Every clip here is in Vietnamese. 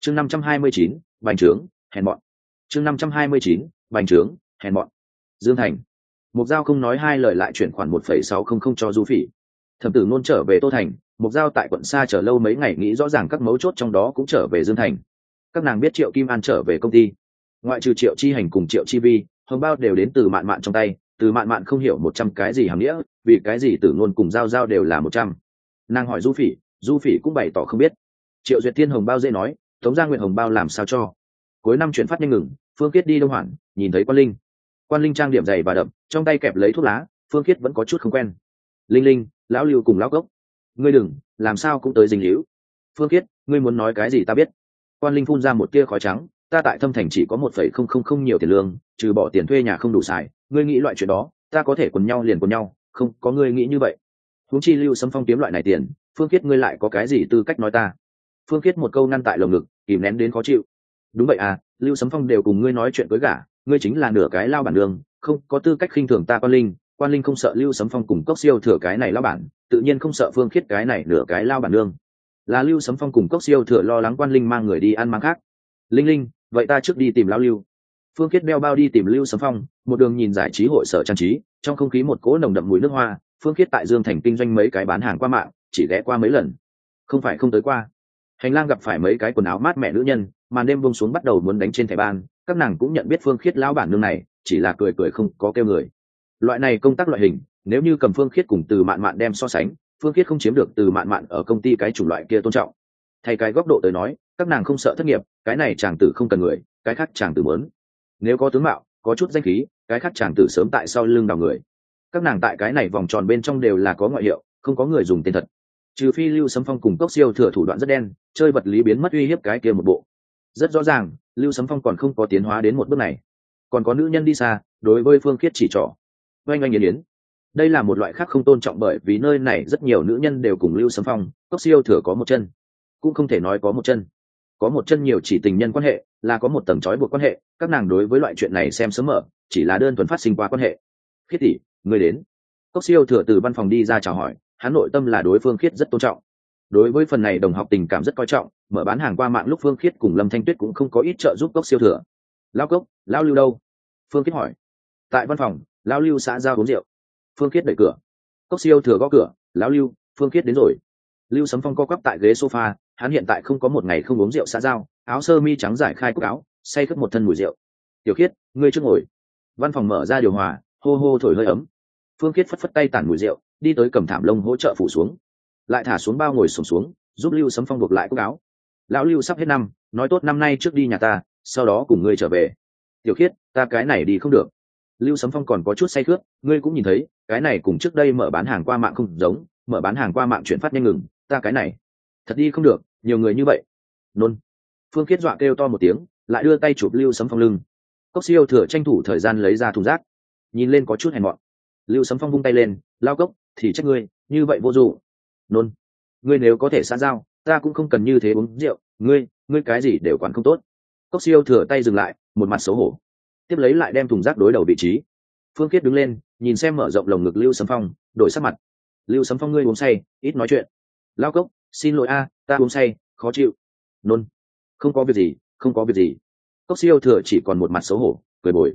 chương 529, bành trướng hèn mọn. chương 529, bành trướng hèn mọn. Dương Thành. Mục Giao không nói hai lời lại chuyển khoản 1,600 cho Du Phỉ. Thẩm Tử Nôn trở về Tô Thành, Mục Giao tại quận xa chờ lâu mấy ngày nghĩ rõ ràng các mấu chốt trong đó cũng trở về Dương Thành. Các nàng biết Triệu Kim An trở về công ty, ngoại trừ Triệu Chi Hành cùng Triệu Chi Vi, hồng bao đều đến từ Mạn Mạn trong tay. Từ Mạn Mạn không hiểu 100 cái gì hàm nghĩa, vì cái gì Tử Nôn cùng Giao Giao đều là 100. Nàng hỏi Du Phỉ cũng bày tỏ không biết. Triệu Duyệt Thiên hồng bao dễ nói, Tống Gia Nguyện hồng bao làm sao cho. Cuối năm chuyển phát nhanh ngừng, Phương Khiết đi Đông Hoản, nhìn thấy Quan Linh trang điểm dày và đậm, trong tay kẹp lấy thuốc lá. Phương Khiết vẫn có chút không quen. Linh, lão Lưu cùng lão Cốc, ngươi đừng làm sao cũng tới dính hữu. Phương Khiết, ngươi muốn nói cái gì ta biết. Quan Linh phun ra một tia khói trắng, ta tại Thâm Thành chỉ có 1,000 nhiều tiền lương, trừ bỏ tiền thuê nhà không đủ xài, ngươi nghĩ loại chuyện đó ta có thể quần nhau liền quần nhau, không có ngươi nghĩ như vậy. Huống chi Lưu Sấm Phong kiếm loại này tiền, Phương Khiết ngươi lại có cái gì tư cách nói ta. Phương Khiết một câu ngăn tại lồng ngực, kìm nén đến khó chịu. Đúng vậy à, Lưu Sấm Phong đều cùng ngươi nói chuyện cưới gả, ngươi chính là nửa cái lao bản đường, không có tư cách khinh thường ta. Quan Linh không sợ Lưu Sấm Phong cùng Cốc Siêu Thừa cái này lao bản, tự nhiên không sợ Phương Khiết cái này nửa cái lao bản đường. Là Lưu Sấm Phong cùng Cốc Siêu Thừa lo lắng Quan Linh mang người đi ăn máng khác. Linh, vậy ta trước đi tìm lão Lưu. Phương Khiết đeo bao đi tìm Lưu Sấm Phong, một đường nhìn giải trí hội sở trang trí, trong không khí một cỗ nồng đậm mùi nước hoa. Phương Khiết tại Dương Thành kinh doanh mấy cái bán hàng qua mạng, chỉ ghé qua mấy lần, không phải không tới qua. Hành lang gặp phải mấy cái quần áo mát mẻ nữ nhân, màn đêm buông xuống bắt đầu muốn đánh trên thẻ ban. Các nàng cũng nhận biết Phương Khiết lão bản nương này, chỉ là cười không có kêu người. Loại này công tác loại hình, nếu như cầm Phương Khiết cùng Từ Mạn Mạn đem so sánh, Phương Khiết không chiếm được Từ Mạn Mạn ở công ty cái chủng loại kia tôn trọng. Thay cái góc độ tới nói, các nàng không sợ thất nghiệp, cái này chàng tử không cần người, cái khác chàng tử muốn. Nếu có tướng mạo, có chút danh khí, cái khác chàng tử sớm tại sau lưng đào người. Các nàng tại cái này vòng tròn bên trong đều là có ngoại hiệu, không có người dùng tên thật. Trừ phi Lưu Sấm Phong cùng Cốc Siêu Thừa thủ đoạn rất đen, chơi vật lý biến mất uy hiếp cái kia một bộ. Rất rõ ràng, Lưu Sấm Phong còn không có tiến hóa đến một bước này. Còn có nữ nhân đi xa, đối với Phương Khiết chỉ trỏ. Oanh yến. Đây là một loại khác không tôn trọng, bởi vì nơi này rất nhiều nữ nhân đều cùng Lưu Sấm Phong, Cốc Siêu Thừa có một chân. Cũng không thể nói có một chân. Có một chân nhiều chỉ tình nhân quan hệ, là có một tầng trói buộc quan hệ, các nàng đối với loại chuyện này xem sớm mở, chỉ là đơn thuần phát sinh qua quan hệ. Khiết tỷ, người đến. Cốc Siêu Thừa từ văn phòng đi ra chào hỏi, hắn nội tâm là đối Phương Khiết rất tôn trọng. Đối với phần này đồng học tình cảm rất coi trọng, mở bán hàng qua mạng lúc Phương Khiết cùng Lâm Thanh Tuyết cũng không có ít trợ giúp Cốc Siêu Thừa. Lão Cốc, lão Lưu đâu? Phương Khiết hỏi. Tại văn phòng, lão Lưu xã giao uống rượu. Phương Khiết đẩy cửa. Cốc Siêu Thừa gõ cửa, lão Lưu, Phương Khiết đến rồi. Lưu Sấm Phong co quắp tại ghế sofa, hắn hiện tại không có một ngày không uống rượu xã giao, áo sơ mi trắng giải khai cúc áo, say khướt một thân mùi rượu. Tiểu Khiết, ngươi trước ngồi. Văn phòng mở ra điều hòa, hô hô thổi hơi ấm. Phương Khiết phất tay tản mùi rượu, đi tới cầm thảm lông hỗ trợ phủ xuống, lại thả xuống bao ngồi xổm xuống, giúp Lưu Sấm Phong buộc lại cúc áo. Lão Lưu sắp hết năm, nói tốt năm nay trước đi nhà ta, sau đó cùng ngươi trở về. Tiểu Khiết, ta cái này đi không được. Lưu Sấm Phong còn có chút say khướt, ngươi cũng nhìn thấy, cái này cùng trước đây mở bán hàng qua mạng không giống, mở bán hàng qua mạng chuyển phát nhanh ngừng, ta cái này thật đi không được, nhiều người như vậy. Nôn. Phương Khiết dọa kêu to một tiếng, lại đưa tay chụp Lưu Sấm Phong lưng. Cốc Siêu Thừa tranh thủ thời gian lấy ra thùng rác, nhìn lên có chút hèn mọn. Lưu Sấm Phong vung tay lên, lao Cốc, thì trách ngươi, như vậy vô dụng. Nôn. Ngươi nếu có thể xã giao, ta cũng không cần như thế uống rượu, ngươi cái gì đều quản không tốt. Cốc Siêu Thừa tay dừng lại, một mặt xấu hổ, tiếp lấy lại đem thùng rác đối đầu vị trí. Phương Khiết đứng lên, nhìn xem mở rộng lồng ngực Lưu Sấm Phong, đổi sắc mặt. Lưu Sấm Phong, ngươi uống say, ít nói chuyện. Lao Cốc, xin lỗi a, ta uống say, khó chịu. Nôn. Không có việc gì. Cốc Siêu Thừa chỉ còn một mặt xấu hổ, cười bồi.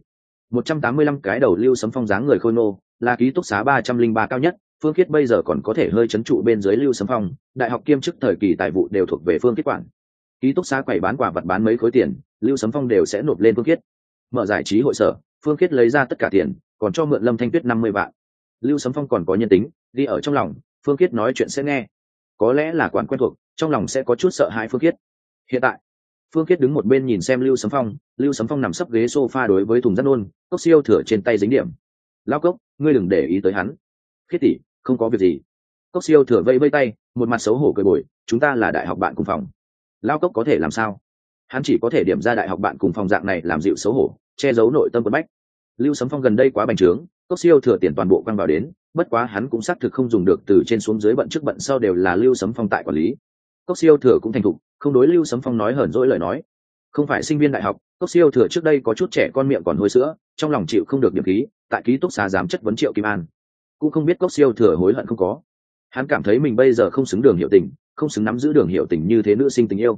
185 cái đầu Lưu Sấm Phong dáng người khôi nô, là ký túc xá 303 cao nhất. Phương Khiết bây giờ còn có thể hơi chấn trụ bên dưới Lưu Sấm Phong, đại học kiêm chức thời kỳ tài vụ đều thuộc về Phương Khiết quản. Ký túc xá quầy bán quả vật bán mấy khối tiền, Lưu Sấm Phong đều sẽ nộp lên Phương Khiết. Mở giải trí hội sở, Phương Khiết lấy ra tất cả tiền, còn cho mượn Lâm Thanh Tuyết 50 vạn. Lưu Sấm Phong còn có nhân tính, đi ở trong lòng, Phương Khiết nói chuyện sẽ nghe. Có lẽ là quản quen thuộc, trong lòng sẽ có chút sợ hãi Phương Khiết. Hiện tại, Phương Khiết đứng một bên nhìn xem Lưu Sấm Phong nằm sấp ghế sofa đối với thùng rác nôn, Cốc Siêu Thừa trên tay dính điểm. Lao Cốc, ngươi đừng để ý tới hắn. Khiết tỷ, không có việc gì. Cốc Siêu Thừa vẫy tay, một mặt xấu hổ cười bồi, chúng ta là đại học bạn cùng phòng. Lao Cốc có thể làm sao? Hắn chỉ có thể điểm ra đại học bạn cùng phòng dạng này làm dịu xấu hổ, che giấu nội tâm quấn bách. Lưu Sấm Phong gần đây quá bành trướng, Cốc Siêu Thừa tiền toàn bộ quăng vào đến, bất quá hắn cũng xác thực không dùng được, từ trên xuống dưới bận trước bận sau đều là Lưu Sấm Phong tại quản lý. Cốc Siêu Thừa cũng thành thục, không đối Lưu Sấm Phong nói hờn dỗi lời nói. Không phải sinh viên đại học, Cốc Siêu Thừa trước đây có chút trẻ con miệng còn hôi sữa, trong lòng chịu không được điểm khí, tại ký túc xá dám chất vấn Triệu Kim An. Cũng không biết Cốc Siêu Thừa hối hận không có. Hắn cảm thấy mình bây giờ không xứng Đường Hiểu Tình, không xứng nắm giữ Đường Hiểu Tình như thế nữ sinh tình yêu.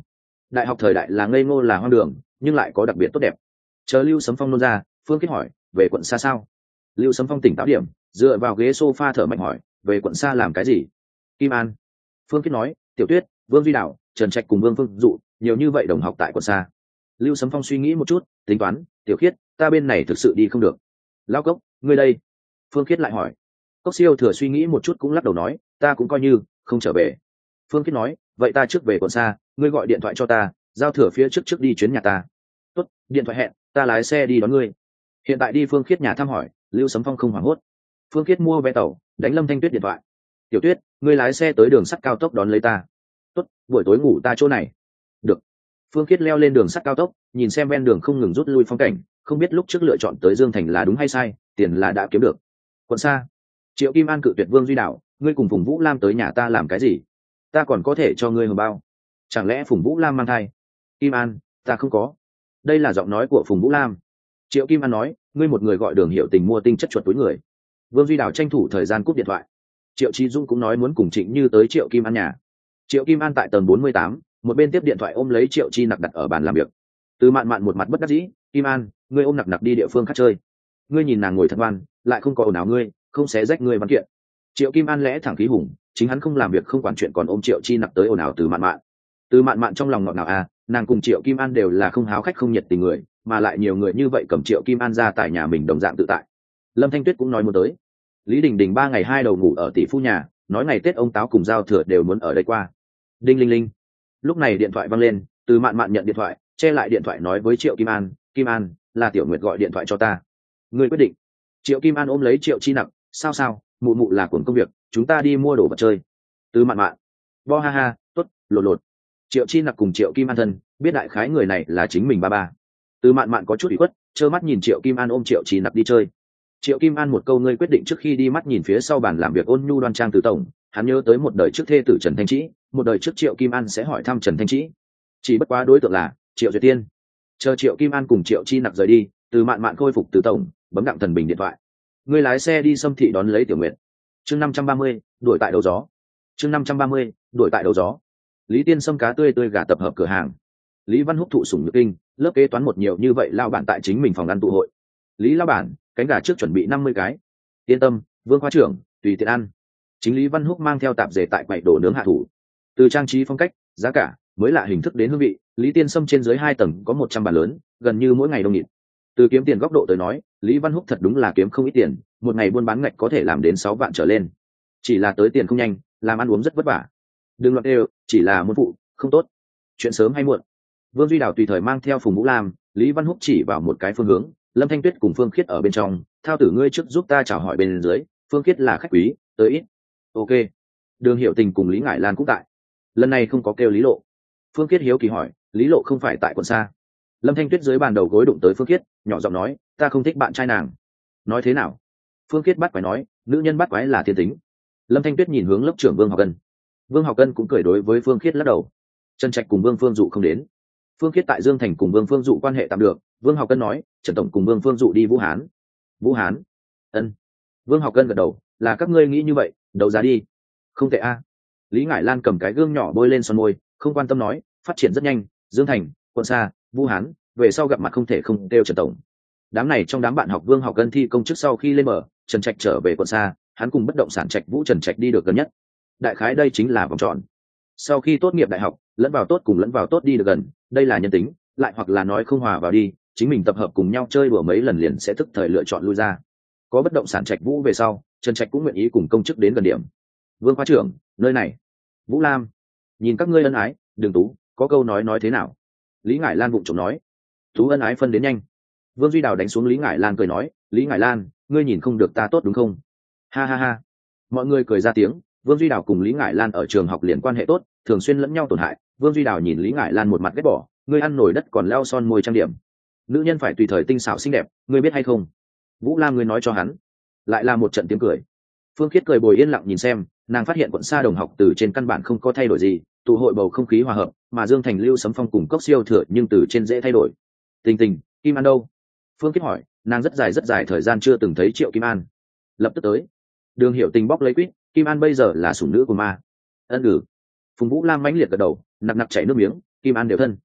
đại học thời đại là ngây ngô là hoang đường, nhưng lại có đặc biệt tốt đẹp. Chờ Lưu Sấm Phong nôn ra, Phương Khiết hỏi, về quận xa sao? Lưu Sấm Phong tỉnh táo điểm, dựa vào ghế sofa thở mạnh hỏi, về quận xa làm cái gì? Kim An. Phương Khiết nói, Tiểu Tuyết, Vương Duy Đạo, Trần Trạch cùng Vương Phương Dụ, nhiều như vậy đồng học tại quận xa. Lưu Sấm Phong suy nghĩ một chút, tính toán, Tiểu Khiết, ta bên này thực sự đi không được. Lao Cốc, ngươi đây? Phương Khiết lại hỏi. Cốc Siêu Thừa suy nghĩ một chút cũng lắc đầu nói, ta cũng coi như không trở về. Phương Khiết nói, vậy ta trước về quận xa, ngươi gọi điện thoại cho ta, giao thừa phía trước đi chuyến nhà ta. Tốt, điện thoại hẹn, ta lái xe đi đón ngươi. Hiện tại đi Phương Khiết nhà thăm hỏi, Lưu Sấm Phong không hoảng hốt. Phương Khiết mua vé tàu, đánh Lâm Thanh Tuyết điện thoại. Tiểu Tuyết, ngươi lái xe tới đường sắt cao tốc đón lấy ta. Tốt, buổi tối ngủ ta chỗ này. Được. Phương Khiết leo lên đường sắt cao tốc, nhìn xem ven đường không ngừng rút lui phong cảnh, không biết lúc trước lựa chọn tới Dương Thành là đúng hay sai, tiền là đã kiếm được. Quận xa. Triệu Kim An cự tuyệt Vương Duy Đạo, ngươi cùng Phùng Vũ Lam tới nhà ta làm cái gì? Ta còn có thể cho ngươi hồng bao. Chẳng lẽ Phùng Vũ Lam mang thai? Kim An, ta không có. Đây là giọng nói của Phùng Vũ Lam. Triệu Kim An nói, ngươi một người gọi Đường Hiểu Tình mua tinh chất chuột túi người. Vương Duy Đạo tranh thủ thời gian cúp điện thoại. Triệu Chí Dung cũng nói muốn cùng Trịnh Như tới Triệu Kim An nhà. Triệu Kim An tại tầng 48, một bên tiếp điện thoại ôm lấy Triệu Chi Nặc đặt ở bàn làm việc. Từ Mạn Mạn một mặt bất đắc dĩ, Kim An, ngươi ôm Nặc Nặc đi địa phương khác chơi. Ngươi nhìn nàng ngồi thật ngoan, lại không có ồn ào ngươi, không xé rách ngươi văn kiện. Triệu Kim An lẽ thẳng khí hùng, chính hắn không làm việc không quản chuyện còn ôm Triệu Chi Nặc tới ồn ào Từ Mạn Mạn. Từ Mạn Mạn trong lòng ngọt ngào à, nàng cùng Triệu Kim An đều là không háo khách không nhiệt tình người, mà lại nhiều người như vậy cầm Triệu Kim An ra tại nhà mình đồng dạng tự tại. Lâm Thanh Tuyết cũng nói muốn tới. Lý Đình Đình 3 ngày 2 đầu ngủ ở tỷ phu nhà, nói ngày Tết ông Táo cùng giao thừa đều muốn ở đây qua. Đinh linh linh. Lúc này điện thoại vang lên, Từ Mạn Mạn nhận điện thoại, che lại điện thoại nói với Triệu Kim An, Kim An, là Tiểu Nguyệt gọi điện thoại cho ta. Ngươi quyết định. Triệu Kim An ôm lấy Triệu Chi Nặc, sao, mụ mụ là cuồng công việc, chúng ta đi mua đồ vật chơi. Từ Mạn Mạn. Bo ha ha, tốt, lột. Triệu Chi Nặc cùng Triệu Kim An thân, biết đại khái người này là chính mình ba. Từ Mạn Mạn có chút ủy khuất, trơ mắt nhìn Triệu Kim An ôm Triệu Chi Nặc đi chơi. Triệu Kim An một câu ngươi quyết định trước khi đi mắt nhìn phía sau bàn làm việc ôn nhu đoan trang từ tổng, hắn nhớ tới một đời trước thê tử Trần Thanh Trĩ, một đời trước Triệu Kim An sẽ hỏi thăm Trần Thanh Trĩ, chỉ bất quá đối tượng là Triệu Duyệt Tiên. Chờ Triệu Kim An cùng Triệu Chi Nặc rời đi, Từ Mạn Mạn khôi phục từ tổng, bấm Đặng Thần Bình điện thoại. Ngươi lái xe đi Sâm Thị đón lấy Tiểu Nguyệt. Chương 530, đuổi tại đầu gió. Chương 530, đuổi tại đầu gió. Lý Tiên Sâm cá tươi gà tập hợp cửa hàng. Lý Văn Húc thụ sủng nhược kinh, lớp kế toán một nhiều như vậy lao bản tại chính mình phòng ăn tụ hội. Lý lao bản, cánh gà trước chuẩn bị 50 cái. Yên tâm, Vương khoa trưởng, tùy tiện ăn. Chính Lý Văn Húc mang theo tạp dề tại quầy đồ nướng hạ thủ. Từ trang trí phong cách, giá cả, mới lạ hình thức đến hương vị, Lý Tiên Sâm trên dưới 2 tầng có 100 bàn lớn, gần như mỗi ngày đông nghịt. Từ kiếm tiền góc độ tới nói, Lý Văn Húc thật đúng là kiếm không ít tiền, một ngày buôn bán ngạch có thể làm đến 6 vạn trở lên. Chỉ là tới tiền không nhanh, làm ăn uống rất vất vả. Đừng loạn đều, chỉ là muốn phụ, không tốt. Chuyện sớm hay muộn. Vương Duy Đào tùy thời mang theo Phùng Vũ Lam, Lý Văn Húc chỉ vào một cái phương hướng, Lâm Thanh Tuyết cùng Phương Khiết ở bên trong, thao tử ngươi trước giúp ta chào hỏi bên dưới, Phương Khiết là khách quý, tới ít. Ok. Đường Hiểu Tình cùng Lý Ngải Lan cũng tại. Lần này không có kêu Lý Lộ. Phương Khiết hiếu kỳ hỏi, Lý Lộ không phải tại quận xa? Lâm Thanh Tuyết dưới bàn đầu gối đụng tới Phương Khiết, nhỏ giọng nói, ta không thích bạn trai nàng. Nói thế nào? Phương Khiết bắt quái nói, nữ nhân bắt quái là thiên tính. Lâm Thanh Tuyết nhìn hướng lớp trưởng Vương Học Cân. Vương Học Cân cũng cười đối với Phương Khiết lắc đầu. Trần Trạch cùng Vương Phương Dụ không đến. Phương Khiết tại Dương Thành cùng Vương Phương Dụ quan hệ tạm được. Vương Học Cân nói, Trần tổng cùng Vương Phương Dụ đi Vũ Hán. Vũ Hán? Ân. Vương Học Cân gật đầu, là các ngươi nghĩ như vậy, đấu giá đi. Không tệ a. Lý Ngải Lan cầm cái gương nhỏ bôi lên son môi, không quan tâm nói, phát triển rất nhanh, Dương Thành, quận xa, Vũ Hán, về sau gặp mặt không thể không kêu Trần tổng. Đám này trong đám bạn học Vương Học Cân thi công chức sau khi lên mở, Trần Trạch trở về quận xa, hắn cùng bất động sản Trạch Vũ Trần Trạch đi được gần nhất. Đại khái đây chính là vòng tròn. Sau khi tốt nghiệp đại học, lẫn vào tốt cùng lẫn vào tốt đi được gần, đây là nhân tính, lại hoặc là nói không hòa vào đi, chính mình tập hợp cùng nhau chơi đùa mấy lần liền sẽ tức thời lựa chọn lui ra. Có bất động sản Trạch Vũ về sau, Trần Trạch cũng nguyện ý cùng công chức đến gần điểm. Vương khoa trưởng, nơi này. Vũ Lam, nhìn các ngươi ân ái, Đường Tú, có câu nói thế nào? Lý Ngải Lan vụng trộm nói. Tú ân ái phân đến nhanh. Vương Duy Đào đánh xuống Lý Ngải Lan cười nói, Lý Ngải Lan, ngươi nhìn không được ta tốt đúng không? Ha ha ha. Mọi người cười ra tiếng. Vương Duy Đào cùng Lý Ngải Lan ở trường học liền quan hệ tốt, thường xuyên lẫn nhau tổn hại. Vương Duy Đào nhìn Lý Ngải Lan một mặt ghét bỏ, ngươi ăn nổi đất còn leo son môi trang điểm. Nữ nhân phải tùy thời tinh xảo xinh đẹp, ngươi biết hay không? Vũ Lam ngươi nói cho hắn. Lại là một trận tiếng cười. Phương Khiết cười bồi yên lặng nhìn xem, nàng phát hiện quận xa đồng học từ trên căn bản không có thay đổi gì, tụ hội bầu không khí hòa hợp, mà Dương Thành Lưu Sấm Phong cùng Cốc Siêu Thừa nhưng từ trên dễ thay đổi. Tình Tình, Kim An đâu? Phương Khiết hỏi, nàng rất dài thời gian chưa từng thấy Triệu Kim An. Lập tức tới. Đường Hiểu Tình bóc lấy quýt, Kim An bây giờ là sủng nữ của ma. Ân. Phùng Vũ Lam mãnh liệt gật đầu, nặc chảy nước miếng, Kim An đều thân.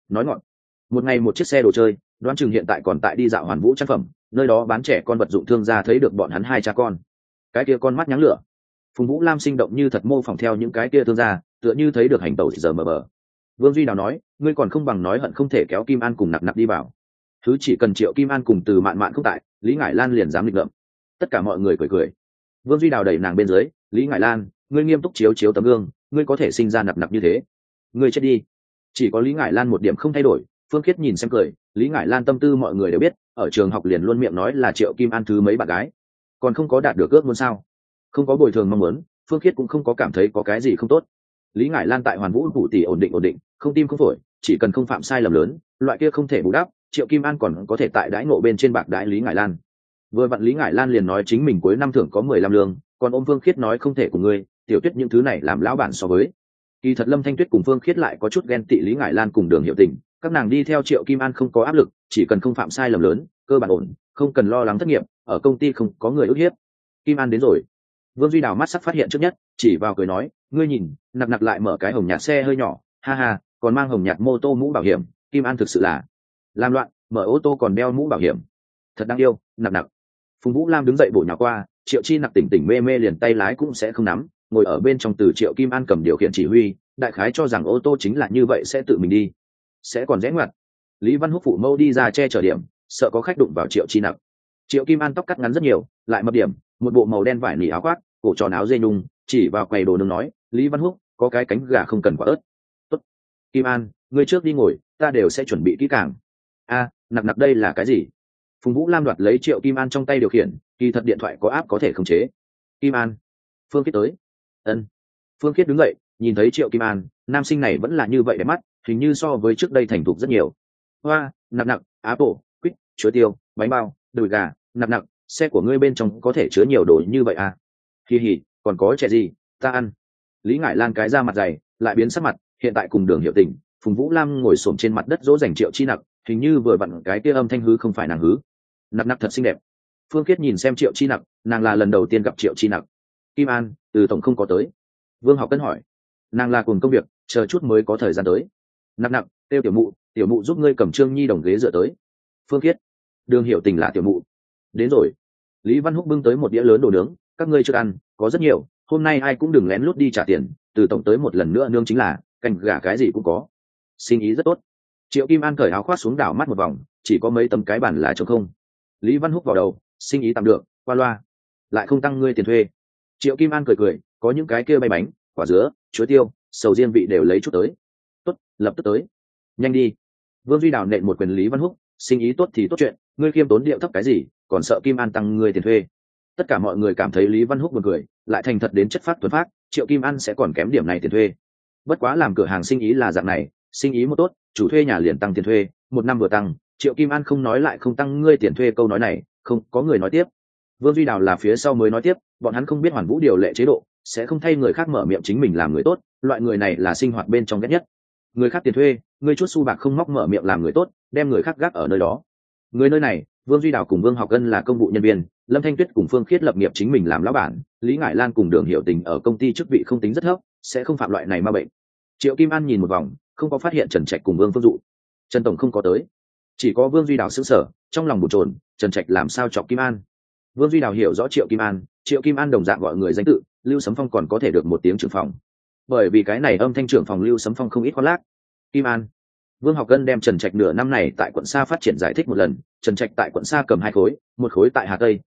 nói ngọn một ngày một chiếc xe đồ chơi, đoán chừng hiện tại còn tại đi dạo Hoàn Vũ trang phẩm, nơi đó bán trẻ con vật dụng thương gia thấy được bọn hắn hai cha con, cái kia con mắt nháng lửa. Phùng Vũ Lam sinh động như thật mô phỏng theo những cái kia thương gia, tựa như thấy được hành tẩu giờ mờ mờ. Vương Duy Đào nói, ngươi còn không bằng nói hận không thể kéo Kim An cùng nặc nặc đi vào. Thứ chỉ cần Triệu Kim An cùng Từ Mạn Mạn không tại, Lý Ngải Lan liền dám nghịch ngợm. Tất cả mọi người cười cười. Vương Duy Đào đẩy nàng bên dưới, Lý Ngải Lan, ngươi nghiêm túc chiếu chiếu tấm gương, ngươi có thể sinh ra nặc nặc như thế, ngươi chết đi. Chỉ có Lý Ngải Lan một điểm không thay đổi. Phương Khiết nhìn xem cười, Lý Ngải Lan tâm tư mọi người đều biết, ở trường học liền luôn miệng nói là Triệu Kim An thứ mấy bạn gái, còn không có đạt được ước muốn sao? Không có bồi thường mong muốn, Phương Khiết cũng không có cảm thấy có cái gì không tốt. Lý Ngải Lan tại Hoàn Vũ vụ tỷ ổn định, không tim không phổi, chỉ cần không phạm sai lầm lớn, loại kia không thể bù đắp, Triệu Kim An còn có thể tại đãi ngộ bên trên bạc đãi Lý Ngải Lan. Vừa vặn Lý Ngải Lan liền nói chính mình cuối năm thưởng có 15 lương, còn ôm Phương Khiết nói không thể của ngươi, Tiểu Tuyết những thứ này làm lão bản so với. Kỳ thật Lâm Thanh Tuyết cùng Phương Khiết lại có chút ghen tị Lý Ngải Lan cùng Đường Hiểu Tình, các nàng đi theo Triệu Kim An không có áp lực, chỉ cần không phạm sai lầm lớn, cơ bản ổn, không cần lo lắng thất nghiệp, ở công ty không có người ức hiếp. Kim An đến rồi. Vương Duy Đào mắt sắc phát hiện trước nhất, chỉ vào cười nói, ngươi nhìn, nặc nặc lại mở cái hồng nhạt xe hơi nhỏ, ha ha, còn mang hồng nhạt mô tô mũ bảo hiểm, Kim An thực sự là làm loạn, mở ô tô còn đeo mũ bảo hiểm, thật đáng yêu, nặc nặc. Phùng Vũ Lam đứng dậy bổ nhào qua, Triệu Chi nặc tỉnh tỉnh mê mê liền tay lái cũng sẽ không nắm, ngồi ở bên trong từ Triệu Kim An cầm điều khiển chỉ huy, đại khái cho rằng ô tô chính là như vậy sẽ tự mình đi, sẽ còn rẽ ngoặt. Lý Văn Húc phụ mâu đi ra che chở điểm, sợ có khách đụng vào Triệu Chi nặc. Triệu Kim An tóc cắt ngắn rất nhiều, lại mập điểm, một bộ màu đen vải nỉ áo khoác, cổ tròn áo dây nhung, chỉ vào quầy đồ nướng nói, Lý Văn Húc, có cái cánh gà không cần quả ớt. Tốt. Kim An, ngươi trước đi ngồi, ta đều sẽ chuẩn bị kỹ càng. A, nặc nặc đây là cái gì? Phùng Vũ Lam đoạt lấy Triệu Kim An trong tay điều khiển, kỳ thật điện thoại có app có thể khống chế. Kim An, Phương Khiết tới. Ân. Phương Khiết đứng dậy, nhìn thấy Triệu Kim An, nam sinh này vẫn là như vậy đẹp mắt, hình như so với trước đây thành thục rất nhiều. Hoa, nặc nặc, Apple, quýt, chuối tiêu, bánh bao, đùi gà, nặc nặc, xe của ngươi bên trong có thể chứa nhiều đồ như vậy à? Kỳ hỉ, còn có trẻ gì, ta ăn. Lý Ngải Lan cái ra mặt dày, lại biến sắc mặt, hiện tại cùng Đường Hiểu Tình, Phùng Vũ Lam ngồi xổm trên mặt đất dỗ dành Triệu Chi nặc, hình như vừa vặn cái kia âm thanh hứ không phải nàng hứ. Nặc nặc thật xinh đẹp. Phương Khiết nhìn xem Triệu Chi nặc, nàng là lần đầu tiên gặp Triệu Chi nặc. Kim An, từ tổng không có tới. Vương Học Cân hỏi. Nàng là cùng công việc, chờ chút mới có thời gian tới. Nặc nặc, kêu tiểu mụ giúp ngươi cầm Trương Nhi đồng ghế dựa tới. Phương Khiết, Đường Hiểu Tình là tiểu mụ. Đến rồi. Lý Văn Húc bưng tới một đĩa lớn đồ nướng, các ngươi chưa ăn, có rất nhiều, hôm nay ai cũng đừng lén lút đi trả tiền, từ tổng tới một lần nữa nương chính là canh gà cái gì cũng có. Sinh ý rất tốt. Triệu Kim An cởi áo khoác xuống đảo mắt một vòng, chỉ có mấy tấm cái bàn là trống không. Lý Văn Húc vào đầu, sinh ý tạm được, qua loa, lại không tăng ngươi tiền thuê. Triệu Kim An cười, có những cái kia bay bánh, quả dứa, chuối tiêu, sầu riêng vị đều lấy chút tới. Tốt, lập tức tới. Nhanh đi. Vương Duy Đào nện một quyền Lý Văn Húc, sinh ý tốt thì tốt chuyện, ngươi khiêm tốn điệu thấp cái gì, còn sợ Kim An tăng ngươi tiền thuê. Tất cả mọi người cảm thấy Lý Văn Húc buồn cười, lại thành thật đến chất phát tuấn phát, Triệu Kim An sẽ còn kém điểm này tiền thuê. Bất quá làm cửa hàng sinh ý là dạng này, sinh ý một tốt, chủ thuê nhà liền tăng tiền thuê, một năm vừa tăng, Triệu Kim An không nói lại không tăng ngươi tiền thuê, câu nói này không có người nói tiếp. Vương Duy Đào là phía sau mới nói tiếp, bọn hắn không biết Hoàn Vũ điều lệ chế độ, sẽ không thay người khác mở miệng chính mình làm người tốt, loại người này là sinh hoạt bên trong ghét nhất. Người khác tiền thuê, ngươi chút xu bạc không móc mở miệng làm người tốt, đem người khác gác ở nơi đó. Người nơi này, Vương Duy Đào cùng Vương Học Ân là công vụ nhân viên, Lâm Thanh Tuyết cùng Phương Khiết lập nghiệp chính mình làm lão bản, Lý Ngải Lan cùng Đường Hiểu Tình ở công ty chức vị không tính rất thấp, sẽ không phạm loại này ma bệnh. Triệu Kim An nhìn một vòng, không có phát hiện Trần Trạch cùng Vương Phương Dụ. Trần tổng không có tới, chỉ có Vương Duy Đào sững sờ, trong lòng bồn chồn, Trần Trạch làm sao chọc Kim An. Vương Duy Đào hiểu rõ Triệu Kim An đồng dạng gọi người danh tự, Lưu Sấm Phong còn có thể được một tiếng trưởng phòng, bởi vì cái này âm thanh trưởng phòng Lưu Sấm Phong không ít khoác lác. Kim An. Vương Học Cân đem Trần Trạch nửa năm này tại quận Sa phát triển giải thích một lần. Trần Trạch tại quận Sa cầm 2 khối, một khối tại Hà Tây,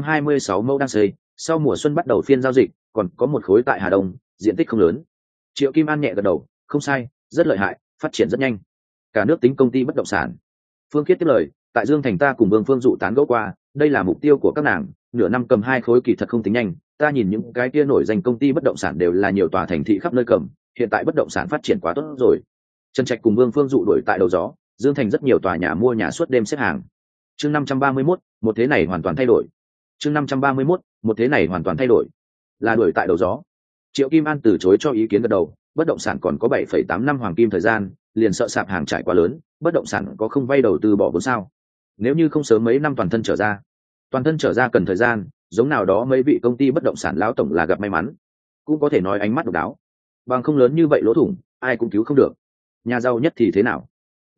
326 mẫu đang xây, sau mùa xuân bắt đầu phiên giao dịch, còn có một khối tại Hà Đông, diện tích không lớn. Triệu Kim An nhẹ gật đầu, không sai, rất lợi hại, phát triển rất nhanh. Cả nước tính công ty bất động sản. Phương Khiết tiếp lời, tại Dương Thành ta cùng Vương Phương Dụ tán gẫu qua, đây là mục tiêu của các nàng, nửa năm cầm 2 khối kỳ thật không tính nhanh, ta nhìn những cái kia nổi danh công ty bất động sản đều là nhiều tòa thành thị khắp nơi cầm, hiện tại bất động sản phát triển quá tốt rồi. Trần Trạch cùng Vương Phương Dụ đuổi tại đầu gió, Dương Thành rất nhiều tòa nhà mua nhà suốt đêm xếp hàng. Chương 531, một thế này hoàn toàn thay đổi. Chương 531, một thế này hoàn toàn thay đổi. Là đuổi tại đầu gió. Triệu Kim An từ chối cho ý kiến gật đầu, bất động sản còn có 7,8 năm hoàng kim thời gian, liền sợ sạp hàng trải quá lớn, bất động sản có không vay đầu tư bỏ vốn sao? Nếu như không sớm mấy năm toàn thân trở ra cần thời gian, giống nào đó mấy vị công ty bất động sản lão tổng là gặp may mắn, cũng có thể nói ánh mắt độc đáo. Bằng không lớn như vậy lỗ thủng, ai cũng cứu không được. Nhà giàu nhất thì thế nào?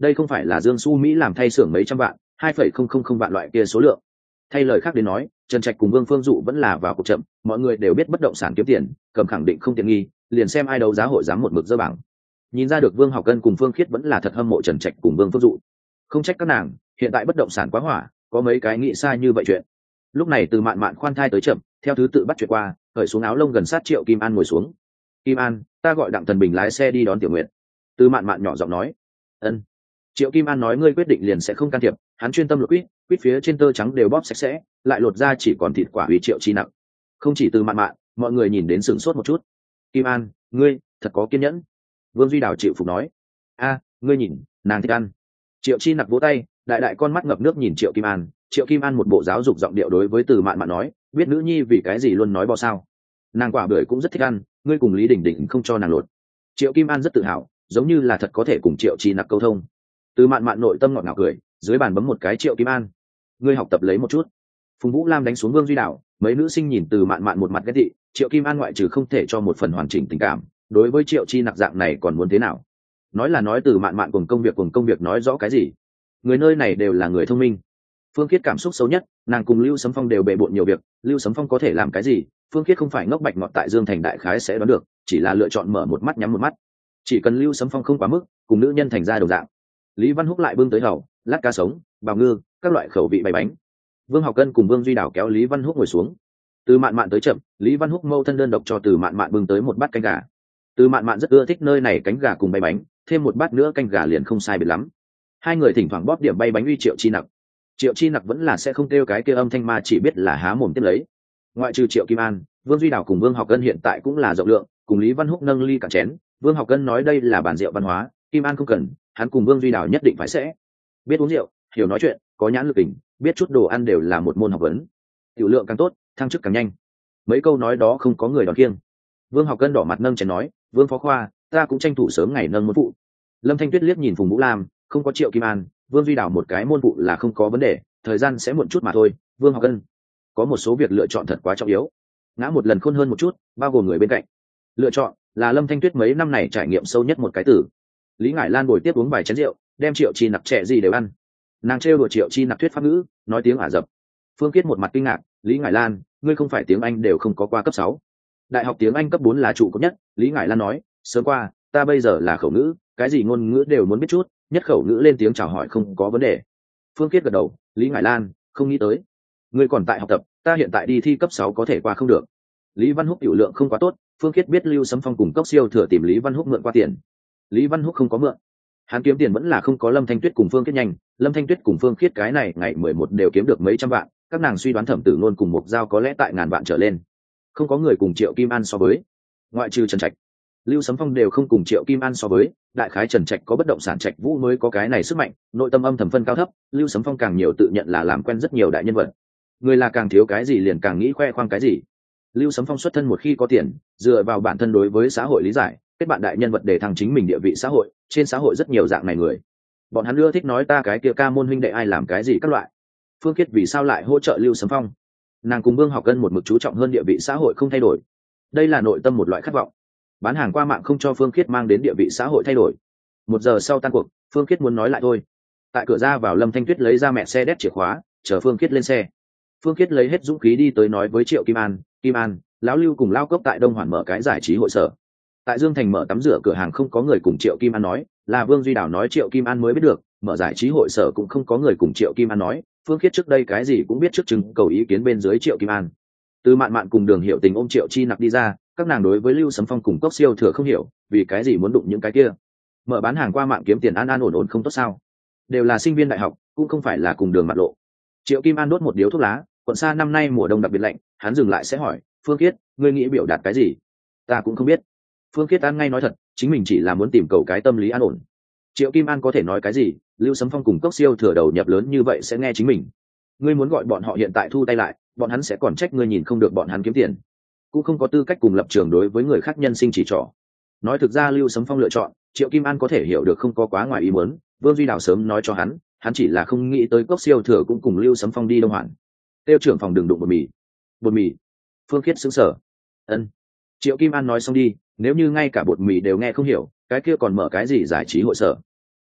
đây không phải là Dương Xu Mỹ làm thay xưởng mấy trăm vạn, 2,000 vạn loại kia số lượng. Thay lời khác đến nói, Trần Trạch cùng Vương Phương Dụ vẫn là vào cuộc chậm, mọi người đều biết bất động sản kiếm tiền, cầm khẳng định không tiện nghi, liền xem ai đấu giá hội dám một mực dơ bảng. Nhìn ra được Vương Học Cân cùng Phương Khiết vẫn là thật hâm mộ Trần Trạch cùng Vương Phương Dụ. Không trách các nàng, hiện tại bất động sản quá hỏa, có mấy cái nghĩ sai như vậy chuyện. Lúc này Từ Mạn Mạn khoan thai tới chậm, theo thứ tự bắt chuyện qua, cởi xuống áo lông gần sát Triệu Kim An ngồi xuống. Kim An, ta gọi Đặng Thần Bình lái xe đi đón Tiểu Nguyệt. Từ Mạn Mạn nhỏ giọng nói. Ân. Triệu Kim An nói ngươi quyết định liền sẽ không can thiệp, hắn chuyên tâm lột quýt phía trên tơ trắng đều bóp sạch sẽ, lại lột ra chỉ còn thịt quả uy Triệu Chi nặng. Không chỉ Từ Mạn Mạn, mọi người nhìn đến sửng sốt một chút. Kim An, ngươi thật có kiên nhẫn. Vương Duy Đào chịu phục nói. A, ngươi nhìn, nàng thích ăn. Triệu Chi nặc vỗ tay, đại đại con mắt ngập nước nhìn Triệu Kim An. Triệu Kim An một bộ giáo dục giọng điệu đối với Từ Mạn Mạn nói, biết nữ nhi vì cái gì luôn nói bò sao? Nàng quả bưởi cũng rất thích ăn, ngươi cùng Lý Đình Đình không cho nàng lột. Triệu Kim An rất tự hào, giống như là thật có thể cùng Triệu Chi nặc câu thông. Từ Mạn Mạn nội tâm ngọt ngào cười, dưới bàn bấm một cái Triệu Kim An. Ngươi học tập lấy một chút. Phùng Vũ Lam đánh xuống Vương Duy Đào, mấy nữ sinh nhìn Từ Mạn Mạn một mặt ghét tị, Triệu Kim An ngoại trừ không thể cho một phần hoàn chỉnh tình cảm, đối với Triệu Chi nặc dạng này còn muốn thế nào? Nói là nói Từ Mạn Mạn cùng công việc nói rõ cái gì? Người nơi này đều là người thông minh. Phương Khiết cảm xúc xấu nhất, nàng cùng Lưu Sấm Phong đều bề bộn nhiều việc, Lưu Sấm Phong có thể làm cái gì? Phương Khiết không phải ngốc bạch ngọt tại Dương Thành đại khái sẽ đoán được, chỉ là lựa chọn mở một mắt nhắm một mắt. Chỉ cần Lưu Sấm Phong không quá mức, cùng nữ nhân thành ra đồng dạng. Lý Văn Húc lại bưng tới hầu, lát cá sống, bào ngư, các loại khẩu vị bày bánh. Vương Học Cân cùng Vương Duy Đào kéo Lý Văn Húc ngồi xuống. Từ Mạn Mạn tới chậm, Lý Văn Húc mâu thân đơn độc cho Từ Mạn Mạn bưng tới một bát canh gà. Từ Mạn Mạn rất ưa thích nơi này cánh gà cùng bay bánh, thêm một bát nữa canh gà liền không sai biệt lắm. Hai người thỉnh thoảng bóp điểm bay bánh uy Triệu Chi nặc. Triệu Chi nặc vẫn là sẽ không kêu cái kia âm thanh ma, chỉ biết là há mồm tiếp lấy. Ngoại trừ Triệu Kim An, Vương Duy Đào cùng Vương Học Cân hiện tại cũng là rộng lượng, cùng Lý Văn Húc nâng ly cả chén. Vương Học Cân nói đây là bàn rượu văn hóa, Kim An không cần, hắn cùng Vương Duy Đào nhất định phải sẽ biết uống rượu, hiểu nói chuyện, có nhãn lực tình, biết chút đồ ăn đều là một môn học vấn. Tiểu lượng càng tốt, thăng chức càng nhanh. Mấy câu nói đó không có người đón kiêng. Vương Học Cân đỏ mặt nâng chén nói, Vương Phó Khoa, ta cũng tranh thủ sớm ngày nâng môn phụ. Lâm Thanh Tuyết liếc nhìn Phùng Vũ Lam, không có Triệu Kim An, Vương Duy Đào một cái môn phụ là không có vấn đề, thời gian sẽ muộn chút mà thôi. Vương Học Cân, có một số việc lựa chọn thật quá trọng yếu. Ngã một lần khôn hơn một chút, bao gồm người bên cạnh. Lựa chọn là Lâm Thanh Tuyết mấy năm này trải nghiệm sâu nhất một cái từ. Lý Ngải Lan ngồi tiếp uống vài chén rượu, đem Triệu Chi nặc trẻ gì đều ăn. Nàng trêu đùa Triệu Chi nặc thuyết pháp ngữ, nói tiếng Ả Rập. Phương Kiết một mặt kinh ngạc, Lý Ngải Lan, ngươi không phải tiếng Anh đều không có qua cấp 6. Đại học tiếng Anh cấp 4 là trụ cấp nhất. Lý Ngải Lan nói, sớm qua, ta bây giờ là khẩu ngữ, cái gì ngôn ngữ đều muốn biết chút, nhất khẩu ngữ lên tiếng chào hỏi không có vấn đề. Phương Kiết gật đầu, Lý Ngải Lan, không nghĩ tới, ngươi còn tại học tập, ta hiện tại đi thi cấp 6 có thể qua không được. Lý Văn Húc tiểu lượng không quá tốt, Phương Kiết biết Lưu Sấm Phong cùng Cốc Siêu thừa tìm Lý Văn Húc mượn qua tiền. Lý Văn Húc không có mượn, hắn kiếm tiền vẫn là không có Lâm Thanh Tuyết cùng Phương Kiết nhanh. Lâm Thanh Tuyết cùng Phương Kiết cái này ngày 11 đều kiếm được mấy trăm vạn, các nàng suy đoán Thẩm Tử Nôn cùng Mục Giao có lẽ tại ngàn vạn trở lên. Không có người cùng Triệu Kim An so với, ngoại trừ Trần Trạch, Lưu Sấm Phong đều không cùng Triệu Kim An so với. Đại khái Trần Trạch có bất động sản Trạch Vũ mới có cái này sức mạnh, nội tâm âm thầm phân cao thấp. Lưu Sấm Phong càng nhiều tự nhận là làm quen rất nhiều đại nhân vật, người là càng thiếu cái gì liền càng nghĩ khoe khoang cái gì. Lưu Sấm Phong xuất thân một khi có tiền, dựa vào bản thân đối với xã hội lý giải, kết bạn đại nhân vật để thăng chính mình địa vị xã hội. Trên xã hội rất nhiều dạng này người, bọn hắn ưa thích nói ta cái kia ca môn huynh đệ ai làm cái gì các loại. Phương Kiết vì sao lại hỗ trợ Lưu Sấm Phong? Nàng cùng Vương Học Cân một mực chú trọng hơn địa vị xã hội không thay đổi, đây là nội tâm một loại khát vọng. Bán hàng qua mạng không cho Phương Kiết mang đến địa vị xã hội thay đổi. 1 giờ sau tan cuộc, Phương Kiết muốn nói lại thôi. Tại cửa ra vào, Lâm Thanh Tuyết lấy ra mẹ xe đét chìa khóa, chờ Phương Kiết lên xe. Phương Kiết lấy hết dũng khí đi tới nói với Triệu Kim An, Kim An, lão Lưu cùng Lao Cốc tại Đông Hoàn mở cái giải trí hội sở. Tại Dương Thành mở tắm rửa cửa hàng không có người cùng Triệu Kim An nói, là Vương Duy Đào nói Triệu Kim An mới biết được. Mở giải trí hội sở cũng không có người cùng Triệu Kim An nói, Phương Kiết trước đây cái gì cũng biết trước chừng cầu ý kiến bên dưới Triệu Kim An. Từ Mạn Mạn cùng Đường Hiểu Tình ôm Triệu Chi nặc đi ra, các nàng đối với Lưu Sấm Phong cùng Cốc Siêu thừa không hiểu, vì cái gì muốn đụng những cái kia. Mở bán hàng qua mạng kiếm tiền an an ổn ổn không tốt sao? Đều là sinh viên đại học, cũng không phải là cùng đường mặt lộ. Triệu Kim An đốt một điếu thuốc lá, quận xa năm nay mùa đông đặc biệt lạnh, hắn dừng lại sẽ hỏi, Phương Kiết, ngươi nghĩ biểu đạt cái gì? Ta cũng không biết. Phương Kiết ăn ngay nói thật, chính mình chỉ là muốn tìm cầu cái tâm lý an ổn. Triệu Kim An có thể nói cái gì? Lưu Sấm Phong cùng Cốc Siêu thừa đầu nhập lớn như vậy sẽ nghe chính mình. Ngươi muốn gọi bọn họ hiện tại thu tay lại, bọn hắn sẽ còn trách ngươi nhìn không được bọn hắn kiếm tiền, cũng không có tư cách cùng lập trường đối với người khác nhân sinh chỉ trỏ. Nói thực ra Lưu Sấm Phong lựa chọn Triệu Kim An có thể hiểu được không có quá ngoài ý muốn. Vương Duy Đào sớm nói cho hắn chỉ là không nghĩ tới Cốc Siêu thừa cũng cùng Lưu Sấm Phong đi Đông Hoàn. Tiêu trưởng phòng đừng đụng bột mì. Phương Khiết sững sờ. Ân. Triệu Kim An nói xong đi, nếu như ngay cả bột mì đều nghe không hiểu, cái kia còn mở cái gì giải trí hội sở?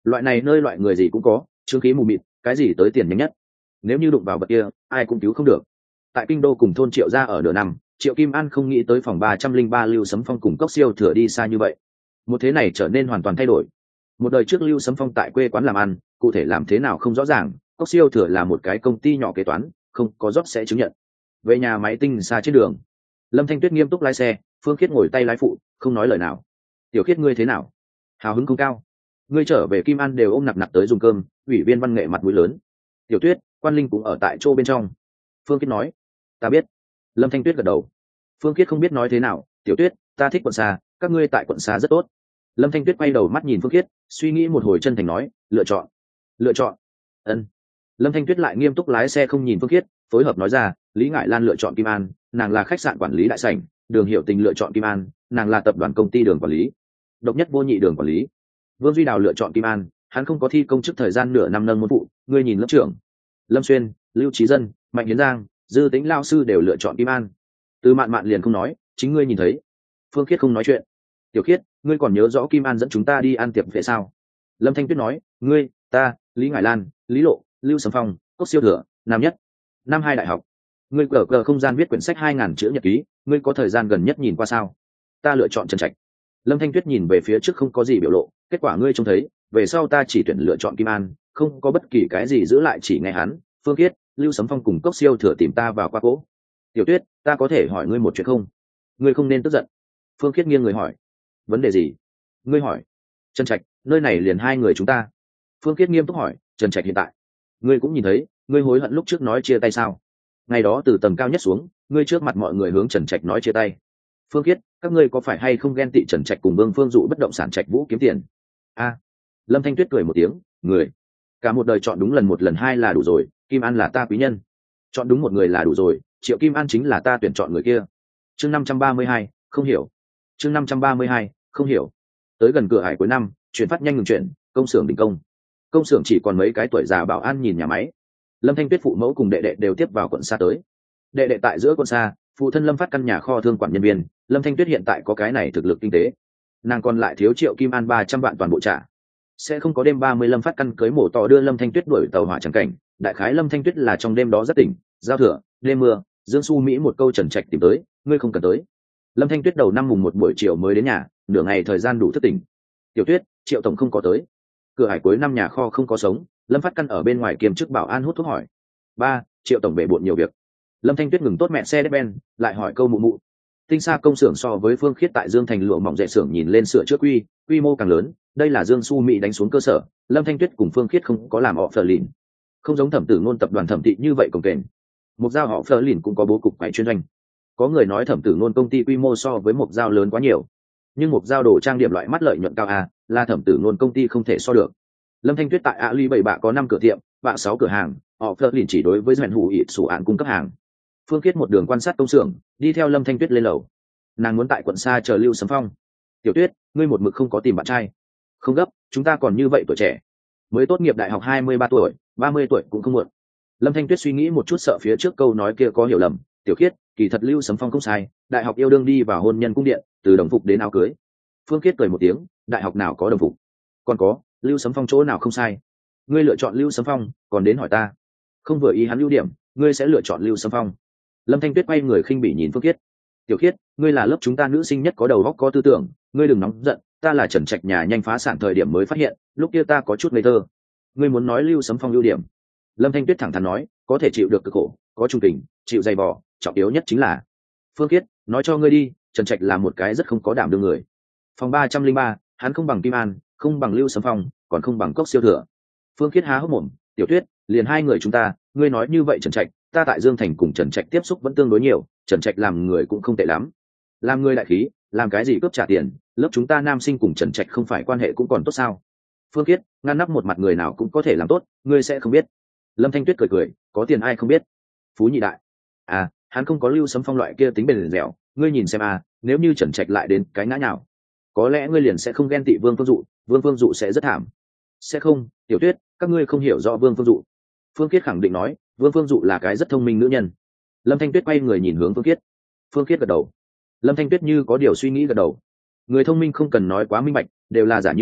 loại này nơi loại người gì cũng có, trương khí mù mịt, cái gì tới tiền nhanh nhất. Nếu như đụng vào vật kia, ai cũng cứu không được. Tại kinh đô cùng thôn Triệu gia ở nửa năm, Triệu Kim An không nghĩ tới phòng 303 Lưu Sấm Phong cùng Cốc Siêu Thừa đi xa như vậy. Một thế này trở nên hoàn toàn thay đổi. Một đời trước Lưu Sấm Phong tại quê quán làm ăn, cụ thể làm thế nào không rõ ràng, Cốc Siêu Thừa là một cái công ty nhỏ kế toán, không có job sẽ chứng nhận. Về nhà máy tinh xa trên đường, Lâm Thanh Tuyết nghiêm túc lái xe, Phương Khiết ngồi tay lái phụ, không nói lời nào. Tiểu Khiết ngươi thế nào? Hào hứng không cao. Ngươi trở về Kim An đều ôm nặc nặc tới dùng cơm, ủy viên văn nghệ mặt mũi lớn. Tiểu Tuyết, Quan Linh cũng ở tại chỗ bên trong. Phương Khiết nói, ta biết. Lâm Thanh Tuyết gật đầu. Phương Khiết không biết nói thế nào. Tiểu Tuyết, ta thích quận xa, các ngươi tại quận xa rất tốt. Lâm Thanh Tuyết quay đầu mắt nhìn Phương Khiết, suy nghĩ một hồi chân thành nói, lựa chọn. Lựa chọn. Ân. Lâm Thanh Tuyết lại nghiêm túc lái xe không nhìn Phương Khiết, phối hợp nói ra, Lý Ngải Lan lựa chọn Kim An, nàng là khách sạn quản lý đại sảnh, Đường Hiểu Tình lựa chọn Kim An, nàng là tập đoàn công ty Đường quản lý, độc nhất vô nhị Đường quản lý. Vương Duy Đào lựa chọn Kim An, hắn không có thi công chức thời gian nửa năm nâng môn phụ, ngươi nhìn lớp trưởng. Lâm Xuyên, Lưu Trí Dân, Mạnh Hiến Giang, Dư Tĩnh lao sư đều lựa chọn Kim An. Từ Mạn Mạn liền không nói, chính ngươi nhìn thấy. Phương Khiết không nói chuyện. Tiểu Khiết, ngươi còn nhớ rõ Kim An dẫn chúng ta đi ăn tiệc về sao? Lâm Thanh Tuyết nói, ngươi, ta, Lý Ngải Lan, Lý Lộ, Lưu Sấm Phong, Cốc Siêu Thừa, Nam Nhất, năm hai đại học. Ngươi cờ không gian viết quyển sách 2000 chữ nhật ký, ngươi có thời gian gần nhất nhìn qua sao? Ta lựa chọn Trần Trạch. Lâm Thanh Tuyết nhìn về phía trước không có gì biểu lộ, kết quả ngươi trông thấy, về sau ta chỉ tuyển lựa chọn Kim An, không có bất kỳ cái gì giữ lại, chỉ nghe hắn. Phương Khiết, Lưu Sấm Phong cùng Cốc Siêu Thừa tìm ta vào qua cỗ. Tiểu Tuyết, ta có thể hỏi ngươi một chuyện không? Ngươi không nên tức giận. Phương Khiết nghiêng người hỏi, vấn đề gì? Ngươi hỏi. Trần Trạch, nơi này liền hai người chúng ta. Phương Khiết nghiêm túc hỏi, Trần Trạch hiện tại, ngươi cũng nhìn thấy, ngươi hối hận lúc trước nói chia tay sao? Ngày đó từ tầng cao nhất xuống, ngươi trước mặt mọi người hướng Trần Trạch nói chia tay. Phương Khiết, các ngươi có phải hay không ghen tị Trần Trạch cùng Vương Phương Dụ bất động sản Trạch Vũ kiếm tiền? A. Lâm Thanh Tuyết cười một tiếng, người, cả một đời chọn đúng lần một lần hai là đủ rồi, Kim An là ta quý nhân, chọn đúng một người là đủ rồi, Triệu Kim An chính là ta tuyển chọn người kia. Chương 532, không hiểu. Chương 532, không hiểu. Tới gần cửa hải cuối năm, chuyển phát nhanh ngừng chuyển, công xưởng đình công. Công xưởng chỉ còn mấy cái tuổi già bảo an nhìn nhà máy. Lâm Thanh Tuyết phụ mẫu cùng đệ đệ đều tiếp vào quận xa tới. Đệ đệ tại giữa quận xa, phụ thân Lâm phát căn nhà kho thương quản nhân viên. Lâm Thanh Tuyết hiện tại có cái này thực lực kinh tế, nàng còn lại thiếu Triệu Kim An 300 vạn toàn bộ trả. Sẽ không có đêm 30 Lâm phát căn cưới mổ tỏ đưa Lâm Thanh Tuyết đuổi tàu hỏa chẳng cảnh. Đại khái Lâm Thanh Tuyết là trong đêm đó rất tỉnh, giao thừa, đêm mưa, Dương Xu Mỹ một câu Trần Trạch tìm tới, ngươi không cần tới. Lâm Thanh Tuyết đầu năm mùng 1 buổi chiều mới đến nhà, nửa ngày thời gian đủ thức tỉnh. Tiểu Tuyết, Triệu tổng không có tới. Cửa hải cuối năm nhà kho không có sống, Lâm phát căn ở bên ngoài kiềm chức bảo an hút thuốc hỏi. Ba, Triệu tổng bể bộn nhiều việc. Lâm Thanh Tuyết ngừng tốt mẹ xe Ben, lại hỏi câu mụ mụ. Tinh xa công xưởng so với Phương Khiết tại Dương Thành lụa mỏng dệt xưởng nhìn lên sửa chữa quy mô càng lớn, đây là Dương Xu Mỹ đánh xuống cơ sở, Lâm Thanh Tuyết cùng Phương Khiết không có làm họ phờ lìn, không giống Thẩm Tử Ngôn tập đoàn Thẩm Thị như vậy cồng kềnh. Một giao họ phờ lìn cũng có bố cục phải chuyên doanh. Có người nói Thẩm Tử Ngôn công ty quy mô so với một giao lớn quá nhiều, nhưng một giao đồ trang điểm loại mắt lợi nhuận cao là Thẩm Tử Ngôn công ty không thể so được. Lâm Thanh Tuyết tại Ali 7 bạ có 5 cửa tiệm, bạ 6 cửa hàng, họ phờ lìn chỉ đối với doanh hủ ít sủ án cung cấp hàng. Phương Khiết một đường quan sát công xưởng, đi theo Lâm Thanh Tuyết lên lầu. Nàng muốn tại quận xa chờ Lưu Sấm Phong. Tiểu Tuyết, ngươi một mực không có tìm bạn trai. Không gấp, chúng ta còn như vậy tuổi trẻ, mới tốt nghiệp đại học 23 tuổi, 30 tuổi cũng không muộn. Lâm Thanh Tuyết suy nghĩ một chút, sợ phía trước câu nói kia có hiểu lầm. Tiểu Khiết, kỳ thật Lưu Sấm Phong không sai, đại học yêu đương đi vào hôn nhân cung điện, từ đồng phục đến áo cưới. Phương Khiết cười một tiếng, đại học nào có đồng phục? Còn có, Lưu Sấm Phong chỗ nào không sai? Ngươi lựa chọn Lưu Sấm Phong, còn đến hỏi ta? Không vừa ý hắn ưu điểm, ngươi sẽ lựa chọn Lưu Sấm Phong. Lâm Thanh Tuyết quay người khinh bỉ nhìn Phương Khiết. Tiểu Khiết, ngươi là lớp chúng ta nữ sinh nhất có đầu óc có tư tưởng, ngươi đừng nóng giận, ta là Trần Trạch nhà nhanh phá sản thời điểm mới phát hiện, lúc kia ta có chút ngây thơ. Ngươi muốn nói Lưu Sấm Phong ưu điểm? Lâm Thanh Tuyết thẳng thắn nói, có thể chịu được cực khổ, có trung tình, chịu dày vò, trọng yếu nhất chính là Phương Khiết, nói cho ngươi đi, Trần Trạch là một cái rất không có đảm đương người. Phòng 303, hắn không bằng Kim An, không bằng Lưu Sấm Phong, còn không bằng Cốc Siêu Thừa. Phương Khiết há hốc mồm, Tiểu Tuyết, liền hai người chúng ta, ngươi nói như vậy Trần Trạch, ta tại Dương Thành cùng Trần Trạch tiếp xúc vẫn tương đối nhiều, Trần Trạch làm người cũng không tệ lắm, làm người đại khí, làm cái gì cướp trả tiền, lớp chúng ta nam sinh cùng Trần Trạch không phải quan hệ cũng còn tốt sao? Phương Khiết, ngăn nắp một mặt người nào cũng có thể làm tốt, ngươi sẽ không biết. Lâm Thanh Tuyết cười cười, có tiền ai không biết? Phú nhị đại, hắn không có Lưu Sấm Phong loại kia tính bền dẻo, ngươi nhìn xem nếu như Trần Trạch lại đến cái ngã nào, có lẽ ngươi liền sẽ không ghen tị Vương Phương Dụ sẽ rất thảm. Sẽ không, Tiểu Tuyết, các ngươi không hiểu rõ Vương Phương Dụ. Phương Khiết khẳng định nói, Vương Phương Dụ là cái rất thông minh nữ nhân. Lâm Thanh Tuyết quay người nhìn hướng Phương Khiết. Phương Khiết gật đầu. Lâm Thanh Tuyết như có điều suy nghĩ gật đầu. Người thông minh không cần nói quá minh bạch, đều là giả như,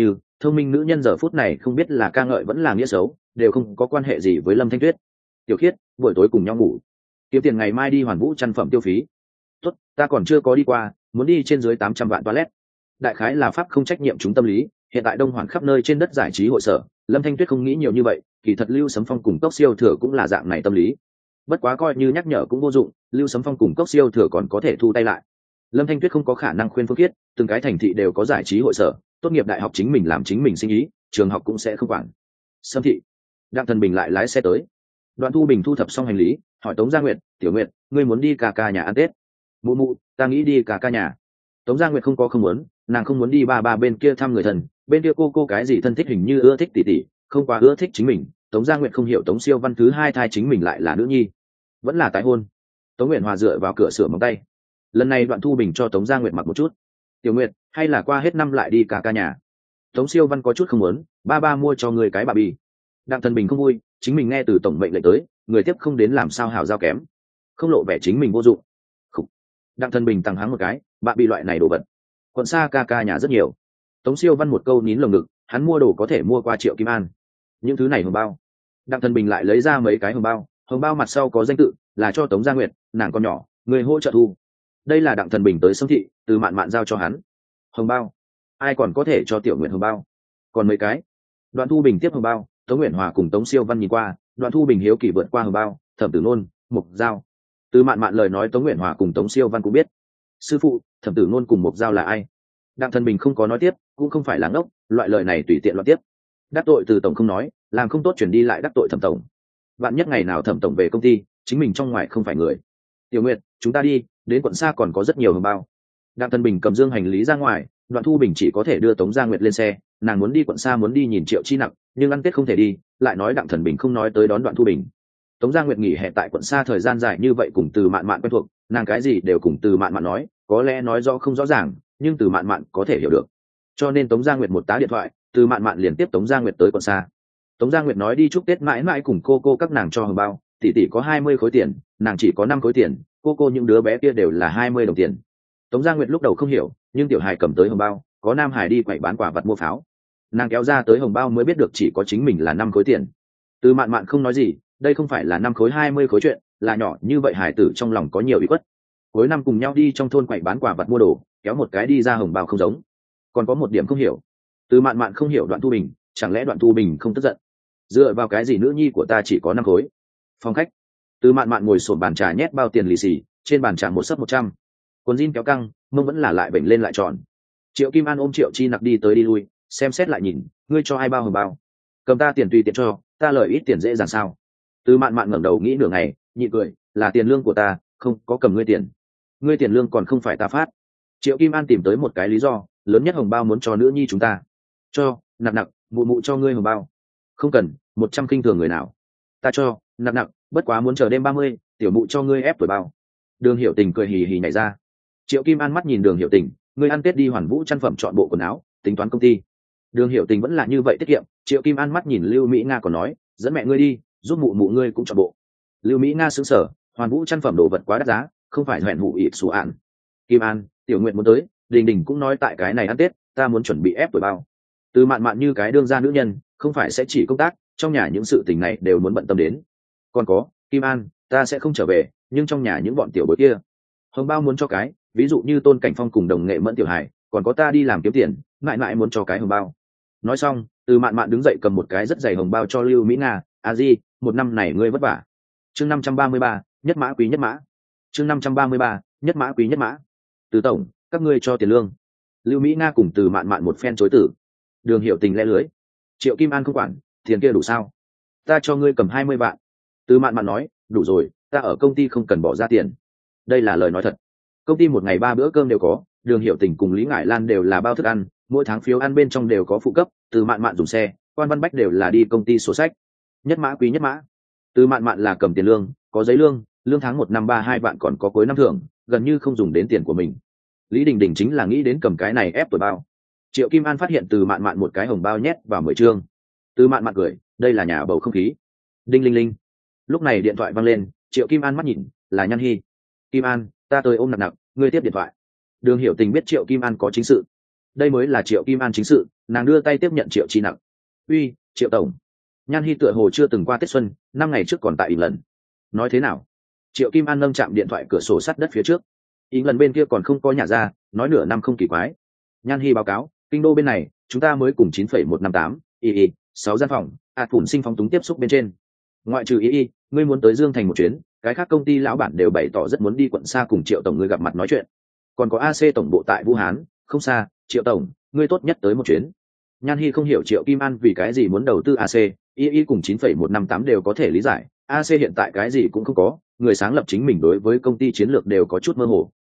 thông minh nữ nhân giờ phút này không biết là ca ngợi vẫn là nghĩa xấu, đều không có quan hệ gì với Lâm Thanh Tuyết. Tiểu Khiết, buổi tối cùng nhau ngủ, kiếm tiền ngày mai đi Hoàn Vũ chăn phẩm tiêu phí. Tốt, ta còn chưa có đi qua, muốn đi trên dưới 800 vạn toilet. Đại khái là pháp không trách nhiệm chúng tâm lý, hiện tại Đông Hoàn khắp nơi trên đất giải trí hội sở, Lâm Thanh Tuyết không nghĩ nhiều như vậy, kỳ thật Lưu Sấm Phong cùng Cốc Siêu Thừa cũng là dạng này tâm lý. Bất quá coi như nhắc nhở cũng vô dụng, Lưu Sấm Phong cùng Cốc Siêu Thừa còn có thể thu tay lại. Lâm Thanh Tuyết không có khả năng khuyên Phương Khiết, từng cái thành thị đều có giải trí hội sở, tốt nghiệp đại học chính mình làm chính mình sinh ý, trường học cũng sẽ không quản. Sâm thị, Đặng Thần Bình lại lái xe tới. Đoạn Thu Bình thu thập xong hành lý, hỏi Tống Gia Nguyệt, "Tiểu Nguyệt, ngươi muốn đi ca ca nhà ăn Tết?" "Mụ mụ, ta nghĩ đi ca ca nhà." Tống Gia Nguyệt không muốn, nàng không muốn đi ba bên kia thăm người thân, bên kia cô cái gì thân thích hình như ưa thích tỷ tỷ, không quá ưa thích chính mình. Tống Gia Nguyệt không hiểu Tống Siêu Văn thứ hai thai chính mình lại là nữ nhi, vẫn là tái hôn. Tống Nguyệt Hòa dựa vào cửa sửa móng tay. Lần này Đoạn Thu Bình cho Tống Gia Nguyệt mặc một chút. "Tiểu Nguyệt, hay là qua hết năm lại đi ca ca nhà." Tống Siêu Văn có chút không muốn, ba mua cho người cái bà bì. Đặng Thần Bình không vui, chính mình nghe từ tổng mệnh lệnh tới, người tiếp không đến làm sao hảo giao kém, không lộ vẻ chính mình vô dụng. Khủ. Đặng Thần Bình tăng hắng một cái, bà bị loại này đồ vật quận xa ca ca nhà rất nhiều. Tống Siêu Văn một câu nín lồng ngực, hắn mua đồ có thể mua qua Triệu Kim An, những thứ này hồng bao. Đặng Thần Bình lại lấy ra mấy cái hồng bao mặt sau có danh tự, là cho Tống Gia Nguyệt, nàng con nhỏ, người hỗ trợ thu. Đây là Đặng Thần Bình tới Sâm thị, từ mạn giao cho hắn. Hồng bao, ai còn có thể cho Tiểu Nguyệt hồng bao? Còn mấy cái. Đoạn Thu Bình tiếp hồng bao, Tống Nguyện Hòa cùng Tống Siêu Văn nhìn qua, Đoạn Thu Bình hiếu kỳ vượt qua hồng bao, Thẩm Tử Nôn, Mục Giao. Từ mạn lời nói Tống Nguyện Hòa cùng Tống Siêu Văn cũng biết. Sư phụ, Thẩm Tử Nôn cùng Mục Giao là ai? Đặng Thần Bình không có nói tiếp, cũng không phải là ngốc, loại lời này tùy tiện loạn tiếp. Đắc tội từ tổng không nói, làm không tốt chuyển đi lại đắc tội Thẩm tổng. Vạn nhất ngày nào Thẩm tổng về công ty, chính mình trong ngoài không phải người. Tiểu Nguyệt, chúng ta đi, đến quận xa còn có rất nhiều hồng bao. Đặng Thần Bình cầm dương hành lý ra ngoài, Đoạn Thu Bình chỉ có thể đưa Tống Gia Nguyệt lên xe, nàng muốn đi quận xa, muốn đi nhìn Triệu Chi Nặc, nhưng ăn Tết không thể đi, lại nói Đặng Thần Bình không nói tới đón Đoạn Thu Bình. Tống Gia Nguyệt nghỉ hè tại quận xa thời gian dài như vậy, cùng từ mạn quen thuộc, nàng cái gì đều cùng từ mạn nói, có lẽ nói rõ không rõ ràng, nhưng từ mạn có thể hiểu được. Cho nên Tống Gia Nguyệt một tá điện thoại, từ mạn liền tiếp Tống Gia Nguyệt tới quận xa. Tống Gia Nguyệt nói đi chúc Tết mãi mãi cùng cô các nàng cho hồng bao, tỷ có 20 khối tiền, nàng chỉ có 5 khối tiền, cô những đứa bé kia đều là 20 đồng tiền. Tống Gia Nguyệt lúc đầu không hiểu, nhưng tiểu hài cầm tới hồng bao, có nam hải đi quậy bán quả vật mua pháo, nàng kéo ra tới hồng bao mới biết được chỉ có chính mình là 5 khối tiền. Từ mạn không nói gì, đây không phải là 5 khối 20 khối chuyện, là nhỏ như vậy hải tử trong lòng có nhiều ủy khuất. Cuối năm cùng nhau đi trong thôn quậy bán quả vật mua đồ, kéo một cái đi ra hồng bao không giống. Còn có một điểm không hiểu, từ mạn không hiểu Đoạn Thu Bình, chẳng lẽ Đoạn Thu Bình không tức giận? Dựa vào cái gì nữ nhi của ta chỉ có 5 khối? Phòng khách, từ mạn ngồi sổn bàn trà nhét bao tiền lì xì, trên bàn trà một sấp 100. Quần jean kéo căng, mông vẫn là lại bệnh lên lại tròn. Triệu Kim An ôm Triệu Chi Nặc đi tới đi lui, xem xét lại nhìn, ngươi cho ai bao hồng bao? Cầm ta tiền tùy tiện cho, ta lời ít tiền dễ dàng sao? Từ mạn ngẩng đầu nghĩ nửa ngày, nhịn cười, là tiền lương của ta, không có cầm ngươi tiền. Ngươi tiền lương còn không phải ta phát. Triệu Kim An tìm tới một cái lý do, lớn nhất hồng bao muốn cho nữ nhi chúng ta. Cho, nặc, mụ cho ngươi hồng bao. Không cần, 100 kinh thường người nào. Ta cho, nặc, bất quá muốn chờ đêm 30, tiểu mụ cho ngươi ép tuổi bao. Đường Hiểu Tình cười hì hì nhảy ra. Triệu Kim An mắt nhìn Đường Hiểu Tình, ngươi ăn Tết đi Hoàn Vũ chăn phẩm chọn bộ quần áo, tính toán công ty. Đường Hiểu Tình vẫn là như vậy tiết kiệm. Triệu Kim An mắt nhìn Lưu Mỹ Nga còn nói, dẫn mẹ ngươi đi, giúp mụ ngươi cũng chọn bộ. Lưu Mỹ Nga sững sờ, Hoàn Vũ chăn phẩm đồ vật quá đắt giá, không phải hẹn hụ ịp số ạn. Kim An, Tiểu Nguyện muốn tới, Đình cũng nói tại cái này ăn Tết, ta muốn chuẩn bị ép tuổi bao. Từ mạn như cái đương gia nữ nhân, không phải sẽ chỉ công tác, trong nhà những sự tình này đều muốn bận tâm đến. Còn có, Kim An, ta sẽ không trở về, nhưng trong nhà những bọn tiểu bối kia, hồng bao muốn cho cái, ví dụ như Tôn Cảnh Phong cùng Đồng Nghệ Mẫn tiểu hải, còn có ta đi làm kiếm tiền, mãi muốn cho cái hồng bao. Nói xong, từ mạn đứng dậy cầm một cái rất dày hồng bao cho Lưu Mỹ Nga, a di, một năm này ngươi vất vả. Chương 533, nhất mã quý nhất mã. Chương 533, nhất mã quý nhất mã. Từ tổng, các ngươi cho tiền lương. Lưu Mỹ Nga cùng từ mạn một phen chối tử. Đường Hiểu Tình lẽ lưới. Triệu Kim An không quản, tiền kia đủ sao? Ta cho ngươi cầm 20 vạn. Từ mạn nói, đủ rồi, ta ở công ty không cần bỏ ra tiền. Đây là lời nói thật. Công ty một ngày 3 bữa cơm đều có, Đường Hiểu Tình cùng Lý Ngải Lan đều là bao thức ăn, mỗi tháng phiếu ăn bên trong đều có phụ cấp, từ mạn dùng xe, Quan Văn Bách đều là đi công ty sổ sách. Nhất mã quý nhất mã. Từ mạn là cầm tiền lương, có giấy lương tháng 1 năm 32 vạn, còn có cuối năm thưởng, gần như không dùng đến tiền của mình. Lý Đình chính là nghĩ đến cầm cái này ép tuổi bao. Triệu Kim An phát hiện từ mạn một cái hồng bao nhét vào 10 chương. Từ mạn cười, đây là nhà bầu không khí. Đinh linh linh. Lúc này điện thoại vang lên, Triệu Kim An mắt nhìn, là Nhan Hi. Kim An, ta tới ôm nặc, ngươi tiếp điện thoại. Đường Hiểu Tình biết Triệu Kim An có chính sự. đây mới là Triệu Kim An chính sự. Nàng đưa tay tiếp nhận Triệu Chi Nặc. Uy, Triệu tổng. Nhan Hi tựa hồ chưa từng qua Tết xuân, 5 ngày trước còn tại ỉn lần. Nói thế nào? Triệu Kim An nâng chạm điện thoại cửa sổ sắt đất phía trước. Ỉn lần bên kia còn không có nhà ra, nói nửa năm không kỳ quái. Nhan Hi báo cáo, kinh đô bên này chúng ta mới cùng 9,158 6 gian phòng, phủn sinh phóng túng tiếp xúc bên trên. Ngoại trừ ngươi muốn tới Dương Thành một chuyến, cái khác công ty lão bản đều bày tỏ rất muốn đi quận xa cùng Triệu tổng ngươi gặp mặt nói chuyện. Còn có AC tổng bộ tại Vũ Hán, không xa, Triệu tổng, ngươi tốt nhất tới một chuyến. Nhan Hi không hiểu Triệu Kim An vì cái gì muốn đầu tư AC, cùng 9,158 đều có thể lý giải, AC hiện tại cái gì cũng không có, người sáng lập chính mình đối với công ty chiến lược đều có chút mơ hồ.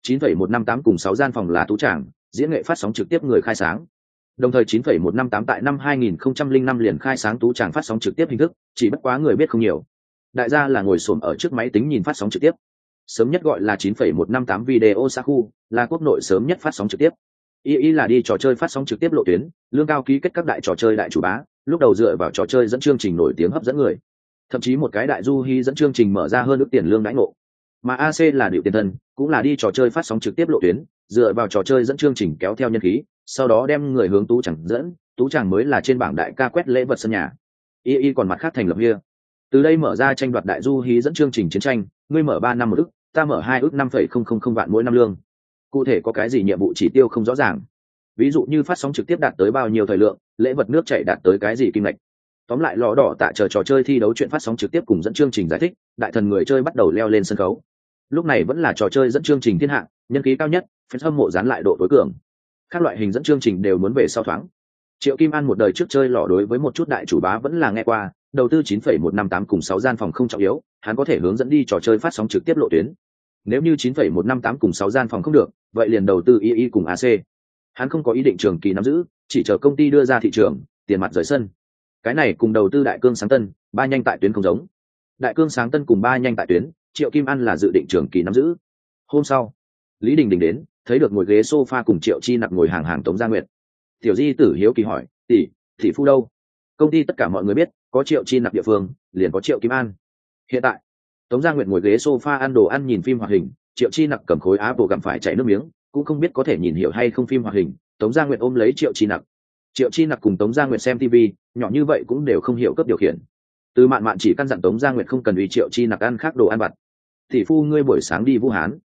9,158 cùng 6 gian phòng là tú tràng, diễn nghệ phát sóng trực tiếp người khai sáng. Đồng thời 9,158 tại năm 2005 liền khai sáng tú tràng phát sóng trực tiếp hình thức, chỉ bất quá người biết không nhiều. Đại gia là ngồi xổm ở trước máy tính nhìn phát sóng trực tiếp. Sớm nhất gọi là 9,158 video xa khu, là quốc nội sớm nhất phát sóng trực tiếp. Y là đi trò chơi phát sóng trực tiếp lộ tuyến, lương cao ký kết các đại trò chơi đại chủ bá, lúc đầu dựa vào trò chơi dẫn chương trình nổi tiếng hấp dẫn người. Thậm chí một cái đại du hy dẫn chương trình mở ra hơn ước tiền lương đãi ngộ. Mà AC là điệu tiền thân, cũng là đi trò chơi phát sóng trực tiếp lộ tuyến, dựa vào trò chơi dẫn chương trình kéo theo nhân khí, sau đó đem người hướng tú chẳng dẫn, tú chẳng mới là trên bảng đại ca quét lễ vật sân nhà. Y còn mặt khác thành lập here. Từ đây mở ra tranh đoạt đại du hí dẫn chương trình chiến tranh, ngươi mở 3 năm một ức, ta mở 2 ức 5,000 vạn mỗi năm lương. Cụ thể có cái gì nhiệm vụ chỉ tiêu không rõ ràng. Ví dụ như phát sóng trực tiếp đạt tới bao nhiêu thời lượng, lễ vật nước chảy đạt tới cái gì kim ngạch. Tóm lại lò đỏ tạ chờ trò chơi thi đấu chuyện phát sóng trực tiếp cùng dẫn chương trình giải thích, đại thần người chơi bắt đầu leo lên sân khấu. Lúc này vẫn là trò chơi dẫn chương trình thiên hạng, nhân khí cao nhất, fans hâm mộ dán lại độ tối cường. Các loại hình dẫn chương trình đều muốn về sau thoáng. Triệu Kim An một đời trước chơi lò đối với một chút đại chủ bá vẫn là nghe qua, đầu tư 9,158 cùng 6 gian phòng không trọng yếu, hắn có thể hướng dẫn đi trò chơi phát sóng trực tiếp lộ tuyến. Nếu như 9,158 cùng 6 gian phòng không được, vậy liền đầu tư cùng AC. Hắn không có ý định trường kỳ nắm giữ, chỉ chờ công ty đưa ra thị trường, tiền mặt rời sân. Cái này cùng đầu tư Đại Cương Sáng Tân, ba nhanh tại tuyến không giống. Đại Cương Sáng Tân cùng ba nhanh tại tuyến, Triệu Kim An là dự định trường kỳ nắm giữ. Hôm sau, Lý Đình Đình đến, thấy được ngồi ghế sofa cùng Triệu Chi Nặc ngồi hàng Tống Gia Nguyệt. Tiểu Di Tử hiếu kỳ hỏi, tỷ phu đâu? Công ty tất cả mọi người biết, có Triệu Chi Nặc địa phương, liền có Triệu Kim An. Hiện tại, Tống Gia Nguyệt ngồi ghế sofa ăn đồ ăn nhìn phim hoạt hình, Triệu Chi Nặc cầm khối Apple gặm phải chảy nước miếng, cũng không biết có thể nhìn hiểu hay không phim hoạt hình. Tống Gia Nguyệt ôm lấy Triệu Chi Nặc. Triệu Chi Nặc cùng Tống Gia Nguyệt xem TV, nhỏ như vậy cũng đều không hiểu cấp điều khiển. Từ Mạn Mạn chỉ căn dặn Tống Gia Nguyệt không cần uy Triệu Chi Nặc ăn khác đồ ăn vặt. Tỷ phu ngươi buổi sáng đi Vũ Hán.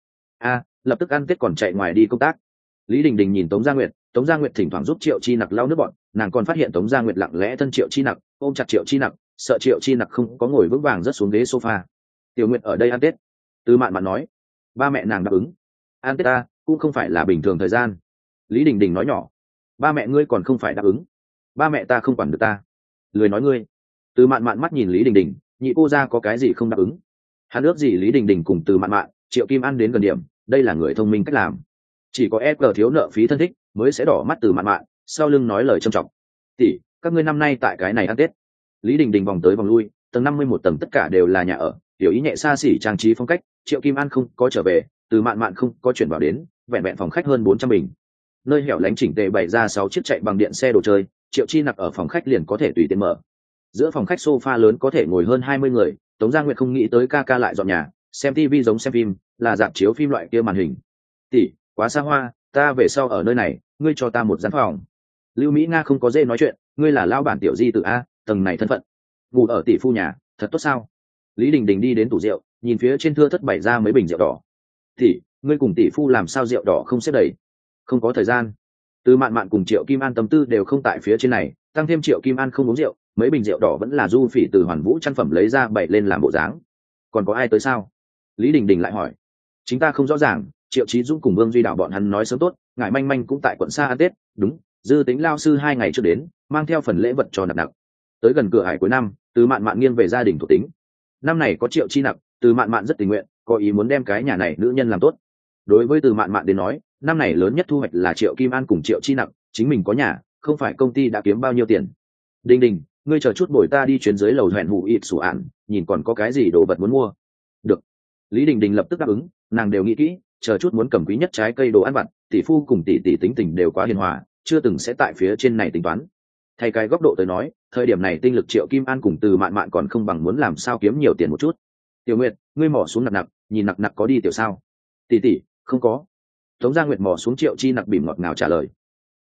Lập tức ăn Tết còn chạy ngoài đi công tác. Lý Đình Đình nhìn Tống Gia Nguyệt thỉnh thoảng giúp Triệu Chi Nặc lau nước bọn, nàng còn phát hiện Tống Gia Nguyệt lặng lẽ thân Triệu Chi Nặc, ôm chặt Triệu Chi Nặc, sợ Triệu Chi Nặc không có ngồi vững vàng rất xuống ghế sofa. Tiểu Nguyệt ở đây ăn Tết. Từ Mạn Mạn nói. Ba mẹ nàng đáp ứng. Ăn Tết ta cũng không phải là bình thường thời gian. Lý Đình Đình nói nhỏ. Ba mẹ ngươi còn không phải đáp ứng. Ba mẹ ta không quản được ta. Lười nói ngươi. Từ Mạn Mạn mắt nhìn Lý Đình Đình, nhị cô ra có cái gì không đáp ứng. Hắn ước gì Lý Đình Đình cùng Từ Mạn Mạn, Triệu Kim An đến gần điểm, đây là người thông minh cách làm. Chỉ có FG thiếu nợ phí thân thích mới sẽ đỏ mắt Từ Mạn Mạn, sau lưng nói lời trầm trọng. Tỷ, các ngươi năm nay tại cái này ăn Tết. Lý Đình Đình vòng tới vòng lui, tầng 51 tầng tất cả đều là nhà ở, tiểu ý nhẹ xa xỉ trang trí phong cách. Triệu Kim An không có trở về, Từ Mạn Mạn không có chuyển vào đến, vẹn vẹn phòng khách hơn 400 bình. Nơi hẻo lánh chỉnh tề bày ra 6 chiếc chạy bằng điện xe đồ chơi, Triệu Chi Nặc ở phòng khách liền có thể tùy tiện mở. Giữa phòng khách sofa lớn có thể ngồi hơn 20 người, Tống Gia Nguyệt không nghĩ tới ca ca lại dọn nhà, xem TV giống xem phim, là rạp chiếu phim loại kia màn hình. Tỷ, quá xa hoa, ta về sau ở nơi này, ngươi cho ta một gian phòng. Lưu Mỹ Nga không có dễ nói chuyện, ngươi là lao bản Tiểu Di Tử a, tầng này thân phận. Ngủ ở tỷ phu nhà, thật tốt sao? Lý Đình Đình đi đến tủ rượu, nhìn phía trên thưa thất bày ra mấy bình rượu đỏ. Tỷ, ngươi cùng tỷ phu làm sao rượu đỏ không xếp đầy? Không có thời gian. Từ Mạn Mạn cùng Triệu Kim An tâm tư đều không tại phía trên này, tăng thêm Triệu Kim An không uống rượu, mấy bình rượu đỏ vẫn là Du Phỉ từ Hoàn Vũ chăn phẩm lấy ra bày lên làm bộ dáng. Còn có ai tới sao? Lý Đình Đình lại hỏi. Chính ta không rõ ràng, Triệu Chí Dũng cùng Vương Duy Đạo bọn hắn nói sớm tốt, ngài manh manh cũng tại quận xa ăn Tết, đúng, Dư Tính lao sư 2 ngày trước đến, mang theo phần lễ vật cho Nặc Nặc. Tới gần cửa hải cuối năm, Từ Mạn Mạn nghiêng về gia đình thuộc tính. Năm này có Triệu Chi Nặc, Từ Mạn Mạn rất tình nguyện, có ý muốn đem cái nhà này nữ nhân làm tốt. Đối với Từ Mạn Mạn đến nói, năm này lớn nhất thu hoạch là Triệu Kim An cùng Triệu Chi Nặc, chính mình có nhà, không phải công ty đã kiếm bao nhiêu tiền. Đình Đình, ngươi chờ chút bồi ta đi chuyến dưới lầu hẹn hủ ịt sủ ản, nhìn còn có cái gì đồ vật muốn mua. Được. Lý Đình Đình lập tức đáp ứng, nàng đều nghĩ kỹ, chờ chút muốn cầm quý nhất trái cây đồ ăn vặt, tỷ phu cùng tỷ tỷ tính tình đều quá hiền hòa, chưa từng sẽ tại phía trên này tính toán. Thay cái góc độ tới nói, thời điểm này tinh lực Triệu Kim An cùng Từ Mạn Mạn còn không bằng muốn làm sao kiếm nhiều tiền một chút. Tiểu Nguyệt, ngươi mò xuống Nặc Nặc, nhìn Nặc Nặc có đi tiểu sao? Tỷ tỷ, không có. Tống Gia Nguyệt mò xuống Triệu Chi Nặc bỉm ngọt ngào trả lời.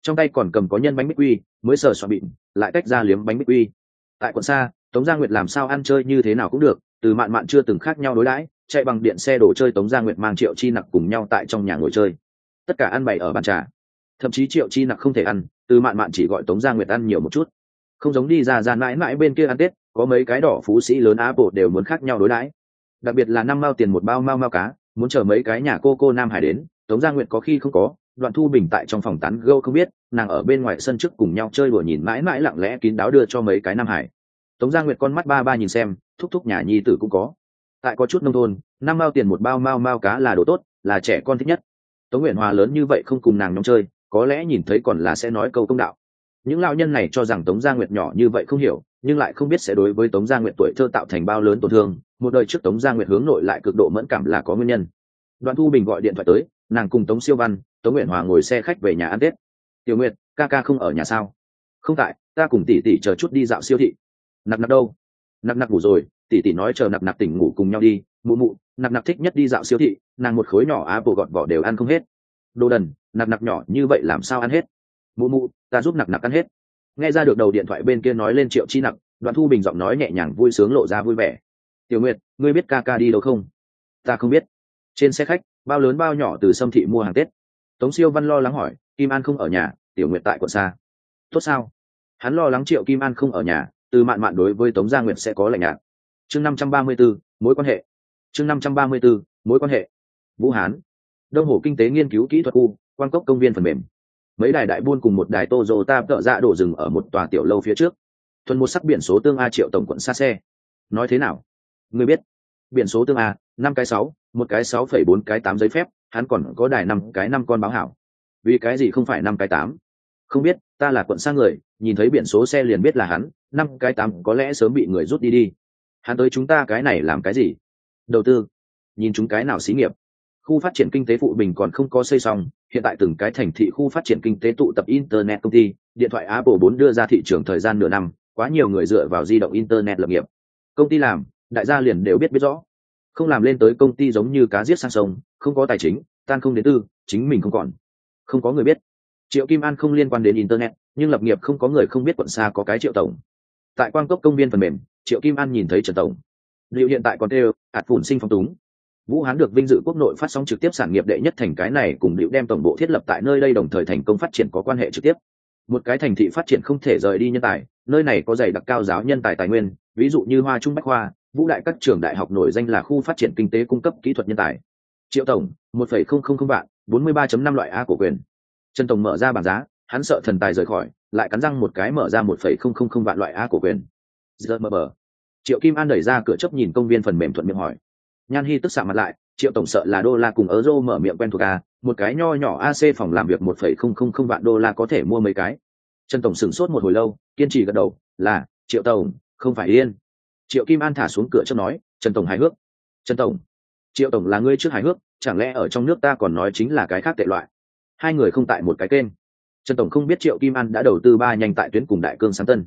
trong tay còn cầm có nhân bánh bích quy, mới sờ soạn bịn lại tách ra liếm bánh bích quy. Tại quận xa, Tống Gia Nguyệt làm sao ăn chơi như thế nào cũng được, từ mạn mạn chưa từng khác nhau đối đãi, chạy bằng điện xe đồ chơi Tống Gia Nguyệt mang Triệu Chi Nặc cùng nhau tại trong nhà ngồi chơi, tất cả ăn bày ở bàn trà. Thậm chí Triệu Chi Nặc không thể ăn, từ mạn mạn chỉ gọi Tống Gia Nguyệt ăn nhiều một chút, không giống đi ra mãi mãi bên kia ăn Tết, có mấy cái đỏ phú sĩ lớn á bộ đều muốn khác nhau đối đãi. Đặc biệt là 5 mao tiền một bao mao cá, muốn chờ mấy cái nhà cô Nam Hải đến, Tống Gia Nguyệt có khi không có. Đoạn Thu Bình tại trong phòng tán gẫu không biết, nàng ở bên ngoài sân trước cùng nhau chơi đùa nhìn mãi mãi lặng lẽ kín đáo đưa cho mấy cái Nam Hải. Tống Gia Nguyệt con mắt ba nhìn xem, thúc thúc nhà nhi tử cũng có. Tại có chút nông thôn, 5 mao tiền một bao mao cá là đồ tốt, là trẻ con thích nhất. Tống Nguyện Hòa lớn như vậy không cùng nàng nhóm chơi, có lẽ nhìn thấy còn là sẽ nói câu công đạo. Những lão nhân này cho rằng Tống Gia Nguyệt nhỏ như vậy không hiểu, nhưng lại không biết sẽ đối với Tống Gia Nguyệt tuổi thơ tạo thành bao lớn tổn thương. Một đời trước Tống Gia Nguyệt hướng nội lại cực độ mẫn cảm là có nguyên nhân. Đoạn Thu Bình gọi điện thoại tới, nàng cùng Tống Siêu Văn, Tống Nguyện Hòa ngồi xe khách về nhà ăn Tết. Tiểu Nguyệt, ca ca không ở nhà sao? Không tại, ta cùng tỷ tỷ chờ chút đi dạo siêu thị. Nặc nặc đâu? Nặc nặc ngủ rồi, tỷ tỷ nói chờ nặc nặc tỉnh ngủ cùng nhau đi. Mụ mụ, nặc nặc thích nhất đi dạo siêu thị, nàng một khối nhỏ apple gọt vỏ đều ăn không hết. Đồ đần, nặc nặc nhỏ như vậy làm sao ăn hết? Mụ mụ, ta giúp nặc nặc ăn hết. Nghe ra được đầu điện thoại bên kia nói lên Triệu Chi Nặc, Đoạn Thu Bình giọng nói nhẹ nhàng vui sướng lộ ra vui vẻ. Tiểu Nguyệt, ngươi biết ca ca đi đâu không? Ta không biết. Trên xe khách, bao lớn bao nhỏ từ Sâm thị mua hàng Tết. Tống Siêu Văn lo lắng hỏi, Kim An không ở nhà, Tiểu Nguyệt tại quận xa. Tốt sao? Hắn lo lắng Triệu Kim An không ở nhà, từ mạn mạn đối với Tống Gia Nguyệt sẽ có lạnh nhạt. Chương 534, mối quan hệ. Chương 534, mối quan hệ. Vũ Hán, Đông Hồ Kinh tế nghiên cứu kỹ thuật khu, Quan Cốc công viên phần mềm. Mấy đài đại buôn cùng một đài Toyota tợ dạ đổ rừng ở một tòa tiểu lâu phía trước. Thuần một sắc biển số tương A Triệu tổng quận xa xe. Nói thế nào? Ngươi biết? Biển số tương A, 5 cái 6, một cái 6,4 cái 8 giấy phép, hắn còn có đài 5 cái 5 con báo hảo. Vì cái gì không phải 5 cái 8? Không biết, ta là quận xa người, nhìn thấy biển số xe liền biết là hắn, 5 cái 8 có lẽ sớm bị người rút đi. Hắn tới chúng ta cái này làm cái gì? Đầu tư. Nhìn chúng cái nào xí nghiệp? Khu phát triển kinh tế phụ Bình còn không có xây xong, hiện tại từng cái thành thị khu phát triển kinh tế tụ tập internet công ty, điện thoại Apple 4 đưa ra thị trường thời gian nửa năm, quá nhiều người dựa vào di động internet lập nghiệp. Công ty làm, đại gia liền đều biết rõ. Không làm lên tới công ty giống như cá giết sang sông, không có tài chính, tan không đến tư, chính mình không còn. Không có người biết. Triệu Kim An không liên quan đến internet, nhưng lập nghiệp không có người không biết quận xa có cái Triệu tổng. Tại Quang Cốc công viên phần mềm, Triệu Kim An nhìn thấy Trần tổng. Liệu hiện tại còn đều ạt phủn sinh phong túng. Vũ Hán được vinh dự quốc nội phát sóng trực tiếp sản nghiệp đệ nhất thành cái này cùng Liệu đem tổng bộ thiết lập tại nơi đây đồng thời thành công phát triển có quan hệ trực tiếp. Một cái thành thị phát triển không thể rời đi nhân tài, nơi này có dày đặc cao giáo nhân tài tài nguyên, ví dụ như Hoa Trung Bách Khoa, Vũ đại các trường đại học nổi danh là khu phát triển kinh tế cung cấp kỹ thuật nhân tài. Triệu tổng, 1,000 vạn, 43.5 loại A cổ quyền. Trần tổng mở ra bảng giá, hắn sợ thần tài rời khỏi, lại cắn răng một cái mở ra 1,000 vạn loại A cổ quyền. Giờ mở bờ. Triệu Kim An đẩy ra cửa chấp nhìn công viên phần mềm thuận miệng hỏi. Nhan Hi tức xạ mặt lại, Triệu tổng sợ là đô la cùng euro mở miệng quen thuộc à, một cái nho nhỏ AC phòng làm việc 1,000 vạn đô la có thể mua mấy cái. Trần tổng sửng sốt một hồi lâu, kiên trì gật đầu, là, Triệu tổng, không phải yên. Triệu Kim An thả xuống cửa chấp nói, Trần tổng hài hước. Trần tổng, Triệu tổng là ngươi trước hài hước, chẳng lẽ ở trong nước ta còn nói chính là cái khác tệ loại. Hai người không tại một cái kênh. Trần tổng không biết Triệu Kim An đã đầu tư 3 nhanh tại tuyến cùng Đại Cương Sáng Tân.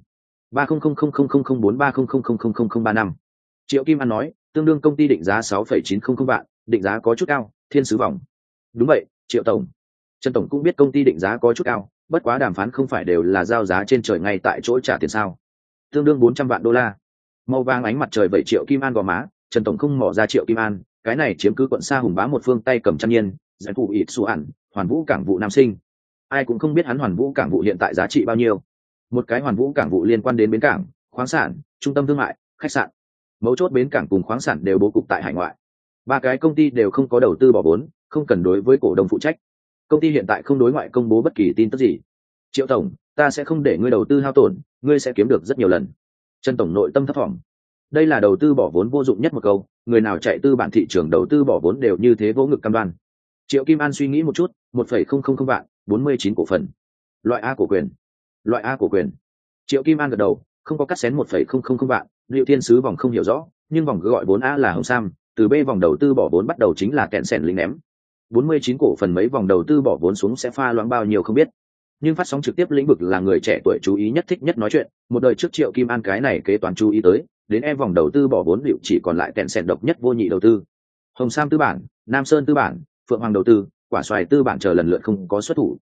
300004300035. Triệu Kim An nói, tương đương công ty định giá 6,900 vạn, định giá có chút cao, thiên sứ vòng. Đúng vậy, Triệu tổng. Trần tổng cũng biết công ty định giá có chút cao, bất quá đàm phán không phải đều là giao giá trên trời ngay tại chỗ trả tiền sao? Tương đương 400 vạn đô la. Màu vàng ánh mặt trời vậy Triệu Kim An gò má, Trần tổng không mò ra Triệu Kim An, cái này chiếm cứ quận xa hùng bá một phương tay cầm trăm nhiên, giải phụ ít su ẩn, Hoàn Vũ cảng vụ nam sinh. Ai cũng không biết hắn Hoàn Vũ cảng vụ hiện tại giá trị bao nhiêu. Một cái Hoàn Vũ cảng vụ liên quan đến bến cảng, khoáng sản, trung tâm thương mại, khách sạn. Mấu chốt bến cảng cùng khoáng sản đều bố cục tại hải ngoại. 3 cái công ty đều không có đầu tư bỏ vốn, không cần đối với cổ đông phụ trách. Công ty hiện tại không đối ngoại công bố bất kỳ tin tức gì. Triệu tổng, ta sẽ không để ngươi đầu tư hao tổn, ngươi sẽ kiếm được rất nhiều lần. Trần tổng nội tâm thấp thỏm. Đây là đầu tư bỏ vốn vô dụng nhất một câu, người nào chạy tư bản thị trường đầu tư bỏ vốn đều như thế vỗ ngực cam đoan. Triệu Kim An suy nghĩ một chút, 1,000 vạn, 49 cổ phần. Loại A cổ quyền. Loại A cổ quyền. Triệu Kim An gật đầu, không có cắt xén 1,000 vạn, Liệu thiên sứ vòng không hiểu rõ, nhưng vòng gọi 4A là Hồng Sam, từ B vòng đầu tư bỏ vốn bắt đầu chính là kẹn sẻn lính ném. 49 cổ phần mấy vòng đầu tư bỏ vốn xuống sẽ pha loãng bao nhiêu không biết. Nhưng phát sóng trực tiếp lĩnh vực là người trẻ tuổi chú ý nhất thích nhất nói chuyện, một đời trước Triệu Kim An cái này kế toán chú ý tới, đến E vòng đầu tư bỏ vốn liệu chỉ còn lại kẹn sẻn độc nhất vô nhị đầu tư. Hồng Sam tư bản, Nam Sơn tư bản, Phượng Hoàng đầu tư, Quả Xoài tư bản chờ lần lượt không có xuất thủ.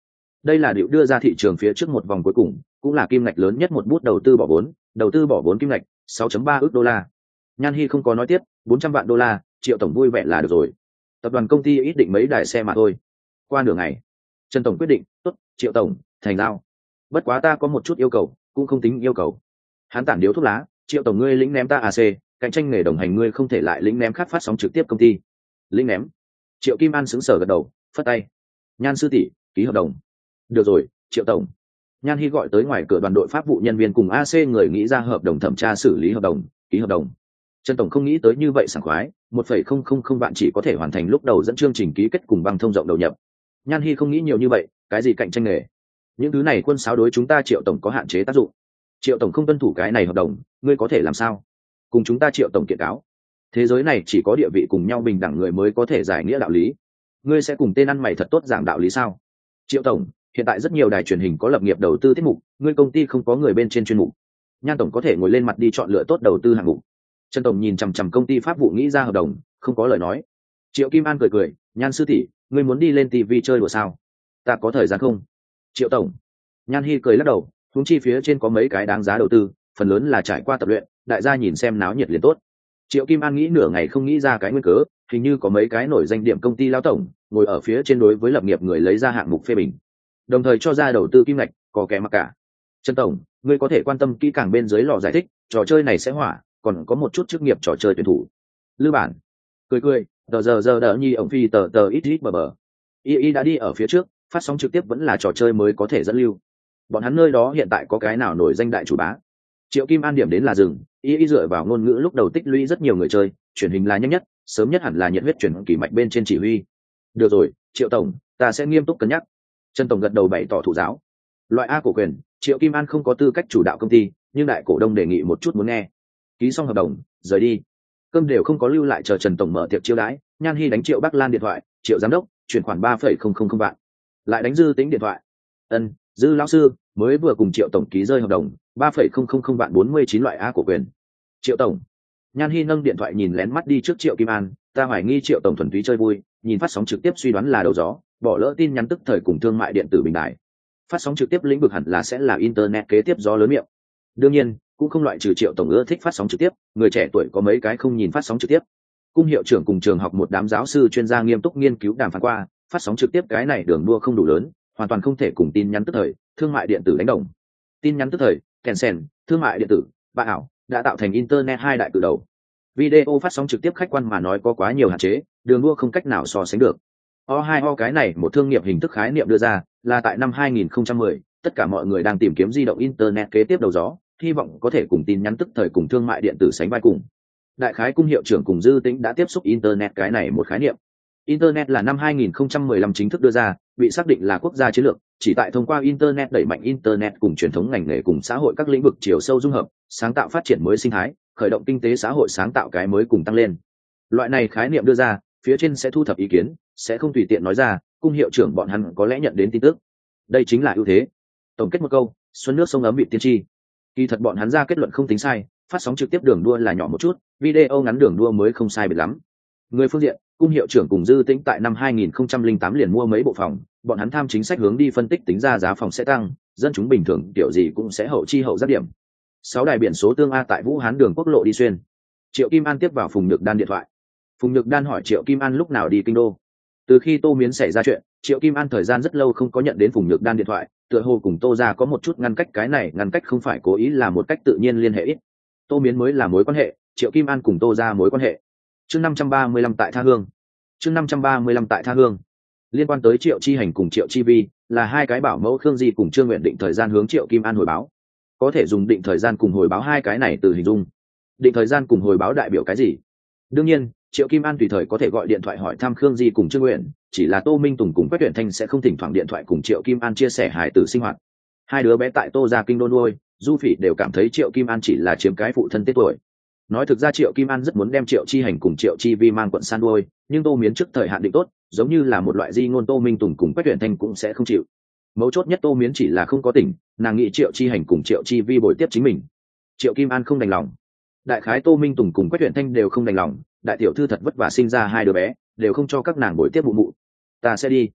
Đây là điệu đưa ra thị trường phía trước một vòng cuối cùng, cũng là kim ngạch lớn nhất một bút đầu tư bỏ vốn kim ngạch 6.3 ức đô la. Nhan Hy không có nói tiếp, 400 vạn đô la, Triệu tổng vui vẻ là được rồi. Tập đoàn công ty ít định mấy đài xe mà thôi. Qua nửa ngày, Trần tổng quyết định, tốt, Triệu tổng, thành giao. Bất quá ta có một chút yêu cầu, cũng không tính yêu cầu. Hắn tản điếu thuốc lá, Triệu tổng ngươi lĩnh ném ta AC, cạnh tranh nghề đồng hành ngươi không thể lại lĩnh ném khác phát sóng trực tiếp công ty. Lĩnh ném. Triệu Kim An sững sờ gật đầu, phất tay. Nhan sư tỷ, ký hợp đồng. Được rồi, Triệu tổng. Nhan Hy gọi tới ngoài cửa đoàn đội pháp vụ nhân viên cùng AC người nghĩ ra hợp đồng thẩm tra xử lý hợp đồng, ký hợp đồng. Trần tổng không nghĩ tới như vậy sảng khoái, 1,000 vạn chỉ có thể hoàn thành lúc đầu dẫn chương trình ký kết cùng băng thông rộng đầu nhập. Nhan Hy không nghĩ nhiều như vậy, cái gì cạnh tranh nghề? Những thứ này quân sáo đối chúng ta Triệu tổng có hạn chế tác dụng. Triệu tổng không tuân thủ cái này hợp đồng, ngươi có thể làm sao? Cùng chúng ta Triệu tổng kiện cáo. Thế giới này chỉ có địa vị cùng nhau bình đẳng người mới có thể giải nghĩa đạo lý. Ngươi sẽ cùng tên ăn mày thật tốt giảng đạo lý sao? Triệu tổng, hiện tại rất nhiều đài truyền hình có lập nghiệp đầu tư tiết mục, ngươi công ty không có người bên trên chuyên mục. Nhan tổng có thể ngồi lên mặt đi chọn lựa tốt đầu tư hạng mục. Trần tổng nhìn chằm chằm công ty pháp vụ nghĩ ra hợp đồng, không có lời nói. Triệu Kim An cười cười, Nhan sư tỷ, ngươi muốn đi lên TV chơi đùa sao? Ta có thời gian không? Triệu tổng. Nhan Hy cười lắc đầu, huống chi phía trên có mấy cái đáng giá đầu tư, phần lớn là trải qua tập luyện, đại gia nhìn xem náo nhiệt liền tốt. Triệu Kim An nghĩ nửa ngày không nghĩ ra cái nguyên cớ, hình như có mấy cái nổi danh điểm công ty lão tổng ngồi ở phía trên đối với lập nghiệp người lấy ra hạng mục phê bình, đồng thời cho ra đầu tư kim ngạch, có kẻ mặc cả. Trần tổng, ngươi có thể quan tâm kỹ càng bên dưới lò giải thích, trò chơi này sẽ hỏa, còn có một chút chức nghiệp trò chơi tuyển thủ. Lư bản cười cười, giờ đỡ nhi ổng phi tờ ít ít bờ. Y đã đi ở phía trước, phát sóng trực tiếp vẫn là trò chơi mới có thể dẫn lưu. Bọn hắn nơi đó hiện tại có cái nào nổi danh đại chủ bá? Triệu Kim An điểm đến là rừng, Y dựa vào ngôn ngữ lúc đầu tích lũy rất nhiều người chơi, truyền hình là nhanh nhất, sớm nhất hẳn là nhiệt huyết chuyển kỳ mạch bên trên chỉ huy. Được rồi, Triệu tổng, ta sẽ nghiêm túc cân nhắc. Trần tổng gật đầu bày tỏ thụ giáo. Loại A cổ quyền, Triệu Kim An không có tư cách chủ đạo công ty, nhưng đại cổ đông đề nghị một chút muốn nghe. Ký xong hợp đồng, rời đi. Cơm đều không có lưu lại chờ Trần tổng mở tiệc chiêu đãi, Nhan Hy đánh Triệu Bắc Lan điện thoại, Triệu giám đốc, chuyển khoản 3,000 vạn. Lại đánh Dư Tính điện thoại. Ân, Dư lão sư, mới vừa cùng Triệu tổng ký rơi hợp đồng, 3,000 vạn 49 loại A cổ quyền. Triệu tổng. Nhan Hy nâng điện thoại nhìn lén mắt đi trước Triệu Kim An, ta hoài nghi Triệu tổng thuần túy chơi vui, nhìn phát sóng trực tiếp suy đoán là đầu gió, bỏ lỡ tin nhắn tức thời cùng thương mại điện tử bình đại. Phát sóng trực tiếp lĩnh vực hẳn là sẽ là internet kế tiếp gió lớn miệng. Đương nhiên, cũng không loại trừ Triệu tổng ưa thích phát sóng trực tiếp, người trẻ tuổi có mấy cái không nhìn phát sóng trực tiếp. Cung hiệu trưởng cùng trường học một đám giáo sư chuyên gia nghiêm túc nghiên cứu đàm phán qua, phát sóng trực tiếp cái này đường đua không đủ lớn, hoàn toàn không thể cùng tin nhắn tức thời, thương mại điện tử đánh đồng. Tin nhắn tức thời, Tencent, thương mại điện tử, bạ ảo đã tạo thành internet hai đại cự đầu. Video phát sóng trực tiếp khách quan mà nói có quá nhiều hạn chế, đường đua không cách nào so sánh được. O2O cái này một thương nghiệp hình thức khái niệm đưa ra là tại năm 2010, tất cả mọi người đang tìm kiếm di động internet kế tiếp đầu gió, hy vọng có thể cùng tin nhắn tức thời cùng thương mại điện tử sánh vai cùng. Đại khái cung hiệu trưởng cùng Dư Tĩnh đã tiếp xúc internet cái này một khái niệm. Internet là năm 2015 chính thức đưa ra, bị xác định là quốc gia chiến lược, chỉ tại thông qua internet đẩy mạnh internet cùng truyền thống ngành nghề cùng xã hội các lĩnh vực chiều sâu dung hợp, sáng tạo phát triển mới sinh thái, khởi động kinh tế xã hội sáng tạo cái mới cùng tăng lên. Loại này khái niệm đưa ra, phía trên sẽ thu thập ý kiến, sẽ không tùy tiện nói ra, cung hiệu trưởng bọn hắn có lẽ nhận đến tin tức. Đây chính là ưu thế. Tổng kết một câu, xuân nước sông ấm bị tiên tri. Kỳ thật bọn hắn ra kết luận không tính sai, phát sóng trực tiếp đường đua là nhỏ một chút, video ngắn đường đua mới không sai biệt lắm. Người phương diện, cung hiệu trưởng cùng Dư Tĩnh tại năm 2008 liền mua mấy bộ phòng, bọn hắn tham chính sách hướng đi phân tích tính ra giá phòng sẽ tăng, dân chúng bình thường kiểu gì cũng sẽ hậu chi hậu giác điểm. 6 đài biển số tương A tại Vũ Hán đường quốc lộ đi xuyên. Triệu Kim An tiếp vào Phùng Nhược Đan điện thoại. Phùng Nhược Đan hỏi Triệu Kim An lúc nào đi kinh đô. Từ khi Tô Miến xảy ra chuyện, Triệu Kim An thời gian rất lâu không có nhận đến Phùng Nhược Đan điện thoại, tựa hồ cùng Tô gia có một chút ngăn cách, cái này ngăn cách không phải cố ý, là một cách tự nhiên liên hệ ít. Tô Miến mới là mối quan hệ, Triệu Kim An cùng Tô gia mối quan hệ. Chương 535 tại Tha Hương. Chương 535 tại Tha Hương. Liên quan tới Triệu Chi Hành cùng Triệu Chi Vi, là hai cái bảo mẫu Khương Di cùng Trương Nguyện định thời gian hướng Triệu Kim An hồi báo. Có thể dùng định thời gian cùng hồi báo hai cái này từ hình dung. Định thời gian cùng hồi báo đại biểu cái gì? Đương nhiên, Triệu Kim An tùy thời có thể gọi điện thoại hỏi thăm Khương Di cùng Trương Nguyện, chỉ là Tô Minh Tùng cùng Quách Tuyển Thanh sẽ không thỉnh thoảng điện thoại cùng Triệu Kim An chia sẻ hài tử sinh hoạt. Hai đứa bé tại Tô gia kinh đô nuôi, Du Phỉ đều cảm thấy Triệu Kim An chỉ là chiếm cái phụ thân tết tuổi. Nói thực ra Triệu Kim An rất muốn đem Triệu Chi Hành cùng Triệu Chi Vi mang quận san nuôi, nhưng Tô Miến trước thời hạn định tốt, giống như là một loại di ngôn, Tô Minh Tùng cùng Quách Tuyển Thanh cũng sẽ không chịu. Mấu chốt nhất Tô Miến chỉ là không có tỉnh, nàng nghĩ Triệu Chi Hành cùng Triệu Chi Vi bồi tiếp chính mình. Triệu Kim An không đành lòng. Đại khái Tô Minh Tùng cùng Quách Tuyển Thanh đều không đành lòng, đại tiểu thư thật vất vả sinh ra hai đứa bé, đều không cho các nàng bồi tiếp mụ mụ. Ta sẽ đi.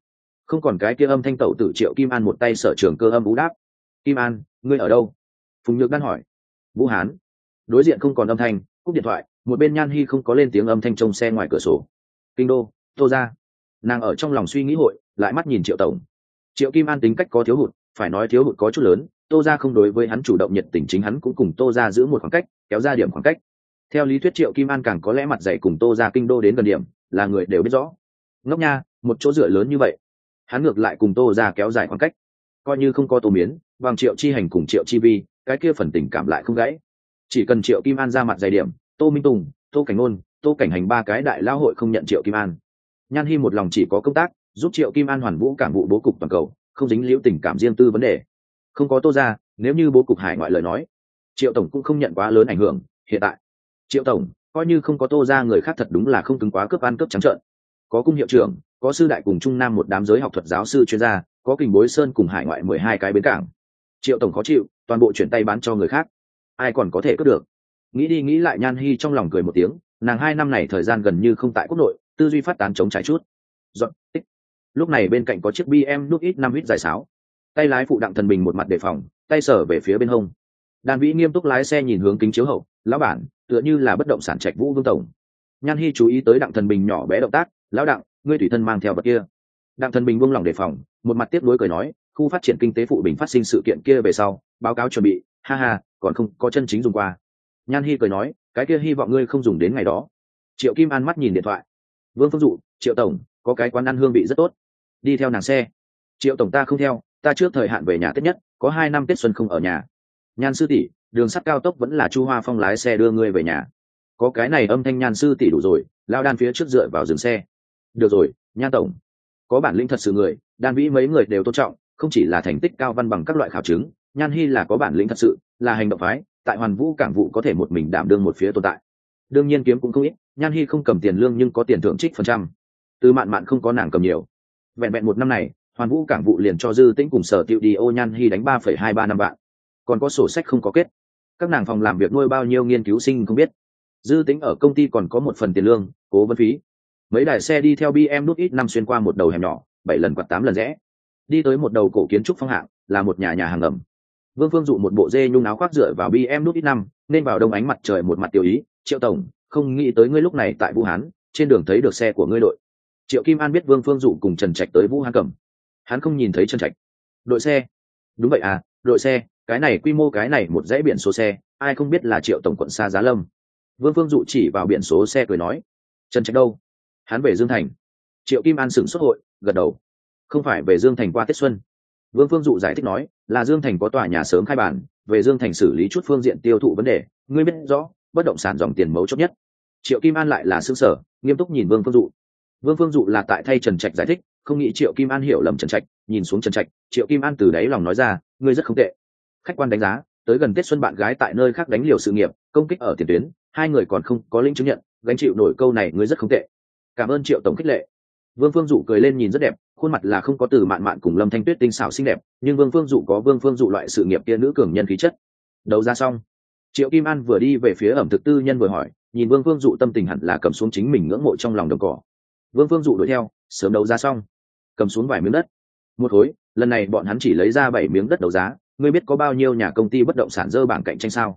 không còn cái kia âm thanh tẩu tử Triệu Kim An một tay sở trường cơ âm ú đáp. Kim An, ngươi ở đâu? Phùng Nhược Đan hỏi. Vũ Hán. Đối diện không còn âm thanh, cúp điện thoại, một bên Nhan Hi không có lên tiếng âm thanh trông xe ngoài cửa sổ. Kinh đô, Tô ra. Nàng ở trong lòng suy nghĩ hội, lại mắt nhìn Triệu tổng. Triệu Kim An tính cách có thiếu hụt, phải nói thiếu hụt có chút lớn, Tô ra không đối với hắn chủ động nhiệt tình, chính hắn cũng cùng Tô ra giữ một khoảng cách, kéo ra điểm khoảng cách. Theo lý thuyết Triệu Kim An càng có lẽ mặt dày cùng Tô ra kinh đô đến gần điểm, là người đều biết rõ. Ngốc nha, một chỗ dựa lớn như vậy, hắn ngược lại cùng Tô ra kéo dài khoảng cách. Coi như không có Tô Miến, bằng Triệu Chi Hành cùng Triệu Chi Vi, cái kia phần tình cảm lại không gãy. Chỉ cần Triệu Kim An ra mặt dày điểm, Tô Minh Tùng, Tô Cảnh Nôn, Tô Cảnh Hành ba cái đại lao hội không nhận Triệu Kim An. Nhan Hi một lòng chỉ có công tác, giúp Triệu Kim An hoàn vũ cảng vụ bố cục toàn cầu, không dính liễu tình cảm riêng tư vấn đề. Không có Tô ra, nếu như bố cục hải ngoại lời nói, Triệu tổng cũng không nhận quá lớn ảnh hưởng. Hiện tại Triệu tổng coi như không có Tô ra, người khác thật đúng là không cứng quá cướp ăn cướp trắng trợn. Có cung hiệu trưởng, có sư đại cùng trung nam một đám giới học thuật giáo sư chuyên gia, có kình bối sơn cùng hải ngoại 12 cái bến cảng. Triệu tổng khó chịu, toàn bộ chuyển tay bán cho người khác, ai còn có thể cướp được? Nghĩ đi nghĩ lại, Nhan Hi trong lòng cười một tiếng, nàng 2 năm này thời gian gần như không tại quốc nội, tư duy phát tán chống trải chút. Dọn tích. Lúc này bên cạnh có chiếc BM nút ít 5 huýt dài sáo, tay lái phụ Đặng Thần Bình một mặt đề phòng, tay sở về phía bên hông. Đàn Vĩ nghiêm túc lái xe nhìn hướng kính chiếu hậu, lão bản, tựa như là bất động sản Trạch Vũ Vương tổng. Nhan Hi chú ý tới Đặng Thần Bình nhỏ bé động tác, lão Đặng, ngươi tùy thân mang theo vật kia. Đặng Thần Bình buông lỏng đề phòng, một mặt tiếp nối cười nói, khu phát triển kinh tế phụ Bình phát sinh sự kiện kia về sau, báo cáo chuẩn bị, ha ha, còn không có chân chính dùng qua. Nhan Hi cười nói, cái kia hy vọng ngươi không dùng đến ngày đó. Triệu Kim An mắt nhìn điện thoại. Vương Phương Dụ, Triệu tổng, có cái quán ăn hương vị rất tốt, đi theo nàng xe. Triệu tổng ta không theo, ta trước thời hạn về nhà Tết nhất, có 2 năm Tết xuân không ở nhà. Nhan sư tỷ, đường sắt cao tốc vẫn là Chu Hoa Phong lái xe đưa ngươi về nhà. Có cái này âm thanh Nhan sư tỷ đủ rồi, lao Đan phía trước dựa vào dừng xe. Được rồi, Nhan tổng, có bản lĩnh thật sự người, Đan Vĩ mấy người đều tôn trọng, không chỉ là thành tích cao văn bằng các loại khảo chứng, Nhan Hi là có bản lĩnh thật sự, là hành động phái, tại Hoàn Vũ cảng vụ có thể một mình đảm đương một phía tồn tại. Đương nhiên kiếm cũng không ít, Nhan Hi không cầm tiền lương nhưng có tiền thưởng trích phần trăm. Từ Mạn Mạn không có nàng cầm nhiều. Vẹn vẹn 1 năm này, Hoàn Vũ cảng vụ liền cho Dư Tĩnh cùng Sở Tiệu Đi ô Nhan Hi đánh 3,23 năm vạn. Còn có sổ sách không có kết. Các nàng phòng làm việc nuôi bao nhiêu nghiên cứu sinh không biết. Dư Tĩnh ở công ty còn có 1 phần tiền lương, cố vấn phí. Mấy đài xe đi theo BM nút ít 5 xuyên qua một đầu hẻm nhỏ, 7 lần quạt 8 lần rẽ. Đi tới một đầu cổ kiến trúc phong hạng, là một nhà hàng ngầm. Vương Phương Dụ một bộ dê nhung áo khoác dựa vào BM nút ít 5, nên vào đông ánh mặt trời một mặt tiểu ý, Triệu tổng, không nghĩ tới ngươi lúc này tại Vũ Hán, trên đường thấy được xe của ngươi đội. Triệu Kim An biết Vương Phương Dụ cùng Trần Trạch tới Vũ Hán cầm, hắn không nhìn thấy Trần Trạch. Đội xe? Đúng vậy à, đội xe, cái này quy mô, cái này một dãy biển số xe, ai không biết là Triệu tổng quận xa Giá Lâm. Vương Phương Dụ chỉ vào biển số xe cười nói, Trần Trạch đâu? Hắn về Dương Thành. Triệu Kim An sửng sốt hội, gật đầu. Không phải về Dương Thành qua Tết xuân. Vương Phương Dụ giải thích nói, là Dương Thành có tòa nhà sớm khai bản, về Dương Thành xử lý chút phương diện tiêu thụ vấn đề, ngươi biết rõ, bất động sản dòng tiền mấu chốt nhất. Triệu Kim An lại là sững sờ, nghiêm túc nhìn Vương Phương Dụ. Vương Phương Dụ là tại thay Trần Trạch giải thích, không nghĩ Triệu Kim An hiểu lầm Trần Trạch, nhìn xuống Trần Trạch, Triệu Kim An từ đáy lòng nói ra, ngươi rất không tệ. Khách quan đánh giá, tới gần Tết xuân bạn gái tại nơi khác đánh liều sự nghiệp, công kích ở tiền tuyến, 2 người còn không có lĩnh chứng nhận, gánh chịu nổi câu này, ngươi rất không tệ. Cảm ơn Triệu tổng khích lệ. Vương Phương Dụ cười lên nhìn rất đẹp, khuôn mặt là không có từ Mạn Mạn cùng Lâm Thanh Tuyết tinh xảo xinh đẹp, nhưng Vương Phương Dụ có Vương Phương Dụ loại sự nghiệp kia nữ cường nhân khí chất. Đấu ra xong, Triệu Kim An vừa đi về phía ẩm thực tư nhân vừa hỏi, nhìn Vương Phương Dụ tâm tình hẳn là cầm xuống chính mình ngưỡng mộ trong lòng đồng cỏ. Vương Phương Dụ đuổi theo, sớm đấu giá xong, cầm xuống vài miếng đất. Một khối, lần này bọn hắn chỉ lấy ra 7 miếng đất đấu giá, ngươi biết có bao nhiêu nhà công ty bất động sản dơ bảng cạnh tranh sao?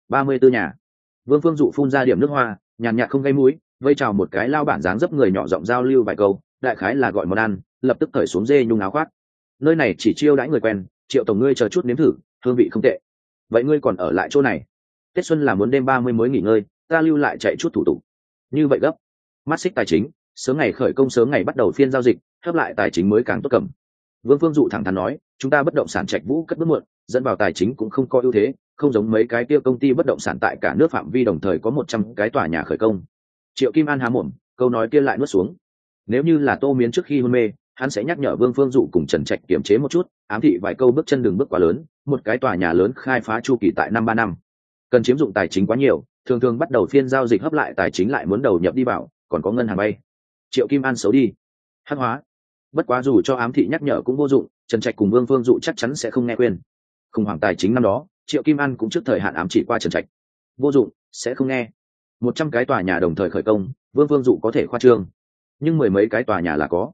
34 nhà. Vương Phương Dụ phun ra điểm nước hoa, nhàn nhạt không gây mũi, vây chào một cái lao bản dáng dấp người nhỏ giọng giao lưu vài câu, đại khái là gọi món ăn, lập tức cởi xuống dê nhung áo khoác. Nơi này chỉ chiêu đãi người quen, Triệu tổng ngươi chờ chút nếm thử, hương vị không tệ. Vậy ngươi còn ở lại chỗ này? Tết xuân là muốn đêm 30 mới nghỉ ngơi, ta lưu lại chạy chút thủ tục. Như vậy gấp. Mắt xích tài chính, sớm ngày khởi công sớm ngày bắt đầu phiên giao dịch, hấp lại tài chính mới càng tốt cầm. Vương Phương Dụ thẳng thắn nói, chúng ta bất động sản Trạch Vũ cất bước muộn, dẫn vào tài chính cũng không có ưu thế, không giống mấy cái kia công ty bất động sản tại cả nước phạm vi đồng thời có 100 cái tòa nhà khởi công. Triệu Kim An há mồm, câu nói kia lại nuốt xuống. Nếu như là Tô Miến trước khi hôn mê, hắn sẽ nhắc nhở Vương Phương Dụ cùng Trần Trạch kiềm chế một chút, ám thị vài câu bước chân đừng bước quá lớn, một cái tòa nhà lớn khai phá chu kỳ tại 5-3 năm, cần chiếm dụng tài chính quá nhiều, thường thường bắt đầu phiên giao dịch hấp lại tài chính lại muốn đầu nhập đi vào, còn có ngân hàng vay. Triệu Kim An xấu đi, hắc hóa. Bất quá dù cho ám thị nhắc nhở cũng vô dụng, Trần Trạch cùng Vương Phương Dụ chắc chắn sẽ không nghe khuyên. Khủng hoảng tài chính năm đó, Triệu Kim An cũng trước thời hạn ám chỉ qua Trần Trạch, vô dụng, sẽ không nghe. 100 cái tòa nhà đồng thời khởi công, Vương Phương Dụ có thể khoa trương, nhưng 10 mấy cái tòa nhà là có.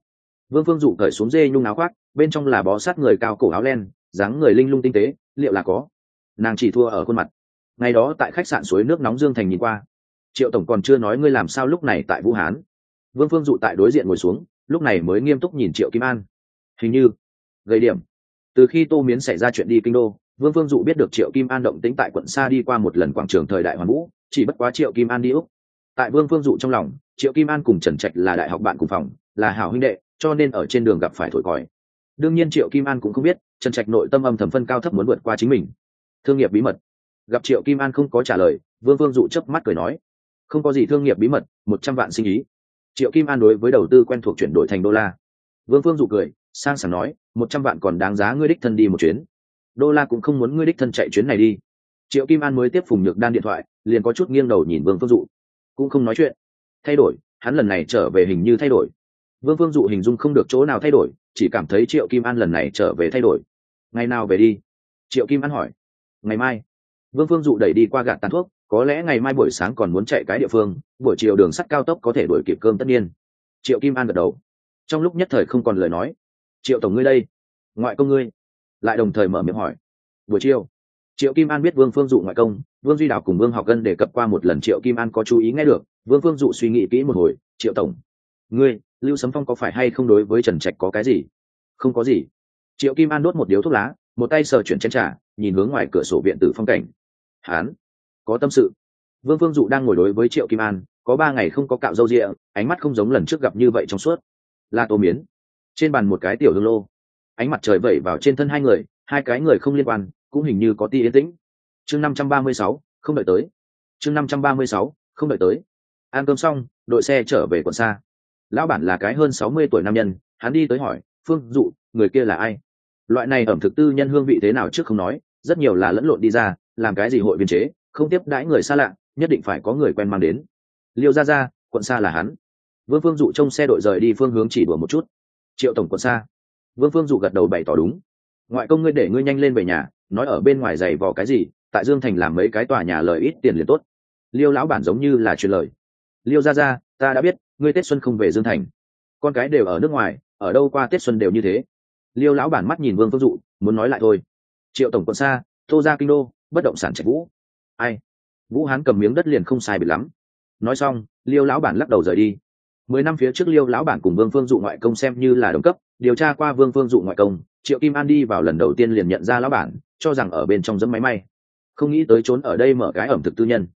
Vương Phương Dụ cởi xuống dê nhung áo khoác, bên trong là bó sát người cao cổ áo len, dáng người linh lung tinh tế, liệu là có. Nàng chỉ thua ở khuôn mặt. Ngày đó tại khách sạn suối nước nóng Dương Thành nhìn qua, Triệu tổng còn chưa nói ngươi làm sao lúc này tại Vũ Hán. Vương Phương Dụ tại đối diện ngồi xuống, lúc này mới nghiêm túc nhìn Triệu Kim An. Hình như gây điểm. Từ khi Tô Miến xảy ra chuyện đi kinh đô, Vương Phương Dụ biết được Triệu Kim An động tĩnh tại quận xa đi qua một lần quảng trường thời đại Hoàn Vũ, chỉ bất quá Triệu Kim An đi Úc. Tại Vương Phương Dụ trong lòng, Triệu Kim An cùng Trần Trạch là đại học bạn cùng phòng, là hảo huynh đệ, cho nên ở trên đường gặp phải thổi còi. Đương nhiên Triệu Kim An cũng không biết, Trần Trạch nội tâm âm thầm phân cao thấp muốn vượt qua chính mình. Thương nghiệp bí mật. Gặp Triệu Kim An không có trả lời, Vương Phương Dụ chớp mắt cười nói, không có gì thương nghiệp bí mật, 100 vạn sinh ý. Triệu Kim An đối với đầu tư quen thuộc chuyển đổi thành đô la. Vương Phương Dụ cười, sang sảng nói, 100 vạn còn đáng giá ngươi đích thân đi một chuyến. Đô la cũng không muốn ngươi đích thân chạy chuyến này đi. Triệu Kim An mới tiếp Phùng Nhược Đan điện thoại, liền có chút nghiêng đầu nhìn Vương Phương Dụ, cũng không nói chuyện. Thay đổi, hắn lần này trở về hình như thay đổi. Vương Phương Dụ hình dung không được chỗ nào thay đổi, chỉ cảm thấy Triệu Kim An lần này trở về thay đổi. Ngày nào về đi? Triệu Kim An hỏi. Ngày mai. Vương Phương Dụ đẩy đi qua gạt tàn thuốc, có lẽ ngày mai buổi sáng còn muốn chạy cái địa phương, buổi chiều đường sắt cao tốc có thể đuổi kịp cơm tất nhiên. Triệu Kim An gật đầu. Trong lúc nhất thời không còn lời nói. Triệu tổng ngươi đây, ngoại công ngươi, lại đồng thời mở miệng hỏi. Buổi chiều. Triệu Kim An biết Vương Phương Dụ ngoại công, Vương Duy Đào cùng Vương Học Gân đề cập qua một lần, Triệu Kim An có chú ý nghe được. Vương Phương Dụ suy nghĩ kỹ một hồi, Triệu tổng, ngươi, Lưu Sấm Phong có phải hay không đối với Trần Trạch có cái gì? Không có gì. Triệu Kim An đốt một điếu thuốc lá, một tay sờ chuyển chén trà, nhìn hướng ngoài cửa sổ viện tử phong cảnh. Hán, có tâm sự. Vương Phương Dụ đang ngồi đối với Triệu Kim An, có 3 ngày không có cạo râu ria, ánh mắt không giống lần trước gặp như vậy trong suốt. Là Tô Miến. Trên bàn một cái tiểu hương lô, ánh mặt trời vẩy vào trên thân hai người, hai cái người không liên quan, cũng hình như có tí yên tĩnh. Chương 536, không đợi tới. Chương 536, không đợi tới. Ăn cơm xong, đội xe trở về quận xa. Lão bản là cái hơn 60 tuổi nam nhân, hắn đi tới hỏi, Phương Dụ, người kia là ai? Loại này ẩm thực tư nhân hương vị thế nào trước không nói, rất nhiều là lẫn lộn đi ra, làm cái gì hội viên chế, không tiếp đãi người xa lạ, nhất định phải có người quen mang đến. Liêu gia, quận xa là hắn. Vương Phương Dụ trông xe đội rời đi phương hướng chỉ đùa một chút. Triệu tổng quận xa. Vương Phương Dụ gật đầu bày tỏ đúng. Ngoại công ngươi để ngươi nhanh lên về nhà, nói ở bên ngoài giày vò cái gì, tại Dương Thành làm mấy cái tòa nhà lời ít tiền liền tốt. Liêu lão bản giống như là truyền lời. Liêu gia, ta đã biết, ngươi Tết xuân không về Dương Thành, con cái đều ở nước ngoài, ở đâu qua Tết xuân đều như thế. Liêu lão bản mắt nhìn Vương Phương Dụ, muốn nói lại thôi. Triệu tổng quận xa, Tô ra kinh đô, bất động sản Trạch Vũ. Ai? Vũ Hán cầm miếng đất liền không sai biệt lắm. Nói xong, Liêu lão bản lắc đầu rời đi. 10 năm phía trước Liêu lão bản cùng Vương Phương Dụ ngoại công xem như là đồng cấp, điều tra qua Vương Phương Dụ ngoại công, Triệu Kim An đi vào lần đầu tiên liền nhận ra lão bản, cho rằng ở bên trong dẫm máy may, không nghĩ tới trốn ở đây mở cái ẩm thực tư nhân.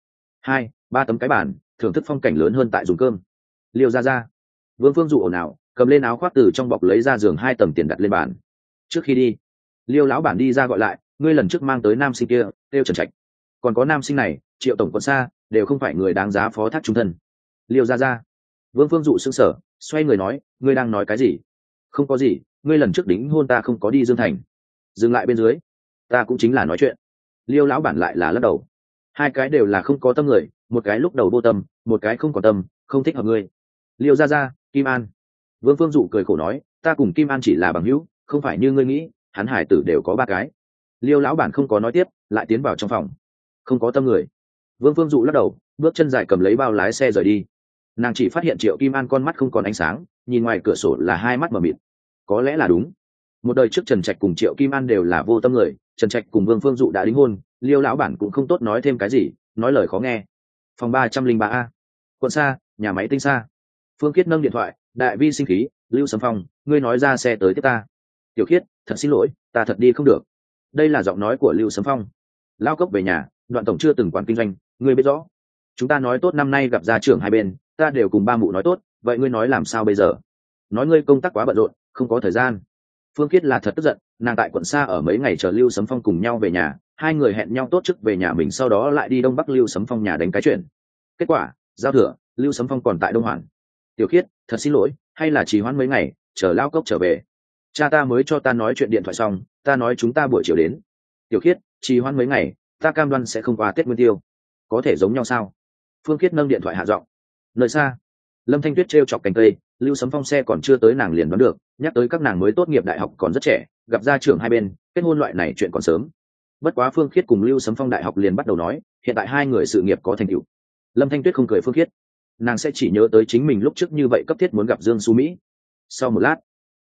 2-3 tấm cái bàn, thưởng thức phong cảnh lớn hơn tại dùng cơm. Liêu gia. Vương Phương Dụ ồn ào, cầm lên áo khoác từ trong bọc lấy ra giường 2 tầng tiền đặt lên bàn. Trước khi đi, Liêu lão bản đi ra gọi lại, ngươi lần trước mang tới nam sinh kia, Tiêu Trần Trạch, còn có nam sinh này, Triệu tổng quận xa, đều không phải người đáng giá phó thác trung thân. Liêu gia. Vương Phương Dụ sững sờ, xoay người nói, ngươi đang nói cái gì? Không có gì, ngươi lần trước đính hôn ta không có đi Dương Thành. Dừng lại bên dưới, ta cũng chính là nói chuyện. Liêu lão bản lại là lắc đầu. Hai cái đều là không có tâm người, một cái lúc đầu vô tâm, một cái không có tâm, không thích hợp ngươi. Liêu gia, Kim An. Vương Phương Dụ cười khổ nói, ta cùng Kim An chỉ là bằng hữu, không phải như ngươi nghĩ, hắn hải tử đều có 3 cái. Liêu lão bản không có nói tiếp, lại tiến vào trong phòng. Không có tâm người. Vương Phương Dụ lắc đầu, bước chân dài cầm lấy bao lái xe rời đi. Nàng chỉ phát hiện Triệu Kim An con mắt không còn ánh sáng, nhìn ngoài cửa sổ là 2 mắt mờ mịt. Có lẽ là đúng. Một đời trước Trần Trạch cùng Triệu Kim An đều là vô tâm người, Trần Trạch cùng Vương Phương Dụ đã đính hôn, Liêu lão bản cũng không tốt nói thêm cái gì, nói lời khó nghe. Phòng 303A, quận xa, nhà máy tinh xa. Phương Khiết nâng điện thoại, đại vi sinh khí, Lưu Sấm Phong, ngươi nói ra xe tới tiếp ta. Tiểu Khiết, thật xin lỗi, ta thật đi không được. Đây là giọng nói của Lưu Sấm Phong. Lao cốc về nhà, Đoạn tổng chưa từng quản kinh doanh, ngươi biết rõ. Chúng ta nói tốt năm nay gặp gia trưởng hai bên, ta đều cùng ba mụ nói tốt, vậy ngươi nói làm sao bây giờ? Nói ngươi công tác quá bận rộn, không có thời gian. Phương Khiết là thật tức giận, nàng tại quận xa ở mấy ngày chờ Lưu Sấm Phong cùng nhau về nhà, hai người hẹn nhau tốt trước về nhà mình, sau đó lại đi Đông Bắc Lưu Sấm Phong nhà đánh cái chuyện. Kết quả, giao thừa, Lưu Sấm Phong còn tại Đông Hoàn. Tiểu Khiết, thật xin lỗi, hay là trì hoãn mấy ngày, chờ Lao cốc trở về. Cha ta mới cho ta nói chuyện điện thoại xong, ta nói chúng ta buổi chiều đến. Tiểu Khiết, trì hoãn mấy ngày, ta cam đoan sẽ không qua Tết Nguyên Tiêu. Có thể giống nhau sao? Phương Khiết nâng điện thoại hạ giọng. Nơi xa, Lâm Thanh Tuyết trêu chọc cành cây, Lưu Sấm Phong xe còn chưa tới nàng liền đoán được, nhắc tới các nàng mới tốt nghiệp đại học còn rất trẻ, gặp gia trưởng hai bên, kết hôn loại này chuyện còn sớm. Bất quá Phương Khiết cùng Lưu Sấm Phong đại học liền bắt đầu nói, hiện tại hai người sự nghiệp có thành tựu. Lâm Thanh Tuyết không cười Phương Khiết, nàng sẽ chỉ nhớ tới chính mình lúc trước như vậy cấp thiết muốn gặp Dương Xu Mỹ. Sau một lát,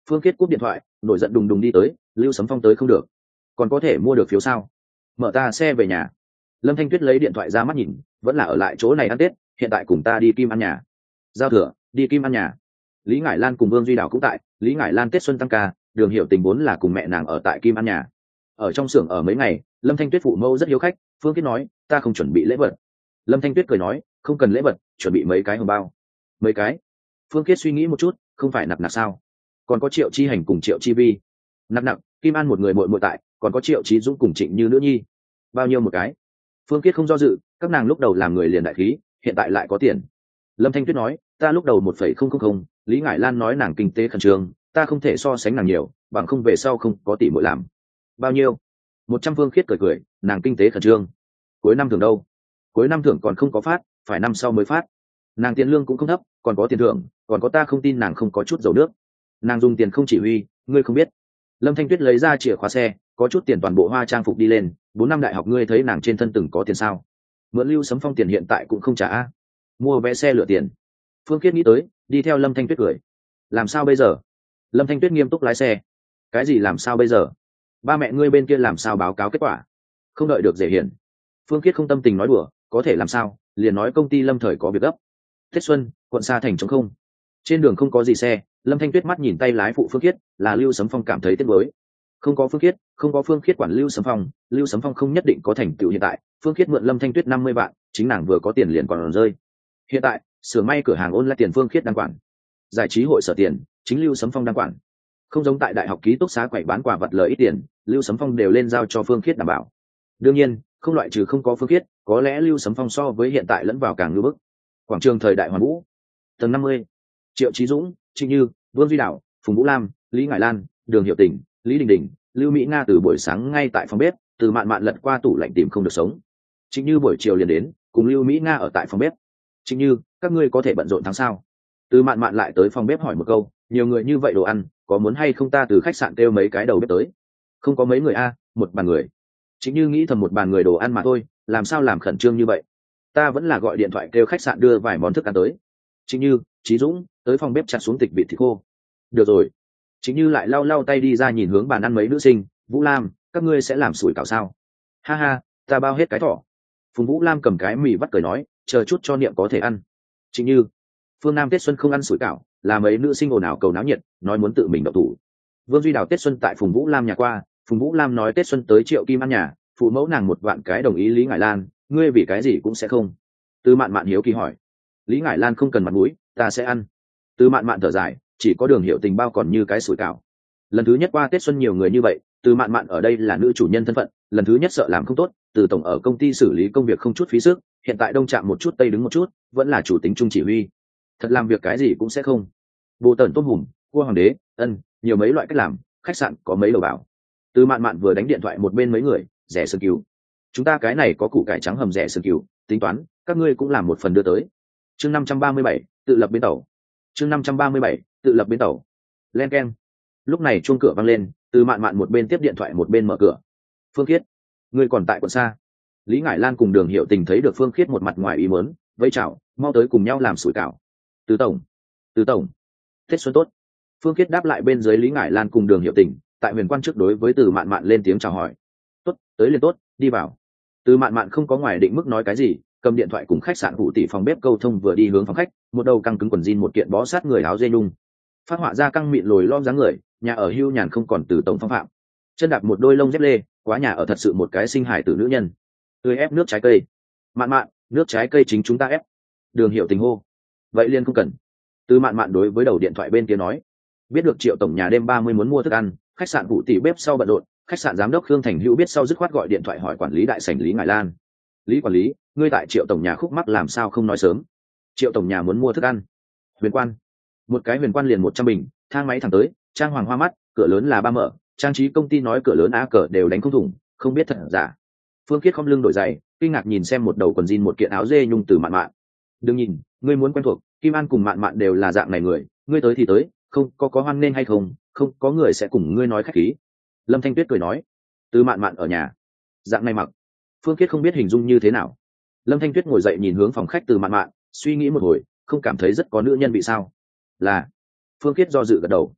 Phương Khiết cúp điện thoại, nổi giận đùng đùng đi tới. Lưu Sấm Phong tới không được, còn có thể mua được phiếu sao? Mở ta xe về nhà. Lâm Thanh Tuyết lấy điện thoại ra mắt nhìn, vẫn là ở lại chỗ này ăn Tết, hiện tại cùng ta đi Kim ăn nhà. Giao thừa, đi Kim ăn nhà. Lý Ngải Lan cùng Vương Duy Đào cũng tại. Lý Ngải Lan Tết xuân tăng ca, Đường Hiểu Tình vốn là cùng mẹ nàng ở tại Kim ăn nhà. Ở trong xưởng ở mấy ngày, Lâm Thanh Tuyết phụ mẫu rất hiếu khách. Phương Khiết nói, ta không chuẩn bị lễ vật. Lâm Thanh Tuyết cười nói, không cần lễ vật, chuẩn bị mấy cái hồng bao. Mấy cái? Phương Khiết suy nghĩ một chút, không phải nặc sao? Còn có Triệu Chi Hành cùng Triệu Chi Vi. Nặc, Kim An một người muội muội tại, còn có Triệu Chí Dũng cùng Trịnh Như nữ nhi. Bao nhiêu một cái? Phương Khiết không do dự, các nàng lúc đầu làm người liền đại khí, hiện tại lại có tiền. Lâm Thanh Tuyết nói, ta lúc đầu 1,000, Lý Ngải Lan nói nàng kinh tế khẩn trương, ta không thể so sánh nàng nhiều, bằng không về sau không có tỷ muội làm. Bao nhiêu? 100. Phương Khiết cười, nàng kinh tế khẩn trương. Cuối năm thưởng đâu? Cuối năm thưởng còn không có phát, phải năm sau mới phát. Nàng tiền lương cũng không thấp, còn có tiền thưởng, còn có ta không tin nàng không có chút dầu nước. Nàng dùng tiền không chỉ huy, ngươi không biết. Lâm Thanh Tuyết lấy ra chìa khóa xe, có chút tiền toàn bộ hoa trang phục đi lên. 4 năm đại học ngươi thấy nàng trên thân từng có tiền sao? Mượn Lưu Sấm Phong tiền hiện tại cũng không trả a. Mua vé xe lựa tiền. Phương Khiết nghĩ tới, đi theo Lâm Thanh Tuyết cười. Làm sao bây giờ? Lâm Thanh Tuyết nghiêm túc lái xe. Cái gì làm sao bây giờ? Ba mẹ ngươi bên kia làm sao báo cáo kết quả? Không đợi được Dễ Hiển. Phương Khiết không tâm tình nói đùa, có thể làm sao, liền nói công ty Lâm Thời có việc gấp. Tết xuân, quận Sa Thành trống không. Trên đường không có gì xe, Lâm Thanh Tuyết mắt nhìn tay lái phụ Phương Khiết, là Lưu Sấm Phong cảm thấy tiếc nuối. Không có Phương Khiết quản Lưu Sấm Phong, Lưu Sấm Phong không nhất định có thành tựu hiện tại. Phương Khiết mượn Lâm Thanh Tuyết 50 vạn, chính nàng vừa có tiền liền còn rơi. Hiện tại, xưởng may cửa hàng ôn lại tiền Phương Khiết đang quản. Giải trí hội sở tiền, chính Lưu Sấm Phong đang quản. Không giống tại đại học ký túc xá quậy bán quà vật lợi ít tiền, Lưu Sấm Phong đều lên giao cho Phương Khiết đảm bảo. Đương nhiên, không loại trừ không có Phương Khiết, có lẽ Lưu Sấm Phong so với hiện tại lẫn vào càng ngưỡng bức. Quảng trường thời đại Hoàn Vũ, tầng 50. Triệu Chí Dũng, Trịnh Như, Vương Duy Đảo, Phùng Vũ Lam, Lý Ngải Lan, Đường Hiểu Tình, Lý Đình Đình, Lưu Mỹ Nga từ buổi sáng ngay tại phòng bếp, từ mạn mạn lật qua tủ lạnh tìm không được sống. Trịnh Như buổi chiều liền đến, cùng Lưu Mỹ Nga ở tại phòng bếp. Trịnh Như, các ngươi có thể bận rộn tháng sao? Từ mạn mạn lại tới phòng bếp hỏi một câu, nhiều người như vậy đồ ăn, có muốn hay không ta từ khách sạn kêu mấy cái đầu bếp tới? Không có mấy người a, một bàn người. Trịnh Như nghĩ thầm một bàn người đồ ăn mà thôi, làm sao làm khẩn trương như vậy? Ta vẫn là gọi điện thoại kêu khách sạn đưa vài món thức ăn tới. Trịnh Như, Chí Dũng, tới phòng bếp chặt xuống tịch vịt thịt khô. Được rồi. Trịnh Như lại lau tay đi ra nhìn hướng bàn ăn mấy nữ sinh. Vũ Lam, các ngươi sẽ làm sủi cảo sao? Ha ha, ta bao hết cái thỏ. Phùng Vũ Lam cầm cái mì vắt cười nói, chờ chút cho niệm có thể ăn. Trịnh Như, Phương Nam Tết xuân không ăn sủi cảo, là mấy nữ sinh ồn ào cầu náo nhiệt, nói muốn tự mình động thủ. Vương Duy Đào Tết xuân tại Phùng Vũ Lam nhà qua, Phùng Vũ Lam nói Tết xuân tới Triệu Kim ăn nhà, phụ mẫu nàng một vạn cái đồng ý. Lý Ngải Lan, ngươi vì cái gì cũng sẽ không? Từ mạn mạn hiếu kỳ hỏi. Lý Ngải Lan không cần mặt mũi, ta sẽ ăn. Từ mạn mạn thở dài, chỉ có Đường Hiểu Tình bao còn như cái sủi cảo. Lần thứ nhất qua Tết xuân nhiều người như vậy, từ mạn mạn ở đây là nữ chủ nhân thân phận, lần thứ nhất sợ làm không tốt, từ tổng ở công ty xử lý công việc không chút phí sức, hiện tại đông chạm một chút tây đứng một chút, vẫn là chủ tính trung chỉ huy. Thật làm việc cái gì cũng sẽ không. Bồ tần tôm hùm, cua hoàng đế, nhiều mấy loại cách làm, khách sạn có mấy đầu bảo. Từ mạn mạn vừa đánh điện thoại một bên mấy người, rẻ sườn cừu. Chúng ta cái này có củ cải trắng hầm rẻ sườn cừu, tính toán, các ngươi cũng làm một phần đưa tới. Chương 537, tự lập bến tàu. Chương 537, tự lập bến tàu. Len keng. Lúc này chuông cửa vang lên, từ mạn mạn một bên tiếp điện thoại một bên mở cửa. Phương Khiết, ngươi còn tại quận Sa? Lý Ngải Lan cùng Đường Hiểu Tình thấy được Phương Khiết một mặt ngoài ý muốn, vẫy chào, mau tới cùng nhau làm sủi cảo. Từ tổng, Tết xuân tốt. Phương Khiết đáp lại bên dưới Lý Ngải Lan cùng Đường Hiểu Tình, tại huyền quan trước đối với từ mạn mạn lên tiếng chào hỏi. Tốt, tới liền tốt, đi vào. Từ mạn mạn không có ngoài định mức nói cái gì, cầm điện thoại cùng khách sạn Vũ Tỷ phòng bếp câu thông vừa đi hướng phòng khách, một đầu căng cứng quần jean một kiện bó sát người áo dê nhung, phát họa ra căng mịn lồi lom dáng người, nhà ở hưu nhàn không còn từ tổng phong phạm. Chân đạp một đôi lông dép lê, quá nhà ở thật sự một cái sinh hải tử nữ nhân. Tươi ép nước trái cây. Mạn mạn, nước trái cây chính chúng ta ép. Đường Hiểu Tình hô. Vậy liền không cần. Từ mạn mạn đối với đầu điện thoại bên kia nói, biết được Triệu tổng nhà đêm 30 muốn mua thức ăn, khách sạn Vũ Tỷ bếp sau bận rộn, khách sạn giám đốc Khương Thành Hữu biết sau dứt khoát gọi điện thoại hỏi quản lý đại sảnh Lý Ngải Lan. Lý quản lý, ngươi tại Triệu tổng nhà khúc mắc làm sao không nói sớm? Triệu tổng nhà muốn mua thức ăn. Huyền quan. Một cái huyền quan liền 100 bình, thang máy thẳng tới, trang hoàng hoa mắt, cửa lớn là 3 mở, trang trí công ty nói cửa lớn á cờ đều đánh không thủng, không biết thật giả. Phương Khiết không lưng đổi giày, kinh ngạc nhìn xem một đầu quần jean một kiện áo dê nhung từ mạn mạn. Đừng nhìn, ngươi muốn quen thuộc, Kim An cùng mạn mạn đều là dạng này người, ngươi tới thì tới, không có hoan nên hay không, không có người sẽ cùng ngươi nói khách khí. Lâm Thanh Tuyết cười nói, từ mạn mạn ở nhà, dạng này mặc. Phương Khiết không biết hình dung như thế nào. Lâm Thanh Tuyết ngồi dậy nhìn hướng phòng khách từ mạn mạn, suy nghĩ một hồi, không cảm thấy rất có nữ nhân bị sao? Là. Phương Khiết do dự gật đầu.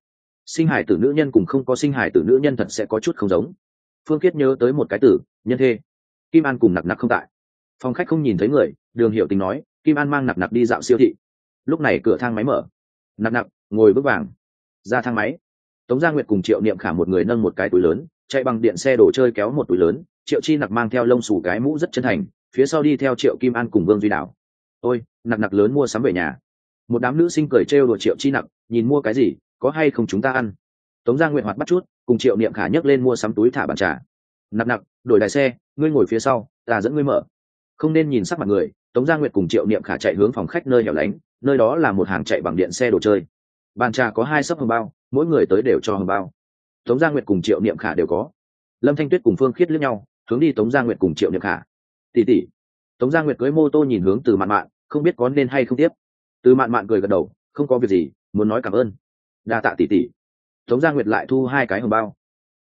sinh hài tử nữ nhân cùng không có sinh hài tử nữ nhân thật sẽ có chút không giống. Phương Khiết nhớ tới một cái tử, nhân thê. Kim An cùng Nặc Nặc không tại, phòng khách không nhìn thấy người. Đường Hiểu Tình nói Kim An mang Nặc Nặc đi dạo siêu thị. Lúc này cửa thang máy mở, Nặc Nặc ngồi bước vàng ra thang máy. Tống Gia Nguyệt cùng Triệu Niệm Khả một người nâng một cái túi lớn, chạy bằng điện xe đồ chơi kéo một túi lớn. Triệu Chi Nặc mang theo lông xù cái mũ rất chân thành, phía sau đi theo Triệu Kim An cùng Vương Duy Đảo. Ôi, Nặc Nặc lớn mua sắm về nhà. Một đám nữ sinh cười trêu đùa Triệu Chi Nặc, nhìn mua cái gì, có hay không chúng ta ăn. Tống Gia Nguyệt hoạt bắt chút, cùng Triệu Niệm Khả nhấc lên mua sắm túi thả bàn trà. Nặc Nặc đổi đài xe, ngươi ngồi phía sau, ta dẫn ngươi mở. Không nên nhìn sắc mặt người. Tống Gia Nguyệt cùng Triệu Niệm Khả chạy hướng phòng khách nơi hẻo lánh, nơi đó là một hàng chạy bằng điện xe đồ chơi. Bàn trà có 2 sấp hồng bao, mỗi người tới đều cho hồng bao. Tống Gia Nguyệt cùng Triệu Niệm Khả đều có. Lâm Thanh Tuyết cùng Phương Khiết liếc nhau, hướng đi Tống Gia Nguyệt cùng Triệu Niệm Khả. Tỷ tỷ. Tống Gia Nguyệt cưỡi mô tô nhìn hướng Từ Mạn Mạn, không biết có nên hay không tiếp. Từ Mạn Mạn cười gật đầu, không có việc gì, muốn nói cảm ơn. Đa tạ tỷ tỷ. Tống Gia Nguyệt lại thu 2 cái hồng bao.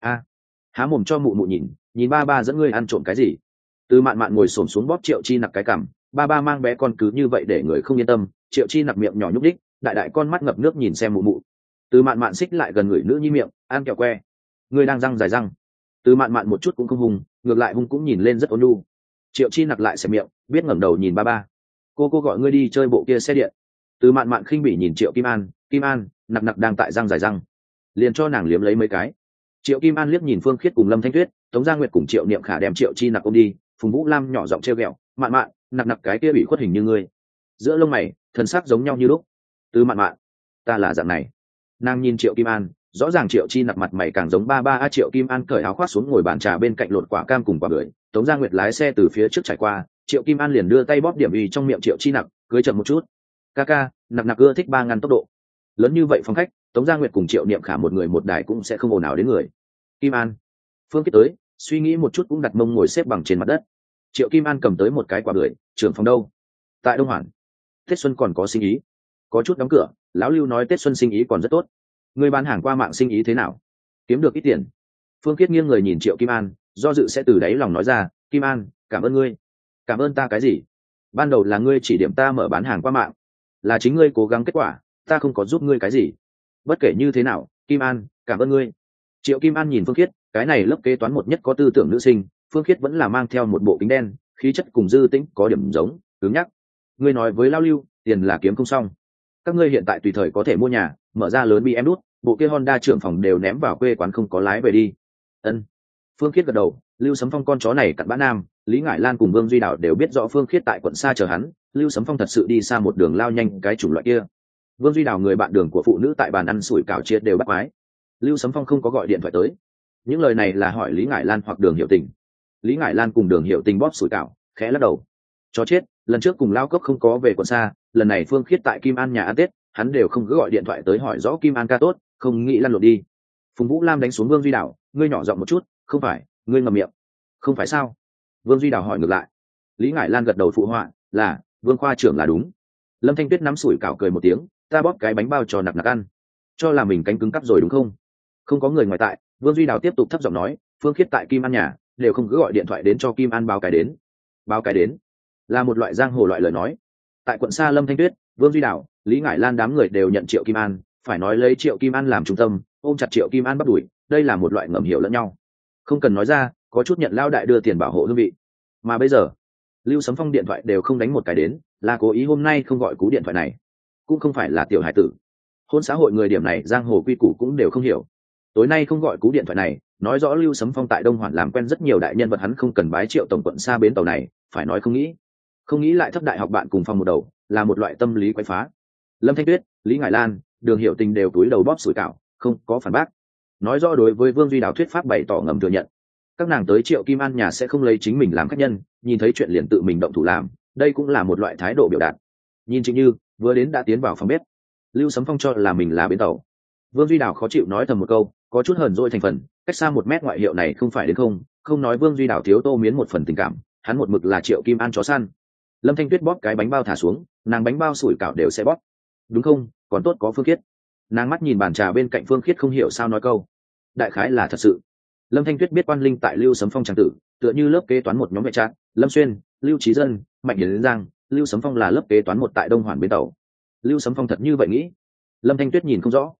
Há mồm cho mụ mụ nhìn ba ba dẫn ngươi ăn trộm cái gì. Từ Mạn Mạn ngồi xổm xuống bóp Triệu Chi Nặc cái cằm, ba ba mang bé con cứ như vậy để người không yên tâm. Triệu Chi Nặc miệng nhỏ nhúc đích, đại đại con mắt ngập nước nhìn xem mụ mụ. Từ Mạn Mạn xích lại gần người nữ nhi miệng, ăn kẹo que. Ngươi đang răng dài răng. Từ Mạn Mạn một chút cũng không hung, ngược lại hung cũng nhìn lên rất ôn nhu. Triệu Chi Nặc lại xẻ miệng, biết ngẩng đầu nhìn ba ba. Cô gọi ngươi đi chơi bộ kia xe điện. Từ Mạn Mạn khinh bỉ nhìn Triệu Kim An, Nặc Nặc đang tại răng dài răng, liền cho nàng liếm lấy mấy cái. Triệu Kim An liếc nhìn Phương Khiết cùng Lâm Thanh Tuyết, Tống Gia Nguyệt cùng Triệu Niệm Khả đem Triệu Chi Nặc ôm đi. Phùng Vũ Lam nhỏ giọng trêu ghẹo, Mạn Mạn, Nặc Nặc cái kia bị khuất hình như ngươi. Giữa lông mày thần sắc giống nhau như lúc. Từ Mạn Mạn, ta là dạng này. Nàng nhìn Triệu Kim An, rõ ràng Triệu Chi Nặc mặt mày càng giống ba ba. Triệu Kim An cởi áo khoác xuống ngồi bàn trà bên cạnh lột quả cam cùng quả bưởi. Tống Gia Nguyệt lái xe từ phía trước trải qua, Triệu Kim An liền đưa tay bóp điểm uy trong miệng Triệu Chi Nặc, cưới chậm một chút. Ca, Nặc Nặc ưa thích 3 ngăn tốc độ. Lớn như vậy phòng khách, Tống Gia Nguyệt cùng Triệu Niệm Khả một người một đài cũng sẽ không ồn ào đến người. Kim An. Phương Khiết tới, suy nghĩ một chút cũng đặt mông ngồi xếp bằng trên mặt đất. Triệu Kim An cầm tới một cái quả bưởi, trưởng phòng đâu? Tại Đông Hoàn. Tết xuân còn có sinh ý. Có chút đóng cửa, lão Lưu nói Tết xuân sinh ý còn rất tốt. Người bán hàng qua mạng sinh ý thế nào? Kiếm được ít tiền. Phương Khiết nghiêng người nhìn Triệu Kim An, do dự sẽ từ đáy lòng nói ra, Kim An, cảm ơn ngươi. Cảm ơn ta cái gì? Ban đầu là ngươi chỉ điểm ta mở bán hàng qua mạng, là chính ngươi cố gắng kết quả, ta không có giúp ngươi cái gì. Bất kể như thế nào, Kim An, cảm ơn ngươi. Triệu Kim An nhìn Phương Khiết, cái này lớp kế toán một nhất có tư tưởng nữ sinh. Phương Khiết vẫn là mang theo một bộ kính đen, khí chất cùng Dư Tĩnh có điểm giống, cứng nhắc. Ngươi nói với lão Lưu, tiền là kiếm không xong. Các ngươi hiện tại tùy thời có thể mua nhà, mở ra lớn BM đút, bộ kia Honda trưởng phòng đều ném vào quê quán không có lái về đi. Ân. Phương Khiết gật đầu. Lưu Sấm Phong con chó này cặn bã nam, Lý Ngải Lan cùng Vương Duy Đảo đều biết rõ Phương Khiết tại quận xa chờ hắn. Lưu Sấm Phong thật sự đi xa một đường lao nhanh cái chủng loại kia. Vương Duy Đảo người bạn đường của phụ nữ tại bàn ăn sủi cảo triệt đều bắt mái. Lưu Sấm Phong không có gọi điện thoại tới. Những lời này là hỏi Lý Ngải Lan hoặc Đường Hiểu Tình. Lý Ngải Lan cùng Đường Hiểu Tình bóp sủi cảo, khẽ lắc đầu. Chó chết, lần trước cùng lao cốc không có về quận xa, lần này Phương Khiết tại Kim An nhà ăn Tết, hắn đều không cứ gọi điện thoại tới hỏi rõ Kim An ca tốt, không nghĩ lăn lộn đi. Phùng Vũ Lam đánh xuống Vương Duy Đảo, ngươi nhỏ giọng một chút, không phải, ngươi ngậm miệng. Không phải sao? Vương Duy Đảo hỏi ngược lại. Lý Ngải Lan gật đầu phụ họa, là, Vương khoa trưởng là đúng. Lâm Thanh Tuyết nắm sủi cảo cười một tiếng, ta bóp cái bánh bao cho Nặc Nặc ăn, cho là mình cánh cứng cắp rồi đúng không? Không có người ngoài tại, Vương Duy Đảo tiếp tục thấp giọng nói, Phương Khiết tại Kim An nhà, đều không cứ gọi điện thoại đến cho Kim An báo cái đến. Báo cái đến là một loại giang hồ loại lời nói. Tại quận xa Lâm Thanh Tuyết, Vương Duy Đảo, Lý Ngải Lan đám người đều nhận Triệu Kim An, phải nói lấy Triệu Kim An làm trung tâm, ôm chặt Triệu Kim An bắt đuổi, đây là một loại ngầm hiểu lẫn nhau. Không cần nói ra, có chút nhận lao đại đưa tiền bảo hộ hương vị. Mà bây giờ, Lưu Sấm Phong điện thoại đều không đánh một cái đến, là cố ý hôm nay không gọi cú điện thoại này, cũng không phải là tiểu hải tử. Hôn xã hội người điểm này giang hồ quy củ cũng đều không hiểu. Tối nay không gọi cú điện thoại này, nói rõ Lưu Sấm Phong tại Đông Hoàn làm quen rất nhiều đại nhân vật, hắn không cần bái Triệu tổng quận xa bến tàu này, phải nói không nghĩ lại thấp đại học bạn cùng phòng một đầu, là một loại tâm lý quái phá. Lâm Thanh Tuyết, Lý Ngải Lan, Đường Hiểu Tình đều túi đầu bóp sủi cảo, không có phản bác. Nói rõ đối với Vương Duy Đảo thuyết pháp bày tỏ ngầm thừa nhận. Các nàng tới Triệu Kim An nhà sẽ không lấy chính mình làm khách nhân, nhìn thấy chuyện liền tự mình động thủ làm, đây cũng là một loại thái độ biểu đạt. Nhìn Trịnh Như vừa đến đã tiến vào phòng bếp. Lưu Sấm Phong cho là mình là bến tàu. Vương Duy Đảo khó chịu nói thầm một câu, có chút hờn dỗi thành phần, cách xa 1 mét ngoại hiệu này không phải đến không nói Vương Duy Đảo thiếu Tô Miến một phần tình cảm, hắn một mực là Triệu Kim An chó săn. Lâm Thanh Tuyết bóp cái bánh bao thả xuống, nàng bánh bao sủi cảo đều sẽ bóp. Đúng không, còn tốt có Phương Khiết. Nàng mắt nhìn bàn trà bên cạnh Phương Khiết không hiểu sao nói câu, đại khái là thật sự. Lâm Thanh Tuyết biết Quan Linh tại Lưu Sấm Phong tràng tử, tựa như lớp kế toán một nhóm vệ trạng, Lâm Xuyên, Lưu Trí Dân, Mạnh Hiến Giang, Lưu Sấm Phong là lớp kế toán một tại Đông Hoàn bến tàu. Lưu Sấm Phong thật như vậy nghĩ. Lâm Thanh Tuyết nhìn không rõ.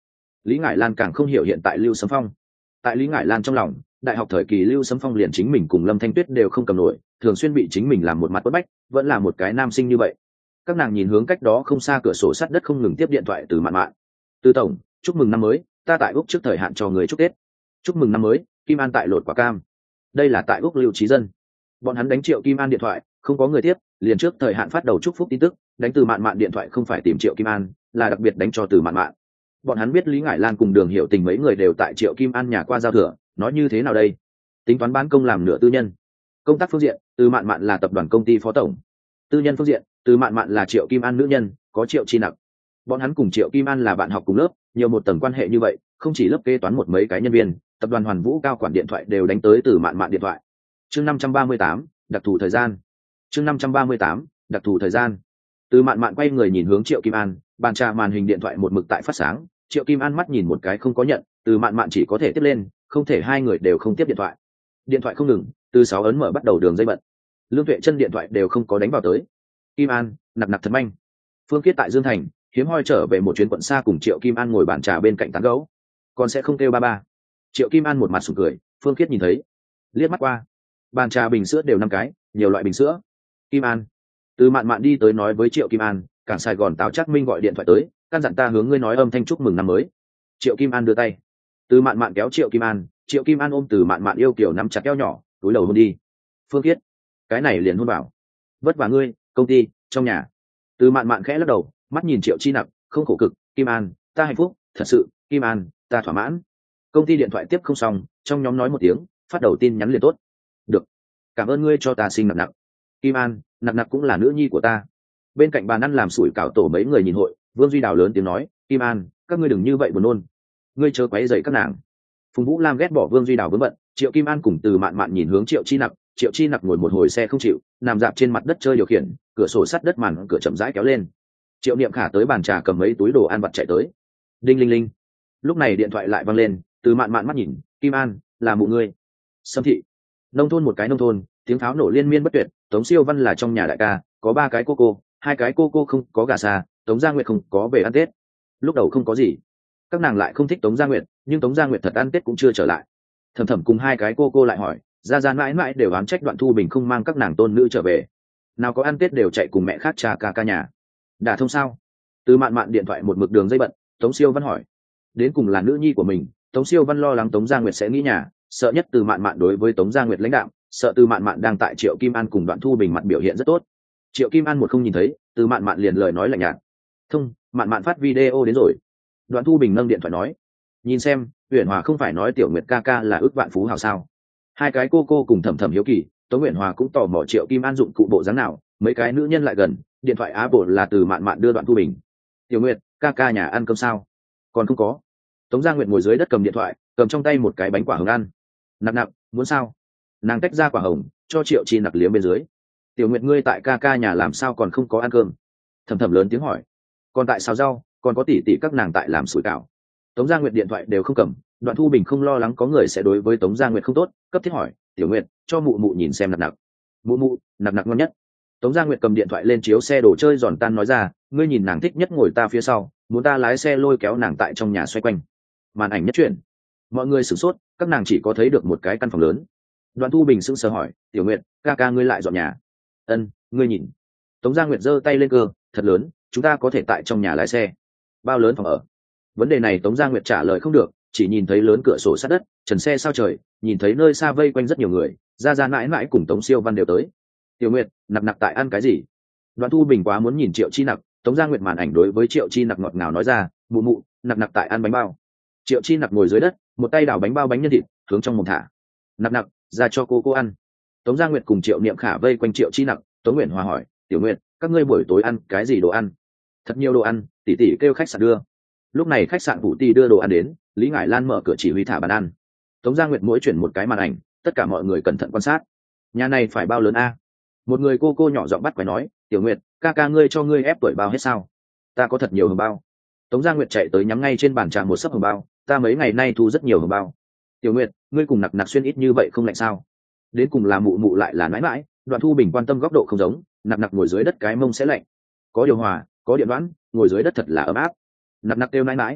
Lý Ngải Lan càng không hiểu hiện tại Lưu Sấm Phong. Tại Lý Ngải Lan trong lòng, đại học thời kỳ Lưu Sấm Phong liền chính mình cùng Lâm Thanh Tuyết đều không cầm nổi, thường xuyên bị chính mình làm một mặt quất bách, vẫn là một cái nam sinh như vậy. Các nàng nhìn hướng cách đó không xa cửa sổ sắt đất không ngừng tiếp điện thoại từ Mạn Mạn. Từ tổng, chúc mừng năm mới, ta tại Úc trước thời hạn cho người chúc Tết. Chúc mừng năm mới, Kim An tại lột quả cam. Đây là tại Úc Lưu Trí Dân. Bọn hắn đánh Triệu Kim An điện thoại, không có người tiếp, liền trước thời hạn phát đầu chúc phúc tin tức, đánh từ Mạn Mạn điện thoại không phải tìm Triệu Kim An, là đặc biệt đánh cho từ Mạn Mạn. Bọn hắn biết Lý Ngải Lan cùng Đường Hiểu Tình mấy người đều tại Triệu Kim An nhà qua giao thừa, nói như thế nào đây? Tính toán bán công làm nửa tư nhân. Công tác phương diện, từ Mạn Mạn là tập đoàn công ty phó tổng. Tư nhân phương diện, từ Mạn Mạn là Triệu Kim An nữ nhân, có Triệu Chi Nặc. Bọn hắn cùng Triệu Kim An là bạn học cùng lớp, nhiều một tầng quan hệ như vậy, không chỉ lớp kế toán một mấy cái nhân viên, tập đoàn Hoàn Vũ cao quản điện thoại đều đánh tới từ Mạn Mạn điện thoại. Chương 538, đặc thù thời gian. Chương 538, đặc thù thời gian. Từ Mạn Mạn quay người nhìn hướng Triệu Kim An, bàn trà màn hình điện thoại một mực tại phát sáng, Triệu Kim An mắt nhìn một cái không có nhận, từ Mạn Mạn chỉ có thể tiếp lên, không thể hai người đều không tiếp điện thoại. Điện thoại không ngừng, từ 6 ấn mở bắt đầu đường dây bận. Lương Tuệ chân điện thoại đều không có đánh vào tới. Kim An, nặc nặc thật manh. Phương Kiết tại Dương Thành, hiếm hoi trở về một chuyến quận xa cùng Triệu Kim An ngồi bàn trà bên cạnh tán gấu. Còn sẽ không kêu ba ba. Triệu Kim An một mặt sủng cười, Phương Kiết nhìn thấy, liếc mắt qua. Bàn trà bình sữa đều 5 cái, nhiều loại bình sữa. Kim An. Từ Mạn Mạn đi tới nói với Triệu Kim An, cảng Sài Gòn Tào Trác Minh gọi điện thoại tới, căn dặn ta hướng ngươi nói âm thanh chúc mừng năm mới. Triệu Kim An đưa tay. Từ Mạn Mạn kéo Triệu Kim An, Triệu Kim An ôm Từ Mạn Mạn yêu kiểu nắm chặt eo nhỏ, túi đầu hôn đi. Phương Kiết, cái này liền hôn bảo. Vất vả ngươi, công ty, trong nhà. Từ Mạn Mạn khẽ lắc đầu, mắt nhìn Triệu Chi Nặc, không khổ cực, Kim An, ta hạnh phúc, thật sự, Kim An, ta thỏa mãn. Công ty điện thoại tiếp không xong, trong nhóm nói một tiếng, phát đầu tin nhắn liền tốt. Được, cảm ơn ngươi cho ta sinh nặc nặc. Kim An, nặc nặc cũng là nữ nhi của ta. Bên cạnh bàn ăn làm sủi cảo tổ mấy người nhìn hội, Vương Duy Đào lớn tiếng nói, Kim An, các ngươi đừng như vậy buồn nôn, ngươi chớ quấy rầy các nàng. Phùng Vũ Lam ghét bỏ Vương Duy Đào vướng bận, Triệu Kim An cùng Từ Mạn Mạn nhìn hướng Triệu Chi Nặc, Triệu Chi Nặc ngồi một hồi xe không chịu, nằm dạp trên mặt đất chơi điều khiển, cửa sổ sắt đất màn cửa chậm rãi kéo lên. Triệu Niệm Khả tới bàn trà cầm mấy túi đồ ăn vặt chạy tới. Đinh linh linh. Lúc này điện thoại lại vang lên, Từ Mạn Mạn mắt nhìn, Kim An, là mụ ngươi. Sâm thị. Nông thôn một cái nông thôn, tiếng pháo nổ liên miên bất tuyệt, Tống Siêu Văn là trong nhà đại ca, có 3 cái cô, 2 cái cô không có gà xa, Tống Gia Nguyệt không có về ăn Tết. Lúc đầu không có gì, các nàng lại không thích Tống Gia Nguyệt, nhưng Tống Gia Nguyệt thật ăn Tết cũng chưa trở lại. Thầm thầm cùng 2 cái cô lại hỏi, ra mãi mãi đều oán trách Đoạn Thu Bình không mang các nàng tôn nữ trở về, nào có ăn Tết đều chạy cùng mẹ khác cha ca nhà. Đã thông sao? Từ Mạn Mạn điện thoại một mực đường dây bận, Tống Siêu Văn hỏi, đến cùng là nữ nhi của mình, Tống Siêu Văn lo lắng Tống Gia Nguyệt sẽ nghĩ nhà, sợ nhất Từ Mạn Mạn đối với Tống Gia Nguyệt lãnh đạo, sợ Từ Mạn Mạn đang tại Triệu Kim An cùng Đoạn Thu Bình mặt biểu hiện rất tốt. Triệu Kim An một không nhìn thấy, Từ Mạn Mạn liền lời nói lạnh nhạt, thông, Mạn Mạn phát video đến rồi. Đoạn Thu Bình nâng điện thoại nói, nhìn xem, Uyển Hòa không phải nói Tiểu Nguyệt ca ca là ước vạn phú hào sao? 2 cái cô cùng thầm thầm hiếu kỳ, Tống Uyển Hòa cũng tò mò Triệu Kim An dụng cụ bộ dáng nào, mấy cái nữ nhân lại gần, điện thoại á bộ là Từ Mạn Mạn đưa Đoạn Thu Bình. Tiểu Nguyệt, ca ca nhà ăn cơm sao? Còn không có. Tống Gia Nguyệt ngồi dưới đất cầm điện thoại, cầm trong tay một cái bánh quả hồng ăn. Nặc nặc, muốn sao? Nàng tách ra quả hồng, cho Triệu Chi Nặc liếm bên dưới. Tiểu Nguyệt, ngươi tại ca ca nhà làm sao còn không có ăn cơm? Thầm thầm lớn tiếng hỏi. Còn tại xào rau, còn có tỷ tỷ các nàng tại làm sủi cảo. Tống Gia Nguyệt điện thoại đều không cầm, Đoạn Thu Bình không lo lắng có người sẽ đối với Tống Gia Nguyệt không tốt, cấp thiết hỏi, Tiểu Nguyệt, cho mụ mụ nhìn xem nặc nặc. Mụ, nặc nặc ngon nhất. Tống Gia Nguyệt cầm điện thoại lên chiếu xe đồ chơi giòn tan nói ra, ngươi nhìn nàng thích nhất ngồi ta phía sau, muốn ta lái xe lôi kéo nàng tại trong nhà xoay quanh. Màn ảnh nhất chuyển, mọi người sửng sốt, các nàng chỉ có thấy được một cái căn phòng lớn. Đoạn Thu Bình sững sờ hỏi, Tiểu Nguyệt, ca ca ngươi lại dọn nhà? Ân, ngươi nhìn. Tống Gia Nguyệt giơ tay lên cơ, thật lớn, chúng ta có thể tại trong nhà lái xe. Bao lớn phòng ở? Vấn đề này Tống Gia Nguyệt trả lời không được, chỉ nhìn thấy lớn cửa sổ sát đất, trần xe sao trời, nhìn thấy nơi xa vây quanh rất nhiều người, ra mãi mãi cùng Tống Siêu Văn đều tới. Tiểu Nguyệt, nặc nặc tại ăn cái gì? Đoạn Thu Bình quá muốn nhìn Triệu Chi Nặc, Tống Gia Nguyệt màn ảnh đối với Triệu Chi Nặc ngọt ngào nói ra, mụ, nặc nặc tại ăn bánh bao. Triệu Chi Nặc ngồi dưới đất, một tay đảo bánh bao bánh nhân thịt, hướng trong mồm thả. Nặc, ra cho cô ăn. Tống Gia Nguyệt cùng Triệu Niệm Khả vây quanh Triệu Chi Nặc, Tống Nguyệt Hòa hỏi, Tiểu Nguyệt, các ngươi buổi tối ăn cái gì đồ ăn? Thật nhiều đồ ăn, tỷ tỷ kêu khách sạn đưa. Lúc này khách sạn Vũ Ti đưa đồ ăn đến, Lý Ngải Lan mở cửa chỉ huy thả bàn ăn. Tống Gia Nguyệt mỗi chuyển một cái màn ảnh, tất cả mọi người cẩn thận quan sát. Nhà này phải bao lớn a? Một người cô nhỏ giọng bắt quái nói, Tiểu Nguyệt, ca ca ngươi cho ngươi ép tuổi bao hết sao? Ta có thật nhiều hồng bao. Tống Gia Nguyệt chạy tới nhắm ngay trên bàn trà một sấp hồng bao, ta mấy ngày nay thu rất nhiều hồng bao. Tiểu Nguyệt, ngươi cùng nặc xuyên ít như vậy không lạnh sao? Đến cùng là mụ lại là mãi mãi. Đoạn Thu Bình quan tâm góc độ không giống, nặc ngồi dưới đất cái mông sẽ lạnh. Có điều hòa, có điện đoán, ngồi dưới đất thật là ấm áp. Nặc kêu mãi mãi.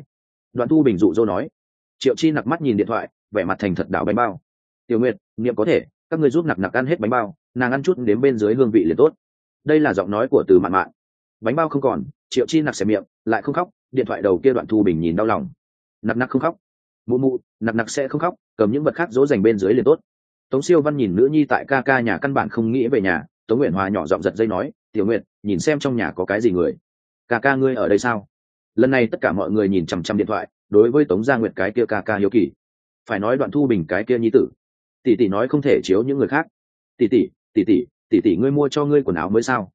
Đoạn Thu Bình dụ dỗ nói. Triệu Chi nặc mắt nhìn điện thoại, vẻ mặt thành thật đảo bánh bao. Tiểu Nguyệt, niệm có thể, các ngươi giúp nặc nặc ăn hết bánh bao, nàng ăn chút đến bên dưới hương vị liền tốt. Đây là giọng nói của Từ Mạn Mạn. Bánh bao không còn, Triệu Chi nặc xẻ miệng, lại không khóc. Điện thoại đầu kia Đoạn Thu Bình nhìn đau lòng. Nặc nặc không khóc. Mụ mụ, nặc nặc sẽ không khóc, cầm những vật khác dỗ dành bên dưới liền tốt. Tống Siêu Văn nhìn nữ nhi tại ca ca nhà căn bản không nghĩ về nhà. Tống Nguyện Hòa nhỏ giọng giật dây nói, Tiểu Nguyệt, nhìn xem trong nhà có cái gì người. Ca ca ngươi ở đây sao? Lần này tất cả mọi người nhìn chằm chằm điện thoại, đối với Tống Gia Nguyệt cái kia ca ca hiếu kỳ. Phải nói Đoạn Thu Bình cái kia nhi tử, tỷ tỷ nói không thể chiếu những người khác. Tỷ tỷ ngươi mua cho ngươi quần áo mới sao?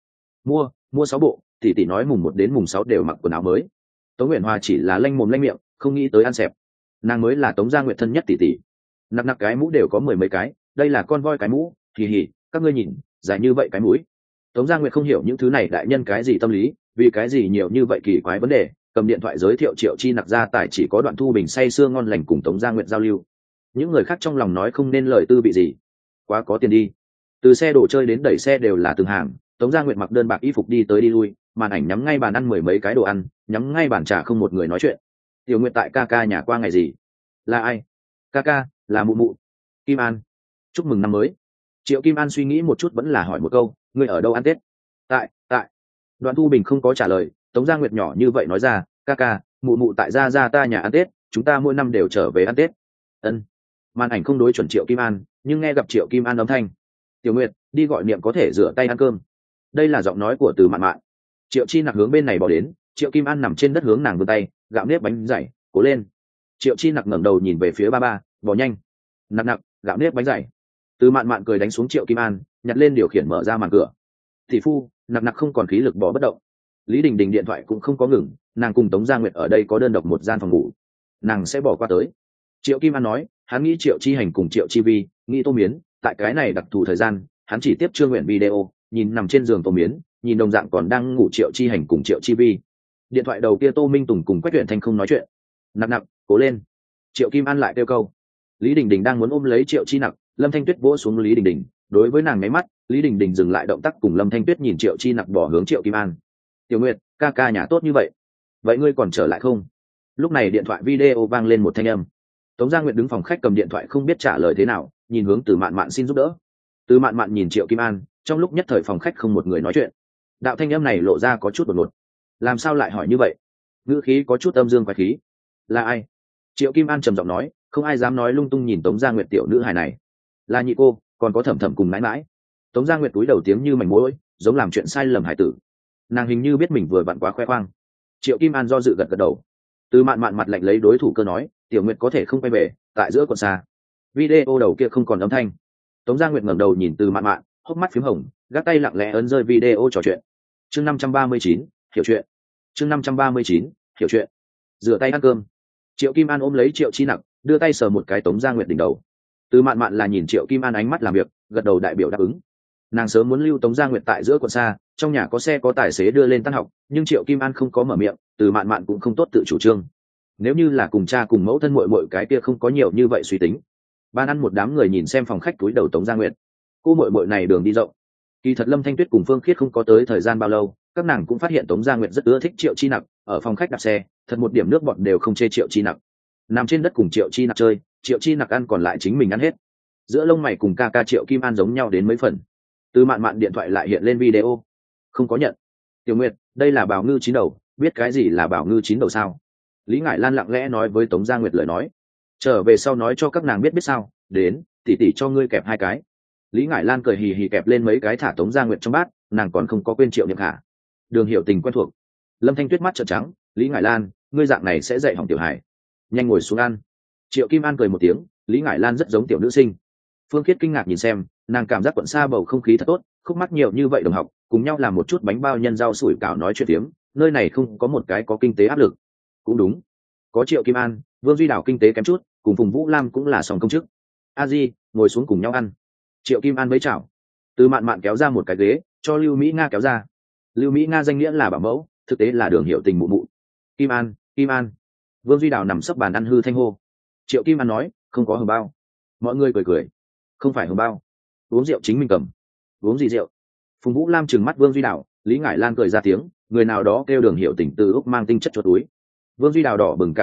Mua 6 bộ. Tỷ nói mùng 1 đến mùng 6 đều mặc quần áo mới. Tống Nguyện Hòa chỉ là lanh mồm lanh miệng, không nghĩ tới ăn xẹp. Nàng mới là Tống Gia Nguyệt thân nhất tỷ. Nặc nặc cái mũ đều có 10 mấy cái, đây là con voi cái mũ, hì hì, các ngươi nhìn, dài như vậy cái mũi. Tống Gia Nguyệt không hiểu những thứ này đại nhân cái gì tâm lý, vì cái gì nhiều như vậy kỳ quái vấn đề, cầm điện thoại giới thiệu Triệu Chi nặc ra tại chỉ có Đoạn Thu Bình say sưa ngon lành cùng Tống Gia Nguyệt giao lưu. Những người khác trong lòng nói không nên lời tư vị gì. Quá có tiền đi. Từ xe đồ chơi đến đẩy xe đều là từng hàng, Tống Gia Nguyệt mặc đơn bạc y phục đi tới đi lui, màn ảnh nhắm ngay bàn ăn 10 mấy cái đồ ăn, nhắm ngay bàn trà không một người nói chuyện. Tiểu Nguyệt tại ca ca nhà qua ngày gì? Là ai? Ca ca, là mụ mụ. Kim An. Chúc mừng năm mới. Triệu Kim An suy nghĩ một chút vẫn là hỏi một câu, ngươi ở đâu ăn Tết? Tại. Đoạn Thu Bình không có trả lời, Tống Gia Nguyệt nhỏ như vậy nói ra, ca ca, mụ mụ tại gia ta nhà ăn Tết, chúng ta mỗi năm đều trở về ăn Tết. Ân. Màn ảnh không đối chuẩn Triệu Kim An, nhưng nghe gặp Triệu Kim An âm thanh. Tiểu Nguyệt, đi gọi Niệm có thể rửa tay ăn cơm. Đây là giọng nói của Từ Mạn Mạn. Triệu Chi nặc hướng bên này bỏ đến, Triệu Kim An nằm trên đất hướng nàng vươn tay, gạo nếp bánh dày, cố lên. Triệu Chi nặc ngẩng đầu nhìn về phía ba, bỏ nhanh. Nặc, gạo nếp bánh dày. Từ Mạn Mạn cười đánh xuống Triệu Kim An, nhặt lên điều khiển mở ra màn cửa. Tỷ phu, nặc không còn khí lực bỏ bất động. Lý Đình Đình điện thoại cũng không có ngừng, nàng cùng Tống Gia Nguyệt ở đây có đơn độc một gian phòng ngủ, nàng sẽ bỏ qua tới. Triệu Kim An nói, hắn nghĩ Triệu Chi Hành cùng Triệu Chi Vi, nghĩ Tô Miến, tại cái này đặc thù thời gian, hắn chỉ tiếp Trương Nguyện video, nhìn nằm trên giường Tô Miến, nhìn đồng dạng còn đang ngủ Triệu Chi Hành cùng Triệu Chi Vi. Điện thoại đầu kia Tô Minh Tùng cùng Quách Tuyển Thanh không nói chuyện. Nặc, cố lên. Triệu Kim An lại kêu câu. Lý Đình Đình đang muốn ôm lấy Triệu Chi Nặc, Lâm Thanh Tuyết vỗ xuống Lý Đình Đình, đối với nàng nháy mắt, Lý Đình Đình dừng lại động tác cùng Lâm Thanh Tuyết nhìn Triệu Chi Nặc bỏ hướng Triệu Kim An. Tiểu Nguyệt, ca ca nhà tốt như vậy, vậy ngươi còn trở lại không? Lúc này điện thoại video vang lên một thanh âm. Tống Gia Nguyệt đứng phòng khách cầm điện thoại không biết trả lời thế nào, nhìn hướng Từ Mạn Mạn xin giúp đỡ. Từ Mạn Mạn nhìn Triệu Kim An, trong lúc nhất thời phòng khách không một người nói chuyện. Đạo thanh âm này lộ ra có chút đột ngột. Làm sao lại hỏi như vậy? Ngữ khí có chút âm dương quái khí. Là ai? Triệu Kim An trầm giọng nói, không ai dám nói lung tung nhìn Tống Gia Nguyệt tiểu nữ hài này. Là nhị cô, còn có Thẩm Thẩm cùng mãi mãi. Tống Gia Nguyệt túi đầu tiếng như mảnh mối, giống làm chuyện sai lầm hải tử. Nàng hình như biết mình vừa vặn quá khoe khoang. Triệu Kim An do dự gật đầu. Từ Mạn Mạn mặt lạnh lấy đối thủ cơ nói, Tiểu Nguyệt có thể không quay về, tại giữa còn xa. Video đầu kia không còn âm thanh. Tống Gia Nguyệt ngẩng đầu nhìn Từ Mạn Mạn, hốc mắt phím hồng, gác tay lặng lẽ ấn rơi video trò chuyện. Chương 539, hiểu chuyện. Chương 539, hiểu chuyện. Rửa tay ăn cơm. Triệu Kim An ôm lấy Triệu Chi Nặc, đưa tay sờ một cái Tống Gia Nguyệt đỉnh đầu. Từ Mạn Mạn là nhìn Triệu Kim An ánh mắt làm việc, gật đầu đại biểu đáp ứng. Nàng sớm muốn lưu Tống Gia Nguyệt tại giữa quận xa, trong nhà có xe có tài xế đưa lên tan học, nhưng Triệu Kim An không có mở miệng, Từ Mạn Mạn cũng không tốt tự chủ trương. Nếu như là cùng cha cùng mẫu thân muội muội cái kia không có nhiều như vậy suy tính. Ban ăn một đám người nhìn xem phòng khách túi đầu Tống Gia Nguyệt. Cô muội muội này đường đi rộng. Kỳ thật Lâm Thanh Tuyết cùng Phương Khiết không có tới thời gian bao lâu, các nàng cũng phát hiện Tống Gia Nguyệt rất ưa thích Triệu Chi Nặc, ở phòng khách đạp xe, thật một điểm nước bọt đều không chê Triệu Chi Nặc. Nằm trên đất cùng Triệu Chi Nặc chơi, Triệu Chi Nặc ăn còn lại chính mình ăn hết. Giữa lông mày cùng ca ca Triệu Kim An giống nhau đến mấy phần. Từ Mạn Mạn điện thoại lại hiện lên video, không có nhận. Tiểu Nguyệt, đây là bào ngư chín đầu, biết cái gì là bào ngư chín đầu sao? Lý Ngải Lan lặng lẽ nói với Tống Gia Nguyệt lời nói, trở về sau nói cho các nàng biết sao. Đến, tỷ tỷ cho ngươi kẹp 2 cái. Lý Ngải Lan cười hì hì kẹp lên mấy cái thả Tống Gia Nguyệt trong bát, nàng còn không có quên Triệu Niệm Khả. Đường Hiểu Tình quen thuộc. Lâm Thanh Tuyết mắt trợn trắng, Lý Ngải Lan, ngươi dạng này sẽ dạy hỏng tiểu hải. Nhanh ngồi xuống ăn. Triệu Kim An cười một tiếng, Lý Ngải Lan rất giống tiểu nữ sinh. Phương Khiết kinh ngạc nhìn xem, nàng cảm giác quận xa bầu không khí thật tốt, khúc mắc nhiều như vậy đồng học, cùng nhau làm một chút bánh bao nhân rau sủi cảo nói chuyện tiếng, nơi này không có một cái có kinh tế áp lực. Cũng đúng, có Triệu Kim An, Vương Duy Đào kinh tế kém chút, cùng Phùng Vũ Lam cũng là sòng công chức. A Di, ngồi xuống cùng nhau ăn. Triệu Kim An với chào. Từ Mạn Mạn kéo ra một cái ghế, cho Lưu Mỹ Nga kéo ra. Lưu Mỹ Nga danh nghĩa là bảo mẫu, thực tế là Đường Hiểu Tình mụ mụ. Kim An, Kim An. Vương Duy Đào nằm sấp bàn ăn hư thanh hô. Triệu Kim An nói, không có hồng bao. Mọi người cười cười. Không phải hồng bao, uống rượu chính mình cầm. Uống gì rượu? Phùng Vũ Lam trừng mắt Vương Duy Đào, Lý Ngải Lan cười ra tiếng, người nào đó kêu Đường Hiểu Tình từ Úc mang tinh chất cho túi. Vương Duy Đào đỏ bừng cả khuôn mặt,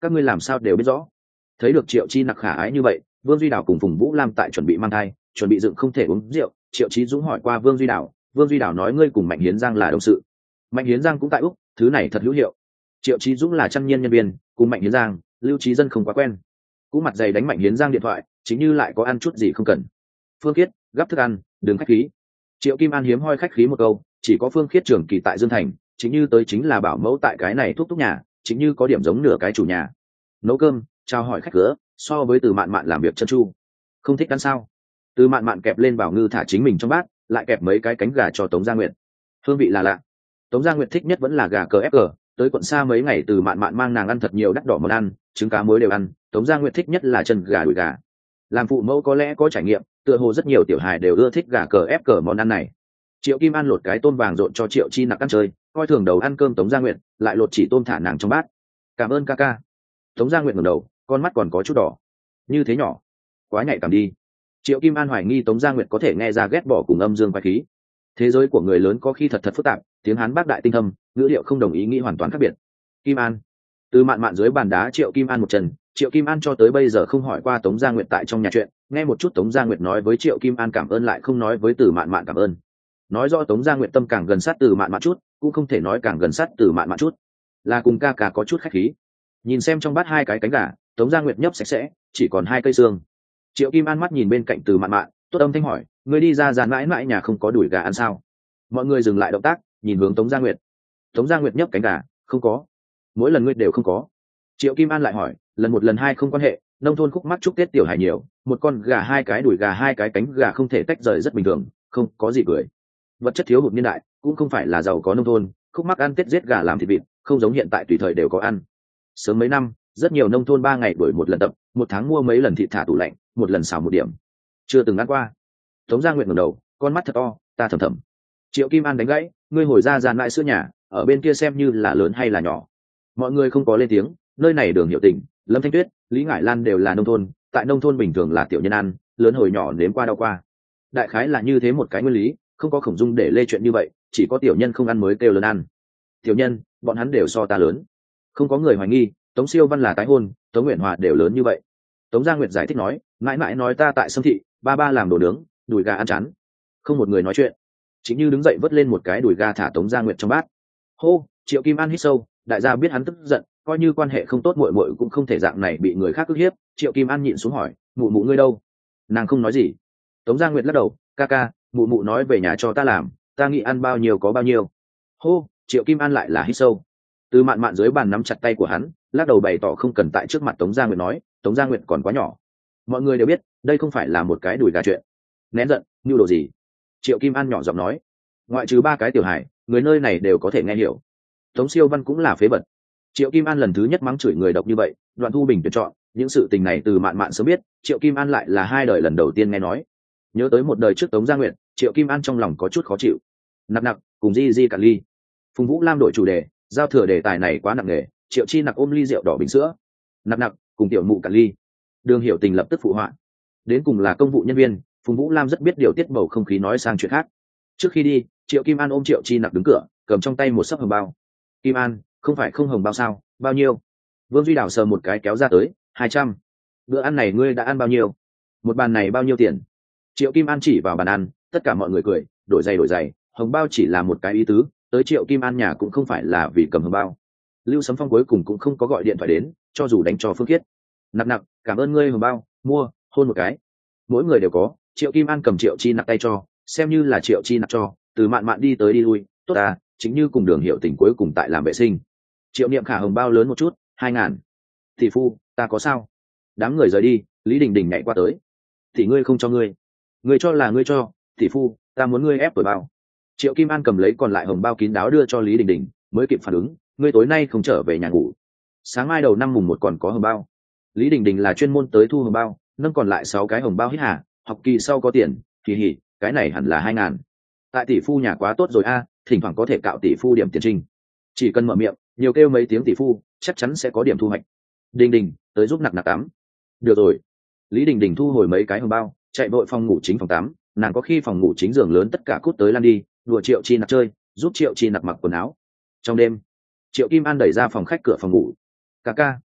các ngươi làm sao đều biết rõ. Thấy được Triệu Chi Nặc khả ái như vậy, Vương Duy Đào cùng Phùng Vũ Lam tại chuẩn bị mang thai, chuẩn bị dựng không thể uống rượu. Triệu Chí Dũng hỏi qua Vương Duy Đào, Vương Duy Đào nói ngươi cùng Mạnh Hiến Giang là đồng sự. Mạnh Hiến Giang cũng tại Úc, thứ này thật hữu hiệu. Triệu Chí Dũng là trăm nhiên nhân viên, cùng Mạnh Hiến Giang, Lưu Trí Dân không quá quen, cũng mặt dày đánh Mạnh Hiến Giang điện thoại, chính như lại có ăn chút gì không cần. Phương Khiết, gắp thức ăn, đừng khách khí. Triệu Kim An hiếm hoi khách khí một câu, chỉ có Phương Khiết trưởng kỳ tại Dương Thành, chính như tới chính là bảo mẫu tại cái này thúc thúc nhà, chính như có điểm giống nửa cái chủ nhà. Nấu cơm, chào hỏi khách cửa, so với Từ Mạn Mạn làm việc chân chu. Không thích ăn sao? Từ Mạn Mạn kẹp lên bảo ngư thả chính mình trong bát, lại kẹp mấy cái cánh gà cho Tống Gia Nguyệt. Hương vị là lạ. Tống Gia Nguyệt thích nhất vẫn là gà cờ ép cờ, tới quận xa mấy ngày Từ Mạn Mạn mang nàng ăn thật nhiều đắt đỏ món ăn, trứng cá muối đều ăn. Tống Gia Nguyệt thích nhất là chân gà đùi gà. Làm phụ mẫu có lẽ có trải nghiệm, tựa hồ rất nhiều tiểu hài đều ưa thích gà cờ ép cờ món ăn này. Triệu Kim An lột cái tôm vàng rộn cho Triệu Chi Nặc ăn chơi, coi thường đầu ăn cơm Tống Gia Nguyệt, lại lột chỉ tôm thả nàng trong bát. Cảm ơn ca ca. Tống Gia Nguyệt ngẩng đầu, con mắt còn có chút đỏ. Như thế nhỏ, quá nhạy cảm đi. Triệu Kim An hoài nghi Tống Gia Nguyệt có thể nghe ra ghét bỏ cùng âm dương quái khí. Thế giới của người lớn có khi thật phức tạp, tiếng Hán bác đại tinh thâm, ngữ liệu không đồng ý nghĩ hoàn toàn khác biệt. Kim An. Từ Mạn Mạn dưới bàn đá Triệu Kim An một chân, Triệu Kim An cho tới bây giờ không hỏi qua Tống Gia Nguyệt tại trong nhà chuyện, nghe một chút Tống Gia Nguyệt nói với Triệu Kim An cảm ơn lại không nói với Từ Mạn Mạn cảm ơn. Nói rõ Tống Gia Nguyệt tâm càng gần sát Từ Mạn Mạn chút, cũng không thể nói càng gần sát Từ Mạn Mạn chút, là cùng ca ca có chút khách khí. Nhìn xem trong bát hai cái cánh gà, Tống Gia Nguyệt nhấp sạch sẽ, chỉ còn hai cây xương. Triệu Kim An mắt nhìn bên cạnh Từ Mạn Mạn, tốt âm thanh hỏi, người đi ra dàn mãi mãi nhà không có đuổi gà ăn sao? Mọi người dừng lại động tác, nhìn hướng Tống Gia Nguyệt. Tống Gia Nguyệt nhấp cánh gà, không có. Mỗi lần ngươi đều không có. Triệu Kim An lại hỏi, lần một lần hai không quan hệ, nông thôn khúc mắc chúc Tết tiểu hài nhiều, một con gà hai cái đuổi gà hai cái cánh gà không thể tách rời rất bình thường, không có gì cười. Vật chất thiếu hụt niên đại, cũng không phải là giàu có nông thôn, khúc mắc ăn Tết giết gà làm thịt vịt, không giống hiện tại tùy thời đều có ăn. Sớm mấy năm, rất nhiều nông thôn 3 ngày đuổi một lần tập, một tháng mua mấy lần thịt thả tủ lạnh, một lần xào một điểm. Chưa từng ăn qua. Tống Gia Nguyệt ngẩng đầu, con mắt thật to, ta thầm thầm. Triệu Kim An đánh gãy, ngươi hồi ra dàn lại sữa nhà, ở bên kia xem như là lớn hay là nhỏ. Mọi người không có lên tiếng, nơi này Đường Hiệu Tình, Lâm Thanh Tuyết, Lý Ngải Lan đều là nông thôn, tại nông thôn bình thường là tiểu nhân ăn, lớn hồi nhỏ nếm qua đau qua. Đại khái là như thế một cái nguyên lý, không có Khổng Dung để lê chuyện như vậy, chỉ có tiểu nhân không ăn mới kêu lớn ăn. Tiểu nhân, bọn hắn đều so ta lớn. Không có người hoài nghi, Tống Siêu Văn là tái hôn, Tống Nguyện Hòa đều lớn như vậy. Tống Gia Nguyệt giải thích nói, mãi mãi nói ta tại Sâm Thị, ba làm đồ nướng, đùi gà ăn chán. Không một người nói chuyện. Chính như đứng dậy vớt lên một cái đùi gà thả Tống Gia Nguyệt trong bát. Hô, Triệu Kim An hít sâu, đại gia biết hắn tức giận, coi như quan hệ không tốt muội muội cũng không thể dạng này bị người khác ức hiếp. Triệu Kim An nhịn xuống hỏi, mụ mụ ngươi đâu? Nàng không nói gì. Tống Gia Nguyệt lắc đầu, ca ca, mụ mụ nói về nhà cho ta làm, ta nghĩ ăn bao nhiêu có bao nhiêu. Hô, Triệu Kim An lại là hít sâu. Từ Mạn Mạn dưới bàn nắm chặt tay của hắn, lắc đầu bày tỏ không cần tại trước mặt Tống Gia Nguyệt nói, Tống Gia Nguyệt còn quá nhỏ. Mọi người đều biết, đây không phải là một cái đùi gà chuyện. Nén giận, nhu đồ gì? Triệu Kim An nhỏ giọng nói, ngoại trừ 3 cái tiểu hải, người nơi này đều có thể nghe hiểu. Tống Siêu Văn cũng là phế vật. Triệu Kim An lần thứ nhất mắng chửi người độc như vậy, Đoạn Thu Bình tuyển chọn, những sự tình này Từ Mạn Mạn sớm biết, Triệu Kim An lại là 2 đời lần đầu tiên nghe nói. Nhớ tới một đời trước Tống Gia Nguyệt, Triệu Kim An trong lòng có chút khó chịu. Nặc nặc, cùng Di Cạn ly. Phùng Vũ Lam đổi chủ đề, giao thừa đề tài này quá nặng nề, Triệu Chi Nặc ôm ly rượu đỏ bình sữa. Nặc nặc, cùng tiểu mụ cạn ly. Đường Hiểu Tình lập tức phụ họa. Đến cùng là công vụ nhân viên, Phùng Vũ Lam rất biết điều tiết bầu không khí nói sang chuyện khác. Trước khi đi, Triệu Kim An ôm Triệu Chi Nặc đứng cửa, cầm trong tay một xấp hồng bao. Kim An, không phải không hồng bao sao? Bao nhiêu? Vương Duy Đào sờ một cái kéo ra tới, 200. Bữa ăn này ngươi đã ăn bao nhiêu? Một bàn này bao nhiêu tiền? Triệu Kim An chỉ vào bàn ăn, tất cả mọi người cười, đổi giày, hồng bao chỉ là một cái ý tứ, tới Triệu Kim An nhà cũng không phải là vì cầm hồng bao. Lưu Sấm Phong cuối cùng cũng không có gọi điện thoại đến, cho dù đánh cho Phương Khiết. Nặc nặc, cảm ơn ngươi hồng bao, mua, hôn một cái. Mỗi người đều có, Triệu Kim An cầm Triệu Chi Nặc tay cho, xem như là Triệu Chi Nặc cho, Từ Mạn Mạn đi tới đi lui, tốt à, chính như cùng Đường Hiểu Tình cuối cùng tại làm vệ sinh. Triệu Niệm Khả hồng bao lớn một chút, 2.000. Tỷ phu, ta có sao? Đám người rời đi, Lý Đình Đình nhảy qua tới. Thì ngươi không cho ngươi, ngươi cho là ngươi cho, tỷ phu, ta muốn ngươi ép tuổi bao. Triệu Kim An cầm lấy còn lại hồng bao kín đáo đưa cho Lý Đình Đình, mới kịp phản ứng, ngươi tối nay không trở về nhà ngủ. Sáng mai đầu năm mùng 1 còn có hồng bao. Lý Đình Đình là chuyên môn tới thu hồng bao, nâng còn lại 6 cái hồng bao hít hà, học kỳ sau có tiền, kỳ hỉ, cái này hẳn là 2.000. Tại tỷ phu nhà quá tốt rồi a, thỉnh thoảng có thể cạo tỷ phu điểm tiền trinh. Chỉ cần mở miệng, nhiều kêu mấy tiếng tỷ phu, chắc chắn sẽ có điểm thu hoạch. Đình Đình, tới giúp nặc nặc tắm. Được rồi. Lý Đình Đình thu hồi mấy cái hồng bao, chạy vội phòng ngủ chính phòng tắm, nàng có khi phòng ngủ chính giường lớn tất cả cút tới lan đi, đùa Triệu Chi Nặc chơi, giúp Triệu Chi Nặc mặc quần áo. Trong đêm, Triệu Kim An đẩy ra phòng khách cửa phòng ngủ. Ca ca.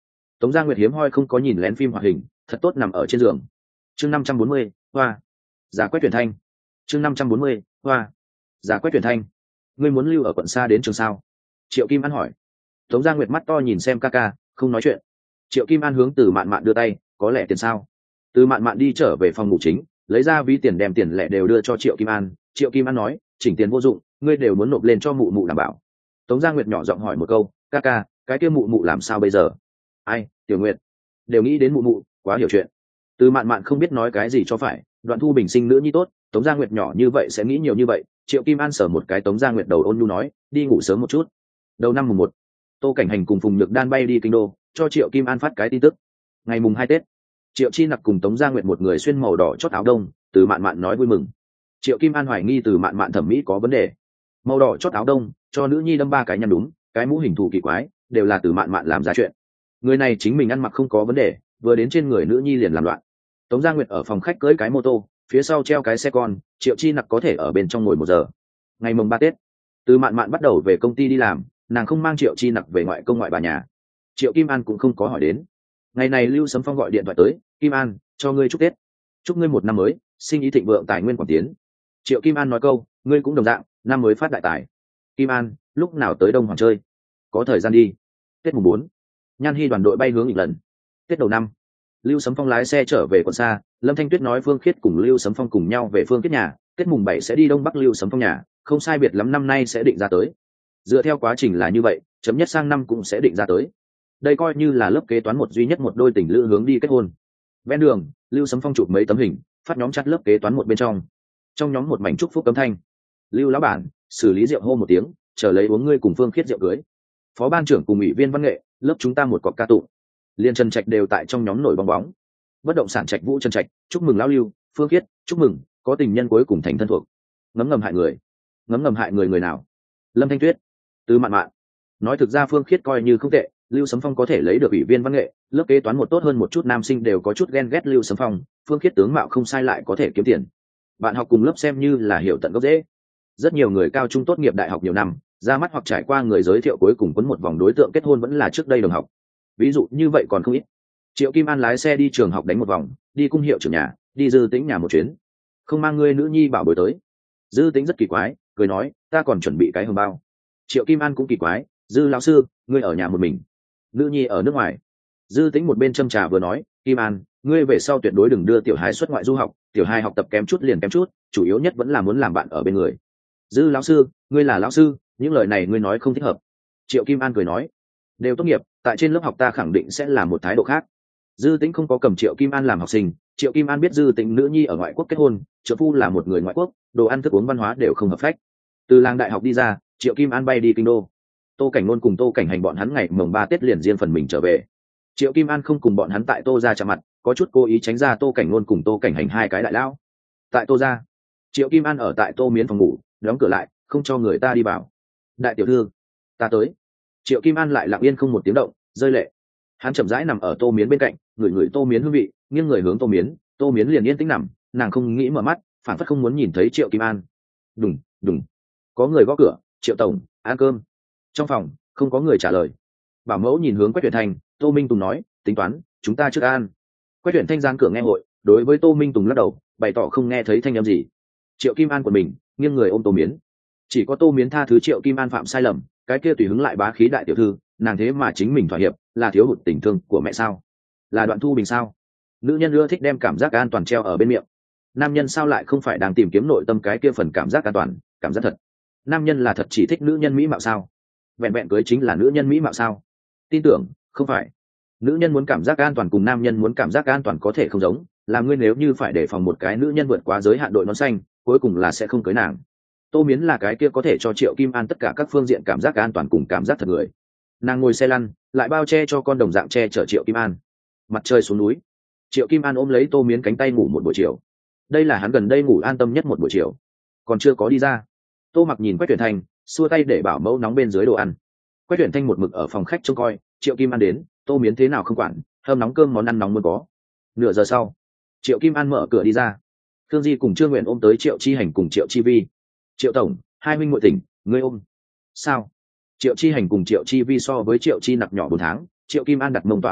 Tống Gia Nguyệt hiếm hoi không có nhìn lén phim hoạt hình, thật tốt nằm ở trên giường. Chương 540, hoa. Giả quét tuyển thanh. Chương 540, hoa. Giả quét tuyển thanh. Ngươi muốn lưu ở quận xa đến trường sao? Triệu Kim An hỏi. Tống Gia Nguyệt mắt to nhìn xem ca ca, không nói chuyện. Triệu Kim An hướng Từ Mạn Mạn đưa tay, có lẽ tiền sao? Từ Mạn Mạn đi trở về phòng ngủ chính, lấy ra ví tiền đem tiền lẻ đều đưa cho Triệu Kim An. Triệu Kim An nói, chỉnh tiền vô dụng, ngươi đều muốn nộp lên cho mụ mụ đảm bảo. Tống Gia Nguyệt nhỏ giọng hỏi một câu, ca ca, cái kia mụ mụ làm sao bây giờ? Ai, Tiểu Nguyệt, đều nghĩ đến mụ mụ, quá hiểu chuyện. Từ Mạn Mạn không biết nói cái gì cho phải, Đoạn Thu Bình sinh nữ nhi tốt, Tống Gia Nguyệt nhỏ như vậy sẽ nghĩ nhiều như vậy. Triệu Kim An sờ một cái Tống Gia Nguyệt đầu, ôn nhu nói, đi ngủ sớm một chút. Đầu năm mùng 1, Tô Cảnh Hành cùng Phùng Nhược Đan bay đi kinh đô, cho Triệu Kim An phát cái tin tức. Ngày mùng 2 Tết, Triệu Chi Nặc cùng Tống Gia Nguyệt một người xuyên màu đỏ chót áo đông, Từ Mạn Mạn nói vui mừng. Triệu Kim An hoài nghi Từ Mạn Mạn thẩm mỹ có vấn đề. Màu đỏ chót áo đông, cho nữ nhi đâm 3 cái nhăn đúng, cái mũ hình thù kỳ quái, đều là Từ Mạn Mạn làm ra chuyện. Người này chính mình ăn mặc không có vấn đề, vừa đến trên người nữ nhi liền làm loạn. Tống Gia Nguyệt ở phòng khách cưỡi cái mô tô, phía sau treo cái xe con, Triệu Chi Nặc có thể ở bên trong ngồi 1 giờ. Ngày mùng 3 Tết, Từ Mạn Mạn bắt đầu về công ty đi làm, nàng không mang Triệu Chi Nặc về ngoại công ngoại bà nhà. Triệu Kim An cũng không có hỏi đến. Ngày này Lưu Sấm Phong gọi điện thoại tới, Kim An, cho ngươi chúc Tết, chúc ngươi một năm mới sinh ý thịnh vượng, tài nguyên quảng tiến. Triệu Kim An nói câu, ngươi cũng đồng dạng, năm mới phát đại tài. Kim An, lúc nào tới Đông Hoàng chơi? Có thời gian đi. Tết mùng 4, Nhan Hi đoàn đội bay hướng Ịch Lần. Tết đầu năm, Lưu Sấm Phong lái xe trở về quận xa, Lâm Thanh Tuyết nói Phương Khiết cùng Lưu Sấm Phong cùng nhau về Phương Khiết nhà, Tết mùng 7 sẽ đi Đông Bắc Lưu Sấm Phong nhà, không sai biệt lắm năm nay sẽ định ra tới. Dựa theo quá trình là như vậy, chấm nhất sang năm cũng sẽ định ra tới. Đây coi như là lớp kế toán một duy nhất một đôi tình lữ hướng đi kết hôn. Ven đường, Lưu Sấm Phong chụp mấy tấm hình, phát nhóm chặt lớp kế toán một bên trong. Trong nhóm một mảnh chúc phúc cấm thanh. Lưu lão bản, xử lý rượu hô một tiếng, chờ lấy uống ngươi cùng Phương Khiết rượu cưới. Phó ban trưởng cùng ủy viên văn nghệ, lớp chúng ta một cọc ca tụng. Liên Trần Trạch đều tại trong nhóm nổi bong bóng. Bất động sản Trạch Vũ Trần Trạch, chúc mừng lão Lưu, Phương Khiết, chúc mừng, có tình nhân cuối cùng thành thân thuộc. Ngấm ngầm hại người. Ngấm ngầm hại người nào? Lâm Thanh Tuyết. Từ Mạn Mạn. Nói thực ra Phương Khiết coi như không tệ, Lưu Sấm Phong có thể lấy được ủy viên văn nghệ, lớp kế toán một tốt hơn một chút, nam sinh đều có chút ghen ghét Lưu Sấm Phong. Phương Khiết tướng mạo không sai lại có thể kiếm tiền. Bạn học cùng lớp xem như là hiểu tận gốc dễ. Rất nhiều người cao trung tốt nghiệp đại học nhiều năm, ra mắt hoặc trải qua người giới thiệu cuối cùng quấn một vòng đối tượng kết hôn vẫn là trước đây đồng học. Ví dụ như vậy còn không ít. Triệu Kim An lái xe đi trường học đánh một vòng, đi cung hiệu trưởng nhà, đi Dư Tĩnh nhà một chuyến. Không mang ngươi nữ nhi bảo bối tới. Dư Tĩnh rất kỳ quái, cười nói, ta còn chuẩn bị cái hồng bao. Triệu Kim An cũng kỳ quái, Dư lão sư, ngươi ở nhà một mình, nữ nhi ở nước ngoài. Dư Tĩnh một bên châm trà vừa nói, Kim An, ngươi về sau tuyệt đối đừng đưa tiểu hài xuất ngoại du học, tiểu hài học tập kém chút liền kém chút, chủ yếu nhất vẫn là muốn làm bạn ở bên người. Dư lão sư, ngươi là lão sư, những lời này ngươi nói không thích hợp. Triệu Kim An cười nói, đều tốt nghiệp, tại trên lớp học ta khẳng định sẽ là một thái độ khác. Dư Tĩnh không có cầm Triệu Kim An làm học sinh. Triệu Kim An biết Dư Tĩnh nữ nhi ở ngoại quốc kết hôn, trợ phu là một người ngoại quốc, đồ ăn thức uống văn hóa đều không hợp phách. Từ làng đại học đi ra, Triệu Kim An bay đi kinh đô. Tô Cảnh Nôn cùng Tô Cảnh Hành bọn hắn ngày mồng 3 Tết liền riêng phần mình trở về. Triệu Kim An không cùng bọn hắn tại Tô gia chạm mặt, có chút cố ý tránh ra Tô Cảnh Nôn cùng Tô Cảnh Hành hai cái đại lão. Tại Tô gia, Triệu Kim An ở tại Tô Miến phòng ngủ, đóng cửa lại, không cho người ta đi vào. Đại tiểu thư, ta tới. Triệu Kim An lại lặng yên không một tiếng động, rơi lệ. Hắn chậm rãi nằm ở Tô Miến bên cạnh, ngửi Tô Miến hương vị, nghiêng người hướng Tô Miến liền yên tĩnh nằm, nàng không nghĩ mở mắt, phản phất không muốn nhìn thấy Triệu Kim An. Đùng, đùng, có người gõ cửa, Triệu tổng, ăn cơm. Trong phòng không có người trả lời. Bảo mẫu nhìn hướng Quách Tuyển Thanh, Tô Minh Tùng nói, tính toán, chúng ta trước ăn. Quách Tuyển Thanh giang cửa nghe hội, đối với Tô Minh Tùng lắc đầu, bày tỏ không nghe thấy thanh âm gì. Triệu Kim An của mình nghiêng người ôm Tô Miến. Chỉ có Tô Miến tha thứ Triệu Kim An phạm sai lầm, cái kia tùy hứng lại bá khí đại tiểu thư, nàng thế mà chính mình thỏa hiệp, là thiếu hụt tình thương của mẹ sao? Là Đoạn Thu Bình sao? Nữ nhân ưa thích đem cảm giác an toàn treo ở bên miệng. Nam nhân sao lại không phải đang tìm kiếm nội tâm cái kia phần cảm giác an toàn, cảm giác thật? Nam nhân là thật chỉ thích nữ nhân mỹ mạo sao? Vẹn vẹn cưới chính là nữ nhân mỹ mạo sao? Tin tưởng không phải. Nữ nhân muốn cảm giác an toàn cùng nam nhân muốn cảm giác an toàn có thể không giống, là ngươi nếu như phải đề phòng một cái nữ nhân vượt quá giới hạn đội nón xanh, cuối cùng là sẽ không cưới nàng. Tô Miến là cái kia có thể cho Triệu Kim An tất cả các phương diện cảm giác an toàn cùng cảm giác thật người. Nàng ngồi xe lăn, lại bao che cho con đồng dạng che chở Triệu Kim An. Mặt trời xuống núi, Triệu Kim An ôm lấy Tô Miến cánh tay ngủ một buổi chiều. Đây là hắn gần đây ngủ an tâm nhất một buổi chiều. Còn chưa có đi ra, Tô Mặc nhìn Quách Tuyển Thanh, xua tay để bảo mẫu nóng bên dưới đồ ăn. Quách Tuyển Thanh một mực ở phòng khách trông coi, Triệu Kim An đến, Tô Miến thế nào không quản, hâm nóng cơm món ăn nóng muốn có. Nửa giờ sau, Triệu Kim An mở cửa đi ra. Thương Di cùng Trương Nguyện ôm tới Triệu Chi Hành cùng Triệu Chi Vi. Triệu tổng, hai huynh muội tỉnh, ngươi ôm. Sao? Triệu Chi Hành cùng Triệu Chi Vi so với Triệu Chi Nặc nhỏ 4 tháng, Triệu Kim An đặt mông tọa muôn hạm,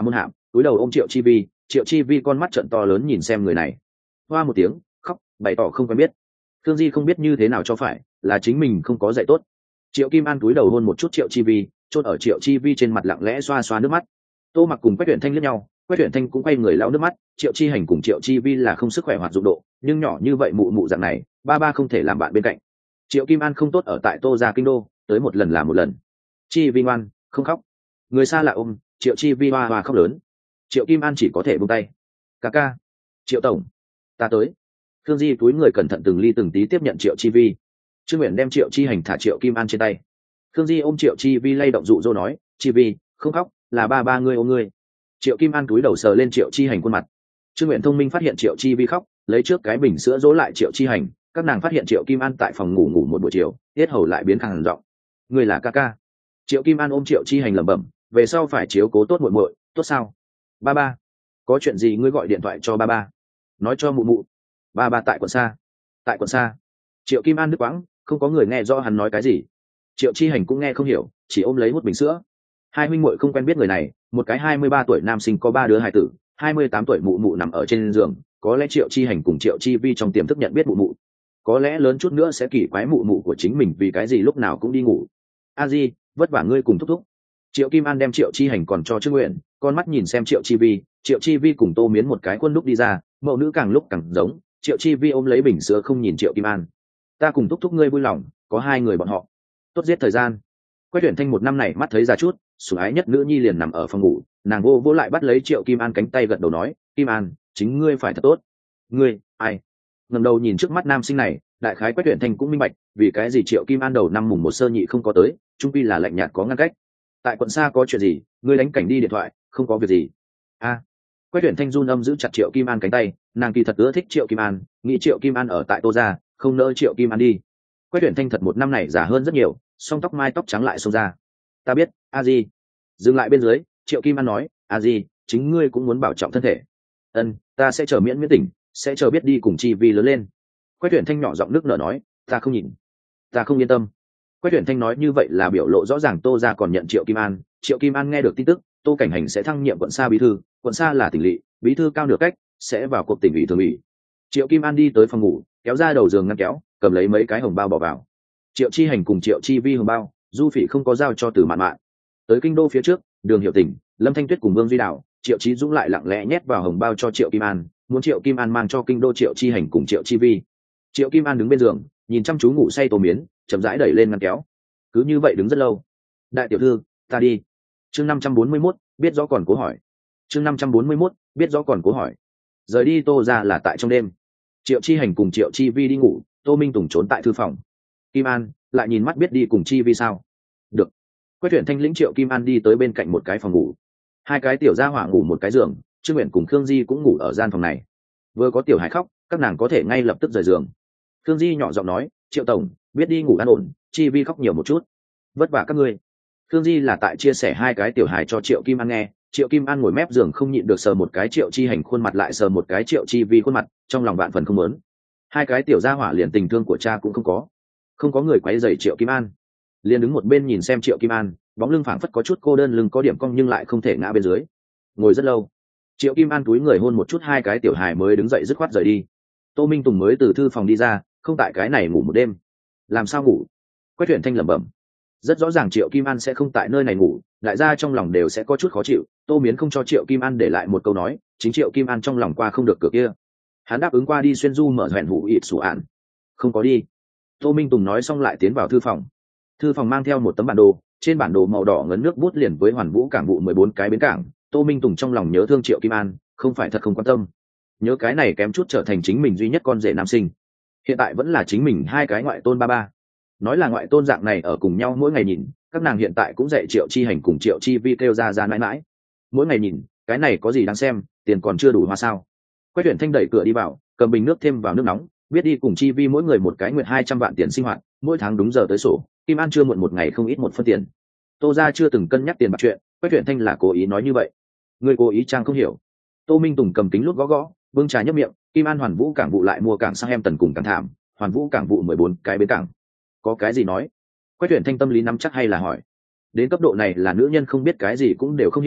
túi đầu ôm Triệu Chi Vi. Triệu Chi Vi con mắt trợn to lớn nhìn xem người này, hoa một tiếng khóc, bày tỏ không quen biết. Thương Di không biết như thế nào cho phải, là chính mình không có dạy tốt. Triệu Kim An túi đầu hôn một chút Triệu Chi Vi, chôn ở Triệu Chi Vi trên mặt lặng lẽ xoa xoa nước mắt. Tô Mặc cùng Quách Tuyển Thanh liếc nhau, Quách Tuyển Thanh cũng quay người lau nước mắt. Triệu Chi Hành cùng Triệu Chi Vi là không sức khỏe hoạt dụng độ, nhưng nhỏ như vậy mụ mụ dạng này, ba không thể làm bạn bên cạnh. Triệu Kim An không tốt ở tại Tô gia kinh đô, tới một lần là một lần. Chi Vi ngoan, không khóc. Người xa lạ ôm, Triệu Chi Vi hoa hoa khóc lớn. Triệu Kim An chỉ có thể buông tay. Ca ca, Triệu tổng, ta tới. Thương Di túi người cẩn thận từng ly từng tí tiếp nhận Triệu Chi Vi. Trương Nguyện đem Triệu Chi Hành thả Triệu Kim An trên tay. Thương Di ôm Triệu Chi Vi lay động dụ dỗ nói, Chi Vi, không khóc, là ba ngươi ôm ngươi. Triệu Kim An túi đầu sờ lên Triệu Chi Hành khuôn mặt. Trương Nguyện thông minh phát hiện Triệu Chi Vi khóc, lấy trước cái bình sữa dỗ lại Triệu Chi Hành. Các nàng phát hiện Triệu Kim An tại phòng ngủ một buổi chiều, tiết hầu lại biến khàn giọng. Người là ca ca. Triệu Kim An ôm Triệu Chi Hành lẩm bẩm, về sau phải chiếu cố tốt muội muội, tốt sao? Ba, có chuyện gì ngươi gọi điện thoại cho ba. Nói cho mụ mụ. Ba tại quận xa. Tại quận xa. Triệu Kim An đứt quãng, không có người nghe rõ hắn nói cái gì. Triệu Chi Hành cũng nghe không hiểu, chỉ ôm lấy hút bình sữa. Hai huynh muội không quen biết người này, một cái 23 tuổi nam sinh có 3 đứa hài tử, 28 tuổi mụ mụ nằm ở trên giường, có lẽ Triệu Chi Hành cùng Triệu Chi Vi trong tiềm thức nhận biết mụ mụ. Có lẽ lớn chút nữa sẽ kỳ quái mụ mụ của chính mình vì cái gì lúc nào cũng đi ngủ. A Di, vất vả ngươi cùng thúc thúc. Triệu Kim An đem Triệu Chi Hành còn cho Trương Nguyện, con mắt nhìn xem Triệu Chi Vi. Triệu Chi Vi cùng Tô Miến một cái khuôn lúc đi ra, mẫu nữ càng lúc càng giống. Triệu Chi Vi ôm lấy bình sữa không nhìn Triệu Kim An. Ta cùng thúc thúc ngươi vui lòng, có hai người bọn họ. Tốt giết thời gian. Quách Tuyển Thanh một năm này mắt thấy già chút, sủng ái nhất nữ nhi liền nằm ở phòng ngủ, nàng vô lại bắt lấy Triệu Kim An cánh tay gật đầu nói, Kim An, chính ngươi phải thật tốt. Ngươi, ai? Ngẩng đầu nhìn trước mắt nam sinh này, đại khái Quách Tuyển Thanh cũng minh bạch, vì cái gì Triệu Kim An đầu năm mùng một sơ nhị không có tới, trung quy là lạnh nhạt có ngăn cách. Tại quận xa có chuyện gì, ngươi đánh cảnh đi điện thoại, không có việc gì. A. Quách Tuyển Thanh run âm giữ chặt Triệu Kim An cánh tay, nàng kỳ thật ưa thích Triệu Kim An, nghĩ Triệu Kim An ở tại Tô gia, không nỡ Triệu Kim An đi. Quách Tuyển Thanh thật một năm này già hơn rất nhiều, song tóc mai tóc trắng lại xông ra. Ta biết, A Di. Dừng lại bên dưới, Triệu Kim An nói, A Di, chính ngươi cũng muốn bảo trọng thân thể. Ân, ta sẽ chờ miễn tỉnh, sẽ chờ biết đi cùng Chi Vi lớn lên. Quách Tuyển Thanh nhỏ giọng nước nở nói, ta không nhìn, ta không yên tâm. Quách Tuyển Thanh nói như vậy là biểu lộ rõ ràng Tô gia còn nhận Triệu Kim An. Triệu Kim An nghe được tin tức, Tô Cảnh Hành sẽ thăng nhiệm quận xa bí thư, quận xa là tỉnh lỵ, bí thư cao nửa cách, sẽ vào cuộc tỉnh ủy thường ủy. Triệu Kim An đi tới phòng ngủ, kéo ra đầu giường ngăn kéo, cầm lấy mấy cái hồng bao bỏ vào. Triệu Chi Hành cùng Triệu Chi Vi hồng bao, Du Phỉ không có giao cho Từ Mạn Mạn. Tới kinh đô phía trước, Đường Hiểu Tỉnh, Lâm Thanh Tuyết cùng Vương Duy Đạo, Triệu Chí Dũng lại lặng lẽ nhét vào hồng bao cho Triệu Kim An, muốn Triệu Kim An mang cho kinh đô Triệu Chi Hành cùng Triệu Chi Vi. Triệu Kim An đứng bên giường, nhìn chăm chú ngủ say Tô Miến, chậm rãi đẩy lên ngăn kéo. Cứ như vậy đứng rất lâu. Đại tiểu thư, ta đi. Chương 541, biết rõ còn cố hỏi. Chương 541, biết rõ còn cố hỏi. Rời đi Tô ra là tại trong đêm. Triệu Chi Hành cùng Triệu Chi Vi đi ngủ, Tô Minh Tùng trốn tại thư phòng. Kim An lại nhìn mắt biết đi cùng Chi Vi sao? Được. Quách Tuyển Thanh lĩnh Triệu Kim An đi tới bên cạnh một cái phòng ngủ. Hai cái tiểu gia hỏa ngủ một cái giường, Trương Nguyện cùng Khương Di cũng ngủ ở gian phòng này. Vừa có tiểu hải khóc, các nàng có thể ngay lập tức rời giường. Khương Di nhỏ giọng nói, Triệu tổng, biết đi ngủ an ổn, Chi Vi khóc nhiều một chút, vất vả các ngươi. Khương Di là tại chia sẻ hai cái tiểu hài cho Triệu Kim An nghe. Triệu Kim An ngồi mép giường không nhịn được sờ một cái Triệu Chi Hành khuôn mặt lại sờ một cái Triệu Chi Vi khuôn mặt, trong lòng vạn phần không muốn. Hai cái tiểu gia hỏa liền tình thương của cha cũng không có người quấy rầy Triệu Kim An, liền đứng một bên nhìn xem Triệu Kim An, bóng lưng phảng phất có chút cô đơn, lưng có điểm cong nhưng lại không thể ngã bên dưới. Ngồi rất lâu, Triệu Kim An túi người hôn một chút hai cái tiểu hài mới đứng dậy dứt khoát rời đi. Tô Minh Tùng mới từ thư phòng đi ra, không tại cái này ngủ một đêm. Làm sao ngủ? Quách Tuyển Thanh lẩm bẩm. Rất rõ ràng Triệu Kim An sẽ không tại nơi này ngủ, đại gia trong lòng đều sẽ có chút khó chịu. Tô Miến không cho Triệu Kim An để lại một câu nói, chính Triệu Kim An trong lòng qua không được cửa kia. Hắn đáp ứng qua đi xuyên du mở hẹn hủ ịt sủ ạn, không có đi. Tô Minh Tùng nói xong lại tiến vào thư phòng. Thư phòng mang theo một tấm bản đồ, trên bản đồ màu đỏ ngấn nước bút liền với Hoàn Vũ cảng vụ 14 cái bến cảng. Tô Minh Tùng trong lòng nhớ thương Triệu Kim An, không phải thật không quan tâm, nhớ cái này kém chút trở thành chính mình duy nhất con rể nam sinh. Hiện tại vẫn là chính mình hai cái ngoại tôn ba. Nói là ngoại tôn dạng này ở cùng nhau mỗi ngày nhìn, các nàng hiện tại cũng dạy Triệu Chi Hành cùng Triệu Chi Vi kêu ra mãi mãi. Mỗi ngày nhìn, cái này có gì đáng xem, tiền còn chưa đủ hoa sao? Quách Tuyển Thanh đẩy cửa đi vào, cầm bình nước thêm vào nước nóng, biết đi cùng Chi Vi mỗi người một cái nguyện 200 vạn tiền sinh hoạt, mỗi tháng đúng giờ tới sổ, Kim An chưa muộn một ngày không ít một phân tiền. Tô gia chưa từng cân nhắc tiền bạc chuyện, Quách Tuyển Thanh là cố ý nói như vậy. Người cố ý trang không hiểu. Tô Minh Tùng cầm kính lút gõ, bưng trà nhấp miệng, Kim An Hoàn Vũ cảng vụ lại mua cảng sang em tần cùng cảng thảm, Hoàn Vũ cảng vụ 14 cái bến cảng. Có cái gì nói? Quách Tuyển Thanh tâm lý nắm chắc hay là hỏi? Đến cấp độ này là nữ nhân không biết cái gì cũng đều không hiểu,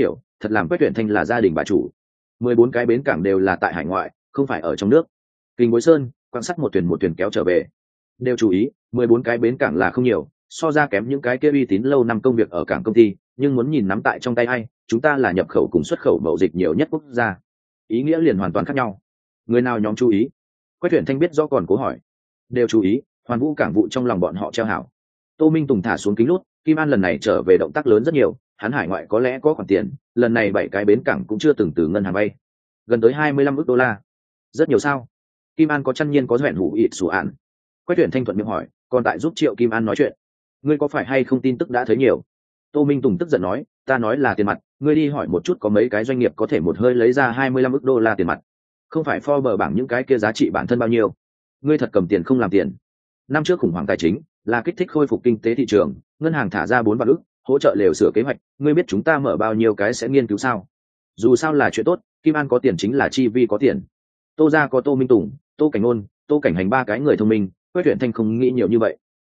thật làm Quách Tuyển Thanh là gia đình bà chủ. 14 cái bến cảng đều là tại hải ngoại, không phải ở trong nước. Kinh Bối Sơn, quan sát một thuyền kéo trở về. Đều chú ý, 14 cái bến cảng là không nhiều, so ra kém những cái kia uy tín lâu năm công việc ở cảng công ty, nhưng muốn nhìn nắm tại trong tay ai, chúng ta là nhập khẩu cùng xuất khẩu mậu dịch nhiều nhất quốc gia. Ý nghĩa liền hoàn toàn khác nhau. Người nào nhóm chú ý? Quách Tuyển Thanh biết do còn cố hỏi. Đều chú ý, Hoàn Vũ cảng vụ trong lòng bọn họ treo hảo. Tô Minh Tùng thả xuống kính lút, Kim An lần này trở về động tác lớn rất nhiều, hắn hải ngoại có lẽ có khoản tiền, lần này 7 cái bến cảng cũng chưa từng từ ngân hàng vay, gần tới 25 ức đô la. Rất nhiều sao? Kim An có chăn nhiên có dẹn hủ ịt sủ ạn. Quách Tuyển Thanh thuận miệng hỏi, còn tại giúp Triệu Kim An nói chuyện. Ngươi có phải hay không tin tức đã thấy nhiều? Tô Minh Tùng tức giận nói, ta nói là tiền mặt, ngươi đi hỏi một chút có mấy cái doanh nghiệp có thể một hơi lấy ra 25 ức đô la tiền mặt. Không phải Forbes bảng những cái kia giá trị bản thân bao nhiêu. Ngươi thật cầm tiền không làm tiền. Năm trước khủng hoảng tài chính là kích thích khôi phục kinh tế thị trường, ngân hàng thả ra 4 vạn ức, hỗ trợ lều sửa kế hoạch, ngươi biết chúng ta mở bao nhiêu cái sẽ nghiên cứu sao? Dù sao là chuyện tốt, Kim An có tiền chính là chi vi có tiền. Tô gia có Tô Minh Tùng, Tô Cảnh Ôn, Tô Cảnh Hành 3 cái người thông minh, Quách Tuyển Thanh không nghĩ nhiều như vậy.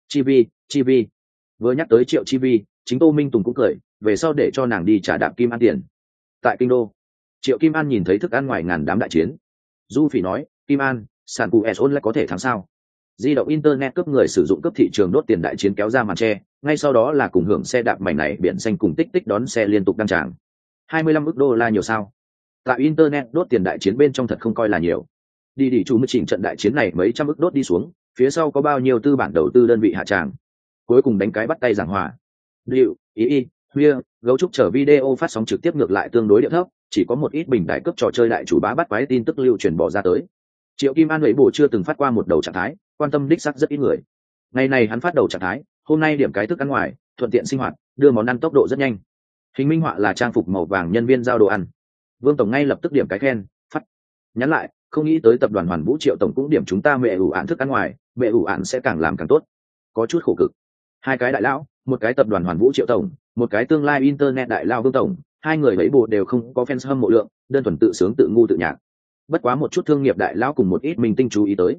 Chi vi. Vừa nhắc tới Triệu Chi vi, chính Tô Minh Tùng cũng cười, về sau để cho nàng đi trả đạp Kim An tiền. Tại kinh đô, Triệu Kim An nhìn thấy thức ăn ngoài ngàn đám đại chiến. Du Phỉ nói, Kim An, sản cụ S lại có thể thắng sao? Di động internet cướp người sử dụng cướp thị trường đốt tiền đại chiến kéo ra màn che, ngay sau đó là cùng hưởng xe đạp mảnh này biển xanh cùng tích tích đón xe liên tục đăng tràng. 25 ức đô la nhiều sao? Tại internet đốt tiền đại chiến bên trong thật không coi là nhiều. Đi chủ mới chỉnh trận đại chiến này mấy trăm ức đốt đi xuống, phía sau có bao nhiêu tư bản đầu tư đơn vị hạ tràng. Cuối cùng đánh cái bắt tay giảng hòa. Điệu, Huya, gấu trúc chờ video phát sóng trực tiếp ngược lại tương đối điệu thấp, chỉ có một ít bình đại cấp trò chơi đại chủ bá bắt quái tin tức lưu truyền bỏ ra tới. Triệu Kim An ấy bổ chưa từng phát qua một đầu trạng thái, quan tâm đích xác rất ít người. Ngày này hắn phát đầu trạng thái, hôm nay điểm cái thức ăn ngoài, thuận tiện sinh hoạt, đưa món ăn tốc độ rất nhanh. Hình minh họa là trang phục màu vàng nhân viên giao đồ ăn. Vương tổng ngay lập tức điểm cái khen, phát. Nhắn lại, không nghĩ tới tập đoàn Hoàn Vũ Triệu tổng cũng điểm chúng ta mẹ ủ án thức ăn ngoài, mẹ ủ án sẽ càng làm càng tốt. Có chút khổ cực. Hai cái đại lão, một cái tập đoàn Hoàn Vũ Triệu tổng, một cái tương lai internet đại lao Vương tổng, hai người lấy bộ đều không có fans hâm mộ lượng, đơn thuần tự sướng tự ngu tự nhạc. Bất quá một chút thương nghiệp đại lão cùng một ít minh tinh chú ý tới.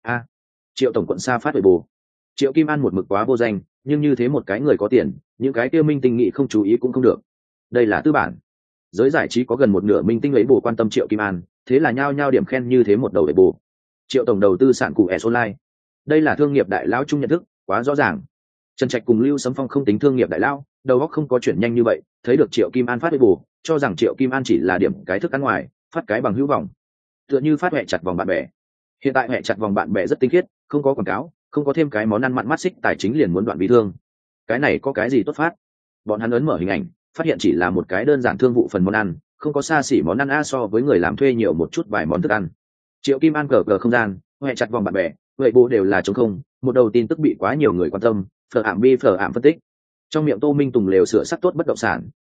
Triệu tổng quận xa phát về bồ. Triệu Kim An một mực quá vô danh, nhưng như thế một cái người có tiền, những cái tiêu minh tinh nghị không chú ý cũng không được. Đây là tư bản. Giới giải trí có gần một nửa minh tinh lấy bồ quan tâm Triệu Kim An, thế là nhao nhao điểm khen như thế một đầu để bồ. Triệu tổng đầu tư sản cụ S online. Đây là thương nghiệp đại lão chung nhận thức, quá rõ ràng. Trần Trạch cùng Lưu Sấm Phong không tính thương nghiệp đại lão, đầu óc không có chuyển nhanh như vậy, thấy được Triệu Kim An phát về bồ, cho rằng Triệu Kim An chỉ là điểm cái thức ăn ngoài, phát cái bằng hữu vọng. Tựa như phát hệ chặt vòng bạn bè. Hiện tại hệ chặt vòng bạn bè rất tinh khiết, không có quảng cáo, không có thêm cái món ăn mặn mắt xích tài chính liền muốn đoạn bị thương. Cái này có cái gì tốt phát? Bọn hắn ấn mở hình ảnh, phát hiện chỉ là một cái đơn giản thương vụ phần món ăn, không có xa xỉ món ăn a, so với người làm thuê nhiều một chút vài món thức ăn. Triệu Kim An cờ không gian, hệ chặt vòng bạn bè, vậy bố đều là trống không, một đầu tin tức bị quá nhiều người quan tâm, phở ảm phân tích. Trong miệng Tô Minh Tùng lều sửa sắc tốt bất động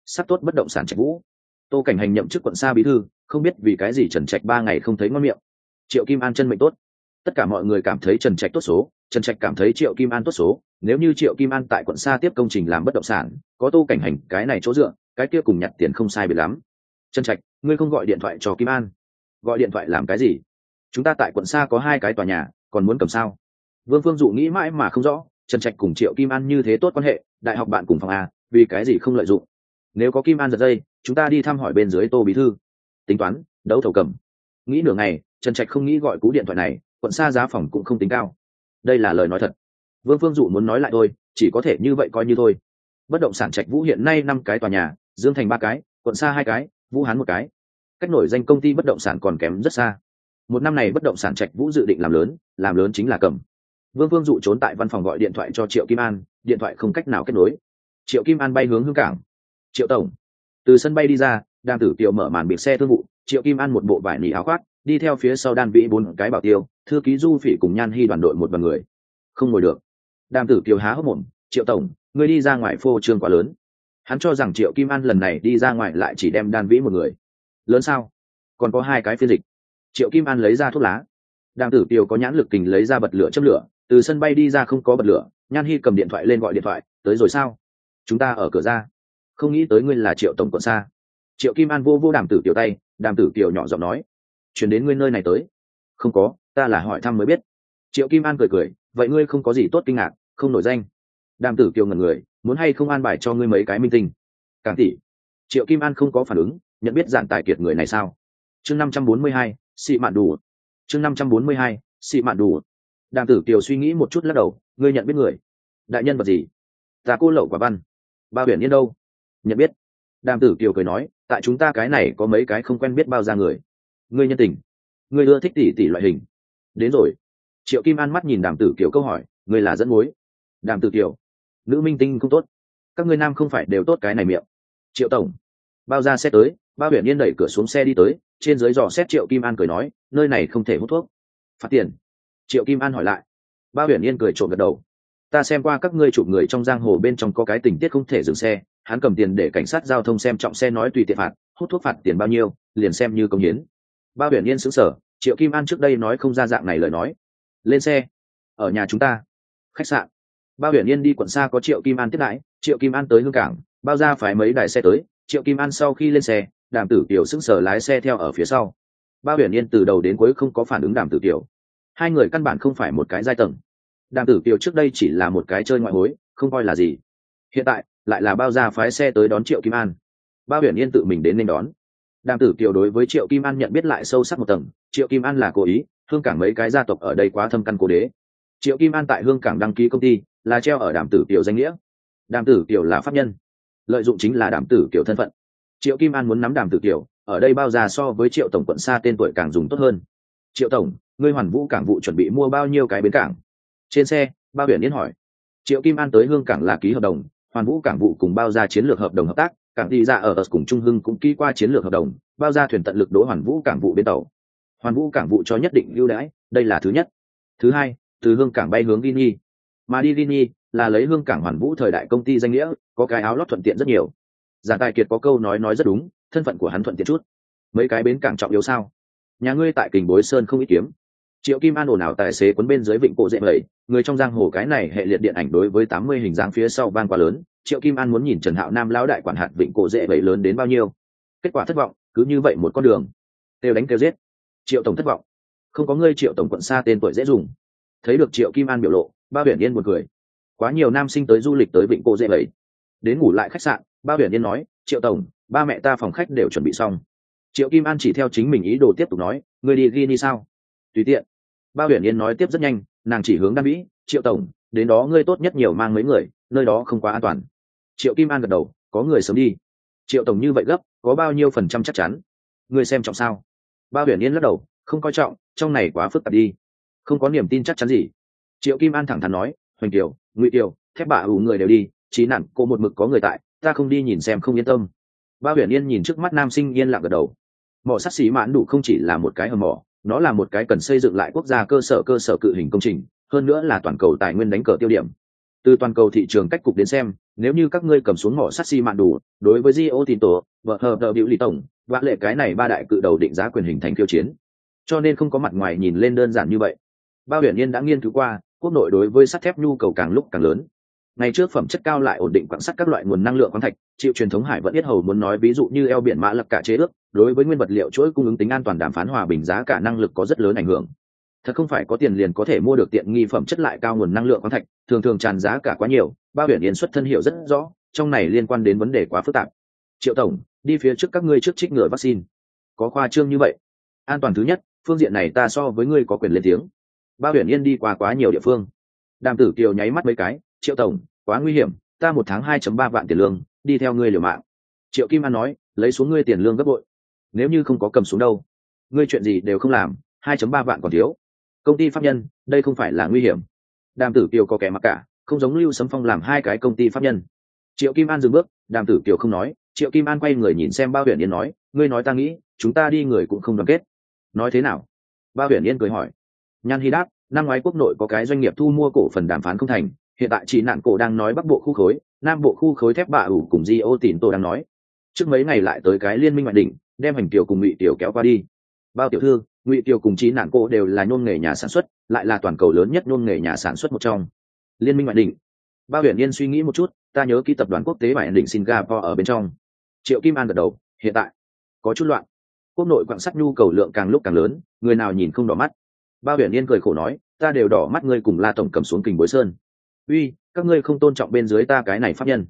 sản Trạch Vũ. Tô Cảnh Hành nhậm chức quận xa bí thư, không biết vì cái gì Trần Trạch 3 ngày không thấy ngon miệng. Triệu Kim An chân mệnh tốt. Tất cả mọi người cảm thấy Trần Trạch tốt số, Trần Trạch cảm thấy Triệu Kim An tốt số. Nếu như Triệu Kim An tại quận xa tiếp công trình làm bất động sản, có Tô Cảnh Hành cái này chỗ dựa, cái kia cùng nhặt tiền không sai biệt lắm. Trần Trạch, ngươi không gọi điện thoại cho Kim An? Gọi điện thoại làm cái gì? Chúng ta tại quận xa có 2 cái tòa nhà, còn muốn cầm sao? Vương Phương Dụ nghĩ mãi mà không rõ, Trần Trạch cùng Triệu Kim An như thế tốt quan hệ, đại học bạn cùng phòng A, vì cái gì không lợi dụng? Nếu có Kim An giật dây, chúng ta đi thăm hỏi bên dưới Tô bí thư. Tính toán, đấu thầu cầm. Nghĩ nửa ngày, Trần Trạch không nghĩ gọi cú điện thoại này, quận xa giá phòng cũng không tính cao. Đây là lời nói thật. Vương Phương Dụ muốn nói lại thôi, chỉ có thể như vậy coi như thôi. Bất động sản Trạch Vũ hiện nay 5 cái tòa nhà, Dương Thành 3 cái, quận xa 2 cái, Vũ Hán 1 cái. Cách nổi danh công ty bất động sản còn kém rất xa. Một năm này bất động sản Trạch Vũ dự định làm lớn chính là cầm. Vương Phương Dụ trốn tại văn phòng gọi điện thoại cho Triệu Kim An, điện thoại không cách nào kết nối. Triệu Kim An bay hướng Hương Cảng. Triệu tổng. Từ sân bay đi ra, Đàm Tử Kiều mở màn biệt xe thương vụ, Triệu Kim An một bộ vải nỉ áo khoác, đi theo phía sau Đan Vĩ 4 cái bảo tiêu, thư ký Du Phỉ cùng Nhan Hi đoàn đội một đoàn người. Không ngồi được. Đàm Tử Kiều há hốc mồm, Triệu tổng, ngươi đi ra ngoài phô trương quá lớn. Hắn cho rằng Triệu Kim An lần này đi ra ngoài lại chỉ đem Đan Vĩ một người. Lớn sao? Còn có 2 cái phiên dịch. Triệu Kim An lấy ra thuốc lá. Đàm Tử Kiều có nhãn lực kình lấy ra bật lửa châm lửa, từ sân bay đi ra không có bật lửa, Nhan Hi cầm điện thoại lên gọi điện thoại, tới rồi sao? Chúng ta ở cửa ra. Không nghĩ tới ngươi là Triệu tổng quận xa. Triệu Kim An vô Đàm Tử Kiều tay, Đàm Tử Kiều nhỏ giọng nói, chuyển đến ngươi nơi này tới. Không có, ta là hỏi thăm mới biết. Triệu Kim An cười, vậy ngươi không có gì tốt kinh ngạc, không nổi danh. Đàm Tử Kiều ngẩn người, muốn hay không an bài cho ngươi mấy cái minh tinh. Càng tỷ, Triệu Kim An không có phản ứng, nhận biết Giản Tài Kiệt người này sao? Chương 542, xị mạn đủ. Chương 542, xị mạn đủ. Đàm Tử Kiều suy nghĩ một chút lắc đầu, ngươi nhận biết người? Đại nhân vật gì? Ta cô lậu quả văn. Bao Huyền Yên đâu? Nhận biết. Đàm Tử Kiều cười nói, tại chúng ta cái này có mấy cái không quen biết bao ra người. Ngươi nhân tình, ngươi ưa thích tỷ tỷ loại hình. Đến rồi. Triệu Kim An mắt nhìn Đàm Tử Kiều câu hỏi, ngươi là dẫn mối. Đàm Tử Kiều, nữ minh tinh không tốt, các ngươi nam không phải đều tốt cái này miệng. Triệu tổng. Bao ra xe tới, Bao Huyền Yên đẩy cửa xuống xe đi tới, trên dưới dò xét Triệu Kim An cười nói, nơi này không thể hút thuốc. Phạt tiền. Triệu Kim An hỏi lại. Bao Huyền Yên cười trộm gật đầu. Ta xem qua các ngươi chụp người trong giang hồ bên trong có cái tình tiết không thể dừng xe, hắn cầm tiền để cảnh sát giao thông xem trọng xe nói tùy tiện phạt, hút thuốc phạt tiền bao nhiêu, liền xem như công hiến. Bao Huyền Yên sững sờ, Triệu Kim An trước đây nói không ra dạng này lời nói. Lên xe. Ở nhà chúng ta. Khách sạn. Bao Huyền Yên đi quận xa có Triệu Kim An tiếp đãi, Triệu Kim An tới Hương Cảng, bao ra phải mấy đài xe tới, Triệu Kim An sau khi lên xe, Đàm Tử Kiều sững sờ lái xe theo ở phía sau. Bao Huyền Yên từ đầu đến cuối không có phản ứng Đàm Tử Kiều. Hai người căn bản không phải một cái giai tầng. Đàm Tử Kiều trước đây chỉ là một cái chơi ngoại hối, không coi là gì. Hiện tại lại là bao ra phái xe tới đón Triệu Kim An. Bao Huyền Yên tự mình đến nên đón. Đàm Tử Kiều đối với Triệu Kim An nhận biết lại sâu sắc một tầng, Triệu Kim An là cố ý, Hương Cảng mấy cái gia tộc ở đây quá thâm căn cố đế. Triệu Kim An tại Hương Cảng đăng ký công ty, là treo ở Đàm Tử Kiều danh nghĩa. Đàm Tử Kiều là pháp nhân, lợi dụng chính là Đàm Tử Kiều thân phận. Triệu Kim An muốn nắm Đàm Tử Kiều, ở đây bao ra so với Triệu tổng quận xa tên tuổi càng dùng tốt hơn. Triệu tổng, ngươi Hoàn Vũ cảng vụ chuẩn bị mua bao nhiêu cái bến cảng? Trên xe, Bao Huyền Yên hỏi. Triệu Kim An tới Hương Cảng là ký hợp đồng, Hoàn Vũ cảng vụ cùng bao ra chiến lược hợp đồng hợp tác, cảng thị ra ở cùng Trung Hưng cũng ký qua chiến lược hợp đồng, bao ra thuyền tận lực đỗ Hoàn Vũ cảng vụ bến tàu. Hoàn Vũ cảng vụ cho nhất định ưu đãi, đây là thứ nhất. Thứ hai, từ Hương Cảng bay hướng Guinea, mà đi Guinea là lấy Hương Cảng Hoàn Vũ thời đại công ty danh nghĩa, có cái áo lót thuận tiện rất nhiều. Giản Tài Kiệt có câu nói rất đúng, thân phận của hắn thuận tiện chút. Mấy cái bến cảng trọng yếu sao? Nhà ngươi tại Kình Bối Sơn không ít kiếm. Triệu Kim An ồn ào tài xế quấn bên dưới vịnh cổ dễ vậy, người trong giang hồ cái này hệ liệt điện ảnh đối với 80 hình dáng phía sau ban quá lớn, Triệu Kim An muốn nhìn Trần Hạo Nam lão đại quản hạt vịnh cổ dễ vậy lớn đến bao nhiêu. Kết quả thất vọng, cứ như vậy một con đường. Kêu đánh kêu giết. Triệu tổng thất vọng. Không có ngươi Triệu tổng quận xa tên tuổi dễ dùng. Thấy được Triệu Kim An biểu lộ, Bao Huyền Yên buồn cười. Quá nhiều nam sinh tới du lịch tới vịnh cổ dễ vậy. Đến ngủ lại khách sạn, Bao Huyền Yên nói, Triệu tổng, ba mẹ ta phòng khách đều chuẩn bị xong. Triệu Kim An chỉ theo chính mình ý đồ tiếp tục nói, ngươi đi Guinea sao? Tùy tiện. Bao Huyền Yên nói tiếp rất nhanh, nàng chỉ hướng Đan Vĩ, Triệu tổng, đến đó ngươi tốt nhất nhiều mang mấy người, nơi đó không quá an toàn. Triệu Kim An gật đầu, có người sớm đi. Triệu tổng như vậy gấp, có bao nhiêu phần trăm chắc chắn? Ngươi xem trọng sao? Bao Huyền Yên lắc đầu, không coi trọng, trong này quá phức tạp đi, không có niềm tin chắc chắn gì. Triệu Kim An thẳng thắn nói, Hoành Kiều, Ngụy Kiều, Thép Bạ ủ người đều đi, Chí Nản cô một mực có người tại, ta không đi nhìn xem không yên tâm. Bao Huyền Yên nhìn trước mắt nam sinh yên lặng gật đầu. Mỏ sắt xí mãn đủ không chỉ là một cái hầm mỏ, nó là một cái cần xây dựng lại quốc gia cơ sở cự hình công trình, hơn nữa là toàn cầu tài nguyên đánh cờ tiêu điểm. Từ toàn cầu thị trường cách cục đến xem, nếu như các ngươi cầm xuống mỏ sắt xi mạn đủ, đối với Rio Tinto, vợ hợp đờ biểu lý tổng, và lệ cái này ba đại cự đầu định giá quyền hình thành khiêu chiến. Cho nên không có mặt ngoài nhìn lên đơn giản như vậy. Bao Huyền Yên đã nghiên cứu qua, quốc nội đối với sắt thép nhu cầu càng lúc càng lớn. Ngày trước phẩm chất cao lại ổn định quặng sắt các loại nguồn năng lượng khoáng thạch, chịu truyền thống hải vẫn biết hầu muốn nói ví dụ như eo biển mã lập cả chế ước, đối với nguyên vật liệu chuỗi cung ứng tính an toàn đàm phán hòa bình giá cả năng lực có rất lớn ảnh hưởng. Thật không phải có tiền liền có thể mua được tiện nghi phẩm chất lại cao nguồn năng lượng khoáng thạch, thường thường tràn giá cả quá nhiều. Bao Huyền Yên xuất thân hiểu rất rõ, trong này liên quan đến vấn đề quá phức tạp. Triệu tổng, đi phía trước các ngươi trước trích ngừa vaccine. Có khoa trương như vậy? An toàn thứ nhất, phương diện này ta so với ngươi có quyền lên tiếng. Bao Huyền Yên đi qua quá nhiều địa phương. Đàm Tử Kiều nháy mắt mấy cái, Triệu tổng, quá nguy hiểm, ta một tháng 2.3 vạn tiền lương, đi theo ngươi liều mạng. Triệu Kim An nói, lấy xuống ngươi tiền lương gấp bội. Nếu như không có cầm xuống đâu, ngươi chuyện gì đều không làm, 2.3 vạn còn thiếu. Công ty pháp nhân, đây không phải là nguy hiểm. Đàm Tử Kiều có kẻ mặc cả, không giống Lưu Sấm Phong làm hai cái công ty pháp nhân. Triệu Kim An dừng bước, Đàm Tử Kiều không nói, Triệu Kim An quay người nhìn xem Bao Huyền Yên nói, ngươi nói ta nghĩ, chúng ta đi người cũng không đoàn kết. Nói thế nào? Bao Huyền Yên cười hỏi. Nhan Hy đáp, năm ngoái quốc nội có cái doanh nghiệp thu mua cổ phần đàm phán không thành, hiện tại chị nạn cổ đang nói bắc bộ khu khối, nam bộ khu khối Thép Bạ ủ cùng Rio Tinto đang nói. Trước mấy ngày lại tới cái liên minh ngoại đỉnh, đem Hành Kiều cùng Ngụy Kiều kéo qua đi. Bao tiểu thư, Ngụy Kiều cùng Chí Nạn cô đều là nhôm nghề nhà sản xuất, lại là toàn cầu lớn nhất nhôm nghề nhà sản xuất một trong. Liên minh ngoại đỉnh. Bao Huyền Yên suy nghĩ một chút, ta nhớ ký tập đoàn quốc tế ngoại đỉnh Singapore ở bên trong. Triệu Kim An gật đầu, hiện tại có chút loạn. Quốc nội quặng sắt nhu cầu lượng càng lúc càng lớn, người nào nhìn không đỏ mắt. Bao Huyền Yên cười khổ nói, ta đều đỏ mắt ngươi cùng La tổng cầm xuống Kình Bối Sơn. Uy, các ngươi không tôn trọng bên dưới ta cái này pháp nhân.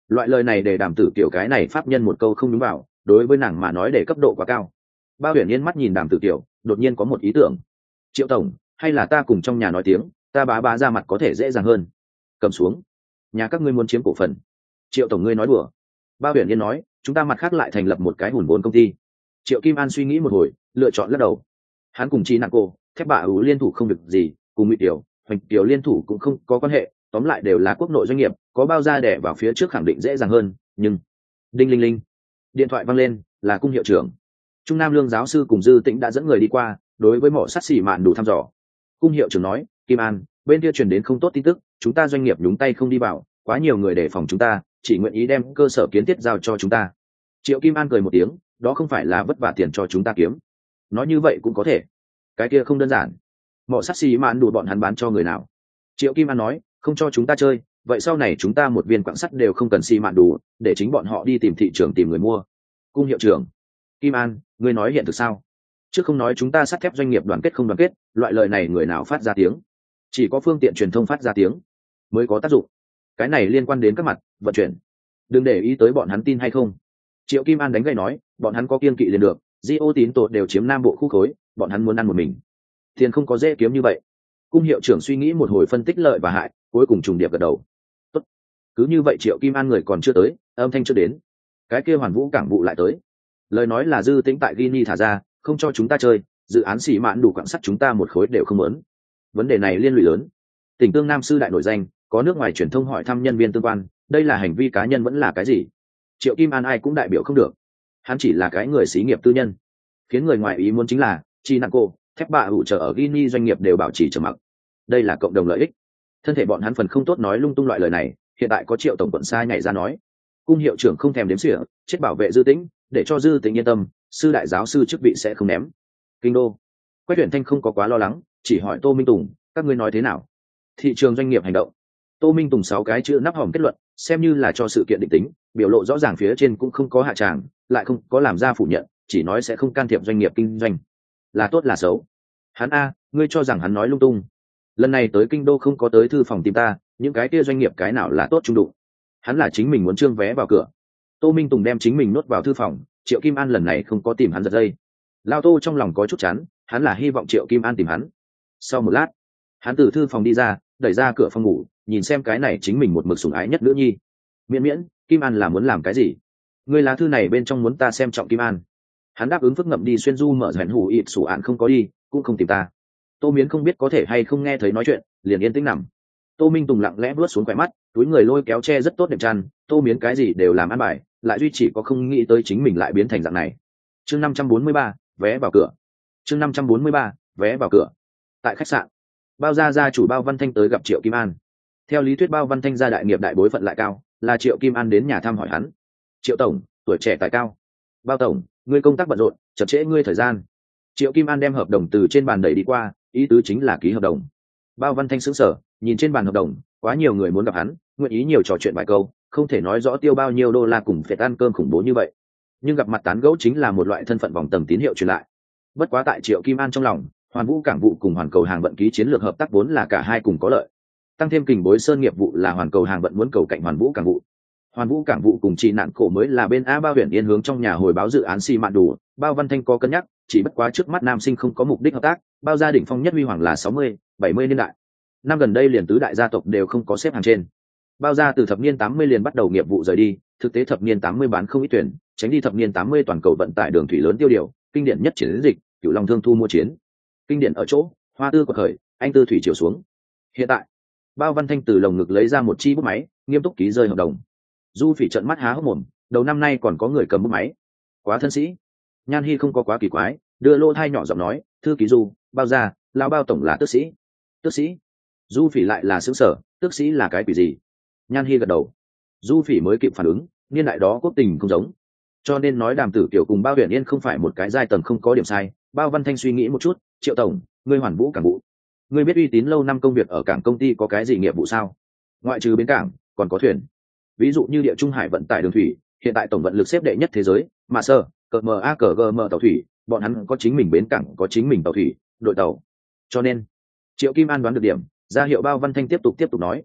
Loại lời này để Đàm Tử Kiều cái này pháp nhân một câu không đúng vào, đối với nàng mà nói để cấp độ quá cao. Bao Huyền Yên mắt nhìn Đàm Tử Kiều, đột nhiên có một ý tưởng. Triệu tổng, hay là ta cùng trong nhà nói tiếng, ta bá ra mặt có thể dễ dàng hơn. Cầm xuống. Nhà các ngươi muốn chiếm cổ phần. Triệu tổng ngươi nói đùa. Bao Huyền Yên nói, chúng ta mặt khác lại thành lập một cái hùn vốn công ty. Triệu Kim An suy nghĩ một hồi, lựa chọn lắc đầu. Hắn cùng Chi Nặng Cô, Thép Bạ Ú liên thủ không được gì, cùng Ngụy Tiểu, Hoành Tiểu liên thủ cũng không có quan hệ, tóm lại đều là quốc nội doanh nghiệp, có bao ra đẻ vào phía trước khẳng định dễ dàng hơn, nhưng đinh linh linh, điện thoại vang lên, là Cung hiệu trưởng. Trung Nam Lương giáo sư cùng Dư Tĩnh đã dẫn người đi qua, đối với mỏ sắt xỉ mạn đủ thăm dò. Cung hiệu trưởng nói, Kim An, bên kia truyền đến không tốt tin tức, chúng ta doanh nghiệp nhúng tay không đi vào, quá nhiều người đề phòng chúng ta, chỉ nguyện ý đem cơ sở kiến thiết giao cho chúng ta. Triệu Kim An cười một tiếng, đó không phải là vất vả tiền cho chúng ta kiếm. Nói như vậy cũng có thể, cái kia không đơn giản. Mỏ sắt xỉ mạn đủ bọn hắn bán cho người nào? Triệu Kim An nói, không cho chúng ta chơi, vậy sau này chúng ta một viên quặng sắt đều không cần xi mạn đủ, để chính bọn họ đi tìm thị trường tìm người mua. Cung hiệu trưởng, Kim An, ngươi nói hiện thực sao? Chứ không nói chúng ta sắt thép doanh nghiệp đoàn kết không đoàn kết, loại lời này người nào phát ra tiếng? Chỉ có phương tiện truyền thông phát ra tiếng mới có tác dụng. Cái này liên quan đến các mặt vận chuyển, đừng để ý tới bọn hắn tin hay không. Triệu Kim An đánh gậy nói, bọn hắn có kiên kỵ liền được, Di Ô Tín Tổ đều chiếm Nam Bộ khu khối, bọn hắn muốn ăn một mình. Tiền không có dễ kiếm như vậy. Cung hiệu trưởng suy nghĩ một hồi phân tích lợi và hại, cuối cùng trùng điệp gật đầu. Tốt. Cứ như vậy Triệu Kim An người còn chưa tới, âm thanh chưa đến. Cái kia Hoàn Vũ cảng vụ lại tới. Lời nói là Dư Tĩnh tại Guinea thả ra, không cho chúng ta chơi, dự án xỉ mạn đủ quặng sắt chúng ta một khối đều không muốn. Vấn đề này liên lụy lớn. Tỉnh Tương Nam sư đại nổi danh, có nước ngoài truyền thông hỏi thăm nhân viên tương quan, đây là hành vi cá nhân vẫn là cái gì? Triệu Kim An ai cũng đại biểu không được. Hắn chỉ là cái người xí nghiệp tư nhân. Khiến người ngoài ý muốn chính là, Chi Nặng Cô, Thép Bạ hữu trợ ở Guinea doanh nghiệp đều bảo trì trầm mặc. Đây là cộng đồng lợi ích. Thân thể bọn hắn phần không tốt nói lung tung loại lời này, hiện tại có Triệu tổng quận sai nhảy ra nói. Cung hiệu trưởng không thèm đếm xỉa, chết bảo vệ Dư Tĩnh, để cho Dư Tĩnh yên tâm, sư đại giáo sư chức vị sẽ không ném. Kinh đô, Quách Tuyển Thanh không có quá lo lắng, chỉ hỏi Tô Minh Tùng, các ngươi nói thế nào? Thị trường doanh nghiệp hành động. Tô Minh Tùng 6 cái chữ nắp hòm kết luận, xem như là cho sự kiện định tính, biểu lộ rõ ràng phía trên cũng không có hạ tràng, lại không có làm ra phủ nhận, chỉ nói sẽ không can thiệp doanh nghiệp kinh doanh. Là tốt là xấu? Hắn a, ngươi cho rằng hắn nói lung tung. Lần này tới kinh đô không có tới thư phòng tìm ta, những cái kia doanh nghiệp cái nào là tốt trung đụng. Hắn là chính mình muốn trương vé vào cửa. Tô Minh Tùng đem chính mình nuốt vào thư phòng, Triệu Kim An lần này không có tìm hắn giật dây. Lao Tô trong lòng có chút chán, hắn là hy vọng Triệu Kim An tìm hắn. Sau một lát, hắn từ thư phòng đi ra, đẩy ra cửa phòng ngủ, nhìn xem cái này chính mình một mực sủng ái nhất nữ nhi. Miễn, Kim An là muốn làm cái gì? Ngươi lá thư này bên trong muốn ta xem trọng Kim An. Hắn đáp ứng phức ngậm đi xuyên du mở rèn hủ ịt sủ ạn không có đi, cũng không tìm ta. Tô Miến không biết có thể hay không nghe thấy nói chuyện, liền yên tĩnh nằm. Tô Minh Tùng lặng lẽ bước xuống khỏe mắt, túi người lôi kéo che rất tốt đẹp chăn. Tô Miến cái gì đều làm ăn bài, lại duy chỉ có không nghĩ tới chính mình lại biến thành dạng này. Chương 543, vé vào cửa. Chương 543, vé vào cửa. Tại khách sạn, Bao gia chủ Bao Văn Thanh tới gặp Triệu Kim An. Theo lý thuyết Bao Văn Thanh gia đại nghiệp đại bối phận lại cao, là Triệu Kim An đến nhà thăm hỏi hắn. Triệu tổng, tuổi trẻ tài cao. Bao tổng, ngươi công tác bận rộn, chậm trễ ngươi thời gian. Triệu Kim An đem hợp đồng từ trên bàn đẩy đi qua, ý tứ chính là ký hợp đồng. Bao Văn Thanh sững sờ, nhìn trên bàn hợp đồng, quá nhiều người muốn gặp hắn, nguyện ý nhiều trò chuyện vài câu, không thể nói rõ tiêu bao nhiêu đô la cùng phệt ăn cơm khủng bố như vậy. Nhưng gặp mặt tán gẫu chính là một loại thân phận vòng tầng tín hiệu truyền lại. Bất quá tại Triệu Kim An trong lòng, Hoàn Vũ cảng vụ cùng Hoàn Cầu hàng vận ký chiến lược hợp tác vốn là cả hai cùng có lợi. Tăng thêm Kình Bối Sơn nghiệp vụ là Hoàn Cầu hàng vận muốn cầu cạnh Hoàn Vũ cảng vụ. Hoàn Vũ cảng vụ cùng Chi Nạn Cổ mới là bên A Bao Huyền Yên hướng trong nhà hồi báo dự án xi mạn đủ, Bao Văn Thanh có cân nhắc, chỉ bất quá trước mắt nam sinh không có mục đích hợp tác, Bao gia đỉnh phong nhất huy hoàng là 60, 70 niên đại. Năm gần đây liền tứ đại gia tộc đều không có xếp hàng trên. Bao gia từ thập niên 80 liền bắt đầu nghiệp vụ rời đi, thực tế thập niên 80 bán không ít tuyển, tránh đi thập niên 80 toàn cầu vận tải đường thủy lớn tiêu điều, kinh điển nhất chiến dịch, Cửu Long thương thu mua chiến. Kinh điển ở chỗ, hoa tư quật khởi, anh tư thủy chiều xuống. Hiện tại, Bao Văn Thanh từ lồng ngực lấy ra một chi bút máy, nghiêm túc ký rơi hợp đồng. Du Phỉ trợn mắt há hốc mồm, đầu năm nay còn có người cầm bút máy, quá thân sĩ. Nhan Hi không có quá kỳ quái, đưa lô thai nhỏ giọng nói, thư ký Du, Bao gia, lão Bao tổng là tước sĩ. Tước sĩ? Du Phỉ lại là xứng sở, tước sĩ là cái quỷ gì? Nhan Hi gật đầu. Du Phỉ mới kịp phản ứng, niên đại đó quốc tình không giống, cho nên nói Đàm Tử Kiều cùng Bao Huyền Yên không phải một cái giai tầng không có điểm sai. Bao Văn Thanh suy nghĩ một chút, Triệu tổng, ngươi Hoàn Vũ cảng vụ, ngươi biết uy tín lâu năm công việc ở cảng công ty có cái gì nghiệp vụ sao? Ngoại trừ bến cảng, còn có thuyền, ví dụ như Địa Trung Hải vận tải đường thủy, hiện tại tổng vận lực xếp đệ nhất thế giới, mà sơ, MACGM tàu thủy, bọn hắn có chính mình bến cảng, có chính mình tàu thủy, đội tàu. Cho nên, Triệu Kim An đoán được điểm, ra hiệu Bao Văn Thanh tiếp tục nói.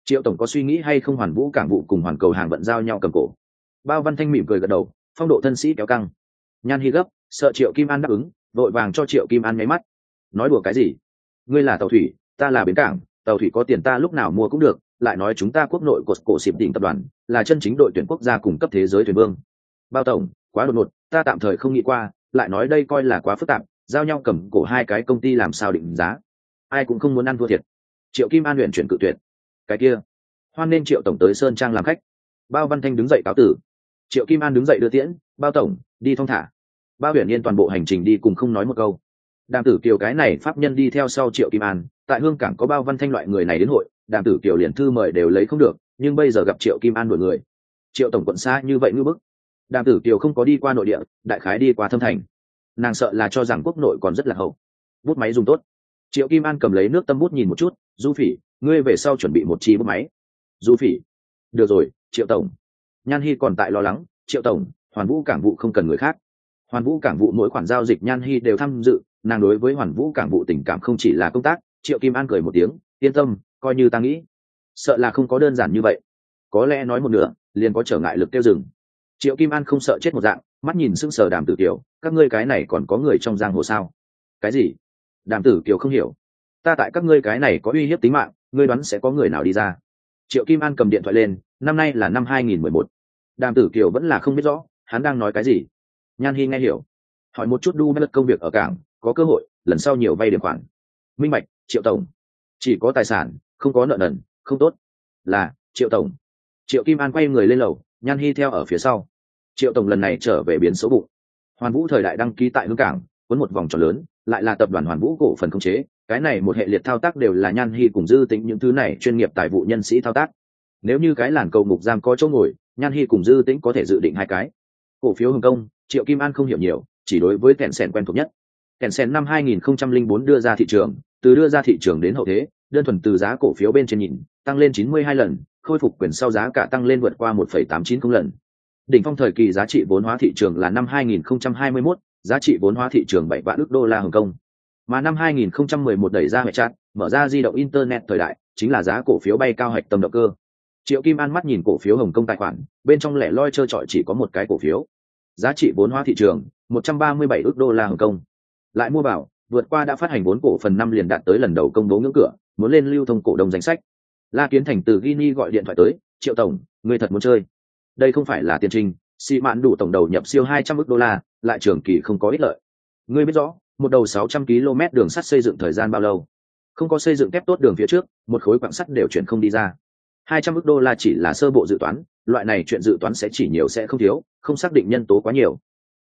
Triệu tổng có suy nghĩ hay không Hoàn Vũ Cảng vụ cùng Hoàn Cầu hàng vận giao nhau cầm cổ? Bao Văn Thanh mỉm cười gật đầu, phong độ thân sĩ kéo căng. Nhan Hi gấp, sợ Triệu Kim An đáp ứng, vội vàng cho Triệu Kim An nháy mắt. Nói đùa cái gì? Ngươi là tàu thủy, ta là bến cảng, tàu thủy có tiền ta lúc nào mua cũng được, lại nói chúng ta quốc nội của cổ xịp đỉnh tập đoàn là chân chính đội tuyển quốc gia cung cấp thế giới thuyền vương. Bao tổng, quá đột ngột, ta tạm thời không nghĩ qua, lại nói đây coi là quá phức tạp, giao nhau cầm cổ hai cái công ty làm sao định giá? Ai cũng không muốn ăn thua thiệt. Triệu Kim An luyện chuyển cự tuyệt. Cái kia, hoan nên Triệu tổng tới Sơn Trang làm khách. Bao Văn Thanh đứng dậy cáo tử. Triệu Kim An đứng dậy đưa tiễn, Bao tổng, đi thong thả. Bao Huyền Yên toàn bộ hành trình đi cùng không nói một câu. Đàm Tử Kiều cái này pháp nhân đi theo sau Triệu Kim An, tại Hương Cảng có Bao Văn Thanh loại người này đến hội, Đàm Tử Kiều liền thư mời đều lấy không được, nhưng bây giờ gặp Triệu Kim An đổi người. Triệu tổng quận xa như vậy ngư bức. Đàm Tử Kiều không có đi qua nội địa, đại khái đi qua Thâm Thành. Nàng sợ là cho rằng quốc nội còn rất là hậu. Bút máy dùng tốt. Triệu Kim An cầm lấy nước tâm bút nhìn một chút, Du Phỉ, ngươi về sau chuẩn bị một chi bút máy. Du Phỉ, được rồi, Triệu tổng. Nhan Hi còn tại lo lắng, Triệu tổng, Hoàn Vũ Cảng vụ không cần người khác. Hoàn Vũ Cảng vụ mỗi khoản giao dịch Nhan Hi đều tham dự, nàng đối với Hoàn Vũ Cảng vụ tình cảm không chỉ là công tác. Triệu Kim An cười một tiếng, yên tâm, coi như ta nghĩ. Sợ là không có đơn giản như vậy. Có lẽ nói một nửa, liền có trở ngại lực tiêu dừng. Triệu Kim An không sợ chết một dạng, mắt nhìn sững sờ Đàm Tử Kiều, các ngươi cái này còn có người trong giang hồ sao? Cái gì? Đàm Tử Kiều không hiểu. Ta tại các ngươi cái này có uy hiếp tính mạng, ngươi đoán sẽ có người nào đi ra? Triệu Kim An cầm điện thoại lên, năm nay là năm 2011. Đàm Tử Kiều vẫn là không biết rõ, hắn đang nói cái gì. Nhan Hi nghe hiểu, hỏi một chút đu đất công việc ở cảng, có cơ hội, lần sau nhiều vay điểm khoản. Minh bạch, Triệu tổng. Chỉ có tài sản, không có nợ nần, không tốt. Là, Triệu tổng. Triệu Kim An quay người lên lầu, Nhan Hi theo ở phía sau. Triệu tổng lần này trở về biến số bụng. Hoàn Vũ thời đại đăng ký tại Hương Cảng, cuốn một vòng tròn lớn, lại là tập đoàn Hoàn Vũ cổ phần khống chế, cái này một hệ liệt thao tác đều là Nhan Hi cùng Dư Tĩnh những thứ này chuyên nghiệp tài vụ nhân sĩ thao tác. Nếu như cái làn cầu ngục giam có chỗ ngồi, Nhan Hi cùng Dư Tĩnh có thể dự định hai cái. Cổ phiếu Hồng Kông, Triệu Kim An không hiểu nhiều, chỉ đối với Tencent quen thuộc nhất. Tencent năm 2004 đưa ra thị trường, từ đưa ra thị trường đến hậu thế, đơn thuần từ giá cổ phiếu bên trên nhìn, tăng lên 92 lần, khôi phục quyền sau giá cả tăng lên vượt qua 1,890 lần. Đỉnh phong thời kỳ giá trị vốn hóa thị trường là năm 2021, giá trị vốn hóa thị trường 7 vạn ức đô la Hồng Kông. Mà năm 2011 đẩy ra hệ chat, mở ra di động internet thời đại, chính là giá cổ phiếu bay cao hạch tâm động cơ. Triệu Kim An mắt nhìn cổ phiếu Hồng Kông tài khoản, bên trong lẻ loi trơ trọi chỉ có một cái cổ phiếu. Giá trị vốn hóa thị trường 137 ức đô la Hồng Kông. Lại mua bảo, vượt qua đã phát hành vốn cổ phần năm liền đạt tới lần đầu công bố ngưỡng cửa, muốn lên lưu thông cổ đông danh sách. La Kiến Thành từ Guinea gọi điện thoại tới, Triệu tổng, ngươi thật muốn chơi? Đây không phải là tiền trình, xi mạn đủ tổng đầu nhập siêu 200 ức đô la, lại trường kỳ không có ích lợi. Ngươi biết rõ, một đầu 600 km đường sắt xây dựng thời gian bao lâu? Không có xây dựng thép tốt đường phía trước, một khối quặng sắt đều chuyển không đi ra. 200 ức đô la chỉ là sơ bộ dự toán, loại này chuyện dự toán sẽ chỉ nhiều sẽ không thiếu, không xác định nhân tố quá nhiều.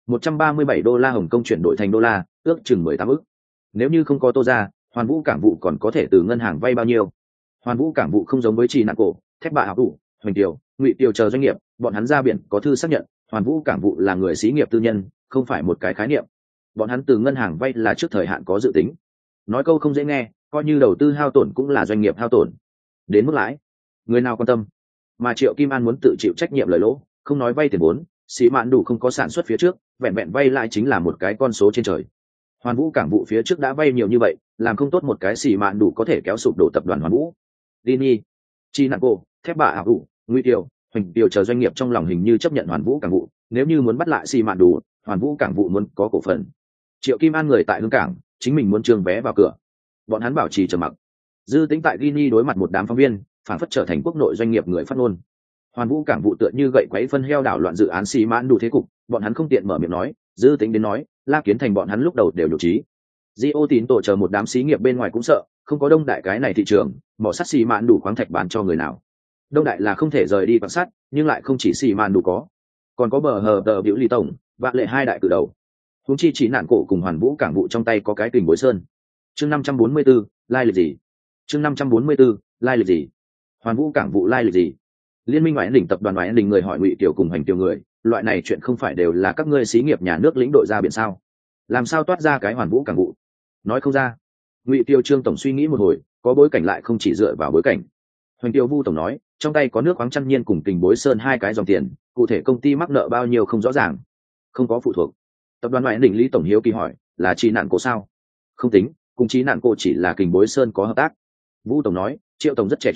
137 đô la Hồng Kông chuyển đổi thành đô la, ước chừng 18 ức. Nếu như không có Tô ra, Hoàn Vũ Cảng vụ còn có thể từ ngân hàng vay bao nhiêu? Hoàn Vũ Cảng vụ không giống với Trì Nạn Cổ, Thép Bạ Học Đủ, Huỳnh Kiều, Ngụy Kiều chờ doanh nghiệp, bọn hắn ra biển có thư xác nhận, Hoàn Vũ Cảng vụ là người xí nghiệp tư nhân, không phải một cái khái niệm. Bọn hắn từ ngân hàng vay là trước thời hạn có dự tính. Nói câu không dễ nghe, coi như đầu tư hao tổn cũng là doanh nghiệp hao tổn. Đến mức lãi, người nào quan tâm? Mà Triệu Kim An muốn tự chịu trách nhiệm lời lỗ, không nói vay tiền vốn, xí mạn đủ không có sản xuất phía trước, vẹn vẹn vay lại chính là một cái con số trên trời. Hoàn Vũ Cảng vụ phía trước đã vay nhiều như vậy, làm không tốt một cái xì mạn đủ có thể kéo sụp đổ tập đoàn Hoàn Vũ. Dini, Chi Nặng Cô, Thép Bạ Ảo Đủ, Ngụy Kiều, Huỳnh Kiều chờ doanh nghiệp trong lòng hình như chấp nhận Hoàn Vũ Cảng vụ, nếu như muốn bắt lại xì mạn đủ, Hoàn Vũ Cảng vụ muốn có cổ phần. Triệu Kim An người tại Hương Cảng, chính mình muốn trương vé vào cửa. Bọn hắn bảo trì trầm mặc. Dư Tĩnh tại Guinea đối mặt một đám phóng viên, phản phất trở thành quốc nội doanh nghiệp người phát ngôn. Hoàn Vũ Cảng vụ tựa như gậy quấy phân heo đảo loạn dự án xì mạn đủ thế cục, bọn hắn không tiện mở miệng nói, Dư Tĩnh đến nói, La Kiến Thành bọn hắn lúc đầu đều nhục trí. Dio Tín tổ chờ một đám xí nghiệp bên ngoài cũng sợ, không có Đông Đại cái này thị trường, mỏ sắt xì mạn đủ khoáng thạch bán cho người nào. Đông Đại là không thể rời đi quan sát, nhưng lại không chỉ xì mạn đủ có, còn có bờ hờ tờ biểu lý tổng, vạn lệ hai đại cử đầu. Húng chi chỉ nạn cổ cùng Hoàn Vũ Cảng vụ trong tay có cái kình bối sơn. Chương 544, lai lịch gì? Chương 544, lai lịch gì? Hoàn Vũ Cảng vụ lai lịch gì? Liên minh ngoại đỉnh tập đoàn ngoại đỉnh người hỏi Ngụy Kiều cùng Hành Kiều người, loại này chuyện không phải đều là các ngươi xí nghiệp nhà nước lĩnh đội ra biển sao? Làm sao toát ra cái Hoàn Vũ Cảng vụ? Nói không ra. Ngụy Kiều Trương tổng suy nghĩ một hồi, có bối cảnh lại không chỉ dựa vào bối cảnh. Hoành Kiều Vu tổng nói, trong tay có nước khoáng Trăn Nhiên cùng Kình Bối Sơn hai cái dòng tiền, cụ thể công ty mắc nợ bao nhiêu không rõ ràng, không có phụ thuộc. Tập đoàn ngoại đỉnh Lý tổng hiếu kỳ hỏi, là Trí Nạn Cổ sao? Không tính, cùng Trí Nạn Cổ chỉ là Kình Bối Sơn có hợp tác. Vu tổng nói, Triệu tổng rất trẻ trung,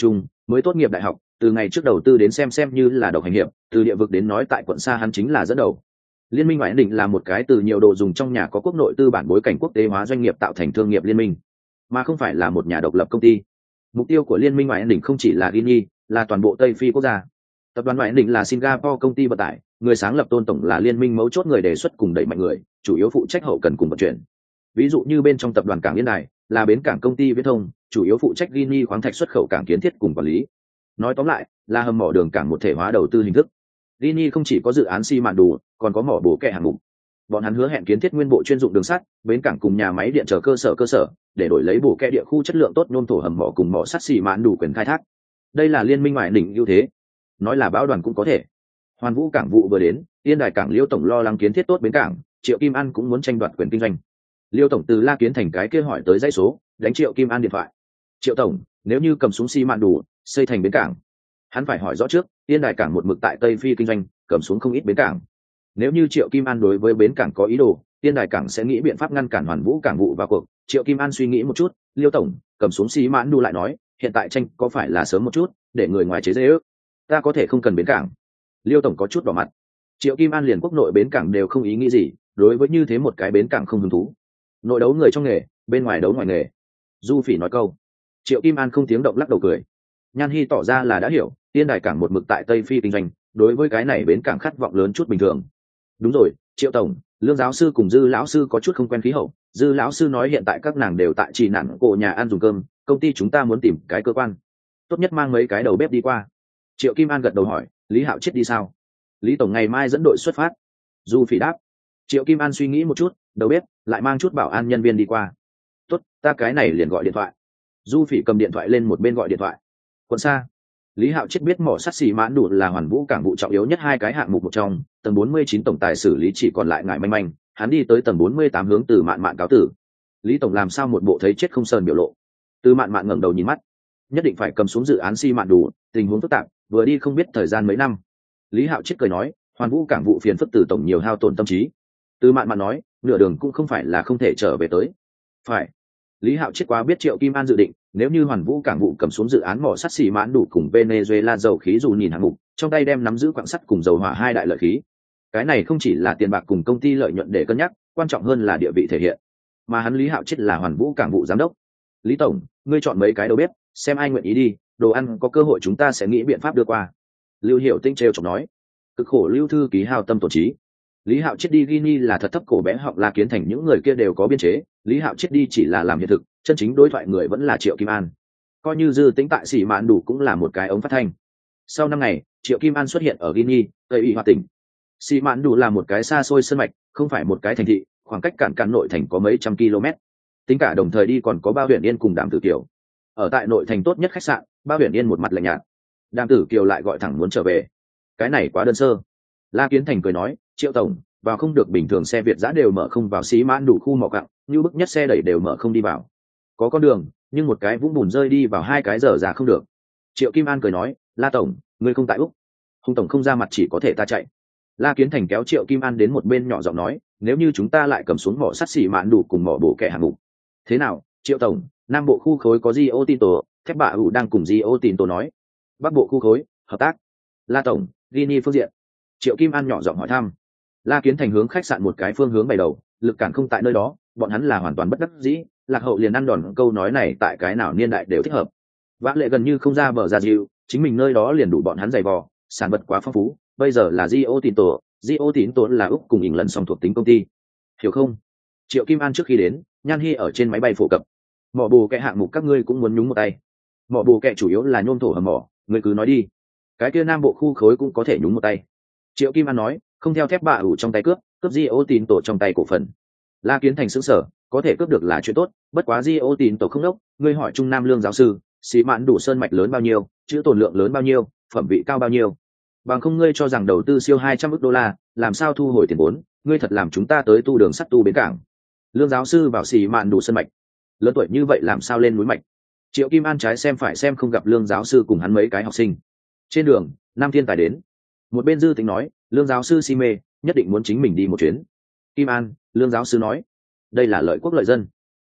mới tốt nghiệp đại học, từ ngày trước đầu tư đến xem như là độc hành hiệp, từ địa vực đến nói tại quận xa hắn chính là dẫn đầu. Liên minh ngoại định là một cái từ nhiều đồ dùng trong nhà có quốc nội tư bản bối cảnh quốc tế hóa doanh nghiệp tạo thành thương nghiệp liên minh, mà không phải là một nhà độc lập công ty. Mục tiêu của liên minh ngoại định không chỉ là Guinea, là toàn bộ Tây Phi quốc gia. Tập đoàn ngoại định là Singapore công ty vận tải, người sáng lập Tôn tổng là liên minh mấu chốt người đề xuất cùng đẩy mạnh người, chủ yếu phụ trách hậu cần cùng vận chuyển. Ví dụ như bên trong tập đoàn cảng Yên Đài, là bến cảng công ty viễn thông, chủ yếu phụ trách Guinea khoáng thạch xuất khẩu cảng kiến thiết cùng quản lý. Nói tóm lại, là hầm mỏ đường cảng một thể hóa đầu tư hình thức. Guinea không chỉ có dự án xi măng đủ, còn có mỏ bổ kẹ hạng mục. Bọn hắn hứa hẹn kiến thiết nguyên bộ chuyên dụng đường sắt, bến cảng cùng nhà máy điện chờ cơ sở để đổi lấy bổ kẹ địa khu chất lượng tốt nhôm thổ hầm mỏ cùng mỏ sắt xi măng đủ quyền khai thác. Đây là liên minh ngoại đỉnh ưu thế. Nói là bão đoàn cũng có thể. Hoàn Vũ cảng vụ vừa đến, Yên Đài cảng Liêu tổng lo lắng kiến thiết tốt bến cảng, Triệu Kim An cũng muốn tranh đoạt quyền kinh doanh. Liêu tổng từ La Kiến thành cái kia hỏi tới dãy số, đánh Triệu Kim An điện thoại. Triệu tổng, nếu như cầm súng xi măng đủ, xây thành bến cảng, hắn phải hỏi rõ trước, Yên Đài cảng một mực tại Tây Phi kinh doanh, cầm xuống không ít bến cảng. Nếu như Triệu Kim An đối với bến cảng có ý đồ, Yên Đài cảng sẽ nghĩ biện pháp ngăn cản Hoàn Vũ cảng vụ vào cuộc. Triệu Kim An suy nghĩ một chút, Liêu tổng, cầm xuống xi mãn đu lại nói, hiện tại tranh có phải là sớm một chút, để người ngoài chế dễ ước. Ta có thể không cần bến cảng. Liêu tổng có chút đỏ mặt. Triệu Kim An liền quốc nội bến cảng đều không ý nghĩ gì, đối với như thế một cái bến cảng không hứng thú. Nội đấu người trong nghề, bên ngoài đấu ngoài nghề. Du Phỉ nói câu. Triệu Kim An không tiếng động lắc đầu cười. Nhan Hi tỏ ra là đã hiểu, Yên Đài cảng một mực tại Tây Phi kinh doanh, đối với cái này bến cảng khát vọng lớn chút bình thường. Đúng rồi, Triệu tổng, Lương giáo sư cùng Dư lão sư có chút không quen khí hậu. Dư lão sư nói hiện tại các nàng đều tại trì nản cổ nhà ăn dùng cơm, công ty chúng ta muốn tìm cái cơ quan, tốt nhất mang mấy cái đầu bếp đi qua. Triệu Kim An gật đầu hỏi, Lý Hạo chết đi sao? Lý tổng ngày mai dẫn đội xuất phát. Du Phỉ đáp. Triệu Kim An suy nghĩ một chút, đầu bếp lại mang chút bảo an nhân viên đi qua. Tốt, ta cái này liền gọi điện thoại. Du Phỉ cầm điện thoại lên một bên gọi điện thoại. Quận xa. Lý Hạo chết biết mỏ sắt xì mãn đủ là Hoàn Vũ cảng vụ trọng yếu nhất hai cái hạng mục một trong, tầng 49 tổng tài xử lý chỉ còn lại ngại manh manh, hắn đi tới tầng 48 hướng Từ Mạn Mạn cáo tử. Lý tổng làm sao một bộ thấy chết không sờn biểu lộ. Từ Mạn Mạn ngẩng đầu nhìn mắt, nhất định phải cầm xuống dự án xi mạn đủ, tình huống phức tạp, vừa đi không biết thời gian mấy năm. Lý Hạo chết cười nói, Hoàn Vũ cảng vụ phiền phức Từ tổng nhiều hao tổn tâm trí. Từ Mạn Mạn nói, nửa đường cũng không phải là không thể trở về tới. Phải. Lý Hạo chết quá biết Triệu Kim An dự định, nếu như Hoàn Vũ cảng vụ cầm xuống dự án mỏ sắt xì mãn đủ cùng Venezuela dầu khí dù nhìn hạng mục, trong tay đem nắm giữ quặng sắt cùng dầu hỏa hai đại lợi khí. Cái này không chỉ là tiền bạc cùng công ty lợi nhuận để cân nhắc, quan trọng hơn là địa vị thể hiện. Mà hắn Lý Hạo chết là Hoàn Vũ cảng vụ giám đốc. Lý tổng, ngươi chọn mấy cái đầu bếp, xem ai nguyện ý đi, đồ ăn có cơ hội chúng ta sẽ nghĩ biện pháp đưa qua. Lưu Hiểu Tinh trêu chọc nói. Cực khổ Lưu thư ký hao tâm tổn trí. Lý Hạo chết đi Guinea là thật thấp cổ bé họng La Kiến thành những người kia đều có biên chế, Lý Hạo chết đi chỉ là làm hiện thực, chân chính đối thoại người vẫn là Triệu Kim An. Coi như dư tính tại xỉ mạn đủ cũng là một cái ống phát thanh. Sau năm ngày, Triệu Kim An xuất hiện ở Guinea, Tây Y Hoa tỉnh. Xỉ mạn đủ là một cái xa xôi sơn mạch, không phải một cái thành thị, khoảng cách cản nội thành có mấy trăm km. Tính cả đồng thời đi còn có Bao Huyền Yên cùng Đàm Tử Kiều. Ở tại nội thành tốt nhất khách sạn, Bao Huyền Yên một mặt lạnh nhạt. Đàm Tử Kiều lại gọi thẳng muốn trở về. Cái này quá đơn sơ. La Kiến thành cười nói, Triệu tổng, vào không được bình thường xe Việt giã đều mở không vào xí mãn đủ khu mỏ cặng, như bức nhất xe đẩy đều mở không đi vào. Có con đường, nhưng một cái vũng bùn rơi đi vào hai cái giờ ra không được. Triệu Kim An cười nói, La tổng, ngươi không tại Úc. Hùng tổng không ra mặt chỉ có thể ta chạy. La Kiến thành kéo Triệu Kim An đến một bên nhỏ giọng nói, nếu như chúng ta lại cầm xuống mỏ sắt xỉ mãn đủ cùng mỏ bổ kẻ hạng mục. Thế nào, Triệu tổng, Nam bộ khu khối có Rio Tinto, thép bạ ủ đang cùng Rio Tinto nói. Bắc bộ khu khối, hợp tác. La tổng, Guinea phương diện. Triệu Kim An nhỏ giọng hỏi thăm. La Kiến thành hướng khách sạn một cái phương hướng bày đầu, lực cản không tại nơi đó, bọn hắn là hoàn toàn bất đắc dĩ, Lạc Hậu liền ăn đòn câu nói này tại cái nào niên đại đều thích hợp. Vã lệ gần như không ra bờ ra dịu, chính mình nơi đó liền đủ bọn hắn giày vò, sản vật quá phong phú, bây giờ là Rio Tinto là Úc cùng ỉn lần song thuộc tính công ty. Hiểu không? Triệu Kim An trước khi đến, Nhan Hi ở trên máy bay phổ cập. Mỏ bù kẹ hạng mục các ngươi cũng muốn nhúng một tay. Mỏ bù kẹ chủ yếu là nhôm thổ hầm mỏ, ngươi cứ nói đi. Cái kia Nam bộ khu khối cũng có thể nhúng một tay. Triệu Kim An nói, không theo thép bạ ủ trong tay cướp Rio Tinto trong tay cổ phần. La Kiến thành sững sờ, có thể cướp được là chuyện tốt, bất quá Rio Tinto không đốc, ngươi hỏi Trung Nam Lương giáo sư, xí mạn đủ sơn mạch lớn bao nhiêu, chữ tồn lượng lớn bao nhiêu, phẩm vị cao bao nhiêu. Bằng không ngươi cho rằng đầu tư siêu 200 ức đô la, làm sao thu hồi tiền vốn, ngươi thật làm chúng ta tới tu đường sắt tu bến cảng. Lương giáo sư bảo xì mạn đủ sơn mạch, lớn tuổi như vậy làm sao lên núi mạch. Triệu Kim An trái xem phải xem không gặp Lương giáo sư cùng hắn mấy cái học sinh. Trên đường, Nam Thiên Tài đến. Một bên Dư Tính nói, Lương giáo sư si mê, nhất định muốn chính mình đi một chuyến. Kim An, Lương giáo sư nói, đây là lợi quốc lợi dân.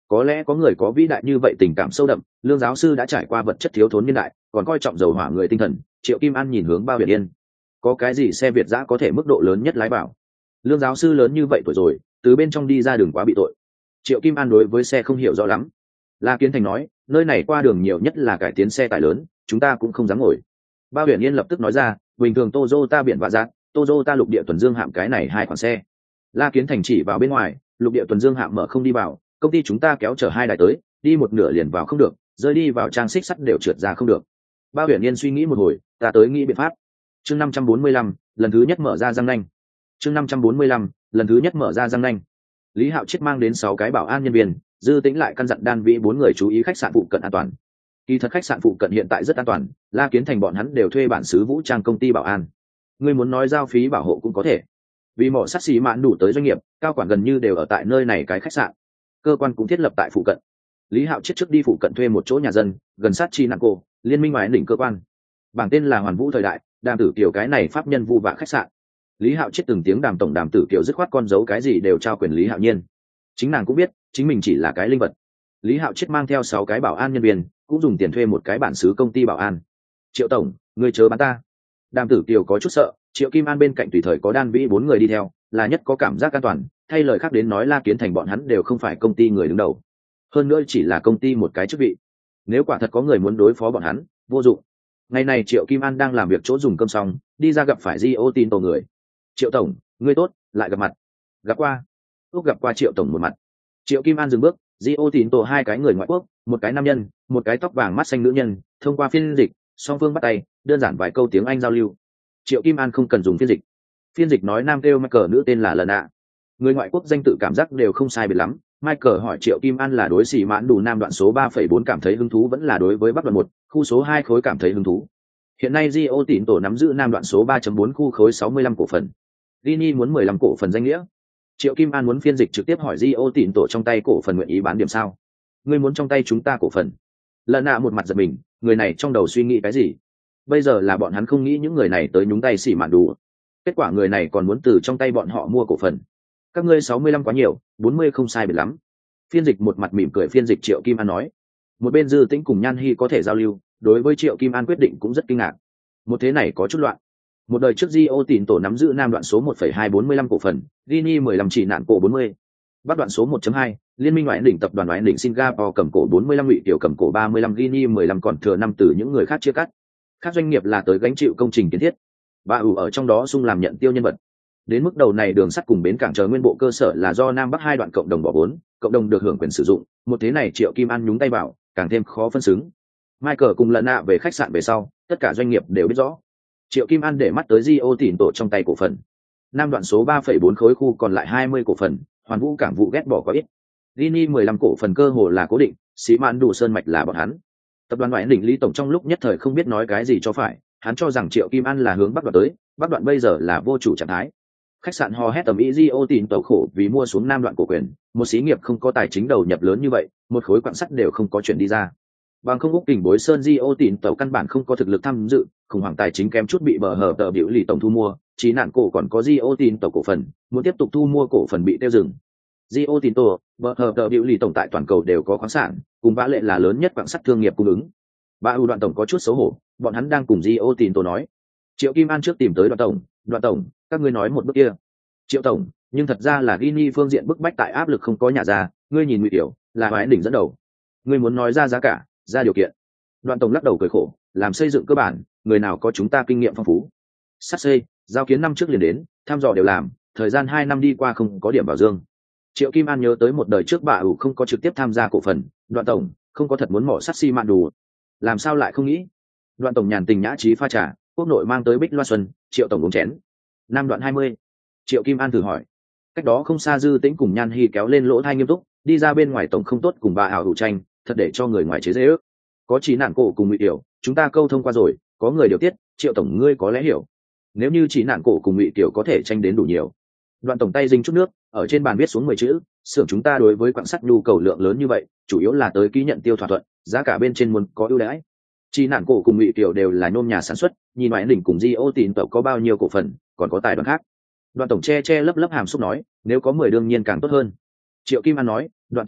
có lẽ có người có vĩ đại như vậy tình cảm sâu đậm. Lương giáo sư đã trải qua vật chất thiếu thốn niên đại, còn coi trọng dầu hỏa người tinh thần. Triệu Kim An nhìn hướng Bao Huyền Yên, có cái gì xe Việt giã có thể mức độ lớn nhất lái bảo? Lương giáo sư lớn như vậy tuổi rồi, từ bên trong đi ra đường quá bị tội. Triệu Kim An đối với xe không hiểu rõ lắm. La Kiến Thành nói, nơi này qua đường nhiều nhất là cải tiến xe tải lớn, chúng ta cũng không dám ngồi. Bao Huyền Yên lập tức nói ra, bình thường Toyota biển vạ giác, Toyota lục địa tuần dương hạm cái này hai khoản xe. La Kiến Thành chỉ vào bên ngoài, lục địa tuần dương hạm mở không đi vào, công ty chúng ta kéo chở hai đài tới, đi một nửa liền vào không được, rơi đi vào trang xích sắt đều trượt ra không được. Bao Huyền Yên suy nghĩ một hồi, ta tới nghĩ biện pháp. Chương 545, lần thứ nhất mở ra răng nanh. Chương 545, lần thứ nhất mở ra răng nanh. Lý Hạo Chiết mang đến 6 cái bảo an nhân viên, Dư Tĩnh lại căn dặn Đan Vĩ 4 người chú ý khách sạn phụ cận an toàn. Kỳ thật khách sạn phụ cận hiện tại rất an toàn, La Kiến Thành bọn hắn đều thuê bản xứ vũ trang công ty bảo an. Ngươi muốn nói giao phí bảo hộ cũng có thể. Vì mỏ sắt xì mạn đủ tới doanh nghiệp, cao quản gần như đều ở tại nơi này cái khách sạn. Cơ quan cũng thiết lập tại phụ cận. Lý Hạo Chiết trước đi phụ cận thuê một chỗ nhà dân, gần sát Chi Nặng Cô, liên minh ngoài đỉnh cơ quan. Bảng tên là Hoàn Vũ thời đại, Đàm Tử Kiều cái này pháp nhân vu vạ khách sạn. Lý Hạo Chiết từng tiếng Đàm tổng Đàm Tử Kiều dứt khoát con dấu cái gì đều trao quyền Lý Hạo Nhiên. Chính nàng cũng biết, chính mình chỉ là cái linh vật. Lý Hạo Chiết mang theo 6 cái bảo an nhân viên, cũng dùng tiền thuê một cái bản xứ công ty bảo an. Triệu tổng, ngươi chớ bắn ta. Đàm Tử Kiều có chút sợ, Triệu Kim An bên cạnh tùy thời có Đan Vĩ 4 người đi theo, là nhất có cảm giác an toàn. Thay lời khác đến nói, La Kiến Thành bọn hắn đều không phải công ty người đứng đầu, hơn nữa chỉ là công ty một cái chức vị. Nếu quả thật có người muốn đối phó bọn hắn, vô dụng. Ngày này Triệu Kim An đang làm việc chỗ dùng cơm xong, đi ra gặp phải Rio Tinto người. Triệu tổng, ngươi tốt, lại gặp mặt. Gặp qua. Úc gặp qua Triệu tổng một mặt. Triệu Kim An dừng bước, Rio Tinto hai cái người ngoại quốc, một cái nam nhân, một cái tóc vàng mắt xanh nữ nhân, thông qua phiên dịch, song phương bắt tay, đơn giản vài câu tiếng Anh giao lưu. Triệu Kim An không cần dùng phiên dịch. Phiên dịch nói nam kêu Michael, nữ tên là Lần ạ. Người ngoại quốc danh tự cảm giác đều không sai biệt lắm. Michael hỏi Triệu Kim An là đối xỉ mãn đủ nam đoạn số 3,4 cảm thấy hứng thú vẫn là đối với bắc đoạn 1, khu số 2 khối cảm thấy hứng thú. Hiện nay Rio Tinto nắm giữ nam đoạn số 3.4 khu khối 65 cổ phần. Rini muốn 15 cổ phần danh nghĩa. Triệu Kim An muốn phiên dịch trực tiếp hỏi Rio Tinto trong tay cổ phần nguyện ý bán điểm sao? Ngươi muốn trong tay chúng ta cổ phần? Lần nạ một mặt giật mình, người này trong đầu suy nghĩ cái gì? Bây giờ là bọn hắn không nghĩ những người này tới nhúng tay xỉ mạn đủ. Kết quả người này còn muốn từ trong tay bọn họ mua cổ phần. Các ngươi 65 quá nhiều, 40 không sai biệt lắm. Phiên dịch một mặt mỉm cười phiên dịch Triệu Kim An nói. Một bên Dư Tĩnh cùng Nhan Hi có thể giao lưu, đối với Triệu Kim An quyết định cũng rất kinh ngạc. Một thế này có chút loạn. Một đời trước Rio Tinto nắm giữ nam đoạn số 1,245 cổ phần, Rini 15 chỉ nạn cổ 40. Bắc đoạn số 1.2, Liên minh ngoại đỉnh tập đoàn ngoại đỉnh Singapore cầm cổ 45, Ngụy Tiểu cầm cổ 35, Rini 15 còn thừa 5 từ những người khác chia cắt. Các doanh nghiệp là tới gánh chịu công trình kiến thiết. Bà ủ ở trong đó xung làm nhận tiêu nhân vật. Đến mức đầu này đường sắt cùng bến cảng chờ nguyên bộ cơ sở là do Nam Bắc hai đoạn cộng đồng bỏ vốn, cộng đồng được hưởng quyền sử dụng. Một thế này Triệu Kim An nhúng tay vào, càng thêm khó phân xứng. Michael cùng Lần nạ về khách sạn về sau, tất cả doanh nghiệp đều biết rõ. Triệu Kim An để mắt tới Rio Tinto trong tay cổ phần. Nam đoạn số 3,4 khối khu còn lại 20 cổ phần, Hoàn Vũ cảng vụ ghét bỏ có ít. Rini 15 cổ phần cơ hồ là cố định, Sĩ Mạn đủ sơn mạch là bọn hắn. Tập đoàn ngoại đỉnh Lý tổng trong lúc nhất thời không biết nói cái gì cho phải, hắn cho rằng Triệu Kim An là hướng bắc đoạn tới, bắc đoạn bây giờ là vô chủ trạng thái. Khách sạn hò hét tầm ý Rio Tinto khổ vì mua xuống nam đoạn cổ quyền, một xí nghiệp không có tài chính đầu nhập lớn như vậy, một khối quặng sắt đều không có chuyển đi ra. Bằng không Úc Kình Bối Sơn Rio Tinto căn bản không có thực lực tham dự, khủng hoảng tài chính kém chút bị bờ hở tờ biểu lì tổng thu mua, chỉ nạn cổ còn có Rio Tinto cổ phần, muốn tiếp tục thu mua cổ phần bị tiêu dừng. Rio Tinto, bờ hở tờ biểu lì tổng tại toàn cầu đều có khoáng sản, cùng Vã Lệ là lớn nhất quặng sắt thương nghiệp cung ứng. Ba U Đoạn tổng có chút xấu hổ, bọn hắn đang cùng Rio Tinto nói. Triệu Kim An trước tìm tới Đoạn tổng, các ngươi nói một bước kia. Triệu tổng, nhưng thật ra là Gini phương diện bức bách tại áp lực không có nhà ra, ngươi nhìn Ngụy Tiểu, là Hoài đỉnh dẫn đầu. Ngươi muốn nói ra giá cả, ra điều kiện. Đoạn tổng lắc đầu cười khổ, làm xây dựng cơ bản, người nào có chúng ta kinh nghiệm phong phú. Sắt xây, giao kiến năm trước liền đến, thăm dò đều làm, thời gian 2 năm đi qua không có điểm bảo dương. Triệu Kim An nhớ tới một đời trước bà ủ không có trực tiếp tham gia cổ phần, Đoạn tổng không có thật muốn mỏ sắt xi mạn đủ. Làm sao lại không nghĩ? Đoạn tổng nhàn tình nhã trí pha trà, quốc nội mang tới bích loa xuân, Triệu tổng uống chén. Nam đoạn 20. Triệu Kim An thử hỏi. Cách đó không xa Dư Tĩnh cùng Nhan Hi kéo lên lỗ thai nghiêm túc, đi ra bên ngoài tổng không tốt cùng bà ảo đủ tranh, thật để cho người ngoài chế giễu ước. Có chỉ nạn cổ cùng Ngụy Tiểu, chúng ta câu thông qua rồi, có người điều tiết, Triệu tổng ngươi có lẽ hiểu. Nếu như chỉ nạn cổ cùng Ngụy Tiểu có thể tranh đến đủ nhiều. Đoạn tổng tay dinh chút nước, ở trên bàn viết xuống 10 chữ, xưởng chúng ta đối với quặng sắt nhu cầu lượng lớn như vậy, chủ yếu là tới ký nhận tiêu thỏa thuận, giá cả bên trên muốn có ưu đãi. Chỉ nạn cổ cùng Ngụy Tiểu đều là nhôm nhà sản xuất, nhìn ngoại đỉnh cùng Rio Tinto có bao nhiêu cổ phần, còn có tài đoàn khác. Đoạn tổng che lấp hàm xúc nói, nếu có 10 đương nhiên càng tốt hơn. Triệu Kim An nói, Đoạn tổng,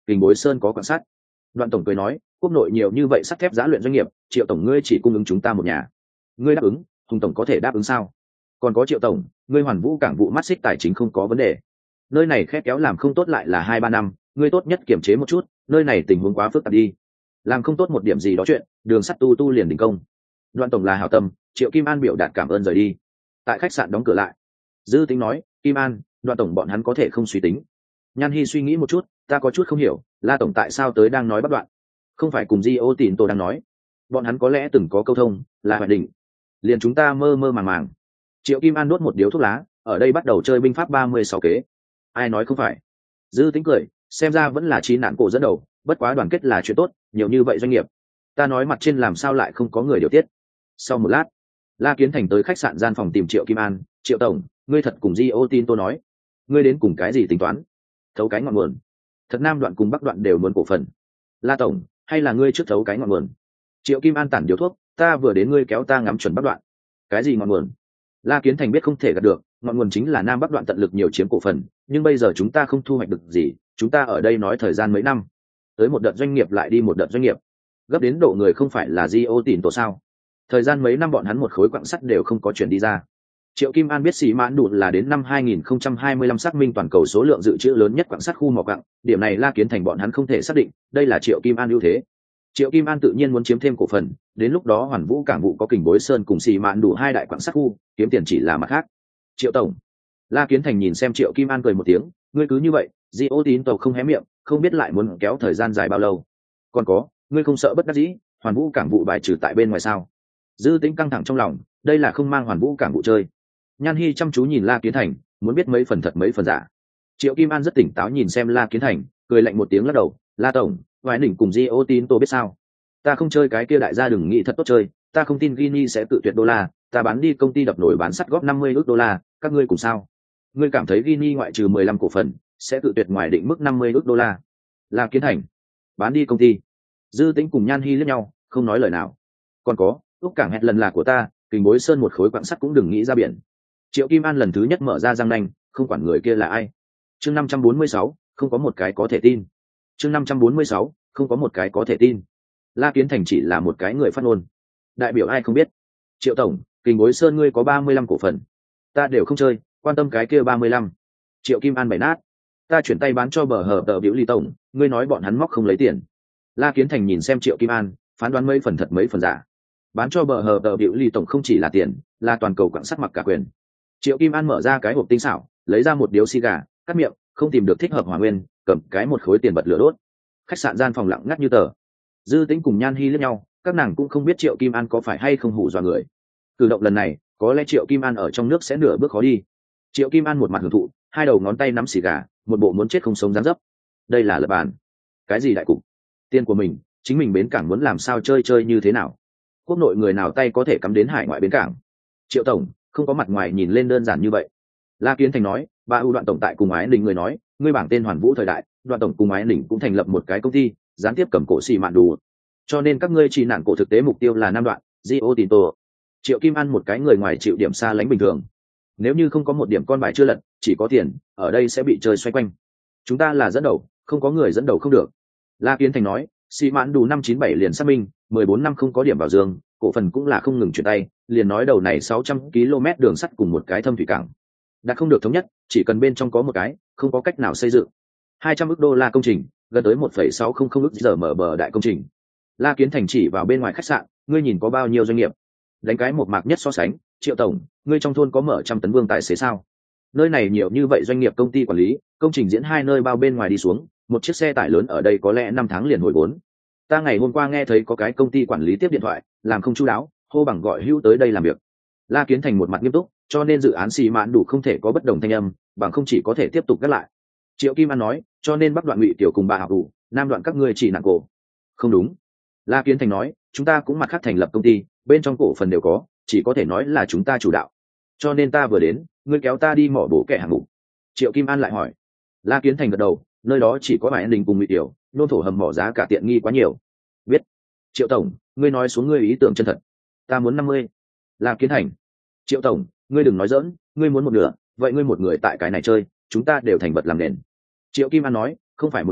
Kình Bối Sơn có quan sát. Đoạn tổng cười nói, quốc nội nhiều như vậy sắt thép giá luyện doanh nghiệp, Triệu tổng ngươi chỉ cung ứng chúng ta một nhà. Ngươi đáp ứng, Hùng tổng có thể đáp ứng sao? Còn có Triệu tổng, ngươi Hoàn Vũ cảng vụ mắt xích tài chính không có vấn đề. Nơi này khét kéo làm không tốt lại là 2-3 năm, ngươi tốt nhất kiểm chế một chút, nơi này tình huống quá phức tạp đi. Làm không tốt một điểm gì đó chuyện, đường sắt tu liền đình công. Đoạn tổng là hảo tâm, Triệu Kim An biểu đạt cảm ơn rời đi. Tại khách sạn đóng cửa lại, Dư Tính nói, Kim An, Đoạn tổng bọn hắn có thể không suy tính. Nhan Hi suy nghĩ một chút, ta có chút không hiểu, La tổng tại sao tới đang nói bắt đoạn? Không phải cùng Di Ô Tín Tô đang nói, bọn hắn có lẽ từng có câu thông, là hoạch định. Liền chúng ta mơ mơ màng màng. Triệu Kim An nuốt một điếu thuốc lá, ở đây bắt đầu chơi binh pháp 36 kế. Ai nói không phải? Dư Tính cười, xem ra vẫn là trí nạn cổ dẫn đầu, bất quá đoàn kết là chuyện tốt, nhiều như vậy doanh nghiệp. Ta nói mặt trên làm sao lại không có người điều tiết. Sau một lát, La Kiến Thành tới khách sạn gian phòng tìm Triệu Kim An, Triệu tổng, ngươi thật cùng Di Ô Tin Tô nói, ngươi đến cùng cái gì tính toán? Thấu cái ngọn nguồn. Thật Nam đoạn cùng Bắc đoạn đều muốn cổ phần. La tổng, hay là ngươi trước thấu cái ngọn nguồn? Triệu Kim An tản điếu thuốc, ta vừa đến ngươi kéo ta ngắm chuẩn Bắc đoạn. Cái gì ngọn nguồn? La Kiến Thành biết không thể gạt được, ngọn nguồn chính là Nam Bắc đoạn tận lực nhiều chiếm cổ phần, nhưng bây giờ chúng ta không thu hoạch được gì, chúng ta ở đây nói thời gian mấy năm, tới một đợt doanh nghiệp lại đi một đợt doanh nghiệp, gấp đến độ người không phải là Di Ô Tín Tô sao? Thời gian mấy năm bọn hắn một khối quặng sắt đều không có chuyển đi ra. Triệu Kim An biết xì mãn đụn là đến năm 2025 xác minh toàn cầu số lượng dự trữ lớn nhất quặng sắt khu mỏ quặng, điểm này La Kiến Thành bọn hắn không thể xác định, đây là Triệu Kim An ưu thế. Triệu Kim An tự nhiên muốn chiếm thêm cổ phần, đến lúc đó Hoàn Vũ cảng vụ có Kình Bối Sơn cùng xì mãn đủ 2 đại quặng sắt khu, kiếm tiền chỉ là mặt khác. Triệu tổng. La Kiến Thành nhìn xem Triệu Kim An cười một tiếng, ngươi cứ như vậy, Di Ô Tín Tô không hé miệng, không biết lại muốn kéo thời gian dài bao lâu. Còn có, ngươi không sợ bất đắc dĩ, Hoàn Vũ cảng vụ bài trừ tại bên ngoài sao? Dư Tính căng thẳng trong lòng, đây là không mang Hoàn Vũ cảng vụ chơi. Nhan Hi chăm chú nhìn La Kiến Thành, muốn biết mấy phần thật mấy phần giả. Triệu Kim An rất tỉnh táo nhìn xem La Kiến Thành, cười lạnh một tiếng lắc đầu, La tổng, vài đỉnh cùng Di Ô Tín Tô biết sao? Ta không chơi cái kia đại gia đừng nghĩ thật tốt chơi, ta không tin Guinea sẽ tự tuyệt đô la, ta bán đi công ty đập nổi bán sắt góp 50 ức đô la, các ngươi cùng sao? Ngươi cảm thấy Guinea ngoại trừ 15 cổ phần, sẽ tự tuyệt ngoài định mức 50 ức đô la? La Kiến Thành, bán đi công ty. Dư Tính cùng Nhan Hi liếc nhau, không nói lời nào. Còn có, úc cảng hẹn lần là của ta, Kình Bối Sơn một khối quặng sắt cũng đừng nghĩ ra biển. Triệu Kim An lần thứ nhất mở ra răng nanh, không quản người kia là ai. Chương 546, không có một cái có thể tin. Chương 546, không có một cái có thể tin. La Kiến Thành chỉ là một cái người phát ngôn. Đại biểu ai không biết. Triệu tổng, Kình Bối Sơn ngươi có 35 cổ phần. Ta đều không chơi, quan tâm cái kia 35. Triệu Kim An bày nát. Ta chuyển tay bán cho bờ hở tờ biểu Ly tổng, ngươi nói bọn hắn móc không lấy tiền. La Kiến Thành nhìn xem Triệu Kim An, phán đoán mấy phần thật mấy phần giả. Bán cho bờ hở tờ biểu Ly tổng không chỉ là tiền, là toàn cầu quặng sắt mặc cả quyền. Triệu Kim An mở ra cái hộp tinh xảo, lấy ra một điếu xì gà, cắt miệng, không tìm được thích hợp hỏa nguyên, cầm cái một khối tiền bật lửa đốt. Khách sạn gian phòng lặng ngắt như tờ. Dư Tính cùng Nhan Hi liếc nhau, các nàng cũng không biết Triệu Kim An có phải hay không hù dọa người. Cử động lần này, có lẽ Triệu Kim An ở trong nước sẽ nửa bước khó đi. Triệu Kim An một mặt hưởng thụ, hai đầu ngón tay nắm xì gà, một bộ muốn chết không sống dáng dấp. Đây là lập bàn. Cái gì đại cục? Tiền của mình, chính mình bến cảng muốn làm sao chơi như thế nào? Quốc nội người nào tay có thể cắm đến hải ngoại bến cảng? Triệu tổng, không có mặt ngoài nhìn lên đơn giản như vậy. La Kiến Thành nói, ba ưu Đoạn tổng tại cùng Ái Đình người nói, ngươi bảng tên Hoàn Vũ thời đại, Đoạn tổng cùng Ái Đình cũng thành lập một cái công ty, gián tiếp cầm cổ xì mạn đủ. Cho nên các ngươi chỉ nạn cổ thực tế mục tiêu là Nam Đoạn, Di Ô Tín Tô. Triệu Kim An một cái người ngoài chịu điểm xa lánh bình thường. Nếu như không có một điểm con bài chưa lật, chỉ có tiền, ở đây sẽ bị chơi xoay quanh. Chúng ta là dẫn đầu, không có người dẫn đầu không được. La Kiến Thành nói, xì mãn đủ 597 liền xác minh, 14 năm không có điểm vào dương, cổ phần cũng là không ngừng chuyển tay, liền nói đầu này 600 km đường sắt cùng một cái thâm thủy cảng. Đã không được thống nhất, chỉ cần bên trong có một cái, không có cách nào xây dựng. 200 ức đô la công trình, gần tới 1,600 ức giờ mở bờ đại công trình. La Kiến Thành chỉ vào bên ngoài khách sạn, ngươi nhìn có bao nhiêu doanh nghiệp? Đánh cái một mạc nhất so sánh, Triệu tổng, ngươi trong thôn có mở 100 tấn vương tài xế sao? Nơi này nhiều như vậy doanh nghiệp công ty quản lý, công trình diễn hai nơi bao bên ngoài đi xuống, một chiếc xe tải lớn ở đây có lẽ 5 tháng liền hồi vốn. Ta ngày hôm qua nghe thấy có cái công ty quản lý tiếp điện thoại, làm không chu đáo, hô bằng gọi hữu tới đây làm việc. La Kiến Thành một mặt nghiêm túc, cho nên dự án xì mãn đủ không thể có bất đồng thanh âm, bằng không chỉ có thể tiếp tục gác lại. Triệu Kim An nói, cho nên Bắc đoạn Ngụy tiểu cùng bà học đủ, Nam đoạn các ngươi chỉ nặng cổ. Không đúng. La Kiến Thành nói, chúng ta cũng mặt khác thành lập công ty, bên trong cổ phần đều có, chỉ có thể nói là chúng ta chủ đạo. Cho nên ta vừa đến, ngươi kéo ta đi mỏ bổ kẻ hàng mục. Triệu Kim An lại hỏi. La Kiến Thành gật đầu, nơi đó chỉ có bài an đình cùng Ngụy tiểu, nôn thổ hầm mỏ giá cả tiện nghi quá nhiều. Biết. Triệu tổng, ngươi nói xuống ngươi ý tưởng chân thật. Ta muốn 50. La Kiến Thành. Triệu tổng, ngươi đừng nói dỡn, ngươi muốn một nửa, vậy ngươi một người tại cái này chơi, chúng ta đều thành vật làm nền. Triệu Kim An nói, không phải một nửa,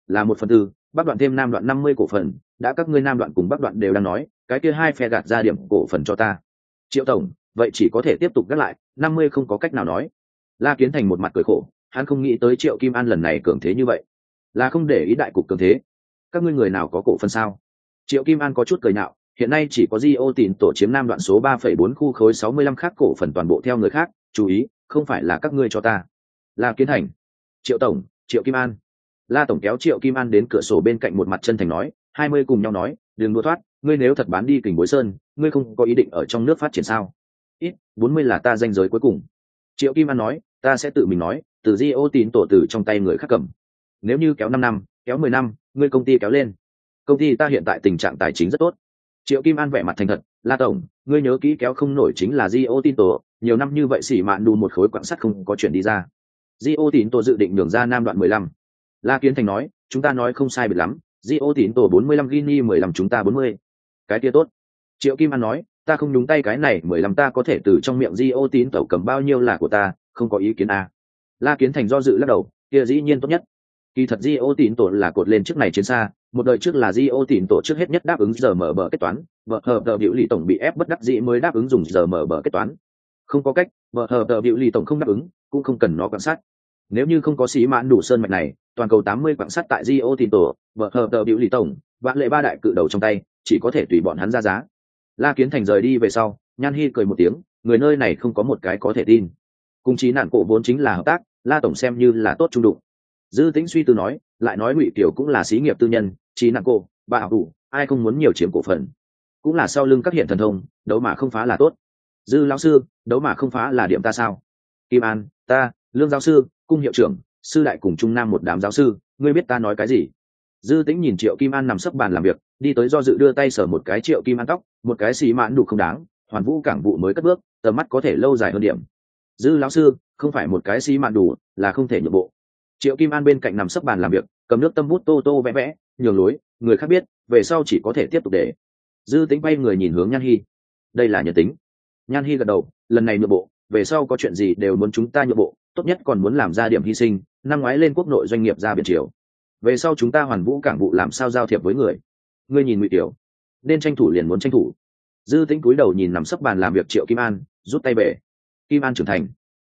là 1/4, bắc đoạn thêm nam đoạn 50 cổ phần, đã các ngươi nam đoạn cùng bắc đoạn đều đang nói, cái kia hai phe gạt ra điểm cổ phần cho ta. Triệu tổng, vậy chỉ có thể tiếp tục gác lại, 50 không có cách nào nói. La Kiến Thành một mặt cười khổ, hắn không nghĩ tới Triệu Kim An lần này cường thế như vậy, là không để ý đại cục cường thế. Các ngươi người nào có cổ phần sao? Triệu Kim An có chút cười nhạo, hiện nay chỉ có Dio Tín tổ chiếm nam đoạn số 3,4 khu khối 65 khác cổ phần toàn bộ theo người khác, chú ý, không phải là các ngươi cho ta. La Kiến Thành, Triệu tổng, Triệu Kim An. La tổng kéo Triệu Kim An đến cửa sổ bên cạnh một mặt chân thành nói, 20 cùng nhau nói, đừng đua thoát, ngươi nếu thật bán đi Kình Bối Sơn, ngươi không có ý định ở trong nước phát triển sao? Ít, 40 là ta danh giới cuối cùng. Triệu Kim An nói, ta sẽ tự mình nói, từ Dio Tín tổ từ trong tay người khác cầm. Nếu như kéo 5 năm, kéo 10 năm, ngươi công ty kéo lên. Công ty ta hiện tại tình trạng tài chính rất tốt. Triệu Kim An vẻ mặt thành thật, La tổng, ngươi nhớ kỹ kéo không nổi chính là Dio Tín tổ, nhiều năm như vậy xỉ mạn đủ một khối quặng sắt không có chuyện đi ra. Dio Tín tổ dự định đường ra nam đoạn 15. La Kiến Thành nói, chúng ta nói không sai biệt lắm, Dio Tín tổ 45 Guinea 15 chúng ta 40. Cái kia tốt. Triệu Kim An nói, ta không nhúng tay cái này 15 ta có thể từ trong miệng Dio Tín tổ cầm bao nhiêu là của ta, không có ý kiến à. La Kiến Thành do dự lắc đầu, kia dĩ nhiên tốt nhất. Kỳ thật Dio Tín tổ là cột lên trước này chiến xa, một đời trước là Dio Tín tổ trước hết nhất đáp ứng giờ mở bờ kết toán, vợ hợp tờ biểu lì tổng bị ép bất đắc dĩ mới đáp ứng dùng giờ mở bờ kết toán. Không có cách, vợ hợp tờ biểu lì tổng không đáp ứng, cũng không cần nó quan sát. Nếu như không có xí mãn đủ sơn mạch này, toàn cầu 80 quặng sắt tại Dio Tín tổ, vợ hợp tờ biểu lì tổng, vạn lệ ba đại cự đầu trong tay, chỉ có thể tùy bọn hắn ra giá. La Kiến Thành rời đi về sau, Nhan Hi cười một tiếng, người nơi này không có một cái có thể tin. Cùng chí nạn cổ vốn chính là hợp tác, La tổng xem như là tốt trung đụng. Dư Tĩnh suy tư nói, lại nói Ngụy Kiều cũng là xí nghiệp tư nhân, chí nạn cổ, bà đủ, ai không muốn nhiều chiếm cổ phần. Cũng là sau lưng các hiện thần thông, đấu mà không phá là tốt. Dư lão sư, đấu mà không phá là điểm ta sao? Kim An, ta, Lương giáo sư, cung hiệu trưởng, sư đại cùng trung nam một đám giáo sư, ngươi biết ta nói cái gì? Dư Tĩnh nhìn Triệu Kim An nằm sấp bàn làm việc, đi tới do dự đưa tay sờ một cái Triệu Kim An tóc, một cái xì mãn đủ không đáng, Hoàn Vũ cảng vụ mới cất bước, tầm mắt có thể lâu dài hơn điểm. Dư lão sư, không phải một cái xì mãn đủ, là không thể nhượng bộ. Triệu Kim An bên cạnh nằm sấp bàn làm việc, cầm nước tâm bút tô tô vẽ vẽ, nhường lối, người khác biết, về sau chỉ có thể tiếp tục để. Dư Tĩnh bay người nhìn hướng Nhan Hi, đây là nhân tính. Nhan Hi gật đầu, lần này nhượng bộ, về sau có chuyện gì đều muốn chúng ta nhượng bộ, tốt nhất còn muốn làm ra điểm hy sinh, năm ngoái lên quốc nội doanh nghiệp ra biển triều. Về sau chúng ta Hoàn Vũ cảng vụ làm sao giao thiệp với người. Ngươi nhìn Ngụy Tiểu, nên tranh thủ liền muốn tranh thủ. Dư Tĩnh cúi đầu nhìn nằm sấp bàn làm việc Triệu Kim An, rút tay về. Kim An trưởng thành.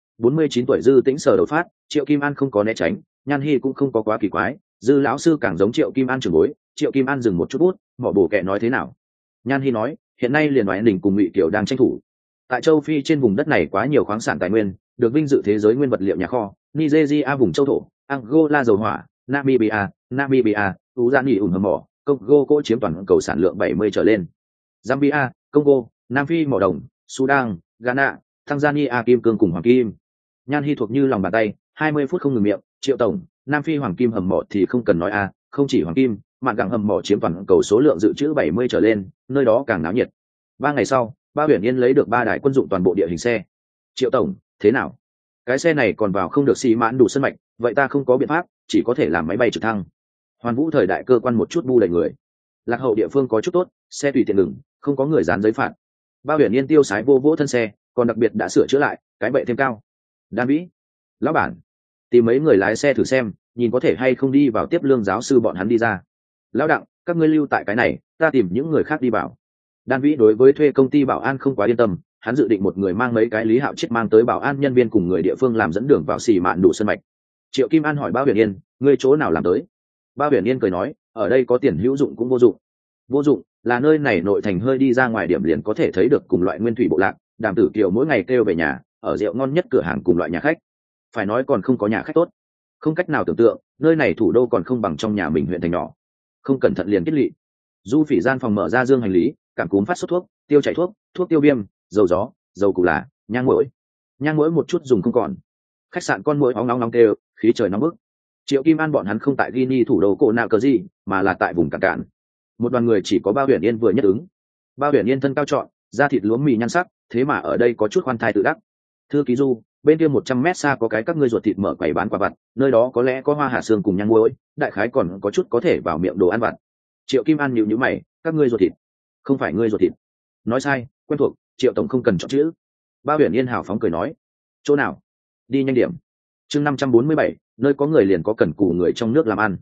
49 tuổi Dư Tĩnh sờ đầu phát, Triệu Kim An không có né tránh, Nhan Hi cũng không có quá kỳ quái, Dư lão sư càng giống Triệu Kim An trưởng bối. Triệu Kim An dừng một chút bút, mỏ bổ kẹ nói thế nào? Nhan Hi nói, hiện nay liền Đoái Đình cùng Ngụy Tiểu đang tranh thủ. Tại châu Phi trên vùng đất này quá nhiều khoáng sản tài nguyên, được vinh dự thế giới nguyên vật liệu nhà kho, Nigeria vùng châu thổ, Angola dầu hỏa, Namibia, Uzani ủng hầm mỏ, Congo cố chiếm toàn cầu sản lượng 70 trở lên. Zambia, Congo, Nam Phi mỏ đồng, Sudan, Ghana, Tanzania kim cương cùng hoàng kim. Nhan Hi thuộc như lòng bàn tay, 20 phút không ngừng miệng, Triệu tổng, Nam Phi hoàng kim hầm mỏ thì không cần nói a, không chỉ hoàng kim, mạn gặng hầm mỏ chiếm toàn cầu số lượng dự trữ 70 trở lên, nơi đó càng náo nhiệt. 3 ngày sau, Ba Huyền Yên lấy được 3 đài quân dụng toàn bộ địa hình xe. Triệu tổng, thế nào? Cái xe này còn vào không được xi mãn đủ sân mạch, vậy ta không có biện pháp, chỉ có thể làm máy bay trực thăng. Hoàn Vũ thời đại cơ quan một chút bu đầy người. Lạc hậu địa phương có chút tốt, xe tùy tiện ngừng, không có người dán giấy phạt. Ba Huyền Yên tiêu sái vô vỗ thân xe, còn đặc biệt đã sửa chữa lại, cái bệ thêm cao. Đan Vĩ, lão bản, tìm mấy người lái xe thử xem, nhìn có thể hay không đi vào tiếp Lương giáo sư bọn hắn đi ra. Lão Đặng, các ngươi lưu tại cái này, ta tìm những người khác đi vào. Đan Vĩ đối với thuê công ty bảo an không quá yên tâm, hắn dự định một người mang mấy cái Lý Hạo chết mang tới bảo an nhân viên cùng người địa phương làm dẫn đường vào xì mạn đủ sân mạch. Triệu Kim An hỏi Ba Huyền Yên, ngươi chỗ nào làm tới? Ba Huyền Yên cười nói, ở đây có tiền hữu dụng cũng vô dụng. Vô dụng là nơi này nội thành hơi đi ra ngoài điểm liền có thể thấy được cùng loại nguyên thủy bộ lạc, Đàm Tử Kiều mỗi ngày kêu về nhà, ở rượu ngon nhất cửa hàng cùng loại nhà khách. Phải nói còn không có nhà khách tốt, không cách nào tưởng tượng, nơi này thủ đô còn không bằng trong nhà mình huyện thành nhỏ. Không cẩn thận liền kết lị. Du Phỉ gian phòng mở ra dương hành lý, cảm cúm phát sốt thuốc, tiêu chảy thuốc, thuốc tiêu viêm, dầu gió, dầu củ là, nhang muỗi một chút dùng không còn. Khách sạn con muỗi óng nóng kêu, khí trời nóng bức. Triệu Kim An bọn hắn không tại Guinea thủ đô cổ nạ cờ gì, mà là tại vùng cạn cạn. Một đoàn người chỉ có Ba Huyền Yên vừa nhất ứng. Ba Huyền Yên thân cao trọn, da thịt lúa mì nhan sắc, thế mà ở đây có chút khoan thai tự đắc. Thư ký Du, bên kia 100 mét xa có cái các ngươi ruột thịt mở quầy bán quả vặt, nơi đó có lẽ có hoa hạ xương cùng nhang muỗi, đại khái còn có chút có thể vào miệng đồ ăn vặt. Triệu Kim An nhíu mày, các ngươi ruột thịt? Không phải ngươi ruột thịt. Nói sai, quen thuộc, Triệu tổng không cần chọn chữ. Ba Huyền Yên hào phóng cười nói, chỗ nào? Đi nhanh điểm. Chương 547, nơi có người liền có cần cù người trong nước làm ăn.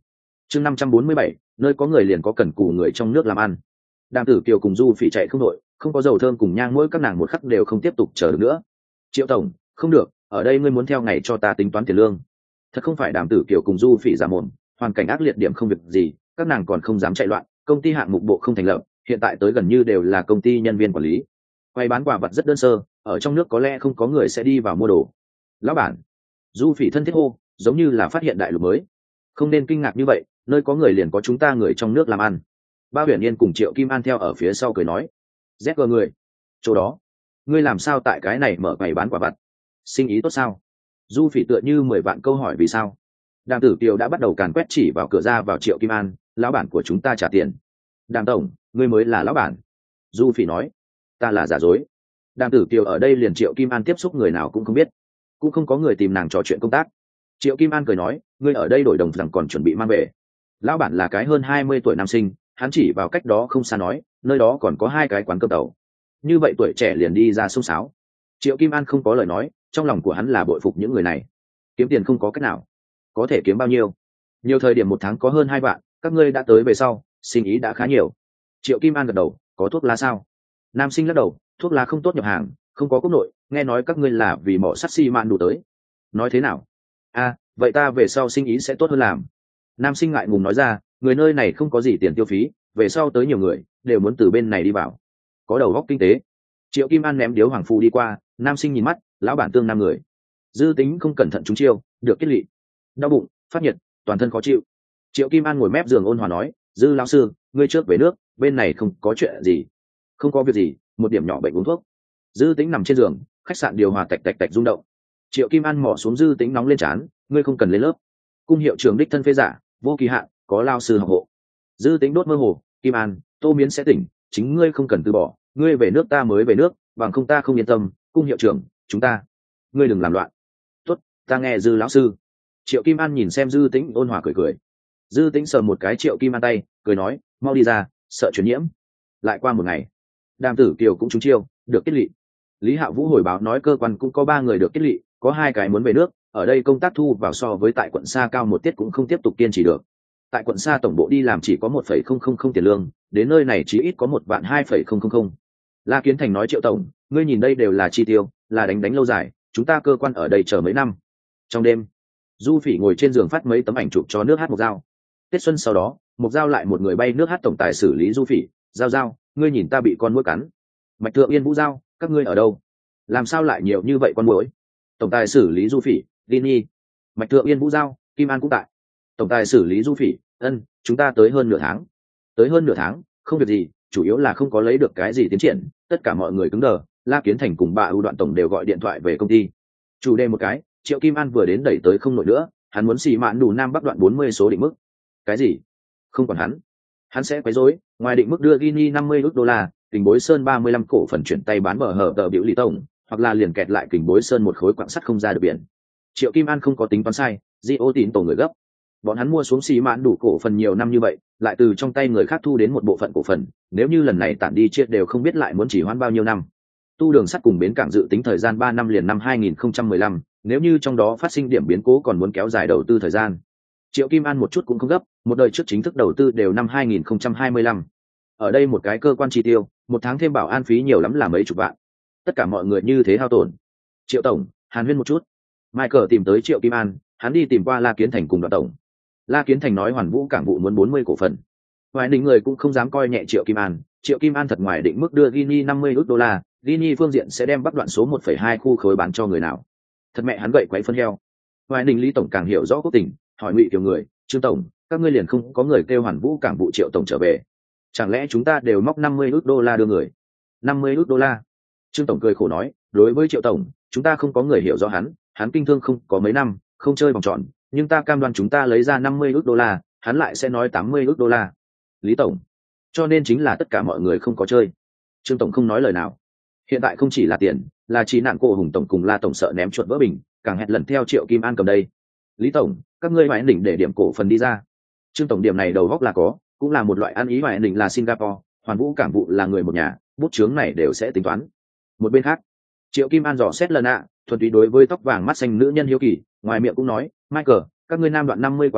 chương 547, nơi có người liền có cần cù người trong nước làm ăn. Đàm Tử Kiều cùng Du Phỉ chạy không đội, không có dầu thơm cùng nhang mỗi các nàng một khắc đều không tiếp tục chờ được nữa. Triệu tổng, không được, ở đây ngươi muốn theo ngày cho ta tính toán tiền lương. Thật không phải Đàm Tử Kiều cùng Du Phỉ giả mồm, hoàn cảnh ác liệt điểm không việc gì, các nàng còn không dám chạy loạn, công ty hạng mục bộ không thành lập, hiện tại tới gần như đều là công ty nhân viên quản lý. Quay bán quả vật rất đơn sơ, ở trong nước có lẽ không có người sẽ đi vào mua đồ. Lão bản, Du Phỉ thân thiết hô, giống như là phát hiện đại lục mới. Không nên kinh ngạc như vậy, nơi có người liền có chúng ta người trong nước làm ăn. Ba Huyền Yên cùng Triệu Kim An theo ở phía sau cười nói, ZG người, chỗ đó, ngươi làm sao tại cái này mở quầy bán quả vặt, sinh ý tốt sao? Du Phỉ tựa như 10 vạn câu hỏi vì sao. Đàm Tử Kiều đã bắt đầu càn quét chỉ vào cửa ra vào Triệu Kim An, lão bản của chúng ta trả tiền. Đàm tổng, ngươi mới là lão bản. Du Phỉ nói, ta là giả dối. Đàm Tử Kiều ở đây liền Triệu Kim An tiếp xúc người nào cũng không biết, cũng không có người tìm nàng trò chuyện công tác. Triệu Kim An cười nói, ngươi ở đây đổi đồng rằng còn chuẩn bị mang về. Lão bản là cái hơn 20 tuổi nam sinh, hắn chỉ vào cách đó không xa nói, nơi đó còn có 2 cái quán cơm tàu. Như vậy tuổi trẻ liền đi ra xông xáo. Triệu Kim An không có lời nói, trong lòng của hắn là bội phục những người này. Kiếm tiền không có cách nào, có thể kiếm bao nhiêu? Nhiều thời điểm 1 tháng có hơn 2 vạn, các ngươi đã tới về sau, sinh ý đã khá nhiều. Triệu Kim An gật đầu, có thuốc lá sao? Nam sinh lắc đầu, thuốc lá không tốt nhập hàng, không có quốc nội, nghe nói các ngươi là vì mỏ sắt xi mạn đủ tới. Nói thế nào? Vậy ta về sau sinh ý sẽ tốt hơn làm. Nam sinh ngại ngùng nói ra, người nơi này không có gì tiền tiêu phí, về sau tới nhiều người đều muốn từ bên này đi vào, có đầu óc kinh tế. Triệu Kim An ném điếu hoàng phu đi qua, nam sinh nhìn mắt, lão bản tương nam người. Dư tính không cẩn thận trúng chiêu, được kết lị, đau bụng, phát nhiệt, toàn thân khó chịu. Triệu Kim An ngồi mép giường ôn hòa nói, dư lão sư, ngươi trước về nước, bên này không có chuyện gì. Không có việc gì, một điểm nhỏ bệnh uống thuốc. Dư tính nằm trên giường, khách sạn điều hòa tạch tạch tạch rung động. Triệu Kim An mò xuống dư tính nóng lên trán, ngươi không cần lên lớp. Cung hiệu trưởng đích thân phê giả, vô kỳ hạn, có lao sư học hộ. Dư tính đốt mơ hồ, Kim An, Tô Miến sẽ tỉnh, chính ngươi không cần từ bỏ, ngươi về nước ta mới về nước, bằng không ta không yên tâm. Cung hiệu trưởng, chúng ta, ngươi đừng làm loạn. Tốt, ta nghe dư lão sư. Triệu Kim An nhìn xem dư tính ôn hòa cười cười. Dư tính sờ một cái Triệu Kim An tay, cười nói, mau đi ra, sợ truyền nhiễm. Lại qua một ngày, Đàm Tử Kiều cũng trúng chiêu, được kết lị. Lý Hạ Vũ hồi báo nói cơ quan cũng có 3 người được kết lị, có 2 cái muốn về nước. Ở đây công tác thu vào so với tại quận Sa cao một tiết cũng không tiếp tục kiên trì được. Tại quận Sa tổng bộ đi làm chỉ có 1,000 tiền lương, đến nơi này chỉ ít có 1 vạn 2,000. La Kiến Thành nói, Triệu tổng, ngươi nhìn đây đều là chi tiêu, là đánh lâu dài, chúng ta cơ quan ở đây chờ mấy năm. Trong đêm, Du Phỉ ngồi trên giường phát mấy tấm ảnh chụp cho nước hát Mộc Giao. Tết xuân sau đó, Mộc Giao lại một người bay nước hát tổng tài xử lý Du Phỉ, Giao, ngươi nhìn ta bị con muỗi cắn. Mạch Thượng Yên, Vũ Giao, các ngươi ở đâu? Làm sao lại nhiều như vậy con muỗi? Tổng tài xử lý Du Phỉ, Dini. Mạch Thượng Yên, Vũ Giao, Kim An cũng tại. Tổng tài xử lý Du Phỉ, chúng ta tới hơn nửa tháng. Tới hơn nửa tháng, không việc gì, chủ yếu là không có lấy được cái gì tiến triển, tất cả mọi người cứng đờ. La Kiến Thành cùng bà ưu đoạn tổng đều gọi điện thoại về công ty. Chủ đề một cái, Triệu Kim An vừa đến đẩy tới không nổi nữa, hắn muốn xì mạn đủ Nam Bắc đoạn 40 số định mức. Cái gì? Không còn hắn sẽ quấy rối, ngoài định mức đưa Guinea 50 ức đô la, Kình Bối Sơn 35 cổ phần chuyển tay bán bờ hở tờ biểu lý tổng, hoặc là liền kẹt lại Kình Bối Sơn một khối quặng sắt không ra được biển. Triệu Kim An không có tính toán sai, Gio tín tổ người gấp. Bọn hắn mua xuống xì mạn đủ cổ phần nhiều năm như vậy, lại từ trong tay người khác thu đến một bộ phận cổ phần, nếu như lần này tản đi chết đều không biết lại muốn chỉ hoãn bao nhiêu năm. Tu đường sắt cùng bến cảng dự tính thời gian 3 năm liền năm 2015, nếu như trong đó phát sinh điểm biến cố còn muốn kéo dài đầu tư thời gian. Triệu Kim An một chút cũng không gấp, một đời trước chính thức đầu tư đều năm 2025. Ở đây một cái cơ quan chi tiêu, 1 tháng thêm bảo an phí nhiều lắm là mấy chục vạn. Tất cả mọi người như thế hao tổn. Triệu tổng, hàn huyên một chút. Michael tìm tới Triệu Kim An, hắn đi tìm qua La Kiến Thành cùng Đoạn tổng. La Kiến Thành nói Hoàn Vũ cảng vụ muốn 40 cổ phần. Ngoài định người cũng không dám coi nhẹ Triệu Kim An. Triệu Kim An thật ngoài định mức đưa Guinea 50 ức đô la, Guinea phương diện sẽ đem Bắc đoạn số 1,2 khu khối bán cho người nào? Thật mẹ hắn gậy quấy phân heo. Ngoài định Lý tổng càng hiểu rõ quốc tình, hỏi Ngụy Kiều người, Trương tổng, các ngươi liền không có người kêu Hoàn Vũ cảng vụ Triệu tổng trở về? Chẳng lẽ chúng ta đều móc 50 ức đô la đưa người? 50 ức đô la? Trương tổng cười khổ nói, đối với Triệu tổng, chúng ta không có người hiểu rõ hắn kinh thương không có mấy năm, không chơi vòng tròn, nhưng ta cam đoan chúng ta lấy ra 50 ức đô la, hắn lại sẽ nói 80 ức đô la. Lý tổng, cho nên chính là tất cả mọi người không có chơi. Trương tổng không nói lời nào. Hiện tại không chỉ là tiền, là trí nạn cô Hùng tổng cùng La tổng sợ ném chuột vỡ bình, càng hẹn lần theo Triệu Kim An cầm đây. Lý tổng, các ngươi phải đỉnh để điểm cổ phần đi ra. Trương tổng điểm này đầu góc là có, cũng là một loại ăn ý, phải đỉnh là Singapore, Hoàn Vũ cảng vụ là người một nhà, bút chướng này đều sẽ tính toán. Một bên khác, Triệu Kim An dò xét lần thuần túy đối với tóc vàng mắt xanh nữ nhân hiếu kỳ, ngoài miệng cũng nói, Michael, các ngươi nam đoạn 50 quá nhiều,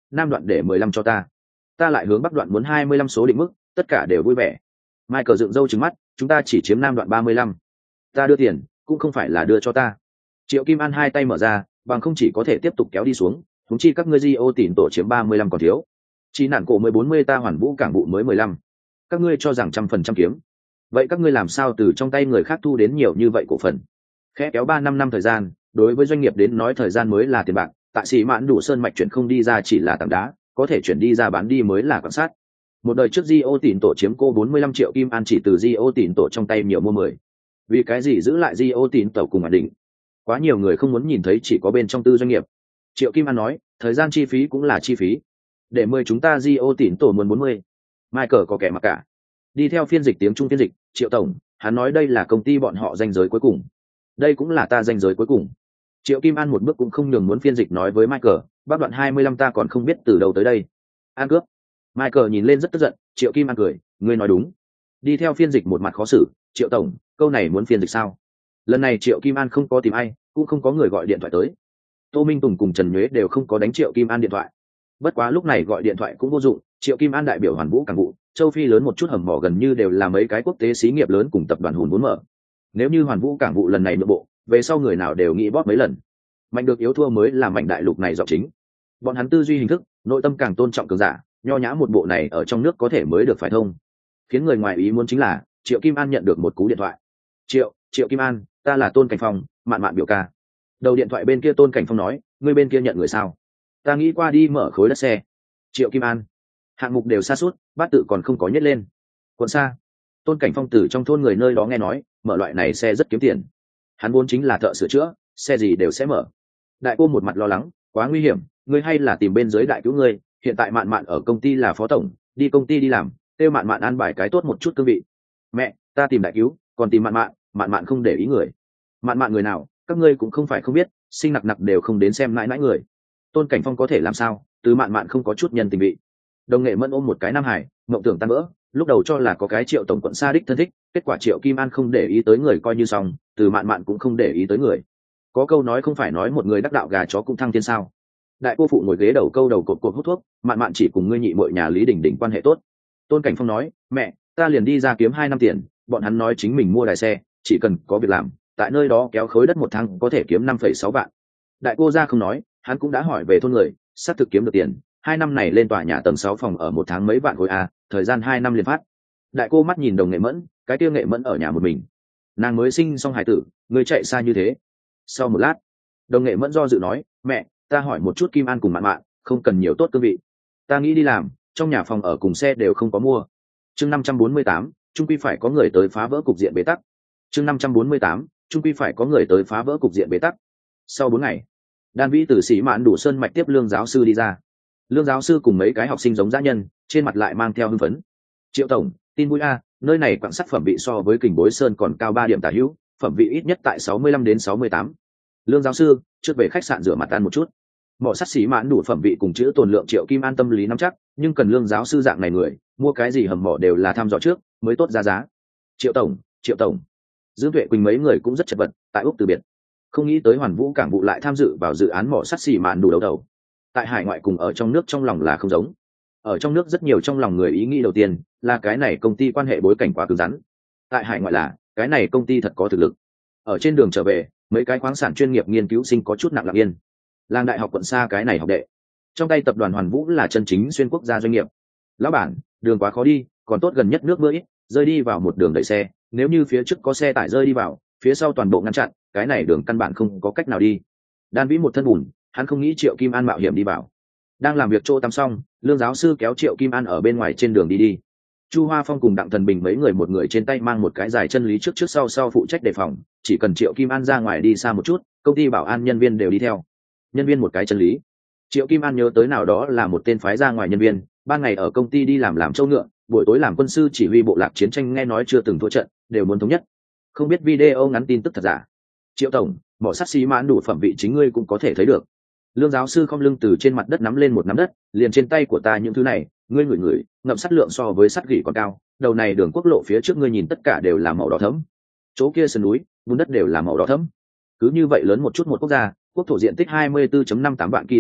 nam đoạn để 15 cho ta lại hướng bắc đoạn muốn 25 số định mức, tất cả đều vui vẻ. Michael dựng râu trừng mắt, chúng ta chỉ chiếm nam đoạn 35. Ta đưa tiền cũng không phải là đưa cho ta. Triệu Kim An hai tay mở ra, bằng không chỉ có thể tiếp tục kéo đi xuống, huống chi các ngươi Rio Tỉn tổ chiếm 35 còn thiếu. Chỉ nản cổ 14 ta Hoàn Vũ cảng vụ mới 15. Các ngươi cho rằng 100% kiếm. Vậy các ngươi làm sao từ trong tay người khác thu đến nhiều như vậy cổ phần? Khẽ kéo 3-5 năm thời gian, đối với doanh nghiệp đến nói thời gian mới là tiền bạc, tại sĩ mãn đủ sơn mạch chuyển không đi ra chỉ là tảng đá, có thể chuyển đi ra bán đi mới là quan sát. Một đời trước Rio Tỉn tổ chiếm cô 45 triệu Kim An chỉ từ Rio Tỉn tổ trong tay nhiều mua 10. Vì cái gì giữ lại Rio Tỉn tổ cùng ổn định? Quá nhiều người không muốn nhìn thấy chỉ có bên trong tư doanh nghiệp. Triệu Kim An nói, thời gian chi phí cũng là chi phí. Để 10 chúng ta Rio Tỉn tổ muốn 40. Michael có kẻ mặc cả. Đi theo phiên dịch tiếng Trung phiên dịch, Triệu tổng, hắn nói đây là công ty bọn họ danh giới cuối cùng. Đây cũng là ta danh giới cuối cùng. Triệu Kim An một bước cũng không nhường muốn phiên dịch nói với Michael, bác đoạn 25 ta còn không biết từ đâu tới đây. An cướp. Michael nhìn lên rất tức giận, Triệu Kim An cười, ngươi nói đúng. Đi theo phiên dịch một mặt khó xử, Triệu tổng, câu này muốn phiên dịch sao? Lần này Triệu Kim An không có tìm ai, cũng không có người gọi điện thoại tới. Tô Minh Tùng cùng Trần Nhuế đều không có đánh Triệu Kim An điện thoại. Bất quá lúc này gọi điện thoại cũng vô dụng, Triệu Kim An đại biểu Hoàn Vũ cảng vụ, châu Phi lớn một chút hầm mỏ gần như đều là mấy cái quốc tế xí nghiệp lớn cùng tập đoàn hùn vốn mở. Nếu như Hoàn Vũ cảng vụ lần này nội bộ, về sau người nào đều nghĩ bóp mấy lần. Mạnh được yếu thua mới là mạnh đại lục này giọng chính. Bọn hắn tư duy hình thức, nội tâm càng tôn trọng cường giả, nho nhã một bộ này ở trong nước có thể mới được phải thông. Khiến người ngoài ý muốn chính là, Triệu Kim An nhận được một cú điện thoại. Triệu Kim An, ta là Tôn Cảnh Phong, Mạn Mạn biểu ca. Đầu điện thoại bên kia Tôn Cảnh Phong nói, ngươi bên kia nhận người sao? Ta nghĩ qua đi mở khối đất xe. Triệu Kim An, hạng mục đều xa suốt, bát tự còn không có nhét lên. Quận xa. Tôn Cảnh Phong từ trong thôn người nơi đó nghe nói, mở loại này xe rất kiếm tiền. Hắn vốn chính là thợ sửa chữa, xe gì đều sẽ mở. Đại cô một mặt lo lắng, quá nguy hiểm, ngươi hay là tìm bên dưới đại cứu ngươi. Hiện tại Mạn Mạn ở công ty là phó tổng, đi công ty đi làm, kêu Mạn Mạn ăn bài cái tốt một chút cương vị. Mẹ, ta tìm đại cứu, còn tìm Mạn Mạn, Mạn Mạn không để ý người. Mạn Mạn người nào, các ngươi cũng không phải không biết, sinh nặc nặc đều không đến xem mãi mãi người. Tôn Cảnh Phong có thể làm sao, từ Mạn Mạn không có chút nhân tình vị. Đồng Nghệ Mẫn ôm một cái Nam Hải, mộng tưởng tan vỡ, lúc đầu cho là có cái Triệu tổng quận xa đích thân thích, kết quả Triệu Kim An không để ý tới người coi như xong, từ Mạn Mạn cũng không để ý tới người. Có câu nói không phải nói một người đắc đạo gà chó cũng thăng thiên sao? Đại cô phụ ngồi ghế đầu câu đầu cột cột hút thuốc, Mạn Mạn chỉ cùng ngươi nhị muội nhà Lý Đình Đình quan hệ tốt. Tôn Cảnh Phong nói, mẹ, ta liền đi ra kiếm 2 năm tiền, bọn hắn nói chính mình mua đài xe, chỉ cần có việc làm, tại nơi đó kéo khối đất một tháng có thể kiếm 5,6 vạn. Đại cô ra không nói, hắn cũng đã hỏi về thôn người, xác thực kiếm được tiền. 2 năm này lên tòa nhà tầng 6 phòng ở một tháng mấy vạn khối a, thời gian 2 năm liền phát. Đại cô mắt nhìn Đồng Nghệ Mẫn, cái kia Nghệ Mẫn ở nhà một mình, nàng mới sinh xong hải tử, người chạy xa như thế. Sau một lát, Đồng Nghệ Mẫn do dự nói, mẹ, ta hỏi một chút Kim An cùng Mạn Mạn, không cần nhiều tốt cương vị. Ta nghĩ đi làm, trong nhà phòng ở cùng xe đều không có mua. Chương 548, chung quy phải có người tới phá vỡ cục diện bế tắc. Chương 548, chung quy phải có người tới phá vỡ cục diện bế tắc. Sau 4 ngày, Đan Vĩ từ Sĩ Mạn Đủ Sơn mạch tiếp Lương giáo sư đi ra. Lương giáo sư cùng mấy cái học sinh giống dã nhân, trên mặt lại mang theo hưng phấn. Triệu tổng, tin vui a, nơi này quặng sắt phẩm vị so với Kình Bối Sơn còn cao 3 điểm tả hữu, phẩm vị ít nhất tại 65 đến 68. Lương giáo sư, trước về khách sạn rửa mặt ăn một chút. Mỏ sắt Sĩ Mạn Đủ phẩm vị cùng chữ tồn lượng Triệu Kim An tâm lý nắm chắc, nhưng cần Lương giáo sư dạng này người, mua cái gì hầm mỏ đều là thăm dò trước, mới tốt ra giá. Triệu tổng. Dương Tuệ Quỳnh mấy người cũng rất chật vật, tại Úc từ biệt. Không nghĩ tới Hoàn Vũ cảng vụ lại tham dự vào dự án mỏ sắt Sĩ Mạn Đủ đấu đầu. Tại hải ngoại cùng ở trong nước trong lòng là không giống. Ở trong nước rất nhiều trong lòng người ý nghĩ đầu tiên là cái này công ty quan hệ bối cảnh quá cứng rắn. Tại hải ngoại là cái này công ty thật có thực lực. Ở trên đường trở về, mấy cái khoáng sản chuyên nghiệp nghiên cứu sinh có chút nặng lặng yên. Làng đại học quận xa cái này học đệ. Trong tay tập đoàn Hoàn Vũ là chân chính xuyên quốc gia doanh nghiệp. Lão bản, đường quá khó đi, còn tốt gần nhất nước mưa ít, rơi đi vào một đường đẩy xe, nếu như phía trước có xe tải rơi đi vào, phía sau toàn bộ ngăn chặn, cái này đường căn bản không có cách nào đi. Đan Vĩ một thân bùn, hắn không nghĩ Triệu Kim An mạo hiểm đi vào. Đang làm việc chỗ tắm xong, Lương giáo sư kéo Triệu Kim An ở bên ngoài trên đường đi. Chu Hoa Phong cùng Đặng Thần Bình mấy người một người trên tay mang một cái dài chân lý trước sau phụ trách đề phòng, chỉ cần Triệu Kim An ra ngoài đi xa một chút, công ty bảo an nhân viên đều đi theo. Nhân viên một cái chân lý. Triệu Kim An nhớ tới nào đó là một tên phái ra ngoài nhân viên, ban ngày ở công ty đi làm trâu ngựa, buổi tối làm quân sư chỉ huy bộ lạc chiến tranh nghe nói chưa từng thua trận, đều muốn thống nhất. Không biết video ngắn tin tức thật giả. Triệu tổng, mỏ sắt Sĩ Mạn Đủ phẩm vị chính ngươi cũng có thể thấy được. Lương giáo sư không lưng từ trên mặt đất nắm lên một nắm đất, liền trên tay của ta những thứ này, ngươi ngửi, ngậm sắt lượng so với sắt gỉ còn cao, đầu này đường quốc lộ phía trước ngươi nhìn tất cả đều là màu đỏ thẫm. Chỗ kia sườn núi, bùn đất đều là màu đỏ thẫm. Cứ như vậy lớn một chút một quốc gia, quốc thổ diện tích 24.58 vạn km,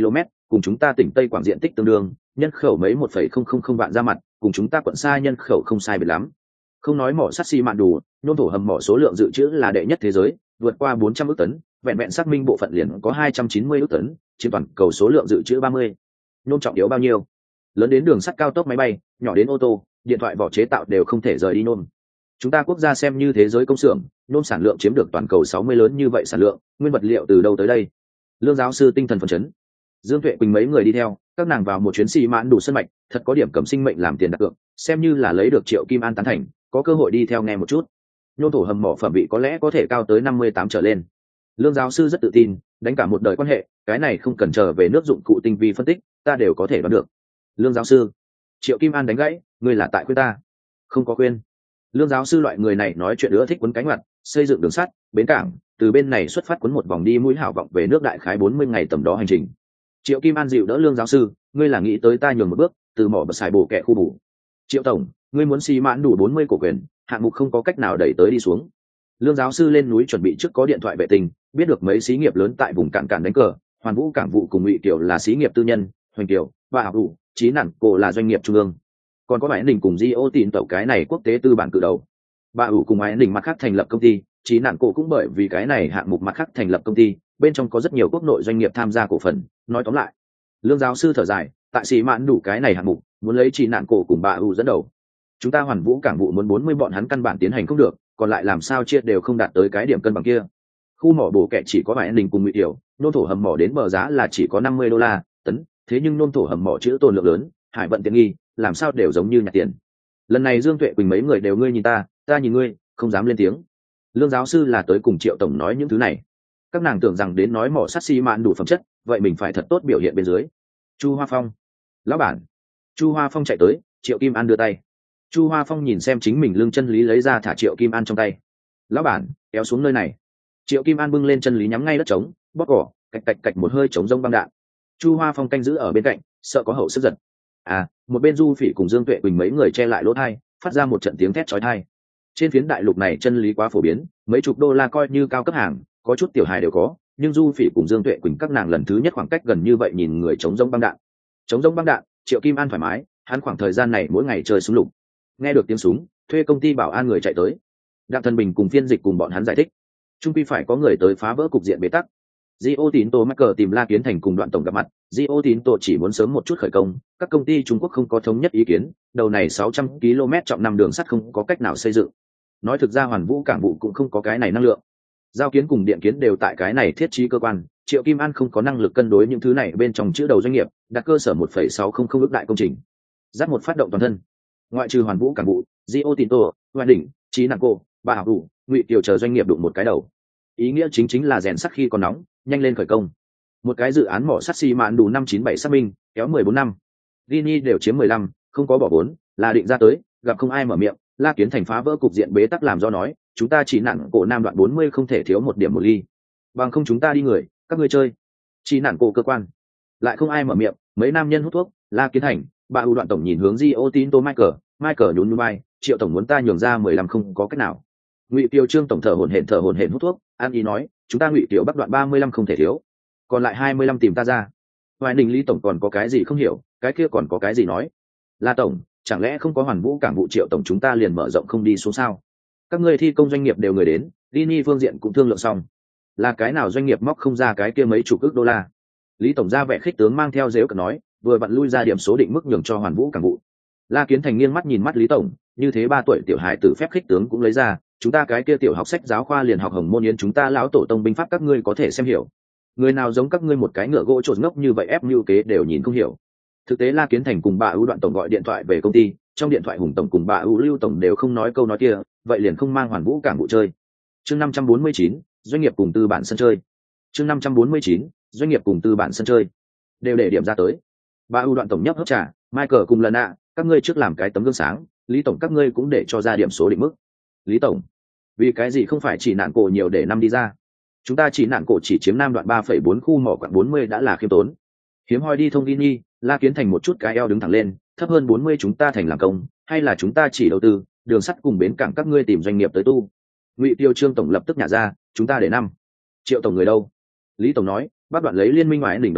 cùng chúng ta tỉnh Tây Quảng diện tích tương đương, nhân khẩu mấy 1,000 vạn ra mặt, cùng chúng ta quận xa nhân khẩu không sai biệt lắm. Không nói mỏ sắt xi mạn đủ, nhôm thổ hầm mỏ số lượng dự trữ là đệ nhất thế giới, vượt qua 400 ức tấn, vẹn vẹn xác minh bộ phận liền có 290 ức tấn, trên toàn cầu số lượng dự trữ 30. Nhôm trọng yếu bao nhiêu? Lớn đến đường sắt cao tốc máy bay, nhỏ đến ô tô, điện thoại vỏ chế tạo đều không thể rời đi nhôm. Chúng ta quốc gia xem như thế giới công xưởng, nhôm sản lượng chiếm được toàn cầu 60 lớn như vậy sản lượng, nguyên vật liệu từ đâu tới đây? Lương giáo sư tinh thần phấn chấn. Dương Tuệ Quỳnh mấy người đi theo, các nàng vào một chuyến xi mãn đủ sân mạch, thật có điểm cầm sinh mệnh làm tiền đặt cược, xem như là lấy được Triệu Kim An tán thành, có cơ hội đi theo nghe một chút. Nhôm thổ hầm mỏ phẩm vị có lẽ có thể cao tới 58 trở lên. Lương giáo sư rất tự tin, đánh cả một đời quan hệ, cái này không cần chờ về nước dụng cụ tinh vi phân tích, ta đều có thể đoán được. Lương giáo sư. Triệu Kim An đánh gãy, ngươi là tại khuyên ta? Không có khuyên. Lương giáo sư loại người này nói chuyện ưa thích quấn cánh mặt, xây dựng đường sắt, bến cảng, từ bên này xuất phát quấn một vòng đi mũi hảo vọng về nước đại khái 40 ngày tầm đó hành trình. Triệu Kim An dịu đỡ Lương giáo sư, ngươi là nghĩ tới ta nhường một bước, từ mỏ bật xài bổ kẹ khu bù. Triệu tổng, ngươi muốn xi mãn đủ 40 cổ quyền, hạng mục không có cách nào đẩy tới đi xuống. Lương giáo sư lên núi chuẩn bị trước có điện thoại vệ tinh, biết được mấy xí nghiệp lớn tại vùng cạn cạn đánh cờ, Hoàn Vũ cảng vụ cùng Ngụy Kiều là xí nghiệp tư nhân, Hoành Kiều, và Học Vũ, Chí Nản Cổ là doanh nghiệp trung ương. Còn có Bãi Đình cùng Di Ô Tín tàu cái này quốc tế tư bản cự đầu. Bà ủ cùng Bãi Đình mặt khác thành lập công ty, Chí Nản Cổ cũng bởi vì cái này hạng mục mặt khác thành lập công ty, bên trong có rất nhiều quốc nội doanh nghiệp tham gia cổ phần. Nói tóm lại, Lương giáo sư thở dài, tại xí mãn đủ cái này hạng mục, muốn lấy Chí Nản Cổ cùng bà ủ dẫn đầu. Chúng ta Hoàn Vũ cảng vụ muốn 40 bọn hắn căn bản tiến hành không được, còn lại làm sao chia đều không đạt tới cái điểm cân bằng kia. Khu mỏ bổ kẹ chỉ có Bãi Đình cùng Ngụy Kiều, nôn thổ hầm mỏ đến bờ giá là chỉ có $50 tấn, thế nhưng nôn thổ hầm mỏ chữ tồn lượng lớn, hải vận tiện nghi, làm sao đều giống như nhặt tiền. Lần này Dương Tuệ Quỳnh mấy người đều ngươi nhìn ta nhìn ngươi, không dám lên tiếng. Lương giáo sư là tới cùng Triệu tổng nói những thứ này, các nàng tưởng rằng đến nói mỏ sắt xi mạn đủ phẩm chất, vậy mình phải thật tốt biểu hiện bên dưới. Chu Hoa Phong, lão bản. Chu Hoa Phong chạy tới, Triệu Kim An đưa tay. Chu Hoa Phong nhìn xem chính mình lương chân lý lấy ra thả Triệu Kim An trong tay. Lão bản, kéo xuống nơi này. Triệu Kim An bưng lên chân lý nhắm ngay đất trống, bóp cỏ, cạch cạch cạch một hơi chống rông băng đạn. Chu Hoa Phong canh giữ ở bên cạnh, sợ có hậu sức giật. Một bên Du Phỉ cùng Dương Tuệ Quỳnh mấy người che lại lỗ thai, phát ra một trận tiếng thét chói tai. Trên phiến đại lục này chân lý quá phổ biến, mấy chục đô la coi như cao cấp hàng, có chút tiểu hài đều có, nhưng Du Phỉ cùng Dương Tuệ Quỳnh các nàng lần thứ nhất khoảng cách gần như vậy nhìn người chống rông băng đạn. Chống rông băng đạn, Triệu Kim An thoải mái, hắn khoảng thời gian này mỗi ngày chơi súng lục. Nghe được tiếng súng, thuê công ty bảo an người chạy tới. Đặng Thần Bình cùng phiên dịch cùng bọn hắn giải thích, trung quy phải có người tới phá vỡ cục diện bế tắc. Dio Tinto Marker tìm La Kiến Thành cùng Đoạn tổng gặp mặt, Dio Tinto chỉ muốn sớm một chút khởi công, các công ty Trung Quốc không có thống nhất ý kiến, đầu này 600 km trọng năm đường sắt không có cách nào xây dựng. Nói thực ra Hoàn Vũ cảng vụ cũng không có cái này năng lượng. Giao kiến cùng điện kiến đều tại cái này thiết trí cơ quan, Triệu Kim An không có năng lực cân đối những thứ này bên trong chữ đầu doanh nghiệp, đặt cơ sở 1,600 ước đại công trình. Dắt một phát động toàn thân. Ngoại trừ Hoàn Vũ cảng vụ, Dio Tinto, Hoài Đỉnh, Chí Nản Cổ, Bà Học Đủ, Ngụy Kiều chờ doanh nghiệp đụng một cái đầu. Ý nghĩa chính là rèn sắt khi còn nóng, nhanh lên khởi công. Một cái dự án mỏ sắt xi mạn đủ 597 xác minh, kéo 14 năm. Gini đều chiếm 15, không có bỏ vốn, là định ra tới, gặp không ai mở miệng, La Kiến Thành phá vỡ cục diện bế tắc làm do nói, chúng ta chỉ nản cổ nam đoạn 40 không thể thiếu một điểm một ly. Bằng không chúng ta đi người, các ngươi chơi. Chỉ nản cổ cơ quan. Lại không ai mở miệng, mấy nam nhân hút thuốc, La Kiến Thành, bà U Đoạn tổng nhìn hướng Dio Tinto Michael nhún nhún vai, Triệu tổng muốn ta nhường ra 15 không có cách nào. Ngụy Kiều Trương tổng thở hổn hển hút thuốc, an ý nói, chúng ta Ngụy Kiều bắc đoạn 35 không thể thiếu, còn lại 25 tìm ta ra. Hoài Ninh Lý tổng còn có cái gì không hiểu, cái kia còn có cái gì nói. La tổng, chẳng lẽ không có Hoàn Vũ cảng vụ Triệu tổng chúng ta liền mở rộng không đi xuống sao? Các ngươi thi công doanh nghiệp đều người đến, Gini phương diện cũng thương lượng xong, là cái nào doanh nghiệp móc không ra cái kia mấy chục ức đô la. Lý tổng ra vẻ khích tướng mang theo dếu cợt nói, vừa vặn lui ra điểm số định mức nhường cho Hoàn Vũ cảng vụ. La Kiến Thành nghiêng mắt nhìn mắt Lý tổng, như thế 3 tuổi tiểu hài tử phép khích tướng cũng lấy ra, chúng ta cái kia tiểu học sách giáo khoa liền học Hồng Môn Yến chúng ta lão tổ tông binh pháp các ngươi có thể xem hiểu. Người nào giống các ngươi một cái ngựa gỗ trộn ngốc như vậy ép mưu kế đều nhìn không hiểu. Thực tế La Kiến Thành cùng bà ưu Đoạn tổng gọi điện thoại về công ty, trong điện thoại Hùng tổng cùng bà ưu Lưu tổng đều không nói câu nói kia, vậy liền không mang Hoàn Vũ cảng vụ chơi. Chương 549, doanh nghiệp cùng tư bản sân chơi. Chương 549, doanh nghiệp cùng tư bản sân chơi. Đều để điểm ra tới. Bà ưu Đoạn tổng nhấp hớp trà, Michael cùng lần ạ, các ngươi trước làm cái tấm gương sáng, Lý tổng các ngươi cũng để cho ra điểm số định mức. Lý tổng, vì cái gì không phải chỉ nạn cổ nhiều để năm đi ra? Chúng ta chỉ nạn cổ chỉ chiếm nam đoạn 3,4 khu mỏ quặng 40 đã là khiêm tốn. Hiếm hoi đi thông tin nhi, La Kiến Thành một chút cái eo đứng thẳng lên, thấp hơn 40 chúng ta thành làm công, hay là chúng ta chỉ đầu tư, đường sắt cùng bến cảng các ngươi tìm doanh nghiệp tới tu. Ngụy Tiêu Trương tổng lập tức nhả ra, chúng ta để 5 triệu tổng người đâu? Lý tổng nói, bắt đoạn lấy liên minh ngoại đỉnh đấu đầu,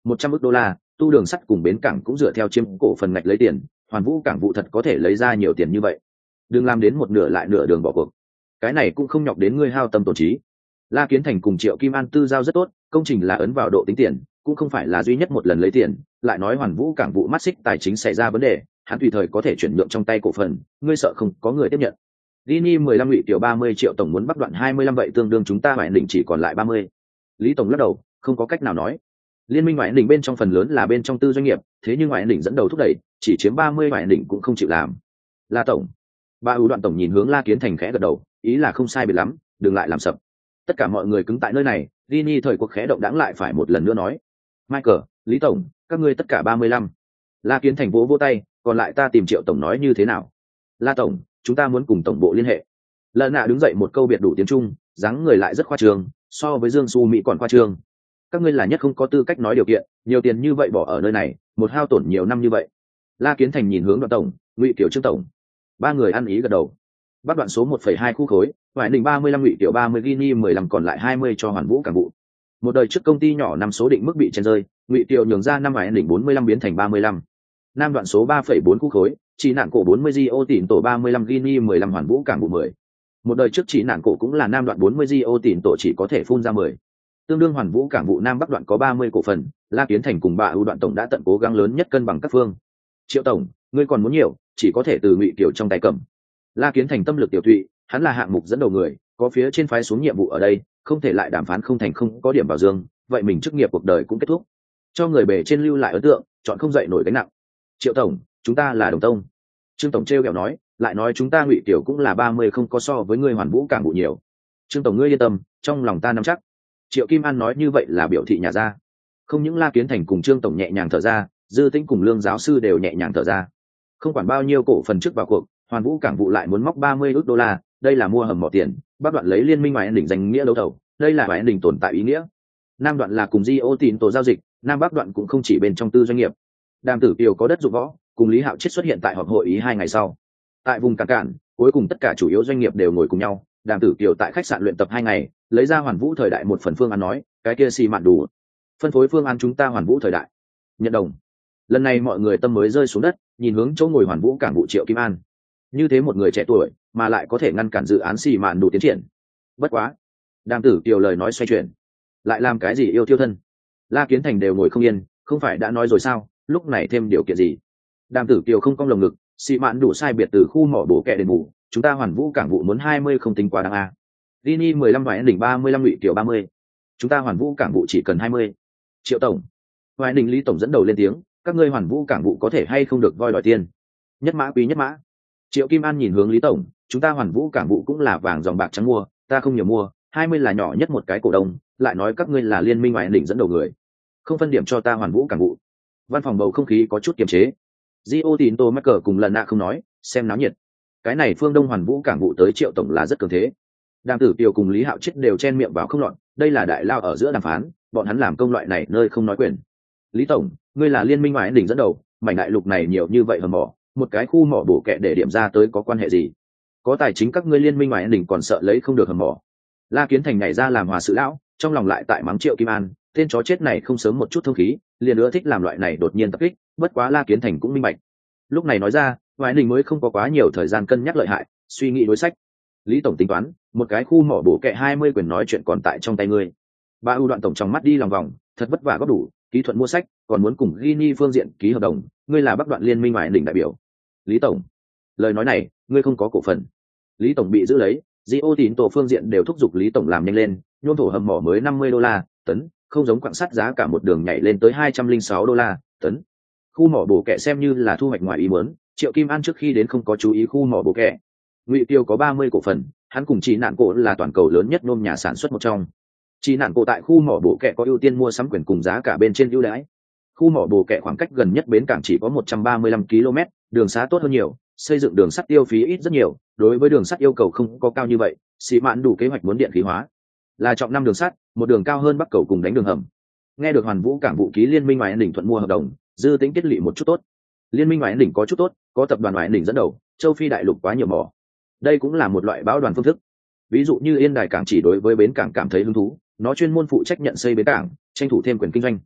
100 ức đô la, tu đường sắt cùng bến cảng cũng dựa theo chiếm cổ phần ngạch lấy tiền, Hoàn Vũ cảng vụ thật có thể lấy ra nhiều tiền như vậy. Đừng làm đến một nửa lại nửa đường bỏ cuộc, cái này cũng không nhọc đến ngươi hao tâm tổn trí. La Kiến Thành cùng Triệu Kim An tư giao rất tốt, công trình là ấn vào độ tính tiền, cũng không phải là duy nhất một lần lấy tiền, lại nói Hoàn Vũ cảng vụ mắt xích tài chính xảy ra vấn đề, hắn tùy thời có thể chuyển nhượng trong tay cổ phần, ngươi sợ không có người tiếp nhận. Gini 15 ngụy tiểu 30 triệu tổng muốn bắt đoạn 25 vậy tương đương chúng ta ngoại định chỉ còn lại 30. Lý tổng lắc đầu, không có cách nào nói. Liên minh ngoại định bên trong phần lớn là bên trong tư doanh nghiệp, thế nhưng ngoại định dẫn đầu thúc đẩy, chỉ chiếm 30 ngoại định cũng không chịu làm. La tổng. Ba ưu đoạn tổng nhìn hướng La Kiến Thành khẽ gật đầu, ý là không sai biệt lắm, đừng lại làm sập. Tất cả mọi người cứng tại nơi này, Gini thời cuộc khẽ động đãng lại phải một lần nữa nói. Michael, Lý tổng, các ngươi tất cả 35. La Kiến Thành vỗ vỗ tay, còn lại ta tìm Triệu tổng nói như thế nào? La tổng, chúng ta muốn cùng tổng bộ liên hệ. Lợn nạ đứng dậy một câu biệt đủ tiếng Trung, dáng người lại rất khoa trương, so với Dương Su Mỹ còn khoa trương. Các ngươi là nhất không có tư cách nói điều kiện, nhiều tiền như vậy bỏ ở nơi này, một hao tổn nhiều năm như vậy. La Kiến Thành nhìn hướng Đoạn tổng, Ngụy Kiều Trương tổng. Ba người ăn ý gật đầu. Bắt đoạn số 1,2 khu khối, Hoài Ninh 35 Ngụy Kiều 30 Gini 15 còn lại 20 cho Hoàn Vũ cảng vụ. Một đời trước công ty nhỏ năm số định mức bị chen rơi, Ngụy Kiều nhường ra năm Hoài Ninh 45 biến thành 35. Nam đoạn số 3,4 khu khối, chỉ nạn cổ 40 Gio tỉn tổ 35 Gini 15 Hoàn Vũ cảng vụ 10. Một đời trước chỉ nạn cổ cũng là nam đoạn 40 Gio tỉn tổ chỉ có thể phun ra 10. Tương đương Hoàn Vũ cảng vụ nam bắc đoạn có 30 cổ phần, La Kiến Thành cùng bà ưu đoạn tổng đã tận cố gắng lớn nhất cân bằng các phương. Triệu tổng, ngươi còn muốn nhiều, chỉ có thể từ Ngụy Kiều trong tay cầm. La Kiến Thành tâm lực tiểu thụy, hắn là hạng mục dẫn đầu người, có phía trên phái xuống nhiệm vụ ở đây, không thể lại đàm phán không thành không có điểm bảo dương, vậy mình chức nghiệp cuộc đời cũng kết thúc. Cho người bề trên lưu lại ấn tượng, chọn không dậy nổi gánh nặng. Triệu tổng, chúng ta là đồng tông. Trương tổng trêu ghẹo nói, lại nói chúng ta Ngụy Kiều cũng là 30 không có so với ngươi Hoàn Vũ cảng vụ nhiều. Trương tổng ngươi yên tâm, trong lòng ta nắm chắc. Triệu Kim An nói như vậy là biểu thị nhà ra. Không những La Kiến Thành cùng Trương tổng nhẹ nhàng thở ra, Dư Tĩnh cùng Lương giáo sư đều nhẹ nhàng thở ra. Không quản bao nhiêu cổ phần trước vào cuộc, Hoàn Vũ cảng vụ lại muốn móc 30 ức đô la, đây là mua hầm mỏ tiền, Bắc đoạn lấy liên minh ngoại đỉnh danh nghĩa đấu thầu, đây là ngoại đỉnh tồn tại ý nghĩa. Nam đoạn là cùng Gio tín tổ giao dịch, Nam Bắc đoạn cũng không chỉ bên trong tư doanh nghiệp. Đàm Tử Kiều có đất dụng võ, cùng Lý Hạo Chiết xuất hiện tại họp hội ý 2 ngày sau. Tại vùng cảng cạn, cuối cùng tất cả chủ yếu doanh nghiệp đều ngồi cùng nhau, Đàm Tử Kiều tại khách sạn luyện tập 2 ngày, lấy ra Hoàn Vũ thời đại một phần phương án nói, cái kia xì mạn đủ. Phân phối phương án chúng ta Hoàn Vũ thời đại. Nhận đồng. Lần này mọi người tâm mới rơi xuống đất, nhìn hướng chỗ ngồi Hoàn Vũ cảng vụ Triệu Kim An. Như thế một người trẻ tuổi mà lại có thể ngăn cản dự án xì mạn đủ tiến triển. Bất quá, Đàm Tử Kiều lời nói xoay chuyển, lại làm cái gì yêu thiêu thân? La Kiến Thành đều ngồi không yên, không phải đã nói rồi sao, lúc này thêm điều kiện gì? Đàm Tử Kiều không cong lồng ngực, xì mạn đủ sai biệt từ khu mỏ bổ kẹ đền bù, chúng ta Hoàn Vũ cảng vụ muốn 20 không tính quá đáng a. Gini 15 Hoài đỉnh 35 Ngụy Kiều 30. Chúng ta Hoàn Vũ cảng vụ chỉ cần 20. Triệu tổng. Hoài đỉnh Lý tổng dẫn đầu lên tiếng, các ngươi Hoàn Vũ cảng vụ có thể hay không được voi đòi tiền? Nhất mã quý nhất mã. Triệu Kim An nhìn hướng Lý tổng, chúng ta Hoàn Vũ cảng vụ cũng là vàng dòng bạc trắng mua, ta không nhiều mua, 20 là nhỏ nhất một cái cổ đông, lại nói các ngươi là liên minh ngoại đỉnh dẫn đầu người, không phân điểm cho ta Hoàn Vũ cảng vụ. Văn phòng bầu không khí có chút kiềm chế. Gio tín tổ mắc cờ cùng lần nạ không nói, xem náo nhiệt. Cái này phương Đông Hoàn Vũ cảng vụ tới Triệu tổng là rất cường thế. Đàm Tử Kiều cùng Lý Hạo Chiết đều chen miệng vào không lọt, đây là đại lao ở giữa đàm phán, bọn hắn làm công loại này nơi không nói quyền. Lý tổng, ngươi là liên minh ngoại đỉnh dẫn đầu, mảnh đại lục này nhiều như vậy hầm mỏ, một cái khu mỏ bổ kẹ để điểm ra tới có quan hệ gì? Có tài chính các ngươi liên minh ngoại đỉnh còn sợ lấy không được hầm mỏ. La Kiến Thành nhảy ra làm hòa sự lão, trong lòng lại tại mắng Triệu Kim An, tên chó chết này không sớm một chút thông khí, liền ưa thích làm loại này đột nhiên tập kích, bất quá La Kiến Thành cũng minh bạch. Lúc này nói ra, ngoại đỉnh mới không có quá nhiều thời gian cân nhắc lợi hại, suy nghĩ đối sách. Lý tổng tính toán, một cái khu mỏ bổ kẹ 20 quyền nói chuyện còn tại trong tay ngươi. Ba ưu đoạn tổng trong mắt đi lòng vòng, thật vất vả góp đủ, ký thuận mua sách, còn muốn cùng Gini phương diện ký hợp đồng, ngươi là Bắc đoạn liên minh ngoại đỉnh đại biểu. Lý tổng, lời nói này, ngươi không có cổ phần. Lý tổng bị giữ lấy, Gio tín tổ phương diện đều thúc giục Lý tổng làm nhanh lên, nhôm thổ hầm mỏ mới 50 đô la tấn, không giống quặng sắt giá cả một đường nhảy lên tới 206 đô la tấn. Khu mỏ bổ kẹ xem như là thu hoạch ngoài ý muốn, Triệu Kim An trước khi đến không có chú ý khu mỏ bổ kẹ. Ngụy Kiều có 30 cổ phần, hắn cùng Chỉ Nạn Cổ là toàn cầu lớn nhất nhôm nhà sản xuất một trong. Chỉ Nạn Cổ tại khu mỏ bổ kẹ có ưu tiên mua sắm quyền cùng giá cả bên trên ưu đãi. Khu mỏ bổ kẹ khoảng cách gần nhất bến cảng chỉ có 135 km, đường xá tốt hơn nhiều, xây dựng đường sắt tiêu phí ít rất nhiều, đối với đường sắt yêu cầu không có cao như vậy, xì mạn đủ kế hoạch muốn điện khí hóa. Là trọng 5 đường sắt, một đường cao hơn Bắc cầu cùng đánh đường hầm. Nghe được Hoàn Vũ cảng vụ ký liên minh ngoại đỉnh thuận mua hợp đồng, Dư Tĩnh kết lị một chút tốt. Liên minh ngoại đỉnh có chút tốt, có tập đoàn ngoại đỉnh dẫn đầu, châu Phi đại lục quá nhiều mỏ. Đây cũng là một loại bão đoàn phương thức. Ví dụ như Yên Đài cảng chỉ đối với bến cảng cảm thấy hứng thú, nó chuyên môn phụ trách nhận xây bến cảng, tranh thủ thêm quyền kinh doanh.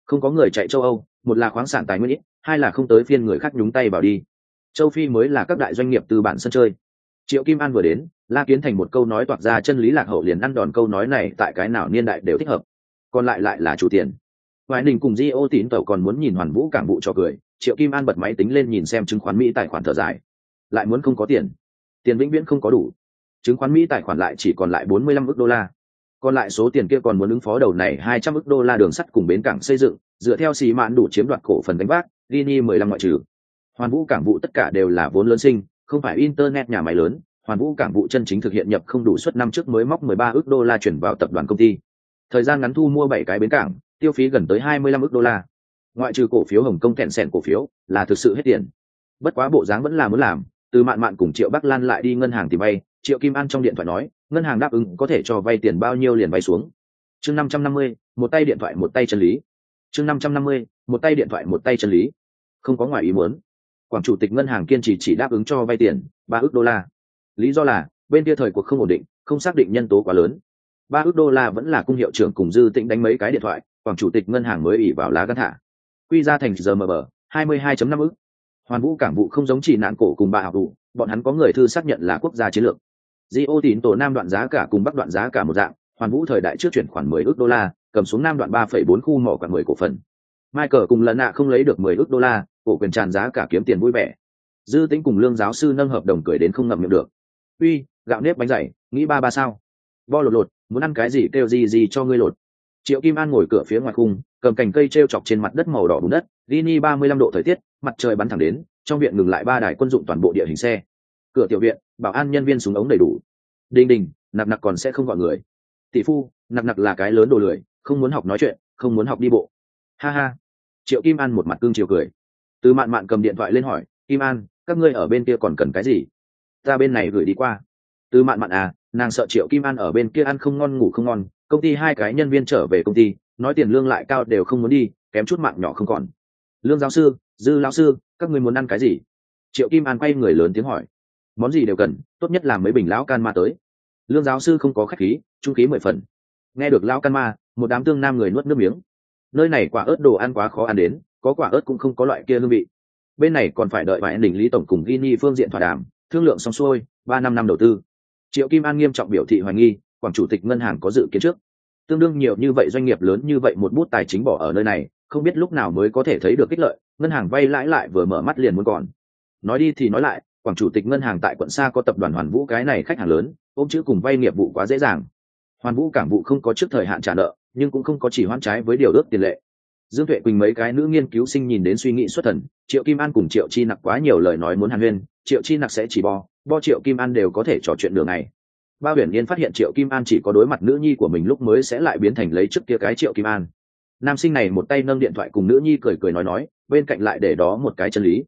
Không có người chạy châu Âu, một là khoáng sản tài nguyên ít, hai là không tới phiên người khác nhúng tay vào đi. Châu Phi mới là các đại doanh nghiệp từ bản sân chơi. Triệu Kim An vừa đến, La Kiến Thành một câu nói toạc ra chân lý lạc hậu liền ăn đòn, câu nói này tại cái nào niên đại đều thích hợp. Còn lại là chủ tiền. Hoài Ninh cùng Di Ô Tín tàu còn muốn nhìn Hoàn Vũ Cảng vụ cho cười, Triệu Kim An bật máy tính lên nhìn xem chứng khoán Mỹ tài khoản thở dài. Lại muốn không có tiền. Tiền vĩnh viễn không có đủ. Chứng khoán Mỹ tài khoản lại chỉ còn lại 45 ức đô la. Còn lại số tiền kia còn muốn ứng phó đầu này 200 ức đô la đường sắt cùng bến cảng xây dựng, dựa theo xì mạn đủ chiếm đoạt cổ phần đánh vác, Gini 15 ngoại trừ. Hoàn Vũ Cảng vụ tất cả đều là vốn lớn sinh, không phải internet nhà máy lớn. Hoàn Vũ Cảng vụ chân chính thực hiện nhập không đủ suất năm trước mới móc 13 ức đô la chuyển vào tập đoàn công ty. Thời gian ngắn thu mua 7 cái bến cảng, tiêu phí gần tới 25 ức đô la. Ngoại trừ cổ phiếu Hồng Kông kẹn sẹn cổ phiếu, là thực sự hết tiền. Bất quá bộ dáng vẫn là muốn làm, từ Mạn Mạn cùng Triệu Bắc Lan lại đi ngân hàng tìm vay, Triệu Kim An trong điện thoại nói, ngân hàng đáp ứng có thể cho vay tiền bao nhiêu liền vay xuống. Chương 550, một tay điện thoại một tay chân lý. Chương 550, một tay điện thoại một tay chân lý. Không có ngoài ý muốn. Quảng chủ tịch ngân hàng kiên trì chỉ đáp ứng cho vay tiền 3 ức đô la. Lý do là bên kia thời cuộc không ổn định, không xác định nhân tố quá lớn. 3 ức đô la vẫn là cung hiệu trưởng cùng Dư Tĩnh đánh mấy cái điện thoại, Quảng chủ tịch ngân hàng mới ỉ vào lá gan thả. Quy ra thành giờ MB 22.5 ức. Hoàn Vũ Cảng vụ không giống chỉ nạn cổ cùng bà học đủ, bọn hắn có người thư xác nhận là quốc gia chiến lược. Di Tín tổ nam đoạn giá cả cùng bắc đoạn giá cả một dạng, Hoàn Vũ thời đại trước chuyển khoản 10 ức đô la, cầm xuống nam đoạn 3,4 khu mỏ cả 10 cổ phần. Michael cùng lần nạ không lấy được 10 ức đô la, cổ quyền tràn giá cả kiếm tiền vui vẻ. Dư Tĩnh cùng Lương giáo sư nâng hợp đồng cười đến không ngậm miệng được. Uy, gạo nếp bánh dày, nghĩ ba sao? Bo lột, muốn ăn cái gì kêu gì cho ngươi lột. Triệu Kim An ngồi cửa phía ngoài khung, cầm cành cây treo chọc trên mặt đất màu đỏ bùn đất, Gini 35 độ thời tiết, mặt trời bắn thẳng đến, trong viện ngừng lại 3 đài quân dụng toàn bộ địa hình xe. Cửa tiểu viện, bảo an nhân viên súng ống đầy đủ. Đình, nặc còn sẽ không gọi người. Tỷ phu, nặc là cái lớn đồ lười, không muốn học nói chuyện, không muốn học đi bộ. Ha ha. Triệu Kim An một mặt cương chiều cười. Từ Mạn Mạn cầm điện thoại lên hỏi, Kim An, các ngươi ở bên kia còn cần cái gì? Ta bên này gửi đi qua. Từ Mạn Mạn à, nàng sợ Triệu Kim An ở bên kia ăn không ngon ngủ không ngon, công ty 2 cái nhân viên trở về công ty, nói tiền lương lại cao đều không muốn đi, kém chút mạng nhỏ không còn. Lương giáo sư, Dư lão sư, các ngươi muốn ăn cái gì? Triệu Kim An quay người lớn tiếng hỏi. Món gì đều cần, tốt nhất là mấy bình lão can ma tới. Lương giáo sư không có khách khí, trung khí 10 phần. Nghe được lão can ma, một đám tương nam người nuốt nước miếng. Nơi này quả ớt đồ ăn quá khó ăn đến, có quả ớt cũng không có loại kia hương vị. Bên này còn phải đợi vài đỉnh Lý tổng cùng Gini phương diện thỏa đàm, thương lượng xong xuôi, 3 năm đầu tư. Triệu Kim An nghiêm trọng biểu thị hoài nghi, Quảng chủ tịch ngân hàng có dự kiến trước. Tương đương nhiều như vậy doanh nghiệp lớn như vậy một bút tài chính bỏ ở nơi này, không biết lúc nào mới có thể thấy được kích lợi, ngân hàng vay lãi lại vừa mở mắt liền muốn còn. Nói đi thì nói lại, Quảng chủ tịch ngân hàng tại quận Sa có tập đoàn Hoàn Vũ cái này khách hàng lớn, ôm chữ cùng vay nghiệp vụ quá dễ dàng. Hoàn Vũ cảng vụ không có trước thời hạn trả nợ, nhưng cũng không có chỉ hoãn trái với điều ước tiền lệ. Dương Tuệ Quỳnh mấy cái nữ nghiên cứu sinh nhìn đến suy nghĩ xuất thần, Triệu Kim An cùng Triệu Chi Nặc quá nhiều lời nói muốn hàn huyên, Triệu Chi Nặc sẽ chỉ bo Triệu Kim An đều có thể trò chuyện đường này. Bao Huyền Yên phát hiện Triệu Kim An chỉ có đối mặt nữ nhi của mình lúc mới sẽ lại biến thành lấy trước kia cái Triệu Kim An. Nam sinh này một tay nâng điện thoại cùng nữ nhi cười nói, bên cạnh lại để đó một cái chân lý.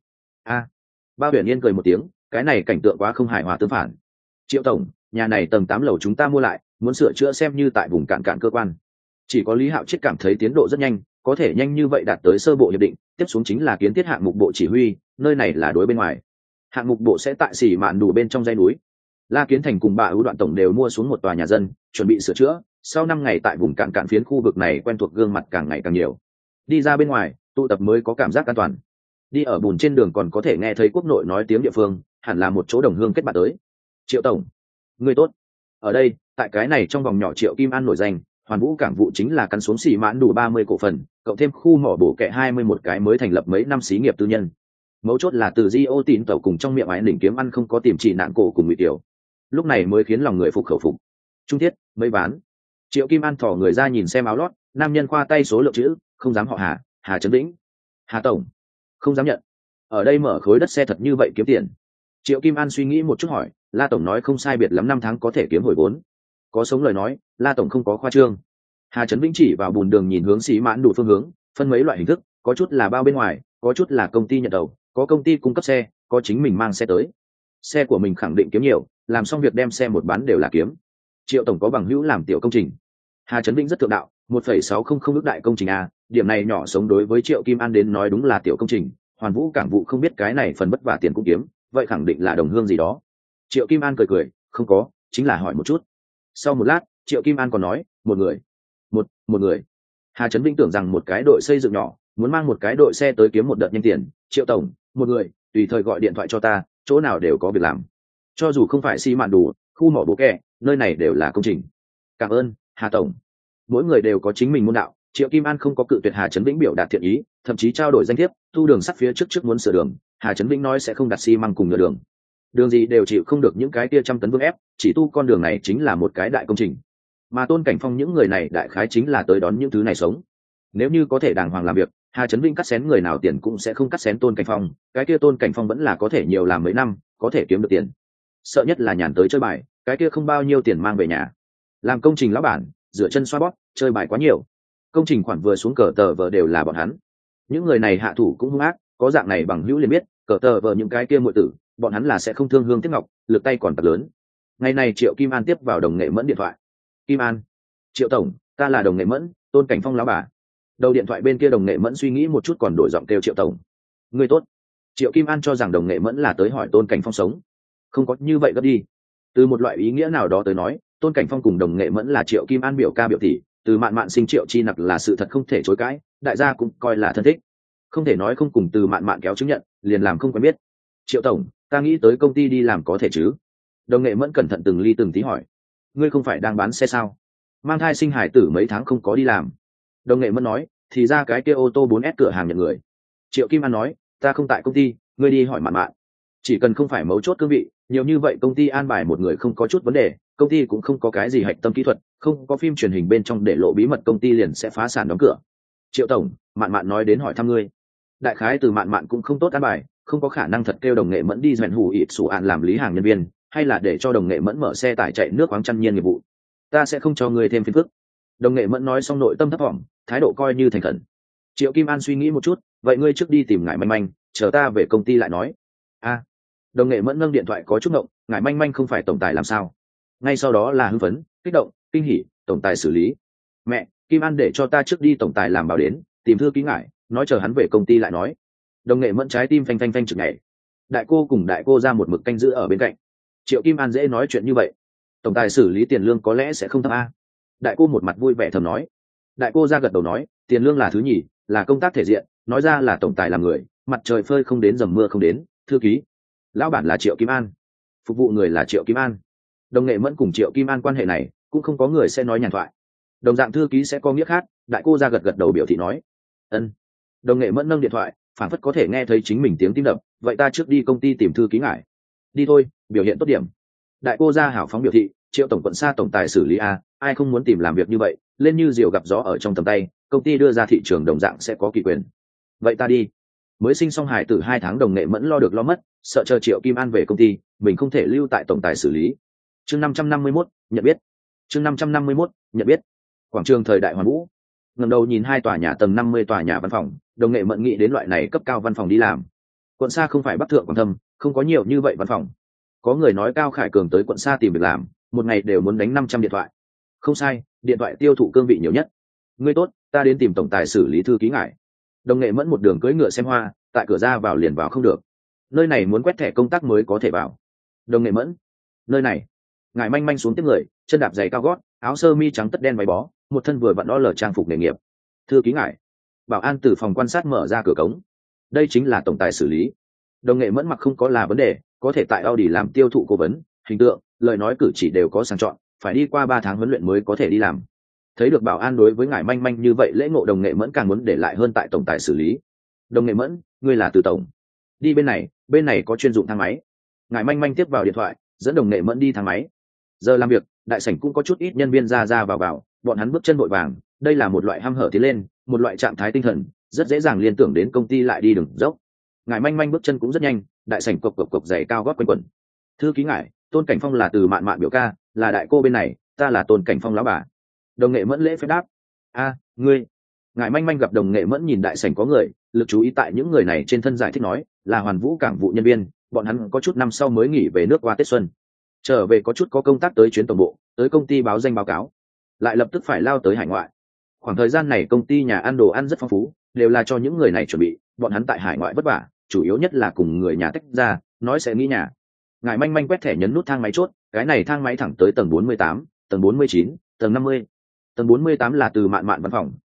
Bao Huyền Yên cười một tiếng, cái này cảnh tượng quá không hài hòa tương phản. Triệu tổng, nhà này tầng 8 lầu chúng ta mua lại, muốn sửa chữa xem như tại vùng cạn cơ quan. Chỉ có Lý Hạo Chiết cảm thấy tiến độ rất nhanh, có thể nhanh như vậy đạt tới sơ bộ hiệp định, tiếp xuống chính là kiến thiết hạng mục bộ chỉ huy, nơi này là đối bên ngoài. Hạng mục bộ sẽ tại xỉ mạn đủ bên trong dãy núi. La Kiến Thành cùng bà ưu đoạn tổng đều mua xuống một tòa nhà dân, chuẩn bị sửa chữa, sau 5 ngày tại vùng cạn phiến khu vực này quen thuộc gương mặt càng ngày càng nhiều. Đi ra bên ngoài, tụ tập mới có cảm giác an toàn. Đi ở bùn trên đường còn có thể nghe thấy quốc nội nói tiếng địa phương, hẳn là một chỗ đồng hương kết bạn tới. Triệu tổng, người tốt. Ở đây, tại cái này trong vòng nhỏ Triệu Kim An nổi danh, Hoàn Vũ cảng vụ chính là cắn xuống xỉ mãn đủ 30 cổ phần, cộng thêm khu mỏ bổ kẹ 21 cái mới thành lập mấy năm xí nghiệp tư nhân. Mấu chốt là từ Di Tín tàu cùng trong miệng ái đỉnh kiếm ăn không có tìm chỉ nạn cổ cùng Ngụy Tiểu. Lúc này mới khiến lòng người phục khẩu phục. Trung thiết, mấy bán. Triệu Kim An thỏ người ra nhìn xem áo lót, nam nhân khoa tay số lượng chữ, không dám họ Hà Trấn Vĩnh. Hà tổng, không dám nhận. Ở đây mở khối đất xe thật như vậy kiếm tiền. Triệu Kim An suy nghĩ một chút hỏi, La tổng nói không sai biệt lắm 5 tháng có thể kiếm hồi vốn. Có sống lời nói, La tổng không có khoa trương. Hà Trấn Vĩnh chỉ vào bùn đường nhìn hướng xí mãn đủ phương hướng, phân mấy loại hình thức, có chút là bao bên ngoài, có chút là công ty nhận đầu, có công ty cung cấp xe, có chính mình mang xe tới. Xe của mình khẳng định kiếm nhiều, làm xong việc đem xe một bán đều là kiếm. Triệu tổng có bằng hữu làm tiểu công trình. Hà Trấn Vĩnh rất thượng đạo, 1,600 ức đại công trình a, điểm này nhỏ sống đối với Triệu Kim An đến nói đúng là tiểu công trình. Hoàn Vũ cảng vụ không biết cái này phần bất vả tiền cũng kiếm, vậy khẳng định là đồng hương gì đó. Triệu Kim An cười, không có, chính là hỏi một chút. Sau một lát, Triệu Kim An còn nói, một người. Hà Trấn Vĩnh tưởng rằng một cái đội xây dựng nhỏ muốn mang một cái đội xe tới kiếm một đợt nhanh tiền. Triệu tổng, một người tùy thời gọi điện thoại cho ta, chỗ nào đều có việc làm, cho dù không phải xi mạn đủ khu mỏ bố kẹ, nơi này đều là công trình. Cảm ơn Hà tổng. Mỗi người đều có chính mình môn đạo. Triệu Kim An không có cự tuyệt Hà Trấn Vĩnh biểu đạt thiện ý, thậm chí trao đổi danh thiếp, thu đường sắt phía trước muốn sửa đường. Hà Trấn Vĩnh nói sẽ không đặt xi măng cùng nhựa đường gì đều chịu không được những cái kia trăm tấn vương ép, chỉ tu con đường này chính là một cái đại công trình. Mà Tôn Cảnh Phong những người này đại khái chính là tới đón những thứ này sống. Nếu như có thể đàng hoàng làm việc, Hà Trấn Vĩnh cắt xén người nào tiền cũng sẽ không cắt xén Tôn Cảnh Phong, cái kia Tôn Cảnh Phong vẫn là có thể nhiều làm mấy năm, có thể kiếm được tiền. Sợ nhất là nhàn tới chơi bài, cái kia không bao nhiêu tiền mang về nhà. Làm công trình lão bản, dựa chân xoa bóp, chơi bài quá nhiều. Công trình khoản vừa xuống cờ tờ vờ đều là bọn hắn. Những người này hạ thủ cũng hung ác, có dạng này bằng hữu liền biết, cờ tờ vờ những cái kia muội tử, bọn hắn là sẽ không thương hương tiếc ngọc, lực tay còn thật lớn. Ngày này Triệu Kim An tiếp vào Đồng Nghệ Mẫn điện thoại. Kim An, Triệu tổng, ta là Đồng Nghệ Mẫn, Tôn Cảnh Phong lão bà. Đầu điện thoại bên kia Đồng Nghệ Mẫn suy nghĩ một chút còn đổi giọng kêu Triệu tổng. Người tốt. Triệu Kim An cho rằng Đồng Nghệ Mẫn là tới hỏi Tôn Cảnh Phong sống. Không có như vậy gấp đi. Từ một loại ý nghĩa nào đó tới nói, Tôn Cảnh Phong cùng Đồng Nghệ Mẫn là Triệu Kim An biểu ca biểu tỷ, từ Mạn Mạn sinh Triệu Chi Nặc là sự thật không thể chối cãi, đại gia cũng coi là thân thích. Không thể nói không cùng từ Mạn Mạn kéo chứng nhận, liền làm không quen biết. Triệu tổng, ta nghĩ tới công ty đi làm có thể chứ? Đồng Nghệ Mẫn cẩn thận từng ly từng tí hỏi. Ngươi không phải đang bán xe sao? Mang thai sinh hải tử mấy tháng không có đi làm. Đồng Nghệ Mẫn nói, thì ra cái kia ô tô 4S cửa hàng nhận người. Triệu Kim An nói, ta không tại công ty, ngươi đi hỏi Mạn Mạn. Chỉ cần không phải mấu chốt cương vị, nhiều như vậy công ty an bài một người không có chút vấn đề, công ty cũng không có cái gì hạch tâm kỹ thuật, không có phim truyền hình bên trong để lộ bí mật công ty liền sẽ phá sản đóng cửa. Triệu tổng, Mạn Mạn nói đến hỏi thăm ngươi. Đại khái từ Mạn Mạn cũng không tốt an bài, không có khả năng thật kêu Đồng Nghệ Mẫn đi dẹn hủ ịt sủ ạn làm lý hàng nhân viên, hay là để cho Đồng Nghệ Mẫn mở xe tải chạy nước khoáng chăn nhiên nghiệp vụ. Ta sẽ không cho ngươi thêm phiền phức. Đồng Nghệ Mẫn nói xong nội tâm thấp thỏm, thái độ coi như thành khẩn. Triệu Kim An suy nghĩ một chút, vậy ngươi trước đi tìm Ngải Manh Manh, chờ ta về công ty lại nói. A. Đồng Nghệ Mẫn nâng điện thoại có chút ngộng, Ngải Manh Manh không phải tổng tài làm sao? Ngay sau đó là hưng phấn, kích động, kinh hỉ, tổng tài xử lý. Mẹ, Kim An để cho ta trước đi tổng tài làm bảo đến, tìm thư ký Ngải, nói chờ hắn về công ty lại nói. Đồng Nghệ Mẫn trái tim phanh phanh phanh chực nhảy. Đại cô cùng đại cô ra một mực canh giữ ở bên cạnh. Triệu Kim An dễ nói chuyện như vậy, tổng tài xử lý tiền lương có lẽ sẽ không thấp a. Đại cô một mặt vui vẻ thầm nói. Đại cô ra gật đầu nói, tiền lương là thứ nhì, là công tác thể diện, nói ra là tổng tài làm người, mặt trời phơi không đến dầm mưa không đến, thư ký lão bản là Triệu Kim An, phục vụ người là Triệu Kim An. Đồng Nghệ Mẫn cùng Triệu Kim An quan hệ này cũng không có người sẽ nói nhàn thoại, đồng dạng thư ký sẽ có nghĩa khác. Đại cô ra gật gật đầu biểu thị nói ân. Đồng Nghệ Mẫn nâng điện thoại, phản phất có thể nghe thấy chính mình tiếng tim đập, vậy ta trước đi công ty tìm thư ký Ngải. Đi thôi, biểu hiện tốt điểm. Đại cô ra hảo phóng biểu thị, Triệu tổng quận xa tổng tài xử lý a, ai không muốn tìm làm việc như vậy, lên như diều gặp gió ở trong tầm tay, công ty đưa ra thị trường đồng dạng sẽ có kỳ quyền. Vậy ta đi. Mới sinh xong hải tử 2 tháng Đồng Nghệ Mẫn lo được lo mất, sợ chờ Triệu Kim An về công ty, mình không thể lưu tại tổng tài xử lý. Chương 551, nhận biết. Chương 551, nhận biết. Quảng trường thời đại Hoàn Vũ. Ngẩng đầu nhìn 2 tòa nhà tầng 50 tòa nhà văn phòng, Đồng Nghệ Mẫn nghĩ đến loại này cấp cao văn phòng đi làm. Quận xa không phải Bắc Thượng Quảng Thâm, không có nhiều như vậy văn phòng. Có người nói Cao Khải Cường tới quận xa tìm việc làm, một ngày đều muốn đánh 500 điện thoại. Không sai, điện thoại tiêu thụ cương vị nhiều nhất. Ngươi tốt, ta đến tìm tổng tài xử lý thư ký Ngải. Đồng Nghệ Mẫn một đường cưỡi ngựa xem hoa, tại cửa ra vào liền vào không được. Nơi này muốn quét thẻ công tác mới có thể vào. Đồng Nghệ Mẫn, nơi này. Ngải Manh Manh xuống tiếp người, chân đạp giày cao gót, áo sơ mi trắng tất đen váy bó, một thân vừa vặn đo lờ trang phục nghề nghiệp. Thư ký Ngải. Bảo an từ phòng quan sát mở ra cửa cống. Đây chính là tổng tài xử lý. Đồng Nghệ Mẫn mặc không có là vấn đề, có thể tại Audi làm tiêu thụ cố vấn, hình tượng, lời nói cử chỉ đều có sàng chọn, phải đi qua 3 tháng huấn luyện mới có thể đi làm. Thấy được bảo an đối với Ngải Manh Manh như vậy lễ ngộ, Đồng Nghệ Mẫn càng muốn để lại hơn tại tổng tài xử lý. Đồng Nghệ Mẫn, ngươi là Từ tổng. Đi bên này có chuyên dụng thang máy. Ngải Manh Manh tiếp vào điện thoại, dẫn Đồng Nghệ Mẫn đi thang máy. Giờ làm việc, đại sảnh cũng có chút ít nhân viên ra ra vào, bọn hắn bước chân vội vàng, đây là một loại hăm hở tiến lên, một loại trạng thái tinh thần, rất dễ dàng liên tưởng đến công ty lại đi đường dốc. Ngải Manh Manh bước chân cũng rất nhanh, đại sảnh cộc cộc cộc giày cao gót quanh quẩn. Thư ký Ngải, Tôn Cảnh Phong là Từ Mạn Mạn biểu ca, là đại cô bên này, ta là Tôn Cảnh Phong lão bà. Đồng Nghệ Mẫn lễ phép đáp. A, ngươi. Ngải Manh Manh gặp Đồng Nghệ Mẫn nhìn đại sảnh có người, lực chú ý tại những người này trên thân, giải thích nói, là Hoàn Vũ cảng vụ nhân viên, bọn hắn có chút năm sau mới nghỉ về nước qua Tết xuân. Trở về có chút có công tác tới chuyến tổng bộ, tới công ty báo danh báo cáo, lại lập tức phải lao tới hải ngoại. Khoảng thời gian này công ty nhà ăn đồ ăn rất phong phú, đều là cho những người này chuẩn bị, bọn hắn tại hải ngoại vất vả, chủ yếu nhất là cùng người nhà tách ra, nói sẽ nghĩ nhà. Ngải Manh Manh quét thẻ nhấn nút thang máy chốt, cái này thang máy thẳng tới tầng 48, tầng 49, tầng 50. Tầng 48 là Từ Mạn Mạn văn phòng,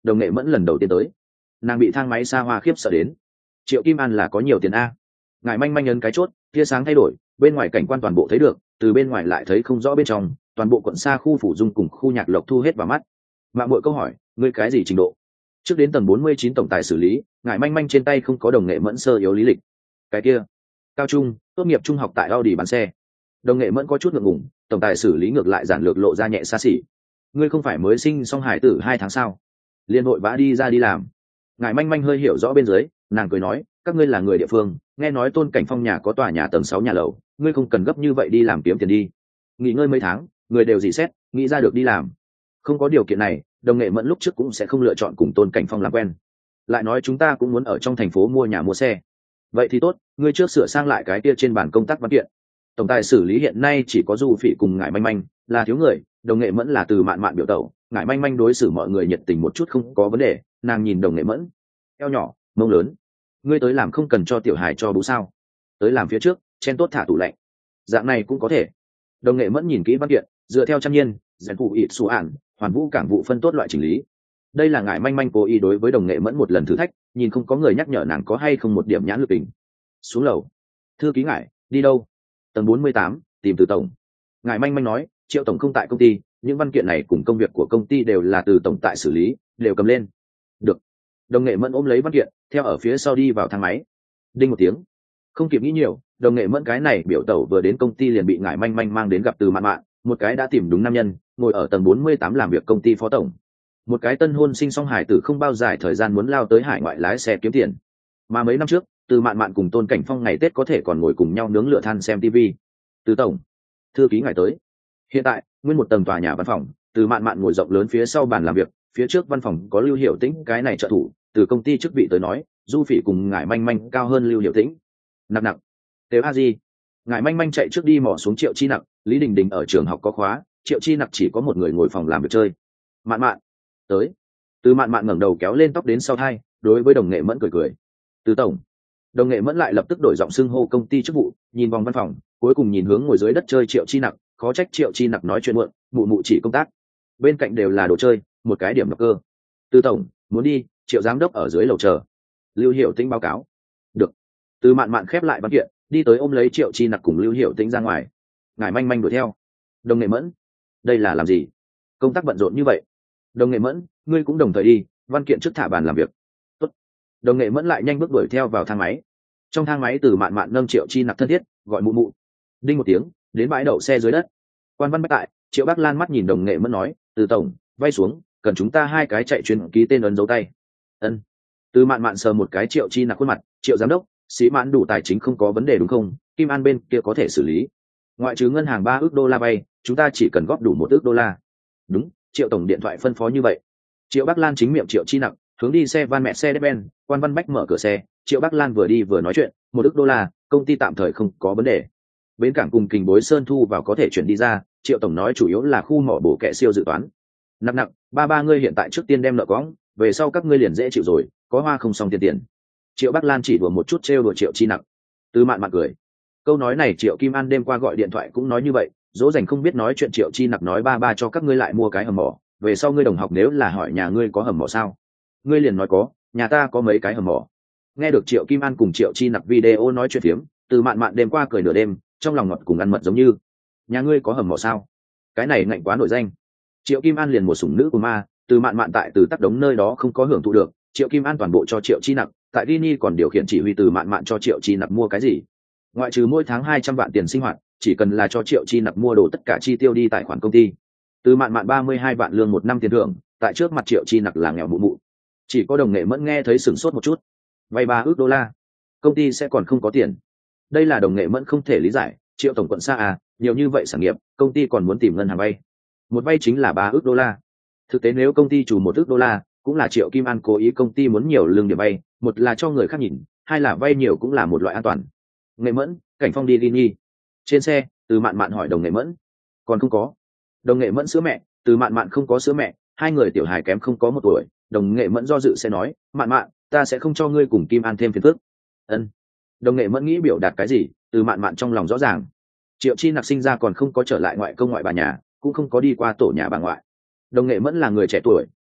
đồng nghệ mẫn lần đầu tiên tới, nàng bị thang máy xa hoa khiếp sợ đến. Triệu Kim An là có nhiều tiền a. Ngải manh manh ấn cái chốt, tia sáng thay đổi, bên ngoài cảnh quan toàn bộ thấy được, từ bên ngoài lại thấy không rõ bên trong, toàn bộ quận xa khu phủ dung cùng khu nhạc lộc thu hết vào mắt. Mạng Muội câu hỏi, ngươi cái gì trình độ? Trước đến tầng 49 tổng tài xử lý, Ngải manh manh trên tay không có đồng nghệ mẫn sơ yếu lý lịch. Cái kia, cao trung, tốt nghiệp trung học tại Audi bán xe. Đồng nghệ mẫn có chút ngượng ngùng, tổng tài xử lý ngược lại giản lược lộ ra nhẹ xa xỉ. Ngươi không phải mới sinh xong hải tử 2 tháng sao? Liên hội vã đi ra đi làm. Ngải manh manh hơi hiểu rõ bên dưới, nàng cười nói, các ngươi là người địa phương, nghe nói Tôn Cảnh Phong nhà có tòa nhà tầng 6 nhà lầu, ngươi không cần gấp như vậy đi làm kiếm tiền đi. Nghỉ ngơi mấy tháng, người đều dì xét, nghĩ ra được đi làm. Không có điều kiện này, đồng nghệ mẫn lúc trước cũng sẽ không lựa chọn cùng Tôn Cảnh Phong làm quen. Lại nói chúng ta cũng muốn ở trong thành phố mua nhà mua xe. Vậy thì tốt, ngươi trước sửa sang lại cái kia trên bàn công tác văn kiện. Tổng tài xử lý hiện nay chỉ có Du Phỉ cùng Ngải manh manh, là thiếu người, đồng nghệ mẫn là từ mạn mạn biểu tẩu, Ngải manh manh đối xử mọi người nhiệt tình một chút không có vấn đề. Nàng nhìn đồng nghệ mẫn, eo nhỏ, mông lớn, ngươi tới làm không cần cho tiểu hài cho bú sao? Tới làm phía trước, chen tốt thả tủ lạnh, dạng này cũng có thể. Đồng nghệ mẫn nhìn kỹ văn kiện, dựa theo trăm nhiên, giải phụ ít số ản, hoàn vũ cảng vụ phân tốt loại chỉnh lý. Đây là Ngải manh manh cố ý đối với đồng nghệ mẫn một lần thử thách, nhìn không có người nhắc nhở nàng có hay không một điểm nhãn lực tình. Xuống lầu, thư ký Ngải, đi đâu? Tầng 48, tìm từ tổng. Ngải manh manh nói, Triệu tổng không tại công ty, những văn kiện này cùng công việc của công ty đều là từ tổng tại xử lý, đều cầm lên. Được. Đồng nghệ mẫn ôm lấy văn kiện, theo ở phía sau đi vào thang máy. Đinh một tiếng, không kịp nghĩ nhiều, đồng nghệ mẫn cái này biểu tẩu vừa đến công ty liền bị Ngải manh manh mang đến gặp từ mạn mạn, một cái đã tìm đúng nam nhân, ngồi ở tầng 48 làm việc công ty phó tổng. Một cái tân hôn sinh xong hải tử không bao dài thời gian muốn lao tới hải ngoại lái xe kiếm tiền. Mà mấy năm trước, từ mạn mạn cùng Tôn Cảnh Phong ngày Tết có thể còn ngồi cùng nhau nướng lửa than xem TV. Từ tổng, thư ký Ngải tới. Hiện tại, nguyên một tầng tòa nhà văn phòng, từ mạn mạn ngồi rộng lớn phía sau bàn làm việc, phía trước văn phòng có Lưu Hiểu Tĩnh cái này trợ thủ, từ công ty chức vị tới nói, Du Phỉ cùng Ngải manh manh cao hơn Lưu Hiểu Tĩnh. Nặng nặng, Tếu A Di. Ngải manh manh chạy trước đi mò xuống Triệu Chi Nặc, Lý Đình Đình ở trường học có khóa, Triệu Chi Nặc chỉ có một người ngồi phòng làm việc chơi. Mạn mạn, tới. Từ mạn mạn ngẩng đầu kéo lên tóc đến sau thai, đối với đồng nghệ mẫn cười cười. Từ tổng. Đồng nghệ mẫn lại lập tức đổi giọng xưng hô công ty chức vụ, nhìn vòng văn phòng, cuối cùng nhìn hướng ngồi dưới đất chơi Triệu Chi Nặc, khó trách Triệu Chi Nặc nói chuyện muộn, mụ mụ chỉ công tác. Bên cạnh đều là đồ chơi, một cái điểm độc cơ. Từ tổng, muốn đi, Triệu giám đốc ở dưới lầu chờ. Lưu Hiểu Tĩnh báo cáo. Được. Từ mạn mạn khép lại văn kiện, đi tới ôm lấy Triệu Chi Nặc cùng Lưu Hiểu Tĩnh ra ngoài. Ngải manh manh đuổi theo. Đồng nghệ mẫn, đây là làm gì? Công tác bận rộn như vậy. Đồng nghệ mẫn, ngươi cũng đồng thời đi, văn kiện trước thả bàn làm việc. Tốt. Đồng nghệ mẫn lại nhanh bước đuổi theo vào thang máy. Trong thang máy từ mạn mạn nâng Triệu Chi Nặc thân thiết, gọi mụ mụ. Đinh một tiếng, đến bãi đậu xe dưới đất. Quan văn bách tại, Triệu Bắc Lan mắt nhìn đồng nghệ mẫn nói, từ tổng, vay xuống, cần chúng ta hai cái chạy chuyến ký tên ấn dấu tay. Ân. Từ mạn mạn sờ một cái Triệu Chi Nặc khuôn mặt, Triệu giám đốc, sĩ mãn đủ tài chính không có vấn đề đúng không? Kim An bên kia có thể xử lý. Ngoại trừ ngân hàng 3 ức đô la vay, chúng ta chỉ cần góp đủ 1 ức đô la. Đúng, Triệu tổng điện thoại phân phó như vậy. Triệu Bắc Lan chính miệng Triệu Chi Nặc, hướng đi xe van mẹ xe Mercedes-Benz, quan văn bách mở cửa xe, Triệu Bắc Lan vừa đi vừa nói chuyện, 1 ức đô la, công ty tạm thời không có vấn đề. Bến cảng cùng Kình Bối Sơn thu vào có thể chuyển đi ra, Triệu tổng nói chủ yếu là khu mỏ bổ kẹ siêu dự toán. Nặng nặng, ba ngươi hiện tại trước tiên đem nợ cõng, về sau các ngươi liền dễ chịu rồi, có hoa không xong tiền. Triệu Bắc Lan chỉ đùa một chút trêu đùa Triệu Chi Nặc. Từ mạn mạn cười. Câu nói này Triệu Kim An đêm qua gọi điện thoại cũng nói như vậy, dỗ dành không biết nói chuyện Triệu Chi Nặc nói ba cho các ngươi lại mua cái hầm mỏ, về sau ngươi đồng học nếu là hỏi nhà ngươi có hầm mỏ sao, ngươi liền nói có, nhà ta có mấy cái hầm mỏ. Nghe được Triệu Kim An cùng Triệu Chi Nặc video nói chuyện phiếm, từ mạn mạn đêm qua cười nửa đêm, trong lòng ngọt cùng ăn mật giống như. Nhà ngươi có hầm mỏ sao? Cái này ngạnh quá nổi danh. Triệu Kim An liền một sủng nữ của ma, từ mạn mạn tại từ tắc đống nơi đó không có hưởng thụ được, Triệu Kim An toàn bộ cho Triệu Chi Nặc, tại Gini còn điều khiển chỉ huy từ mạn mạn cho Triệu Chi Nặc mua cái gì. Ngoại trừ mỗi tháng 200 vạn tiền sinh hoạt, chỉ cần là cho Triệu Chi Nặc mua đồ tất cả chi tiêu đi tài khoản công ty. Từ mạn mạn 32 vạn lương một năm tiền thưởng, tại trước mặt Triệu Chi Nặc là nghèo mụ mụ. Chỉ có đồng nghệ mẫn nghe thấy sửng sốt một chút. Vay 3 ức đô la, công ty sẽ còn không có tiền. Đây là đồng nghệ mẫn không thể lý giải, Triệu tổng quận xa à, nhiều như vậy sản nghiệp, công ty còn muốn tìm ngân hàng vay. Một vay chính là 3 ức đô la. Thực tế nếu công ty chủ 1 ức đô la, cũng là Triệu Kim An cố ý công ty muốn nhiều lương điểm vay, một là cho người khác nhìn, hai là vay nhiều cũng là một loại an toàn. Nghệ mẫn, Cảnh Phong đi Gini. Trên xe, từ mạn mạn hỏi đồng nghệ mẫn. Còn không có. Đồng nghệ mẫn sữa mẹ, từ mạn mạn không có sữa mẹ, hai người tiểu hài kém không có 1 tuổi, đồng nghệ mẫn do dự sẽ nói, mạn mạn, ta sẽ không cho ngươi cùng Kim An thêm phiền phức. Ân. Đồng nghệ mẫn nghĩ biểu đạt cái gì, từ mạn mạn trong lòng rõ ràng. Triệu Chi Nặc sinh ra còn không có trở lại ngoại công ngoại bà nhà, cũng không có đi qua tổ nhà bà ngoại. Đồng nghệ mẫn là người trẻ tuổi,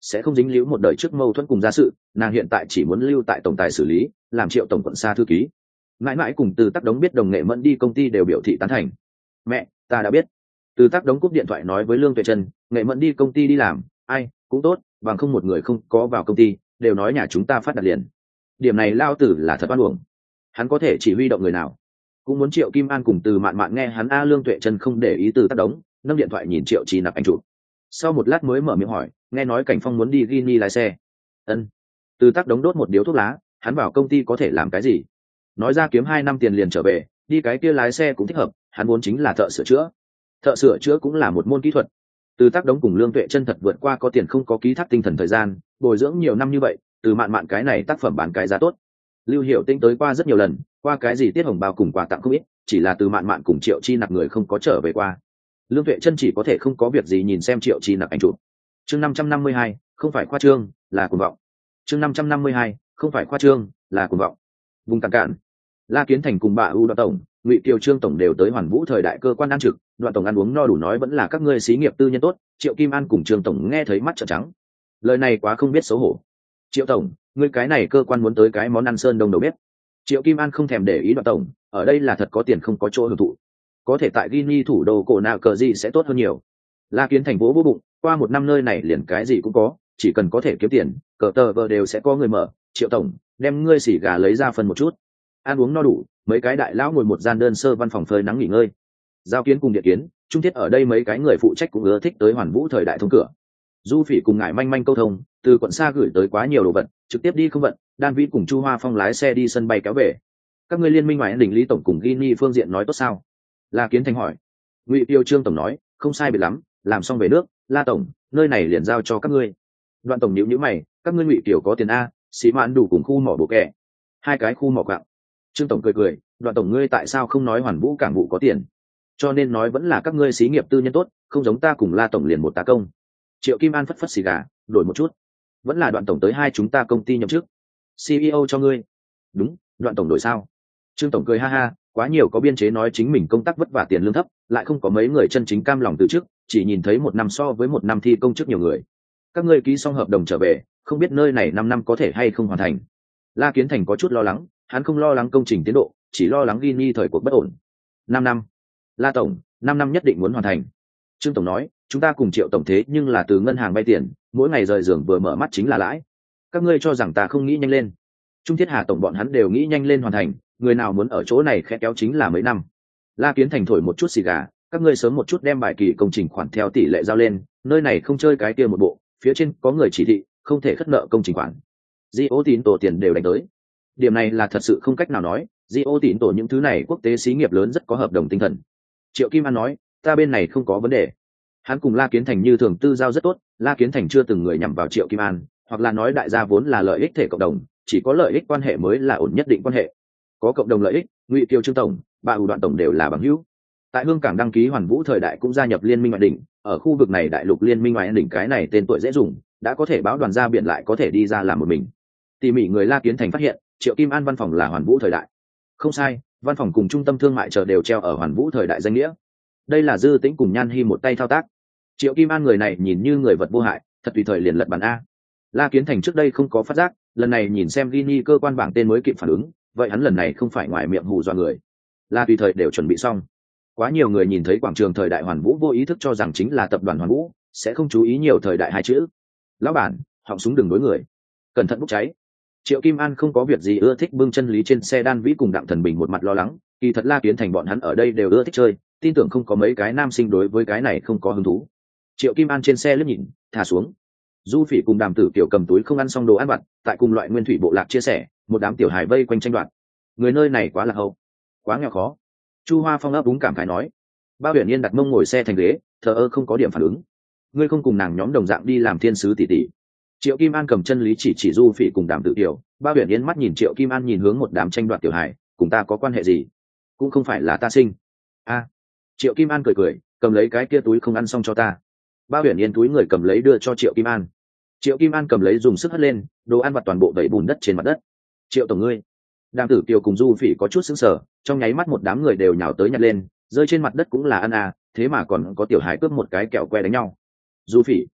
sẽ không dính líu một đời trước mâu thuẫn cùng gia sự, nàng hiện tại chỉ muốn lưu tại tổng tài xử lý, làm Triệu tổng quận xa thư ký. Mãi mãi cùng Từ Tắc Đống biết Đồng Nghệ Mẫn đi công ty đều biểu thị tán thành. Mẹ, ta đã biết. Từ Tắc Đống cúp điện thoại nói với Lương Tuệ Trân, Nghệ Mẫn đi công ty đi làm, ai cũng tốt, bằng không một người không có vào công ty, đều nói nhà chúng ta phát đặt liền. Điểm này lao tử là thật oan uổng. Hắn có thể chỉ huy động người nào? Cũng muốn Triệu Kim An cùng Từ Mạn Mạn nghe hắn a. Lương Tuệ Trân không để ý Từ Tắc Đống, nâng điện thoại nhìn Triệu Chi Nặc anh chụp. Sau một lát mới mở miệng hỏi, nghe nói Cảnh Phong muốn đi Guinea lái xe. Ân. Từ Tắc Đống đốt một điếu thuốc lá, hắn vào công ty có thể làm cái gì? Nói ra kiếm 2 năm tiền liền trở về, đi cái kia lái xe cũng thích hợp, hắn vốn chính là thợ sửa chữa. Thợ sửa chữa cũng là một môn kỹ thuật. Từ Tắc Đống cùng Lương Tuệ Chân thật vượt qua có tiền không có ký thác tinh thần thời gian, bồi dưỡng nhiều năm như vậy, Từ Mạn Mạn cái này tác phẩm bán cái giá tốt. Lưu Hiểu Tinh tới qua rất nhiều lần, qua cái gì tiết hồng bao cùng quà tặng không ít, chỉ là Từ Mạn Mạn cùng Triệu Chi Nặc người không có trở về qua. Lương Tuệ Chân chỉ có thể không có việc gì nhìn xem Triệu Chi Nặc ảnh chụp. Chương 552, không phải khoa trương, là cuồng vọng. Chương 552, không phải khoa trương, là cuồng vọng. Vùng Càn Cạn, La Kiến Thành cùng bà U Đoạn tổng, Ngụy Kiều Trương tổng đều tới Hoàn Vũ thời đại cơ quan ăn trực, Đoạn tổng ăn uống no đủ nói vẫn là các ngươi xí nghiệp tư nhân tốt. Triệu Kim An cùng Trương tổng nghe thấy mắt trợn trắng. Lời này quá không biết xấu hổ. Triệu tổng, ngươi cái này cơ quan muốn tới cái món ăn sơn đông đầu bếp. Triệu Kim An không thèm để ý Đoạn tổng, ở đây là thật có tiền không có chỗ hưởng thụ. Có thể tại Guinea thủ đô cổ nào cờ gì sẽ tốt hơn nhiều. La Kiến Thành vỗ bụng, qua một năm nơi này liền cái gì cũng có, chỉ cần có thể kiếm tiền, cờ tờ vờ đều sẽ có người mở. Triệu tổng, đem ngươi xỉ gà lấy ra phần một chút. Ăn uống no đủ, mấy cái đại lão ngồi một gian đơn sơ văn phòng phơi nắng nghỉ ngơi. Giao Kiến cùng Điện Kiến, Trung Thiết ở đây mấy cái người phụ trách cũng ưa thích tới Hoàn Vũ thời đại thông cửa. Du Phỉ cùng ngải manh manh câu thông, từ quận xa gửi tới quá nhiều đồ vật, trực tiếp đi không vận. Đan Vĩ cùng Chu Hoa Phong lái xe đi sân bay kéo về. Các ngươi liên minh ngoài đỉnh Lý tổng cùng Guinea phương diện nói tốt sao? La Kiến Thành hỏi. Ngụy Tiêu Trương tổng nói, không sai biệt lắm, làm xong về nước. La tổng, nơi này liền giao cho các ngươi. Đoạn tổng nhíu nhíu mày, các ngươi Ngụy Tiểu có tiền a, xí mãn đủ cùng khu mỏ bộ kẻ. Hai cái khu mỏ gạo. Trương tổng cười cười, Đoạn tổng ngươi tại sao không nói Hoàn Vũ cảng vụ có tiền? Cho nên nói vẫn là các ngươi xí nghiệp tư nhân tốt, không giống ta cùng La tổng liền một tá công. Triệu Kim An phất phất xì gà, đổi một chút. Vẫn là Đoạn tổng tới hai chúng ta công ty nhậm chức. CEO cho ngươi. Đúng, Đoạn tổng đổi sao? Trương tổng cười ha ha, quá nhiều có biên chế nói chính mình công tác vất vả tiền lương thấp, lại không có mấy người chân chính cam lòng từ chức, chỉ nhìn thấy một năm so với một năm thi công chức nhiều người. Các ngươi ký xong hợp đồng trở về, không biết nơi này 5 năm có thể hay không hoàn thành. La Kiến Thành có chút lo lắng, hắn không lo lắng công trình tiến độ, chỉ lo lắng Guinea thời cuộc bất ổn. 5 năm. La tổng, 5 năm nhất định muốn hoàn thành. Trương tổng nói, chúng ta cùng Triệu tổng thế nhưng là từ ngân hàng vay tiền, mỗi ngày rời giường vừa mở mắt chính là lãi. Các ngươi cho rằng ta không nghĩ nhanh lên? Trung Thiết Hà tổng bọn hắn đều nghĩ nhanh lên hoàn thành, người nào muốn ở chỗ này khẽ kéo chính là mấy năm. La Kiến Thành thổi một chút xì gà, các ngươi sớm một chút đem bài kỳ công trình khoản theo tỷ lệ giao lên, nơi này không chơi cái kia một bộ, phía trên có người chỉ thị, không thể khất nợ công trình khoản. Dio tín tổ tiền đều đánh tới. Điểm này là thật sự không cách nào nói, Dio tín tổ những thứ này quốc tế xí nghiệp lớn rất có hợp đồng tinh thần. Triệu Kim An nói, ta bên này không có vấn đề. Hắn cùng La Kiến Thành như thường tư giao rất tốt, La Kiến Thành chưa từng người nhằm vào Triệu Kim An, hoặc là nói đại gia vốn là lợi ích thể cộng đồng, chỉ có lợi ích quan hệ mới là ổn nhất định quan hệ. Có cộng đồng lợi ích, Ngụy Kiều Trương tổng, bà Ủ Đoạn tổng đều là bằng hữu. Tại Hương Cảng đăng ký Hoàn Vũ thời đại cũng gia nhập liên minh ngoại đỉnh, ở khu vực này đại lục liên minh ngoại đỉnh cái này tên tuổi dễ dùng, đã có thể báo đoàn ra biển lại có thể đi ra làm một mình. Tỉ mỉ người La Kiến Thành phát hiện, Triệu Kim An văn phòng là Hoàn Vũ thời đại. Không sai, văn phòng cùng trung tâm thương mại chờ đều treo ở Hoàn Vũ thời đại danh nghĩa. Đây là Dư Tĩnh cùng Nhan Hi một tay thao tác. Triệu Kim An người này nhìn như người vật vô hại, thật tùy thời liền lật bàn a. La Kiến Thành trước đây không có phát giác, lần này nhìn xem Guinea cơ quan bảng tên mới kịp phản ứng, vậy hắn lần này không phải ngoài miệng hù dọa người, là tùy thời đều chuẩn bị xong. Quá nhiều người nhìn thấy quảng trường thời đại Hoàn Vũ vô ý thức cho rằng chính là tập đoàn Hoàn Vũ, sẽ không chú ý nhiều thời đại hai chữ. Lão bản, họng súng đừng đối người, cẩn thận bốc cháy. Triệu Kim An không có việc gì ưa thích bưng chân lý trên xe Đan Vĩ cùng Đặng Thần Bình một mặt lo lắng, kỳ thật La Kiến Thành bọn hắn ở đây đều ưa thích chơi, tin tưởng không có mấy cái nam sinh đối với cái này không có hứng thú. Triệu Kim An trên xe liếc nhìn, thả xuống. Du Phỉ cùng Đàm Tử Kiều cầm túi không ăn xong đồ ăn vặt, tại cùng loại nguyên thủy bộ lạc chia sẻ, một đám tiểu hài vây quanh tranh đoạt. Người nơi này quá lạc hậu, quá nghèo khó. Chu Hoa Phong ấp úng cảm khái nói. Bao Huyền Yên đặt mông ngồi xe thành ghế, thờ ơ không có điểm phản ứng. Ngươi không cùng nàng nhóm đồng dạng đi làm thiên sứ tỷ tỷ. Triệu Kim An cầm chân lý chỉ Du Phỉ cùng Đàm Tử Kiều, Bao Huyền Yên mắt nhìn Triệu Kim An nhìn hướng một đám tranh đoạt tiểu hài, cùng ta có quan hệ gì? Cũng không phải là ta sinh. A. Triệu Kim An cười cười, cầm lấy cái kia túi không ăn xong cho ta. Bao Huyền Yên túi người cầm lấy đưa cho Triệu Kim An. Triệu Kim An cầm lấy dùng sức hất lên, đồ ăn vặt toàn bộ vẩy bùn đất trên mặt đất. Triệu tổng ngươi. Đàm Tử Kiều cùng Du Phỉ có chút sững sờ, trong nháy mắt một đám người đều nhào tới nhặt lên, rơi trên mặt đất cũng là ăn à, thế mà còn có tiểu hài cướp một cái kẹo que đánh nhau. Du Phỉ.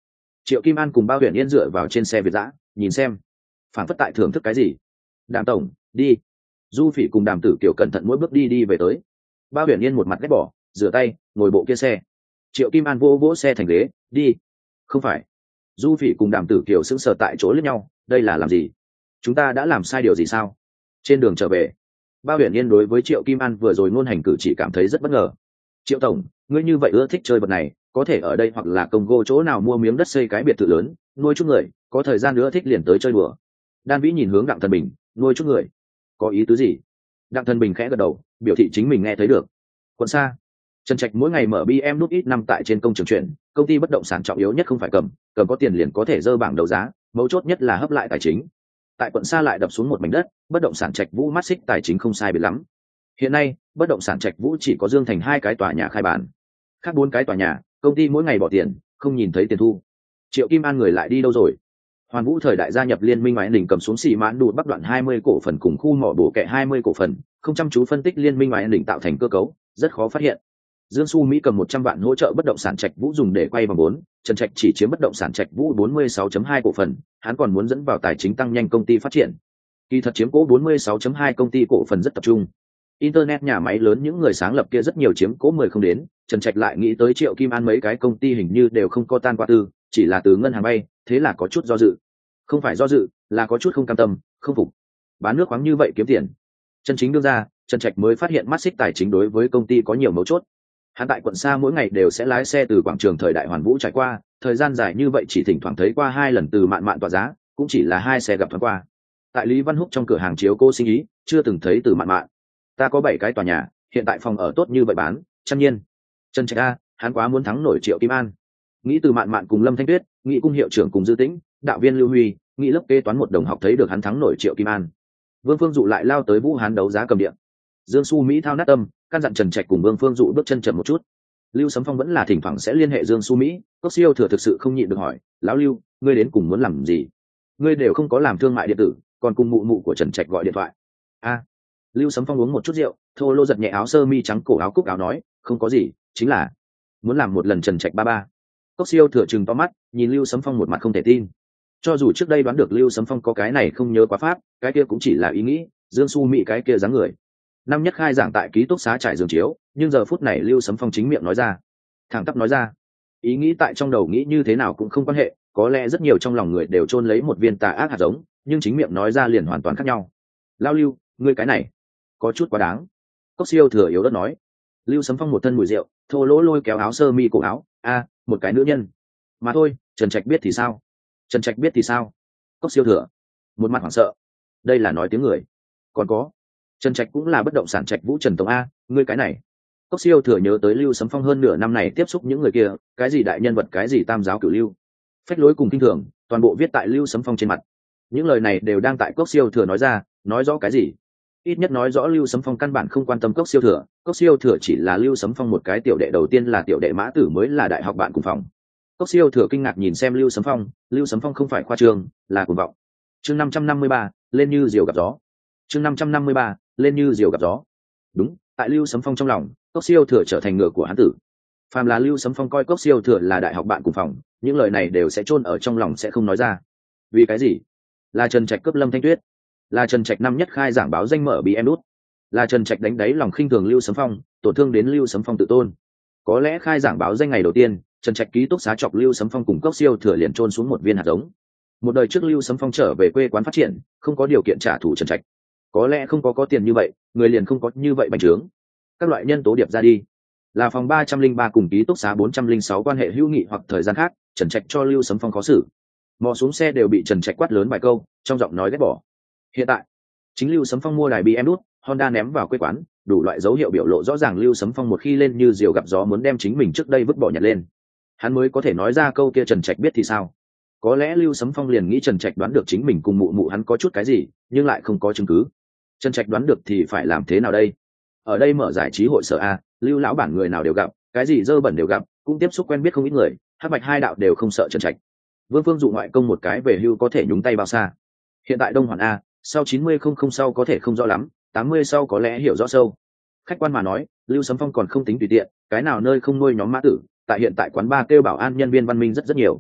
Triệu Kim An cùng Bao Huyền Yên dựa vào trên xe Việt dã nhìn xem, phản phất tại thưởng thức cái gì. Đàm tổng đi. Du Phỉ cùng Đàm Tử Kiều cẩn thận mỗi bước đi về tới. Bao Huyền Yên một mặt ghét bỏ, rửa tay ngồi bộ kia xe. Triệu Kim An vỗ vỗ xe thành ghế, đi. Không phải. Du Phỉ cùng Đàm Tử Kiều sững sờ tại chỗ lẫn nhau, đây là làm gì? Chúng ta đã làm sai điều gì sao? Trên đường trở về, Bao Huyền Yên đối với Triệu Kim An vừa rồi ngôn hành cử chỉ cảm thấy rất bất ngờ. Triệu tổng, ngươi như vậy ưa thích chơi vật này, có thể ở đây hoặc là Congo chỗ nào mua miếng đất xây cái biệt thự lớn, nuôi chút người, có thời gian nữa thích liền tới chơi đùa. Đan Vĩ nhìn hướng Đặng Thần Bình, nuôi chút người, có ý tứ gì? Đặng Thần Bình khẽ gật đầu, biểu thị chính mình nghe thấy được. Quận xa, Trần Trạch mỗi ngày mở BM nút ít năm tại trên công trường chuyển, công ty bất động sản trọng yếu nhất không phải cầm có tiền liền có thể dơ bảng đấu giá, mấu chốt nhất là hấp lại tài chính. Tại quận xa lại đập xuống một mảnh đất, bất động sản Trạch Vũ mắt xích tài chính không sai biệt lắm. Hiện nay, bất động sản Trạch Vũ chỉ có Dương Thành 2 cái tòa nhà khai bán, khác 4 cái tòa nhà, công ty mỗi ngày bỏ tiền, không nhìn thấy tiền thu. Triệu Kim An người lại đi đâu rồi? Hoàn Vũ thời đại gia nhập liên minh Ngoại Đỉnh cầm xuống xì mãn đụt bắc đoạn 20 cổ phần cùng khu mỏ bổ kẹ 20 cổ phần, không chăm chú phân tích liên minh Ngoại Đỉnh tạo thành cơ cấu, rất khó phát hiện. Dương Xu Mỹ cầm 100 vạn hỗ trợ bất động sản Trạch Vũ dùng để quay vòng vốn, Trần Trạch chỉ chiếm bất động sản Trạch Vũ 46.2 cổ phần, hắn còn muốn dẫn vào tài chính tăng nhanh công ty phát triển. Kỳ thật chiếm cố 46.2 công ty cổ phần rất tập trung. Internet nhà máy lớn những người sáng lập kia rất nhiều chiếm cố 10 không đến, Trần Trạch lại nghĩ tới Triệu Kim An mấy cái công ty hình như đều không có tan qua tư, chỉ là từ ngân hàng vay, thế là có chút do dự. Không phải do dự, là có chút không cam tâm, không phục. Bán nước khoáng như vậy kiếm tiền. Chân chính đưa ra, Trần Trạch mới phát hiện mắt xích tài chính đối với công ty có nhiều mấu chốt. Hắn tại quận xa mỗi ngày đều sẽ lái xe từ quảng trường thời đại Hoàn Vũ trải qua, thời gian dài như vậy chỉ thỉnh thoảng thấy qua 2 lần từ mạn mạn tỏa giá, cũng chỉ là 2 xe gặp thoáng qua. Tại Lý Văn Húc trong cửa hàng chiếu cô sinh ý, chưa từng thấy từ mạn mạn. Ta có 7 cái tòa nhà, hiện tại phòng ở tốt như vậy bán, trăm nhiên. Trần Trạch a, hắn quá muốn thắng nổi Triệu Kim An. Nghĩ từ mạn mạn cùng Lâm Thanh Tuyết, nghĩ cung hiệu trưởng cùng Dư Tĩnh, đạo viên Lưu Huy, nghĩ lớp kế toán một đồng học thấy được hắn thắng nổi Triệu Kim An. Vương Phương Dụ lại lao tới Vũ Hán đấu giá cầm điện. Dương Xu Mỹ thao nát tâm, căn dặn Trần Trạch cùng Vương Phương Dụ bước chân chậm một chút. Lưu Sấm Phong vẫn là thỉnh thoảng sẽ liên hệ Dương Xu Mỹ, Cốc Siêu Thừa thực sự không nhịn được hỏi, lão Lưu, ngươi đến cùng muốn làm gì? Ngươi đều không có làm thương mại điện tử, còn cùng mụ mụ của Trần Trạch gọi điện thoại. A. Lưu Sấm Phong uống một chút rượu, thô lô giật nhẹ áo sơ mi trắng cổ áo cúc áo nói, không có gì, chính là muốn làm một lần Trần Trạch ba ba. Cốc Siêu Thừa trừng to mắt, nhìn Lưu Sấm Phong một mặt không thể tin. Cho dù trước đây đoán được Lưu Sấm Phong có cái này không nhớ quá pháp, cái kia cũng chỉ là ý nghĩ, Dương Xu Mỹ cái kia dáng người. Năm nhất khai giảng tại ký túc xá trải giường chiếu, nhưng giờ phút này Lưu Sấm Phong chính miệng nói ra, thẳng tắp nói ra, ý nghĩ tại trong đầu nghĩ như thế nào cũng không quan hệ, có lẽ rất nhiều trong lòng người đều chôn lấy một viên tà ác hạt giống, nhưng chính miệng nói ra liền hoàn toàn khác nhau. Lao Lưu, ngươi cái này có chút quá đáng. Cốc Siêu Thừa yếu đất nói. Lưu Sấm Phong một thân mùi rượu, thô lỗ lôi kéo áo sơ mi cổ áo, một cái nữ nhân mà thôi. Trần Trạch biết thì sao? Trần Trạch biết thì sao? Cốc Siêu Thừa một mặt hoảng sợ, đây là nói tiếng người. Còn có, Trần Trạch cũng là bất động sản Trạch Vũ Trần Tổng a, ngươi cái này. Cốc Siêu Thừa nhớ tới Lưu Sấm Phong hơn nửa năm này tiếp xúc những người kia, cái gì đại nhân vật, cái gì tam giáo cửu lưu, phách lối cùng kinh thường, toàn bộ viết tại Lưu Sấm Phong trên mặt. Những lời này đều đang tại Cốc Siêu Thừa nói ra, nói rõ cái gì? Ít nhất nói rõ Lưu Sấm Phong căn bản không quan tâm Cốc Siêu Thừa, Cốc Siêu Thừa chỉ là Lưu Sấm Phong một cái tiểu đệ đầu tiên, là tiểu đệ Mã Tử mới là đại học bạn cùng phòng. Cốc Siêu Thừa kinh ngạc nhìn xem Lưu Sấm Phong không phải khoa trương, là cuồng vọng. Chương 553, lên như diều gặp gió. Chương 553, lên như diều gặp gió. Đúng, tại Lưu Sấm Phong trong lòng, Cốc Siêu Thừa trở thành ngựa của hắn tử. Phàm là Lưu Sấm Phong coi Cốc Siêu Thừa là đại học bạn cùng phòng, những lời này đều sẽ chôn ở trong lòng sẽ không nói ra. Vì cái gì? Là Trần Trạch cướp Lâm Thanh Tuyết, là Trần Trạch năm nhất khai giảng báo danh mở BM nút, là Trần Trạch đánh đáy lòng khinh thường Lưu Sấm Phong, tổn thương đến Lưu Sấm Phong tự tôn. Có lẽ khai giảng báo danh ngày đầu tiên, Trần Trạch ký túc xá chọc Lưu Sấm Phong cùng Cốc Siêu Thừa liền trôn xuống một viên hạt giống. Một đời trước Lưu Sấm Phong trở về quê quán phát triển, không có điều kiện trả thù Trần Trạch. Có lẽ không có tiền như vậy, người liền không có như vậy bành trướng. Các loại nhân tố điệp ra đi, là phòng 303 cùng ký túc xá 406 quan hệ hữu nghị hoặc thời gian khác, Trần Trạch cho Lưu Sấm Phong khó xử. Mò xuống xe đều bị Trần Trạch quát lớn vài câu, trong giọng nói ghét bỏ. Hiện tại, chính Lưu Sấm Phong mua đài BM nút, Honda ném vào quê quán, đủ loại dấu hiệu biểu lộ rõ ràng Lưu Sấm Phong một khi lên như diều gặp gió muốn đem chính mình trước đây vứt bỏ nhặt lên. Hắn mới có thể nói ra câu kia Trần Trạch biết thì sao. Có lẽ Lưu Sấm Phong liền nghĩ Trần Trạch đoán được chính mình cùng mụ mụ hắn có chút cái gì, nhưng lại không có chứng cứ. Trần Trạch đoán được thì phải làm thế nào đây? Ở đây mở giải trí hội sở a, Lưu lão bản người nào đều gặp, cái gì dơ bẩn đều gặp, cũng tiếp xúc quen biết không ít người, hắc bạch hai đạo đều không sợ Trần Trạch. Vương Phương dụ ngoại công một cái về hưu có thể nhúng tay bao xa? Hiện tại Đông Hoàn a, sau 90 không sau có thể không rõ lắm, 80 sau có lẽ hiểu rõ sâu. Khách quan mà nói, Lưu Sấm Phong còn không tính tùy tiện, cái nào nơi không nuôi nhóm Mã Tử, tại hiện tại quán bar kêu bảo an nhân viên văn minh rất nhiều.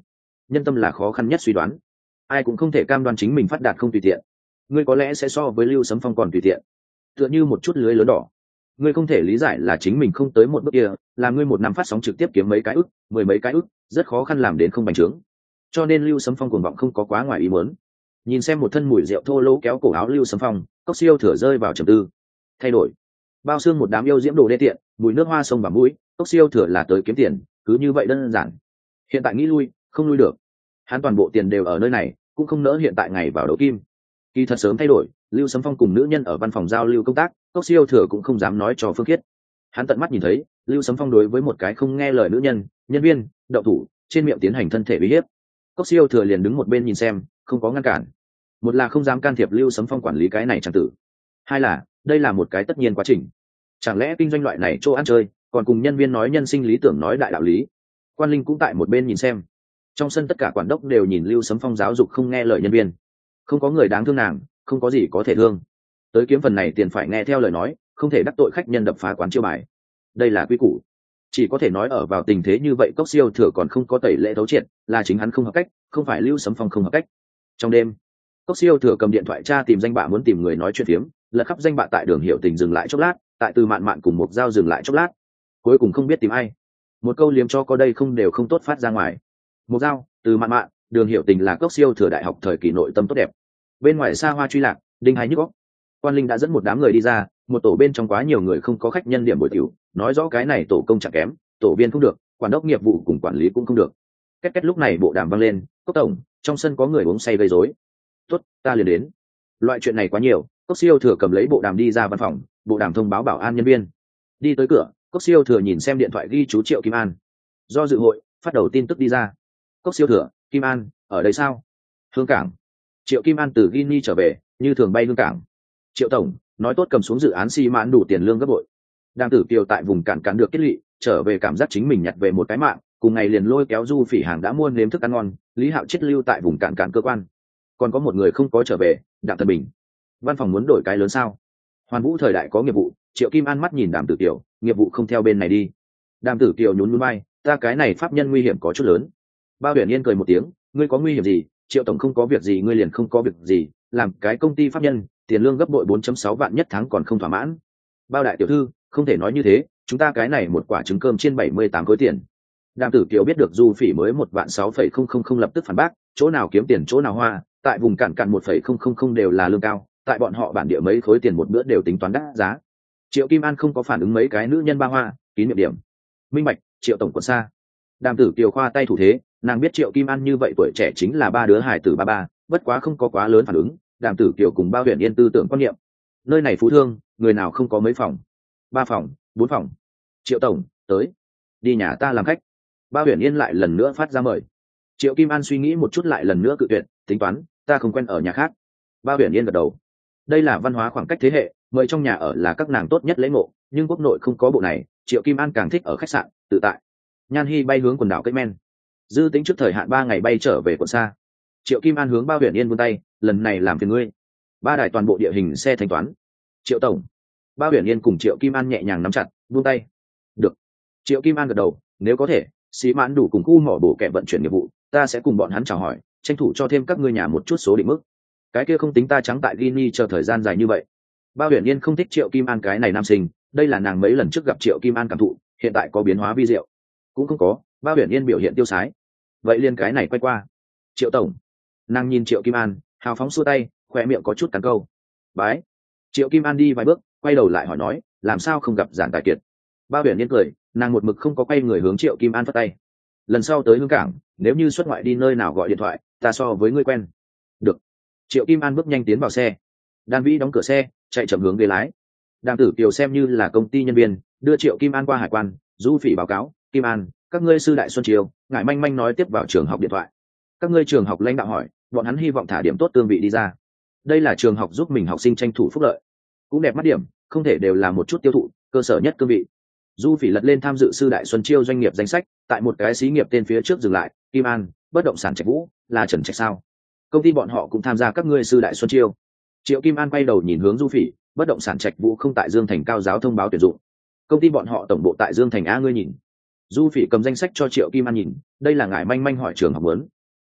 nhân tâm là khó khăn nhất suy đoán, ai cũng không thể cam đoan chính mình phát đạt không tùy tiện. Ngươi có lẽ sẽ so với Lưu Sấm Phong còn tùy tiện, tựa như một chút lưới lớn đỏ. Ngươi không thể lý giải là chính mình không tới một bước kia, là ngươi một năm phát sóng trực tiếp kiếm mấy cái ức, mười mấy cái ức, rất khó khăn làm đến không bành trướng. Cho nên Lưu Sấm Phong cuồng vọng không có quá ngoài ý muốn. Nhìn xem một thân mùi rượu thô lỗ kéo cổ áo Lưu Sấm Phong, Cốc Siêu Thừa rơi vào trầm tư. Thay đổi. Bao xương một đám yêu diễm đồ đê tiện, mùi nước hoa sông và mũi, Cốc Siêu Thừa là tới kiếm tiền, cứ như vậy đơn giản. Hiện tại nghĩ lui, không lui được. Hắn toàn bộ tiền đều ở nơi này, cũng không nỡ hiện tại ngày vào đấu kim. Kỳ thật sớm thay đổi, Lưu Sấm Phong cùng nữ nhân ở văn phòng giao lưu công tác, Cốc Siêu Thừa cũng không dám nói cho Phương Khiết. Hắn tận mắt nhìn thấy, Lưu Sấm Phong đối với một cái không nghe lời nữ nhân, nhân viên, động thủ, trên miệng tiến hành thân thể uy hiếp. Cốc Siêu Thừa liền đứng một bên nhìn xem, không có ngăn cản. Một là không dám can thiệp Lưu Sấm Phong quản lý cái này chẳng tử, hai là đây là một cái tất nhiên quá trình. Chẳng lẽ kinh doanh loại này chỗ ăn chơi, còn cùng nhân viên nói nhân sinh lý tưởng nói đại đạo lý. Quan Linh cũng tại một bên nhìn xem. Trong sân tất cả quản đốc đều nhìn Lưu Sấm Phong giáo dục không nghe lời nhân viên, không có người đáng thương nàng, không có gì có thể thương. Tới kiếm phần này tiền phải nghe theo lời nói, không thể đắc tội khách nhân đập phá quán chiêu bài. Đây là quy củ. Chỉ có thể nói ở vào tình thế như vậy Cốc Siêu Thừa còn không có tẩy lễ thấu triệt, là chính hắn không hợp cách, không phải Lưu Sấm Phong không hợp cách. Trong đêm, Cốc Siêu Thừa cầm điện thoại tra tìm danh bạ muốn tìm người nói chuyện phiếm, lật khắp danh bạ tại Đường Hiểu Tình dừng lại chốc lát, tại Từ Mạn Mạn cùng Mộc Giao dừng lại chốc lát, cuối cùng không biết tìm ai. Một câu liếm cho có đây không đều không tốt phát ra ngoài. Mộc Giao, Từ Mạn Mạn, Đường Hiểu Tình là Cốc Siêu Thừa đại học thời kỳ nội tâm tốt đẹp. Bên ngoài xa hoa truy lạc, đinh hai nhức óc. Quan Linh đã dẫn một đám người đi ra, một tổ bên trong quá nhiều người không có khách nhân điểm buổi tiểu, nói rõ cái này tổ công chẳng kém, tổ viên không được, quản đốc nghiệp vụ cùng quản lý cũng không được. Két két lúc này bộ đàm vang lên, Cốc tổng, trong sân có người uống say gây rối. Tốt, ta liền đến. Loại chuyện này quá nhiều, Cốc Siêu Thừa cầm lấy bộ đàm đi ra văn phòng, bộ đàm thông báo bảo an nhân viên. Đi tới cửa, Cốc Siêu Thừa nhìn xem điện thoại ghi chú Triệu Kim An. Do dự hội, phát đầu tin tức đi ra. Cốc Siêu Thừa, Kim An, ở đây sao? Hương Cảng. Triệu Kim An từ Guinea trở về, như thường bay Hương Cảng. Triệu tổng, nói tốt cầm xuống dự án xi mãn đủ tiền lương gấp bội. Đang Tử Kiều tại vùng cản được kết lị, trở về cảm giác chính mình nhặt về một cái mạng, cùng ngày liền lôi kéo Du Phỉ Hàng đã mua nếm thức ăn ngon, Lý Hạo chết lưu tại vùng cản cơ quan. Còn có một người không có trở về, Đặng Thần Bình. Văn phòng muốn đổi cái lớn sao? Hoàn Vũ thời đại có nghiệp vụ, Triệu Kim An mắt nhìn Đàm Tử Kiều, nghiệp vụ không theo bên này đi. Đàm Tử Kiều nhún nhún vai, ta cái này pháp nhân nguy hiểm có chút lớn. Bao Huyền Yên cười một tiếng, ngươi có nguy hiểm gì? Triệu tổng không có việc gì ngươi liền không có việc gì, làm cái công ty pháp nhân, tiền lương gấp bội 4.6 vạn nhất tháng còn không thỏa mãn. Bao đại tiểu thư, không thể nói như thế, chúng ta cái này một quả trứng cơm trên 78 khối tiền. Đàm Tử Kiều biết được Du Phỉ mới 1.600.000 lập tức phản bác, chỗ nào kiếm tiền chỗ nào hoa, tại vùng cản 1.000 đều là lương cao, tại bọn họ bản địa mấy khối tiền một bữa đều tính toán đắt giá. Triệu Kim An không có phản ứng mấy cái nữ nhân ba hoa, kín miệng điểm. Minh bạch, Triệu tổng còn xa. Đàm Tử Kiều khoa tay thủ thế, nàng biết Triệu Kim An như vậy tuổi trẻ chính là ba đứa hài tử ba, bất quá không có quá lớn phản ứng. Đàm Tử Kiều cùng Bao Huyền Yên tư tưởng quan niệm, nơi này phú thương, người nào không có mấy phòng, 3 phòng, 4 phòng. Triệu tổng, tới, đi nhà ta làm khách. Bao Huyền Yên lại lần nữa phát ra mời. Triệu Kim An suy nghĩ một chút lại lần nữa cự tuyệt, tính toán, ta không quen ở nhà khác. Bao Huyền Yên gật đầu. Đây là văn hóa khoảng cách thế hệ, mời trong nhà ở là các nàng tốt nhất lễ ngộ, nhưng quốc nội không có bộ này, Triệu Kim An càng thích ở khách sạn, tự tại. Nhan Hi bay hướng quần đảo Kết Men. Dư Tính trước thời hạn 3 ngày bay trở về quận xa. Triệu Kim An hướng Bao Huyền Yên vươn tay, lần này làm phiền ngươi. 3 đài toàn bộ địa hình xe thanh toán. Triệu tổng. Bao Huyền Yên cùng Triệu Kim An nhẹ nhàng nắm chặt, vươn tay. Được. Triệu Kim An gật đầu, nếu có thể, xí mãn đủ cùng khu mỏ bổ kẹ vận chuyển nghiệp vụ, ta sẽ cùng bọn hắn chào hỏi, tranh thủ cho thêm các ngươi nhà một chút số định mức. Cái kia không tính ta trắng tại Guinea chờ thời gian dài như vậy. Bao Huyền Yên không thích Triệu Kim An cái này nam sinh, đây là nàng mấy lần trước gặp Triệu Kim An cảm thụ, hiện tại có biến hóa vi diệu. Cũng không có, Bao Huyền Yên biểu hiện tiêu sái. Vậy liên cái này quay qua. Triệu tổng. Nàng nhìn Triệu Kim An, hào phóng xua tay, khoe miệng có chút cắn câu. Bái. Triệu Kim An đi vài bước, quay đầu lại hỏi nói, làm sao không gặp Giản Tài Kiệt. Bao Huyền Yên cười, nàng một mực không có quay người hướng Triệu Kim An phất tay. Lần sau tới Hương Cảng, nếu như xuất ngoại đi nơi nào gọi điện thoại, ta so với ngươi quen. Được. Triệu Kim An bước nhanh tiến vào xe. Đan Vĩ đóng cửa xe, chạy chậm hướng ghế lái. Đàm Tử Kiều xem như là công ty nhân viên, đưa Triệu Kim An qua hải quan. Du Phỉ báo cáo, Kim An, các ngươi sư đại Xuân Triều, ngải manh manh nói tiếp vào trường học điện thoại. Các ngươi trường học lãnh đạo hỏi, bọn hắn hy vọng thả điểm tốt tương vị đi ra. Đây là trường học giúp mình học sinh tranh thủ phúc lợi, cũng đẹp mắt điểm, không thể đều là một chút tiêu thụ, cơ sở nhất cương vị. Du Phỉ lật lên tham dự sư đại Xuân Chiêu doanh nghiệp danh sách, tại một cái xí nghiệp tên phía trước dừng lại, Kim An, bất động sản Trạch Vũ, là Trần Trạch sao? Công ty bọn họ cũng tham gia các ngươi sư đại Xuân Chiêu. Triệu Kim An quay đầu nhìn hướng Du Phỉ, bất động sản Trạch Vũ không tại Dương Thành cao giáo thông báo tuyển dụng. Công ty bọn họ tổng bộ tại Dương Thành a, ngươi nhìn. Du Phỉ cầm danh sách cho Triệu Kim An nhìn, đây là ngài manh manh hỏi trường học muốn.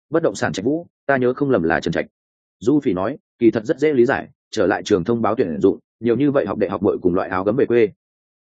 Bất động sản Trạch Vũ, ta nhớ không lầm là Trần Trạch. Du Phỉ nói, kỳ thật rất dễ lý giải, trở lại trường thông báo tuyển dụng, nhiều như vậy học đại học bội cùng loại áo gấm về quê,